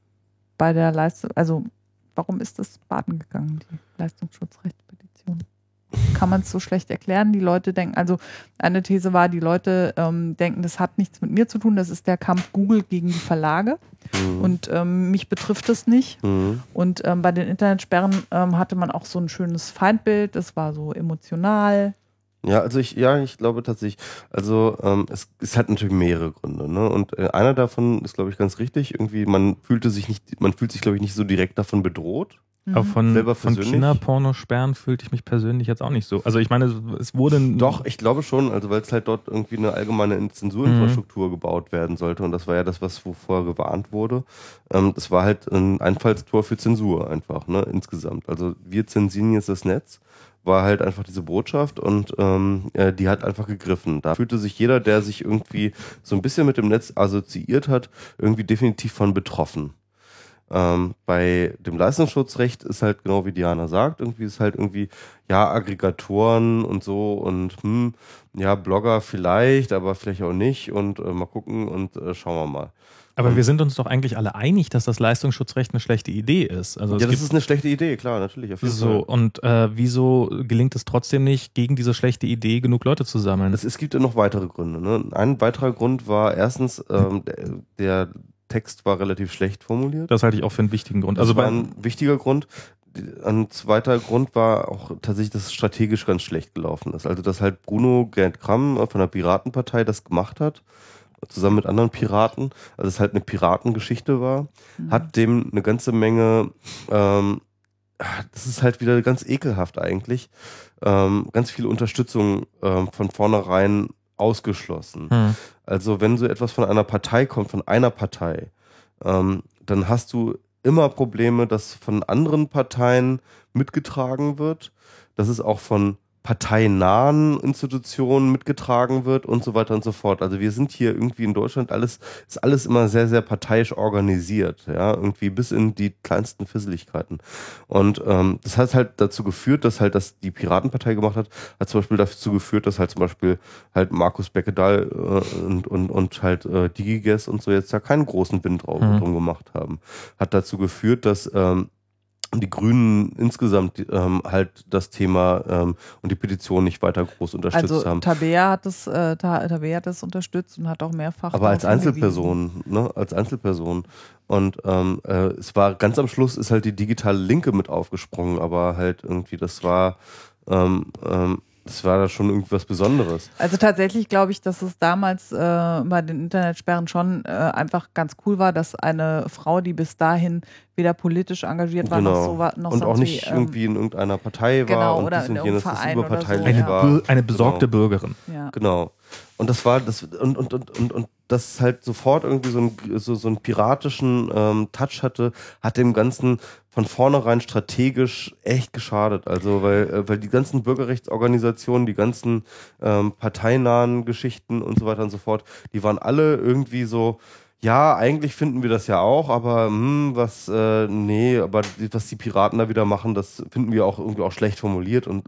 bei der Leistung, also warum ist das baden gegangen, die Leistungsschutzrechtspetition? Kann man es so schlecht erklären? Die Leute denken, also eine These war, die Leute ähm, denken, das hat nichts mit mir zu tun, das ist der Kampf Google gegen die Verlage Mhm. und ähm, mich betrifft es nicht. Mhm. Und ähm, bei den Internetsperren ähm, hatte man auch so ein schönes Feindbild, das war so emotional. Ja, also ich, ja, ich glaube tatsächlich, also ähm, es, es hat natürlich mehrere Gründe, ne? Und äh, einer davon ist, glaube ich, ganz richtig. Irgendwie, man fühlte sich nicht, man fühlt sich, glaube ich, nicht so direkt davon bedroht. Aber von, Selber von persönlich? Kinderpornosperren fühlte ich mich persönlich jetzt auch nicht so. Also ich meine, es wurde... Doch, ich glaube schon, also weil es halt dort irgendwie eine allgemeine Zensurinfrastruktur gebaut werden sollte und das war ja das, was wovor gewarnt wurde. Ähm, das war halt ein Einfallstor für Zensur einfach, ne, insgesamt. Also wir zensieren jetzt das Netz, war halt einfach diese Botschaft und ähm, äh, die hat einfach gegriffen. Da fühlte sich jeder, der sich irgendwie so ein bisschen mit dem Netz assoziiert hat, irgendwie definitiv von betroffen. Ähm, bei dem Leistungsschutzrecht ist halt genau wie Diana sagt, irgendwie ist halt irgendwie, ja, Aggregatoren und so und hm, ja, Blogger vielleicht, aber vielleicht auch nicht und äh, mal gucken und äh, schauen wir mal. Aber wir sind uns doch eigentlich alle einig, dass das Leistungsschutzrecht eine schlechte Idee ist. Also es Ja, das gibt ist eine schlechte Idee, klar, natürlich. Auf jeden so, Fall. und äh, wieso gelingt es trotzdem nicht, gegen diese schlechte Idee genug Leute zu sammeln? Es, es gibt ja noch weitere Gründe. Ne? Ein weiterer Grund war erstens, ähm, der, der Text war relativ schlecht formuliert. Das halte ich auch für einen wichtigen Grund. Das Also war bei, ein wichtiger Grund. Ein zweiter Grund war auch tatsächlich, dass es strategisch ganz schlecht gelaufen ist. Also, dass halt Bruno Gerd Kramm von der Piratenpartei das gemacht hat, zusammen mit anderen Piraten, also es halt eine Piratengeschichte war, Mhm. hat dem eine ganze Menge, ähm, das ist halt wieder ganz ekelhaft eigentlich, ähm, ganz viel Unterstützung ähm, von vornherein ausgeschlossen. hm. Also wenn so etwas von einer Partei kommt, von einer Partei, ähm, dann hast du immer Probleme, dass von anderen Parteien mitgetragen wird, dass es auch von parteinahen Institutionen mitgetragen wird und so weiter und so fort. Also wir sind hier irgendwie in Deutschland alles, ist alles immer sehr, sehr parteiisch organisiert, ja, irgendwie bis in die kleinsten Fisseligkeiten. Und ähm, das hat halt dazu geführt, dass halt das die Piratenpartei gemacht hat, hat zum Beispiel dazu geführt, dass halt zum Beispiel halt Markus Beckedahl äh, und, und, und halt äh, DigiGuess und so jetzt ja keinen großen Wind drauf Mhm. drum gemacht haben. Hat dazu geführt, dass ähm, die Grünen insgesamt ähm, halt das Thema ähm, und die Petition nicht weiter groß unterstützt Also haben. Tabea hat das, äh, Ta- Tabea hat das unterstützt und hat auch mehrfach. Aber als darauf hingewiesen. Einzelperson, ne? Als Einzelperson. Und ähm, äh, es war ganz am Schluss ist halt die digitale Linke mit aufgesprungen, aber halt irgendwie, das war ähm, ähm, das war da schon irgendwas Besonderes. Also tatsächlich glaube ich, dass es damals äh, bei den Internetsperren schon äh, einfach ganz cool war, dass eine Frau, die bis dahin weder politisch engagiert war, Genau. noch so war, noch und auch sonst nicht wie, ähm, irgendwie in irgendeiner Partei war genau, und oder dies in und jenes, das irgendeinem Verein oder überparteilich so, Eine, ja. war. Bir- eine besorgte Genau. Bürgerin. ja. Genau. Und das war das und und und und, und das halt sofort irgendwie so, ein, so, so einen piratischen ähm, Touch hatte, hat dem Ganzen von vornherein strategisch echt geschadet. Also weil äh, weil die ganzen Bürgerrechtsorganisationen, die ganzen ähm, parteinahen Geschichten und so weiter und so fort, die waren alle irgendwie so, ja, eigentlich finden wir das ja auch, aber hm, was, äh, nee, aber die, was die Piraten da wieder machen, das finden wir auch irgendwie auch schlecht formuliert und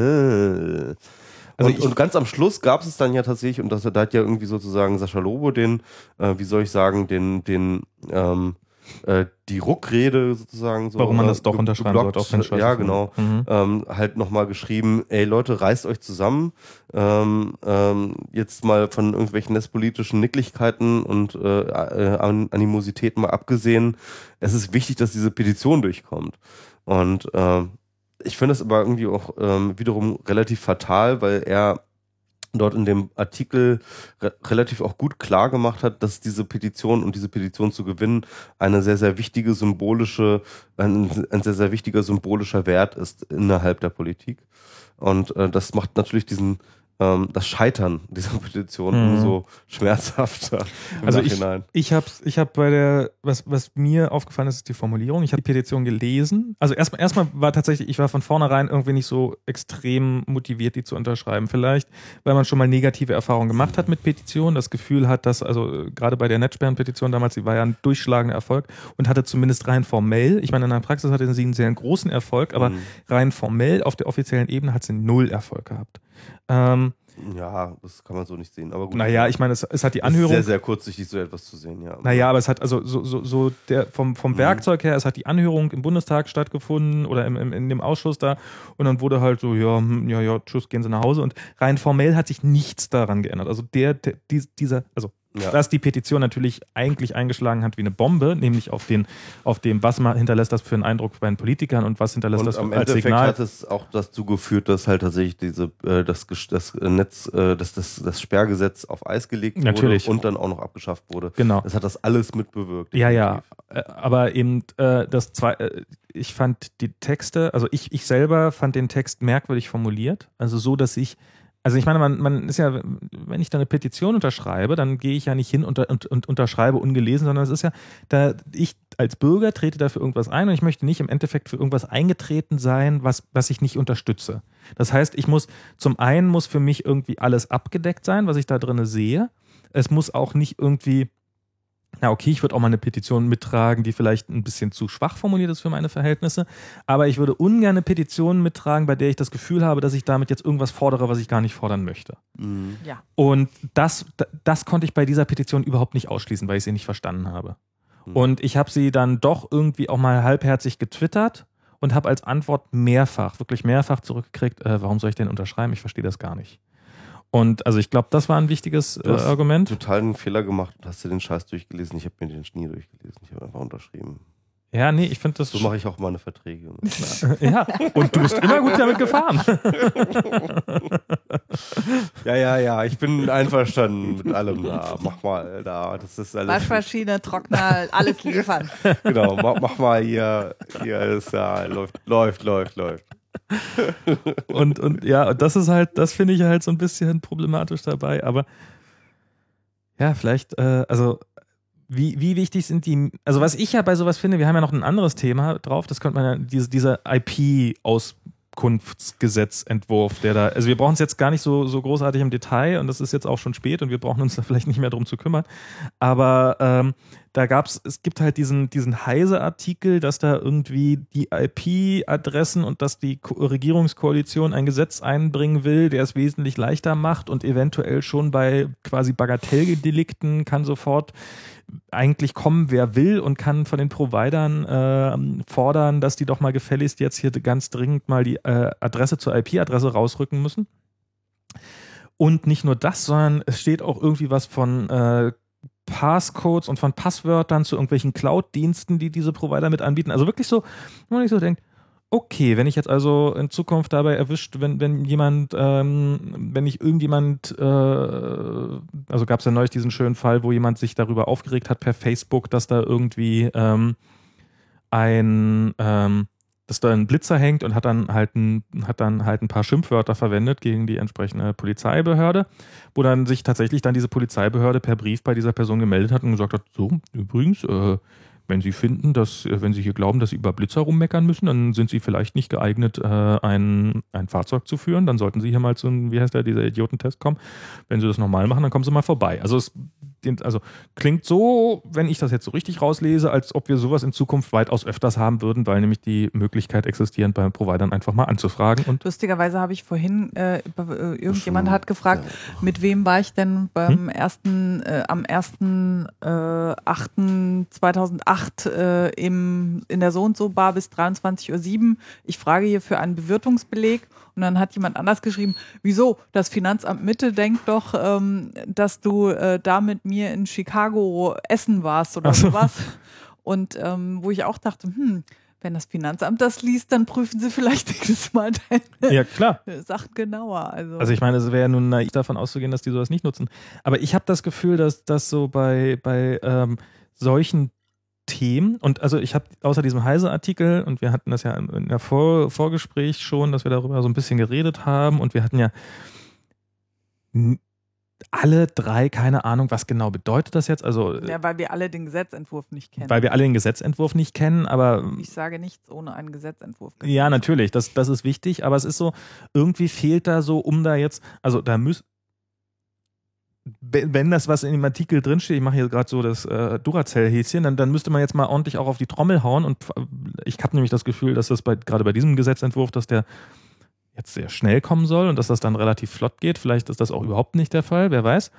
äh, Also und, ich- und ganz am Schluss gab es dann ja tatsächlich, und das, da hat ja irgendwie sozusagen Sascha Lobo den, äh, wie soll ich sagen, den, den, ähm, äh, die Ruckrede sozusagen so. Warum man das äh, doch ge- unterschreiben geblockt. sollte auf den Scheiß. Ja, genau. Mhm. Ähm, halt nochmal geschrieben, ey Leute, reißt euch zusammen, ähm, ähm, jetzt mal von irgendwelchen netzpolitischen Nicklichkeiten und äh, äh, An- Animositäten mal abgesehen, es ist wichtig, dass diese Petition durchkommt. Und ähm, ich finde es aber irgendwie auch ähm, wiederum relativ fatal, weil er dort in dem Artikel re relativ auch gut klar gemacht hat, dass diese Petition und diese Petition zu gewinnen eine sehr, sehr wichtige symbolische, ein, ein sehr, sehr wichtiger symbolischer Wert ist innerhalb der Politik. Und äh, das macht natürlich diesen ähm, das Scheitern dieser Petition Mhm. umso schmerzhafter im Also ich, Nachhinein. ich habe ich hab bei der, was, was mir aufgefallen ist, ist die Formulierung. Ich habe die Petition gelesen. Also erstmal erstmal war tatsächlich, ich war von vornherein irgendwie nicht so extrem motiviert, die zu unterschreiben. Vielleicht, weil man schon mal negative Erfahrungen gemacht hat mit Petitionen, das Gefühl hat, dass, also äh, gerade bei der Netzsperren-Petition damals, die war ja ein durchschlagender Erfolg und hatte zumindest rein formell, ich meine, in der Praxis hatte sie einen sehr großen Erfolg, aber Mhm. rein formell auf der offiziellen Ebene hat sie null Erfolg gehabt. Ähm, Ja, das kann man so nicht sehen. Aber gut. naja, ich meine, es, es hat die Es ist Anhörung. sehr, sehr kurzsichtig, so etwas zu sehen, ja. Naja, aber es hat also so, so, so der vom, vom Mhm. Werkzeug her, es hat die Anhörung im Bundestag stattgefunden oder im, im, in dem Ausschuss da und dann wurde halt so, ja, hm, ja, ja, tschüss, gehen Sie nach Hause und rein formell hat sich nichts daran geändert. Also der, der dies- dieser, also Ja. dass die Petition natürlich eigentlich eingeschlagen hat wie eine Bombe, nämlich auf den, auf dem, was man hinterlässt das für einen Eindruck bei den Politikern und was hinterlässt Und das am für, als Endeffekt Signal. hat es auch dazu geführt, dass halt tatsächlich diese äh, das, Gesch- das Netz, äh, das, das, das Sperrgesetz auf Eis gelegt wurde Natürlich. und dann auch noch abgeschafft wurde. Genau. Das hat das alles mitbewirkt. Ja, ja. definitiv. Äh, Aber eben äh, das zwei, äh, ich fand die Texte, also ich, ich selber fand den Text merkwürdig formuliert. Also so, dass ich, also ich meine, man, man ist ja, wenn ich da eine Petition unterschreibe, dann gehe ich ja nicht hin und, und, und unterschreibe ungelesen, sondern es ist ja, da ich als Bürger trete dafür irgendwas ein und ich möchte nicht im Endeffekt für irgendwas eingetreten sein, was, was ich nicht unterstütze. Das heißt, ich muss, zum einen muss für mich irgendwie alles abgedeckt sein, was ich da drin sehe. Es muss auch nicht irgendwie, na okay, ich würde auch mal eine Petition mittragen, die vielleicht ein bisschen zu schwach formuliert ist für meine Verhältnisse, aber ich würde ungern eine Petition mittragen, bei der ich das Gefühl habe, dass ich damit jetzt irgendwas fordere, was ich gar nicht fordern möchte. Mhm. Ja. Und das, das konnte ich bei dieser Petition überhaupt nicht ausschließen, weil ich sie nicht verstanden habe. Mhm. Und ich habe sie dann doch irgendwie auch mal halbherzig getwittert und habe als Antwort mehrfach, wirklich mehrfach zurückgekriegt, äh, warum soll ich denn unterschreiben? Ich verstehe das gar nicht. Und also ich glaube, das war ein wichtiges äh, Du hast Argument. total einen Fehler gemacht und hast dir den Scheiß durchgelesen. Ich habe mir den nie durchgelesen. Ich habe einfach unterschrieben. Ja, nee, ich finde das So mache ich auch meine Verträge. ja, und du bist immer gut damit gefahren. Ja, ja, ja, ich bin einverstanden mit allem da. Mach mal da, das ist alles. Waschmaschine, Trockner, alles liefern. Genau, mach, mach mal hier, hier ist ja, läuft, läuft, läuft, läuft. Und, und ja, und das ist halt, das finde ich halt so ein bisschen problematisch dabei, aber ja, vielleicht, äh, also wie, wie wichtig sind die, also was ich ja bei sowas finde, wir haben ja noch ein anderes Thema drauf, das könnte man ja, diese, diese I P aus, Zukunftsgesetzentwurf, der da, also wir brauchen es jetzt gar nicht so, so großartig im Detail und das ist jetzt auch schon spät und wir brauchen uns da vielleicht nicht mehr drum zu kümmern, aber ähm, da gab's, es gibt halt diesen, diesen Heise-Artikel, dass da irgendwie die I P-Adressen und dass die Ko- Regierungskoalition ein Gesetz einbringen will, der es wesentlich leichter macht und eventuell schon bei quasi Bagatelldelikten kann sofort eigentlich kommen, wer will und kann von den Providern äh, fordern, dass die doch mal gefälligst jetzt hier ganz dringend mal die äh, Adresse zur I P-Adresse rausrücken müssen. Und nicht nur das, sondern es steht auch irgendwie was von äh, Passcodes und von Passwörtern zu irgendwelchen Cloud-Diensten, die diese Provider mit anbieten. Also wirklich so, wo man sich so denkt, okay, wenn ich jetzt also in Zukunft dabei erwischt, wenn, wenn jemand, ähm, wenn ich irgendjemand, äh, also gab es ja neulich diesen schönen Fall, wo jemand sich darüber aufgeregt hat per Facebook, dass da irgendwie ähm, ein, ähm, dass da ein Blitzer hängt und hat dann halt ein, hat dann halt ein paar Schimpfwörter verwendet gegen die entsprechende Polizeibehörde, wo dann sich tatsächlich dann diese Polizeibehörde per Brief bei dieser Person gemeldet hat und gesagt hat, so, übrigens, äh, wenn Sie finden, dass, wenn Sie hier glauben, dass Sie über Blitzer rummeckern müssen, dann sind Sie vielleicht nicht geeignet, äh, ein, ein Fahrzeug zu führen. Dann sollten Sie hier mal zu einem, wie heißt der, dieser Idiotentest kommen. Wenn Sie das normal machen, dann kommen Sie mal vorbei. Also es also klingt so, wenn ich das jetzt so richtig rauslese, als ob wir sowas in Zukunft weitaus öfters haben würden, weil nämlich die Möglichkeit existiert, bei Providern einfach mal anzufragen. Und lustigerweise habe ich vorhin, äh, irgendjemand hat gefragt, ja. mit wem war ich denn beim hm? ersten, äh, am ersten achten zweitausendacht äh, im, in der So-und-so-Bar bis dreiundzwanzig Uhr sieben. Ich frage hier für einen Bewirtungsbeleg. Und dann hat jemand anders geschrieben, wieso? Das Finanzamt Mitte denkt doch, ähm, dass du äh, da mit mir in Chicago essen warst oder so. sowas. Und ähm, wo ich auch dachte, hm, wenn das Finanzamt das liest, dann prüfen sie vielleicht nächstes Mal deine ja, klar. Sachen genauer. Also, also ich meine, es wäre ja nun naiv davon auszugehen, dass die sowas nicht nutzen. Aber ich habe das Gefühl, dass das so bei, bei ähm, solchen Themen und also ich habe außer diesem Heise-Artikel und wir hatten das ja in der Vor- Vorgespräch schon, dass wir darüber so ein bisschen geredet haben und wir hatten ja alle drei keine Ahnung, was genau bedeutet das jetzt. Also ja, weil wir alle den Gesetzentwurf nicht kennen. Weil wir alle den Gesetzentwurf nicht kennen, aber ich sage nichts ohne einen Gesetzentwurf. Ja, natürlich, das, das ist wichtig, aber es ist so, irgendwie fehlt da so, um da jetzt, also da müssen wenn das, was in dem Artikel drinsteht, ich mache hier gerade so das äh, Duracell-Häschen, dann, dann müsste man jetzt mal ordentlich auch auf die Trommel hauen und ich habe nämlich das Gefühl, dass das bei, gerade bei diesem Gesetzentwurf, dass der jetzt sehr schnell kommen soll und dass das dann relativ flott geht. Vielleicht ist das auch überhaupt nicht der Fall, wer weiß.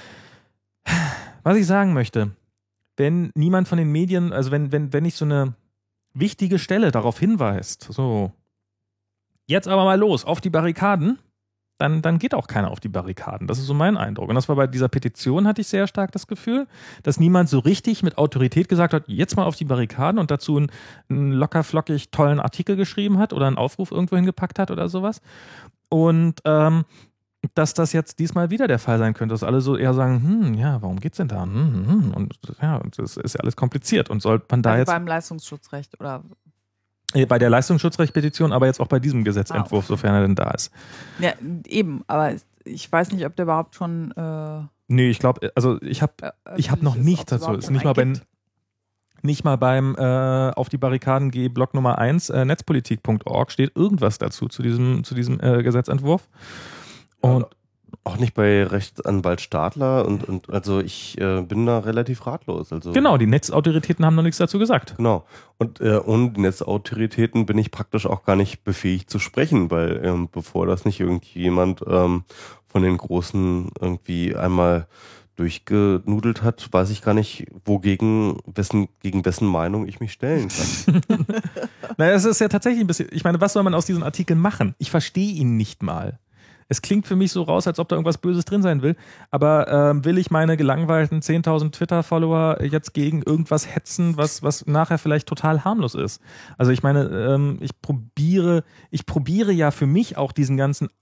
Was ich sagen möchte, wenn niemand von den Medien, also wenn, wenn, wenn nicht so eine wichtige Stelle darauf hinweist, so, jetzt aber mal los, auf die Barrikaden, Dann, dann geht auch keiner auf die Barrikaden. Das ist so mein Eindruck. Und das war bei dieser Petition, hatte ich sehr stark das Gefühl, dass niemand so richtig mit Autorität gesagt hat, jetzt mal auf die Barrikaden und dazu einen, einen locker flockig tollen Artikel geschrieben hat oder einen Aufruf irgendwo hingepackt hat oder sowas. Und ähm, dass das jetzt diesmal wieder der Fall sein könnte, dass alle so eher sagen, hm, ja, warum geht's denn da? Hm, hm. Und ja, das ist ja alles kompliziert. Und sollte man da also jetzt... beim Leistungsschutzrecht oder... Bei der Leistungsschutzrechtpetition, aber jetzt auch bei diesem Gesetzentwurf, ah, okay. sofern er denn da ist. Ja, eben, aber ich weiß nicht, ob der überhaupt schon... Äh, nee, ich glaube, also ich habe äh, ich hab noch nichts dazu. Ist nicht mal, beim, nicht mal beim äh, Auf die Barrikaden geh Blog Nummer eins, äh, netzpolitik punkt org steht irgendwas dazu, zu diesem, zu diesem äh, Gesetzentwurf. Und ja. Auch nicht bei Rechtsanwalt Stadler und, und also ich äh, bin da relativ ratlos. Also genau, die Netzautoritäten haben noch nichts dazu gesagt. Genau. Und äh, ohne die Netzautoritäten bin ich praktisch auch gar nicht befähigt zu sprechen, weil ähm, bevor das nicht irgendjemand ähm, von den Großen irgendwie einmal durchgenudelt hat, weiß ich gar nicht, wogegen, wessen, gegen wessen Meinung ich mich stellen kann. Naja, es ist ja tatsächlich ein bisschen, ich meine, was soll man aus diesen Artikeln machen? Ich verstehe ihn nicht mal. Es klingt für mich so raus, als ob da irgendwas Böses drin sein will. Aber ähm, will ich meine gelangweilten zehntausend Twitter-Follower jetzt gegen irgendwas hetzen, was, was nachher vielleicht total harmlos ist? Also ich meine, ähm, ich probiere, ich probiere ja für mich auch diesen ganzen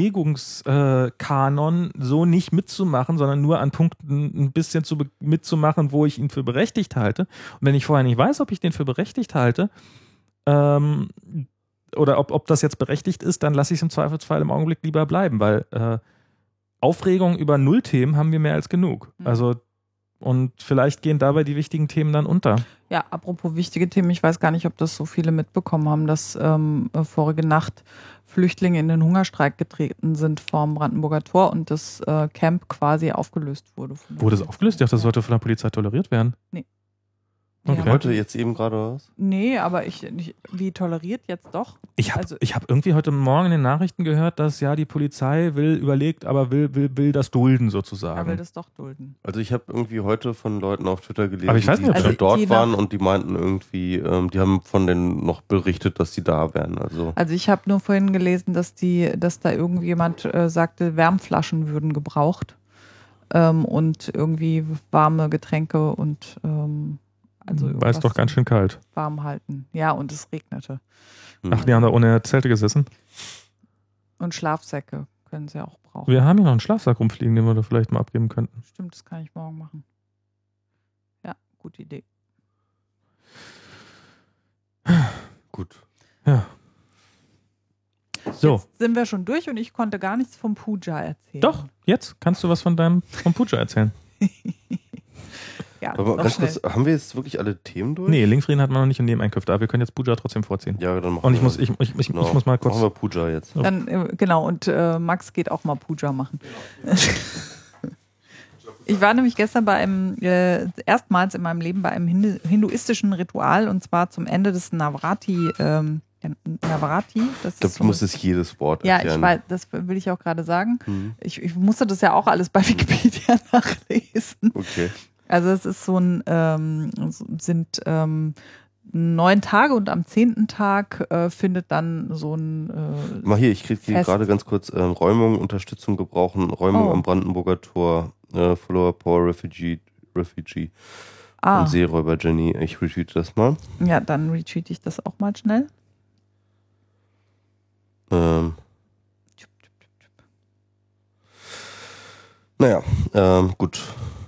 Erregungskanon so nicht mitzumachen, sondern nur an Punkten ein bisschen zu be- mitzumachen, wo ich ihn für berechtigt halte. Und wenn ich vorher nicht weiß, ob ich den für berechtigt halte, ähm, oder ob, ob das jetzt berechtigt ist, dann lasse ich es im Zweifelsfall im Augenblick lieber bleiben, weil äh, Aufregung über Nullthemen haben wir mehr als genug. Mhm. Also Und vielleicht gehen dabei die wichtigen Themen dann unter. Ja, apropos wichtige Themen, ich weiß gar nicht, ob das so viele mitbekommen haben, dass ähm, vorige Nacht Flüchtlinge in den Hungerstreik getreten sind vorm Brandenburger Tor und das äh, Camp quasi aufgelöst wurde. Wurde es aufgelöst? Ich dachte, das sollte von der Polizei toleriert werden. Nee. Okay. Ja, Heute jetzt eben gerade was? Nee, aber ich, ich wie toleriert jetzt doch? Ich habe Also- ich hab irgendwie heute Morgen in den Nachrichten gehört, dass ja die Polizei will, überlegt, aber will, will, will das dulden sozusagen. Er will das doch dulden. Also ich habe irgendwie heute von Leuten auf Twitter gelesen, Aber ich weiß nicht, ob die Also schon dort die waren nach- und die meinten irgendwie, ähm, die haben von denen noch berichtet, dass sie da wären. Also Also ich habe nur vorhin gelesen, dass die, dass da irgendjemand äh, sagte, Wärmflaschen würden gebraucht ähm, und irgendwie warme Getränke und ähm, also War es irgendwas doch ganz schön kalt. warm halten. Ja, und es regnete. hm. Ach, die haben da ohne Zelte gesessen. Und Schlafsäcke können sie auch brauchen. Wir haben hier noch einen Schlafsack rumfliegen, den wir da vielleicht mal abgeben könnten. Stimmt, das kann ich morgen machen. Ja, gute Idee. Gut. Ja. So, Jetzt sind wir schon durch und ich konnte gar nichts vom Puja erzählen. doch, jetzt kannst du was von deinem vom Puja erzählen. Ja, Aber noch ganz schnell. kurz, haben wir jetzt wirklich alle Themen durch? Nee, Linkfrieden hat man noch nicht in Nebeneinkünfte, aber wir können jetzt Puja trotzdem vorziehen. Ja, dann machen Und ich wir muss, ich, ich, ich, genau. ich muss mal kurz. Machen wir Puja jetzt. Dann, äh, genau, und äh, Max geht auch mal Puja machen. Ich war nämlich gestern bei einem, äh, erstmals in meinem Leben bei einem Hindu hinduistischen Ritual und zwar zum Ende des Navaratri. Ähm, Navaratri, das Ich glaube, ist du so, musst es jedes Wort ja, erklären. ich weiß, das will ich auch gerade sagen. Hm. Ich, ich musste das ja auch alles bei Wikipedia nachlesen. Okay. Also es ist so ein, ähm, sind ähm, neun Tage und am zehnten Tag äh, findet dann so ein äh, Mal hier, ich kriege hier Fest. gerade ganz kurz ähm, Räumung, Unterstützung gebrauchen, Räumung Oh. am Brandenburger Tor, äh, Follower Power Refugee, Refugee ah, und Seeräuber Jenny. Ich retweete das mal. ja, dann retweete ich das auch mal schnell. Ähm, naja, ähm, gut.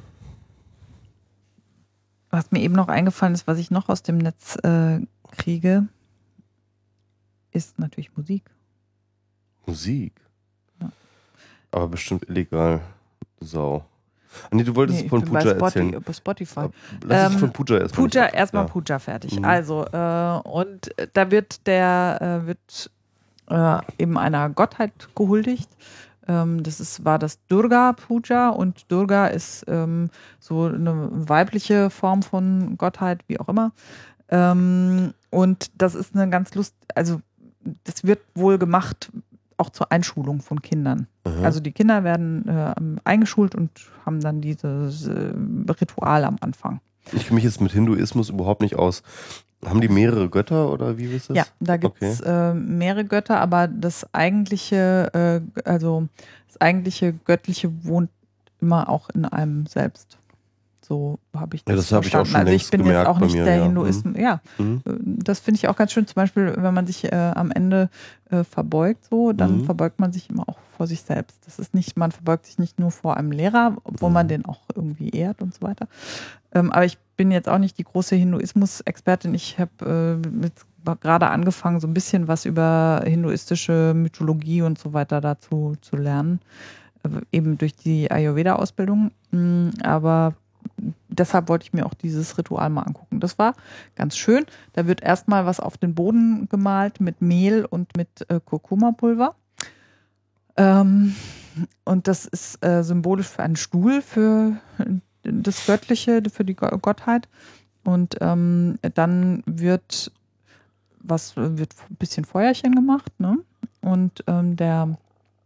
Was mir eben noch eingefallen ist, was ich noch aus dem Netz äh, kriege, ist natürlich Musik. Musik. Ja. Aber bestimmt illegal. Sau. Ah, nee, du wolltest Nee, von ich bin bei Puja Spotify, erzählen. bei Spotify. Lass uns Ähm, von Puja erstmal. Puja, nicht ab- erstmal ja. Puja fertig. Mhm. Also, äh, und da wird der, äh, wird äh, eben einer Gottheit gehuldigt. Ähm, das ist, war das Durga Puja und Durga ist ähm, so eine weibliche Form von Gottheit, wie auch immer. Ähm, und das ist eine ganz Lust, also das wird wohl gemacht auch zur Einschulung von Kindern. Aha. Also die Kinder werden äh, eingeschult und haben dann dieses äh, Ritual am Anfang. Ich kenne mich jetzt mit Hinduismus überhaupt nicht aus. Haben die mehrere Götter oder wie ist das? Ja, da gibt es äh, mehrere Götter, aber das eigentliche, äh, also das eigentliche Göttliche wohnt immer auch in einem selbst. So habe ich das Ja, das habe ich auch verstanden. schon Also ich längst bin jetzt gemerkt auch bei nicht mir, der ja. Hinduismus. Ja, Mhm. äh, das finde ich auch ganz schön. Zum Beispiel, wenn man sich äh, am Ende äh, verbeugt, so, dann Mhm. verbeugt man sich immer auch vor sich selbst. Das ist nicht, man verbeugt sich nicht nur vor einem Lehrer, obwohl Mhm. man den auch irgendwie ehrt und so weiter. Ähm, aber ich bin jetzt auch nicht die große Hinduismus-Expertin. Ich habe äh, mit gerade angefangen, so ein bisschen was über hinduistische Mythologie und so weiter dazu zu lernen. Äh, eben durch die Ayurveda-Ausbildung. Mm, Aber deshalb wollte ich mir auch dieses Ritual mal angucken. Das war ganz schön. Da wird erstmal was auf den Boden gemalt mit Mehl und mit äh, Kurkuma-Pulver. Ähm, und das ist äh, symbolisch für einen Stuhl, für das Göttliche, für die Go- Gottheit. Und ähm, dann wird was wird ein bisschen Feuerchen gemacht, ne? Und ähm, der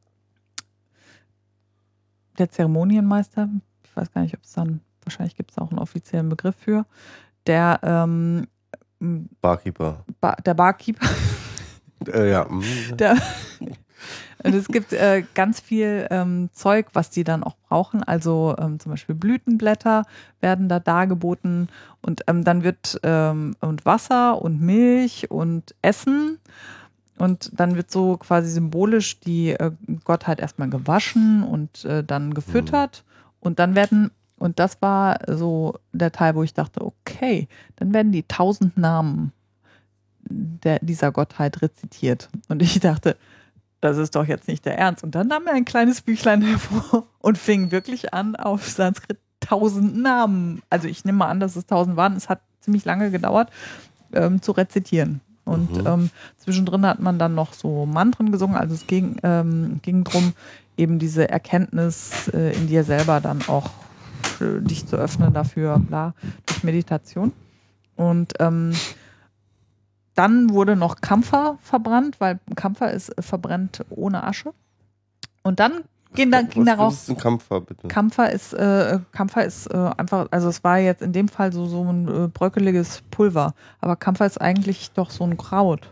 der Zeremonienmeister, ich weiß gar nicht, ob es dann, wahrscheinlich gibt es auch einen offiziellen Begriff für, der ähm, Barkeeper. ba der Barkeeper, Äh, ja. mhm. der und es gibt äh, ganz viel ähm, Zeug, was die dann auch brauchen. Also ähm, zum Beispiel Blütenblätter werden da dargeboten und ähm, dann wird ähm, und Wasser und Milch und Essen und dann wird so quasi symbolisch die äh, Gottheit erstmal gewaschen und äh, dann gefüttert und dann werden, und das war so der Teil, wo ich dachte, okay, dann werden die tausend Namen der, dieser Gottheit rezitiert. Und ich dachte, das ist doch jetzt nicht der Ernst. Und dann nahm er ein kleines Büchlein hervor und fing wirklich an, auf Sanskrit tausend Namen, also ich nehme mal an, dass es tausend waren, es hat ziemlich lange gedauert, ähm, zu rezitieren. Und Mhm. ähm, zwischendrin hat man dann noch so Mantren gesungen, also es ging, ähm, ging darum, eben diese Erkenntnis äh, in dir selber dann auch äh, dich zu öffnen dafür, bla, durch Meditation. Und ähm, dann wurde noch Kampfer verbrannt, weil Kampfer ist äh, verbrennt ohne Asche. Und dann ging, da, ging Was darauf. ist ein Kampfer, bitte? Kampfer ist, äh, Kampfer ist äh, einfach, also es war jetzt in dem Fall so, so ein äh, bröckeliges Pulver, aber Kampfer ist eigentlich doch so ein Kraut.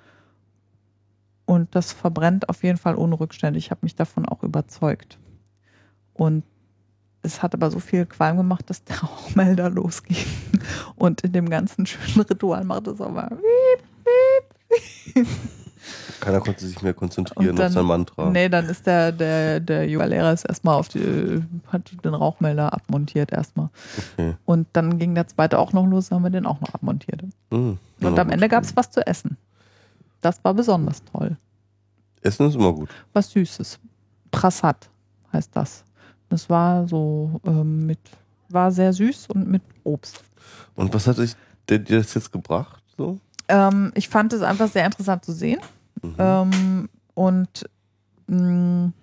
Und das verbrennt auf jeden Fall ohne Rückstände. Ich habe mich davon auch überzeugt. Und es hat aber so viel Qualm gemacht, dass der Rauchmelder losging. Und in dem ganzen schönen Ritual macht es aber piep, piep, piep. Keiner konnte sich mehr konzentrieren Und dann, auf sein Mantra. Nee, dann ist der, der, der Yoga-Lehrer ist erstmal auf die, hat den Rauchmelder abmontiert erstmal. Okay. Und dann ging der zweite auch noch los, dann haben wir den auch noch abmontiert. Hm. Und Ja, am gut. Ende gab es was zu essen. Das war besonders toll. Essen ist immer gut. Was Süßes. Prasad heißt das. Das war so ähm, mit, war sehr süß und mit Obst. Und was hat dich, der, dir das jetzt gebracht? So? Ähm, ich fand es einfach sehr interessant zu sehen. Mhm. Ähm, und mh,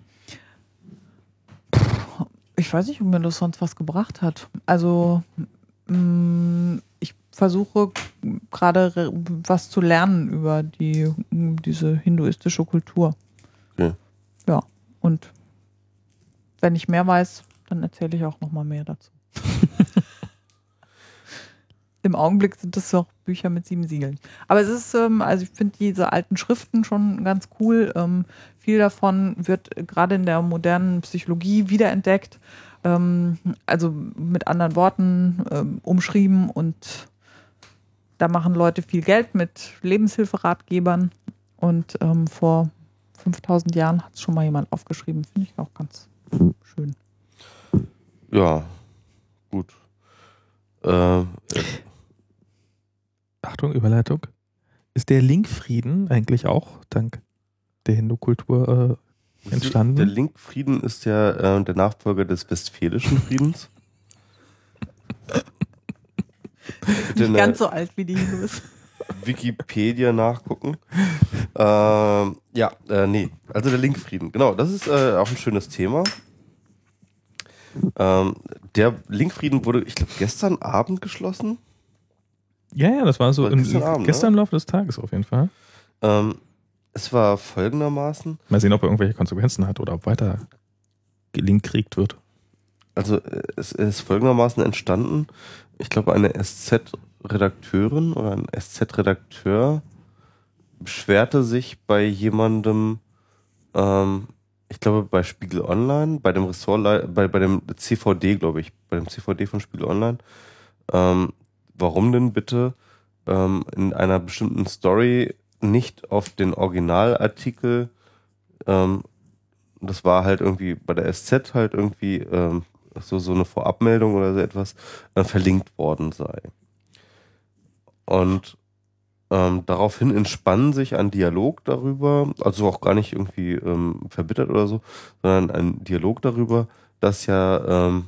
ich weiß nicht, ob mir das sonst was gebracht hat. Also mh, ich versuche gerade re- was zu lernen über die, diese hinduistische Kultur. Okay. Ja, und wenn ich mehr weiß, dann erzähle ich auch noch mal mehr dazu. Im Augenblick sind das noch Bücher mit sieben Siegeln. Aber es ist, ähm, also ich finde diese alten Schriften schon ganz cool. Ähm, viel davon wird gerade in der modernen Psychologie wiederentdeckt. Ähm, also mit anderen Worten ähm, umschrieben, und da machen Leute viel Geld mit Lebenshilferatgebern. Und ähm, vor fünftausend Jahren hat es schon mal jemand aufgeschrieben. Finde ich auch ganz schön. Ja, gut. Äh, Achtung, Überleitung. Ist der Linkfrieden eigentlich auch dank der Hindu-Kultur äh, entstanden? Der Linkfrieden ist ja äh, der Nachfolger des Westfälischen Friedens. Bitte Nicht in ganz der so alt wie die Hindus. Wikipedia nachgucken. Ähm, ja, äh, nee, also der Linkfrieden. Genau, das ist äh, auch ein schönes Thema. Ähm, der Linkfrieden wurde, ich glaube, gestern Abend geschlossen. Ja, ja, das war so War im, gestern Abend, gestern ne? im Laufe des Tages auf jeden Fall. Ähm, es war folgendermaßen. Mal sehen, ob er irgendwelche Konsequenzen hat oder ob weiter gelinkkriegt wird. Also äh, es ist folgendermaßen entstanden. Ich glaube, eine S Z-Redakteurin oder ein S Z-Redakteur beschwerte sich bei jemandem, ähm, ich glaube bei Spiegel Online, bei dem Ressort, bei, bei dem C V D, glaube ich, bei dem C V D von Spiegel Online, ähm, warum denn bitte ähm, in einer bestimmten Story nicht auf den Originalartikel, ähm, das war halt irgendwie bei der S Z halt irgendwie ähm, so, so eine Vorabmeldung oder so etwas, äh, verlinkt worden sei. Und ähm, daraufhin entspann sich ein Dialog darüber, also auch gar nicht irgendwie ähm, verbittert oder so, sondern ein Dialog darüber, dass ja ähm,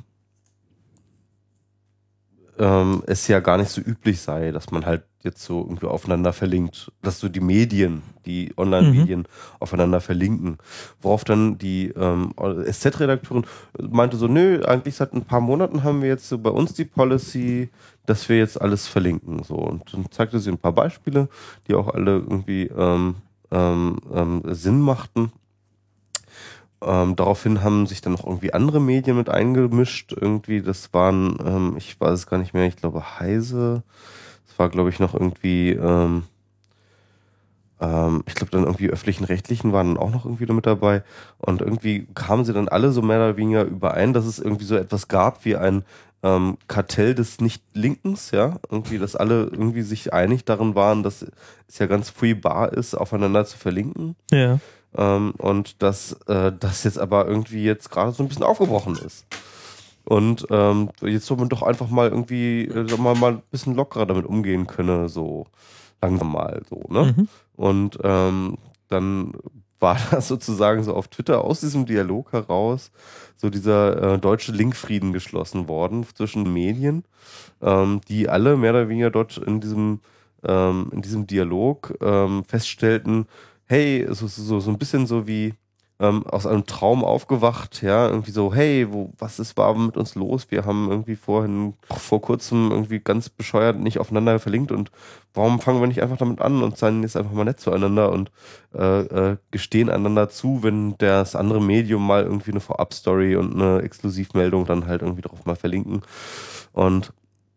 ähm, es ja gar nicht so üblich sei, dass man halt jetzt so irgendwie aufeinander verlinkt, dass so die Medien, die Online-Medien mhm. aufeinander verlinken. Worauf dann die ähm, S Z-Redakteurin meinte so, nö, eigentlich seit ein paar Monaten haben wir jetzt so bei uns die Policy, dass wir jetzt alles verlinken. So. Und dann zeigte sie ein paar Beispiele, die auch alle irgendwie ähm, ähm, ähm, Sinn machten. Ähm, daraufhin haben sich dann noch irgendwie andere Medien mit eingemischt. Irgendwie, das waren, ähm, ich weiß es gar nicht mehr, ich glaube Heise. Das war, glaube ich, noch irgendwie, ähm, ähm, ich glaube dann irgendwie öffentlichen Rechtlichen waren auch noch irgendwie mit dabei. Und irgendwie kamen sie dann alle so mehr oder weniger überein, dass es irgendwie so etwas gab wie ein ähm, Kartell des Nicht-Linkens, ja. Irgendwie, dass alle irgendwie sich einig darin waren, dass es ja ganz furchtbar ist, aufeinander zu verlinken. Ja. Ähm, und dass äh, das jetzt aber irgendwie jetzt gerade so ein bisschen aufgebrochen ist. Und ähm, jetzt soll man doch einfach mal irgendwie, äh, sag mal, mal ein bisschen lockerer damit umgehen können, so langsam mal so, ne? Mhm. Und ähm, dann war das sozusagen so auf Twitter aus diesem Dialog heraus so dieser äh, deutsche Linkfrieden geschlossen worden zwischen Medien, ähm, die alle mehr oder weniger dort in diesem, ähm, in diesem Dialog ähm, feststellten, hey, so, so, so ein bisschen so wie ähm, aus einem Traum aufgewacht, ja, irgendwie so, hey, wo, was ist, war mit uns los? Wir haben irgendwie vorhin, vor kurzem irgendwie ganz bescheuert nicht aufeinander verlinkt und warum fangen wir nicht einfach damit an und seien jetzt einfach mal nett zueinander und äh, äh, gestehen einander zu, wenn das andere Medium mal irgendwie eine Vorab-Story und eine Exklusivmeldung dann halt irgendwie drauf mal verlinken. Und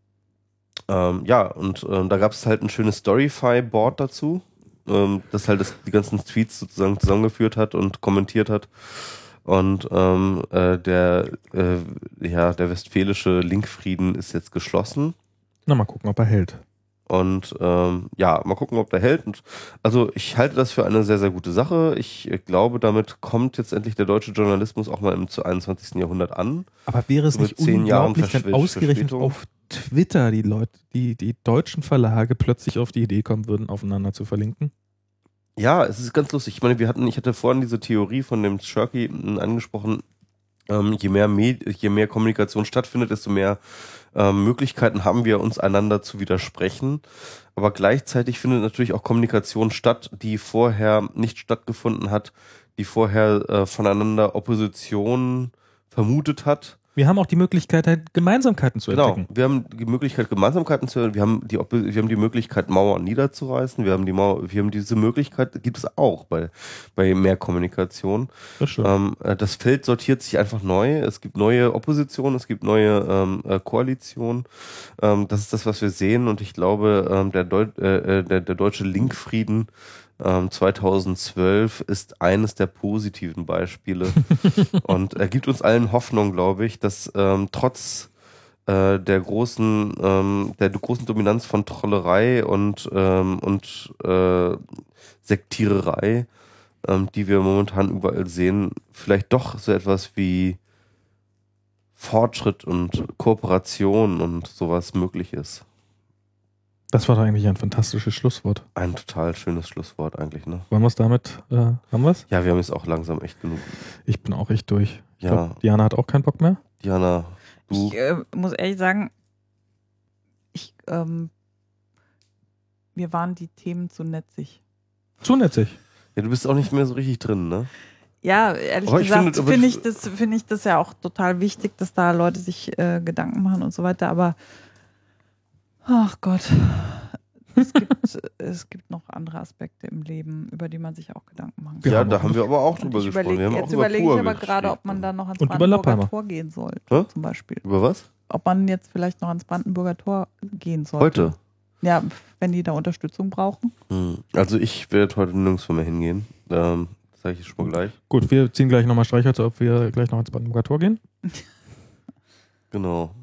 ähm, ja, und ähm, da gab es halt ein schönes Storyfy-Board dazu, ähm, das halt das, die ganzen Tweets sozusagen zusammengeführt hat und kommentiert hat. Und ähm, äh, der, äh, ja, der westfälische Linkfrieden ist jetzt geschlossen. Na, mal gucken, ob er hält. Und ähm, ja, mal gucken, ob der hält. Und, also ich halte das für eine sehr, sehr gute Sache. Ich äh, glaube, damit kommt jetzt endlich der deutsche Journalismus auch mal im einundzwanzigsten Jahrhundert an. Aber wäre es So mit nicht zehn Jahren unglaublich, wenn Verschw- ausgerechnet Verspätung. auf Twitter die Leute, die, die deutschen Verlage plötzlich auf die Idee kommen würden, aufeinander zu verlinken? Ja, es ist ganz lustig. Ich meine, wir hatten, ich hatte vorhin diese Theorie von dem Shirky mh, angesprochen. Ähm, je mehr Med- je mehr Kommunikation stattfindet, desto mehr ähm, Möglichkeiten haben wir, uns einander zu widersprechen. Aber gleichzeitig findet natürlich auch Kommunikation statt, die vorher nicht stattgefunden hat, die vorher äh, voneinander Opposition vermutet hat. Wir haben auch die Möglichkeit, halt Gemeinsamkeiten zu Genau, entdecken. wir haben die Möglichkeit, Gemeinsamkeiten zu, wir haben die, Oppo- wir haben die Möglichkeit, Mauern niederzureißen. Wir haben die Mauer, wir haben diese Möglichkeit, gibt es auch bei, bei mehr Kommunikation. Das stimmt. Ähm, äh, das Feld sortiert sich einfach neu. Es gibt neue Oppositionen, es gibt neue ähm, äh, Koalitionen. Ähm, das ist das, was wir sehen. Und ich glaube, ähm, der, Deu äh, der, der deutsche Linkfrieden ähm, zweitausendzwölf ist eines der positiven Beispiele. Und er gibt uns allen Hoffnung, glaube ich, dass ähm, trotz äh, der großen ähm, der großen Dominanz von Trollerei und ähm, und äh, Sektiererei, ähm, die wir momentan überall sehen, vielleicht doch so etwas wie Fortschritt und Kooperation und sowas möglich ist. Das war doch eigentlich ein fantastisches Schlusswort. Ein total schönes Schlusswort eigentlich, ne? Wollen wir es damit, äh, haben wir es? Ja, wir haben jetzt auch langsam echt genug. Ich bin auch echt durch. Ich Ja. glaub, Diana hat auch keinen Bock mehr. Diana, du. Ich äh, muss ehrlich sagen, ich, ähm, mir waren die Themen zu netzig. Zu netzig. Ja, du bist auch nicht mehr so richtig drin, ne? Ja, ehrlich Aber ich gesagt finde- aber finde ich- ich, das, finde ich das ja auch total wichtig, dass da Leute sich äh, Gedanken machen und so weiter, aber ach Gott, es gibt, es gibt noch andere Aspekte im Leben, über die man sich auch Gedanken machen kann. Ja, haben da auch haben wir aber auch Und drüber ich gesprochen. überleg, Wir haben auch jetzt über überlege ich Pur aber gerade, geschrieben. ob man da noch ans Und über Brandenburger Lappheimer. Tor gehen sollte, Hä? zum Beispiel. Über was? Ob man jetzt vielleicht noch ans Brandenburger Tor gehen sollte. Heute? Ja, wenn die da Unterstützung brauchen. Hm. Also ich werde heute nirgendwo mehr hingehen. Ähm, das sage ich schon mal gleich. Gut, wir ziehen gleich nochmal Streichhölzer, ob wir gleich noch ins Brandenburger Tor gehen. Genau.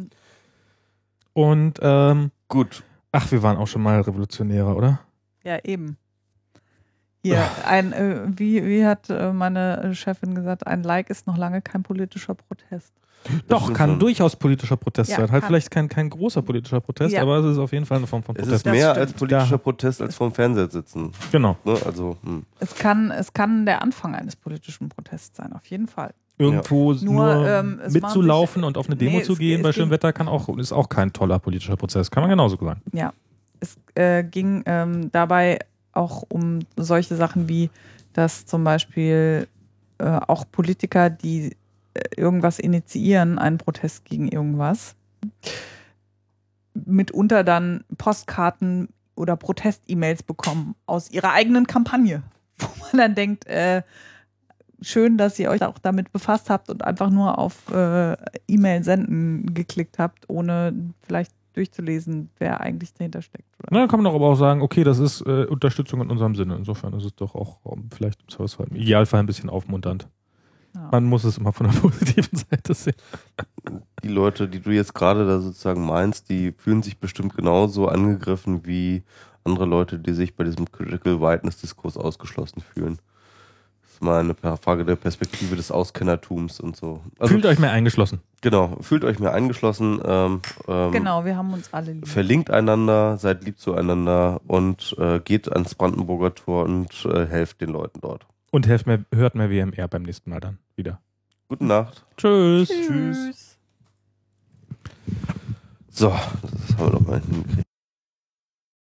Und, ähm, Gut. ach, wir waren auch schon mal Revolutionäre, oder? Ja, eben. Hier, ein, äh, wie, wie hat äh, meine Chefin gesagt, ein Like ist noch lange kein politischer Protest. Doch, stimmt kann schon. durchaus politischer Protest Ja, sein. Halt kann. vielleicht kein, kein großer politischer Protest, Ja. aber es ist auf jeden Fall eine Form von Es Protest. ist mehr stimmt. als politischer Da- Protest, als vorm Fernseher sitzen. Genau. Ne? Also, hm. Es kann, es kann der Anfang eines politischen Protests sein, auf jeden Fall. Irgendwo nur, Nur, ähm, es mitzulaufen machen sich- und auf eine Demo Nee, zu es- gehen es bei ging- schönem Wetter kann auch, ist auch kein toller politischer Prozess. Kann man genauso sagen. Ja, es äh, ging ähm, dabei auch um solche Sachen wie, dass zum Beispiel äh, auch Politiker, die äh, irgendwas initiieren, einen Protest gegen irgendwas, mitunter dann Postkarten oder Protest-E-Mails bekommen aus ihrer eigenen Kampagne, wo man dann denkt, äh, schön, dass ihr euch auch damit befasst habt und einfach nur auf äh, E-Mail senden geklickt habt, ohne vielleicht durchzulesen, wer eigentlich dahinter steckt. Oder? Na, dann kann man doch aber auch sagen, okay, das ist äh, Unterstützung in unserem Sinne. Insofern ist es doch auch um, vielleicht im Zweifelsfall, im Idealfall ein bisschen aufmunternd. Ja. Man muss es immer von der positiven Seite sehen. Die Leute, die du jetzt gerade da sozusagen meinst, die fühlen sich bestimmt genauso angegriffen wie andere Leute, die sich bei diesem Critical Whiteness-Diskurs ausgeschlossen fühlen. Das ist mal eine Frage der Perspektive des Auskennertums und so. Also, Fühlt euch mehr eingeschlossen. genau, fühlt euch mehr eingeschlossen. Ähm, ähm, Genau, wir haben uns alle lieb. Verlinkt einander, seid lieb zueinander und äh, geht ans Brandenburger Tor und äh, helft den Leuten dort. Und hört mehr, hört mehr W M R beim nächsten Mal dann wieder. Gute Nacht. Tschüss. Tschüss. So, das haben wir doch mal hingekriegt.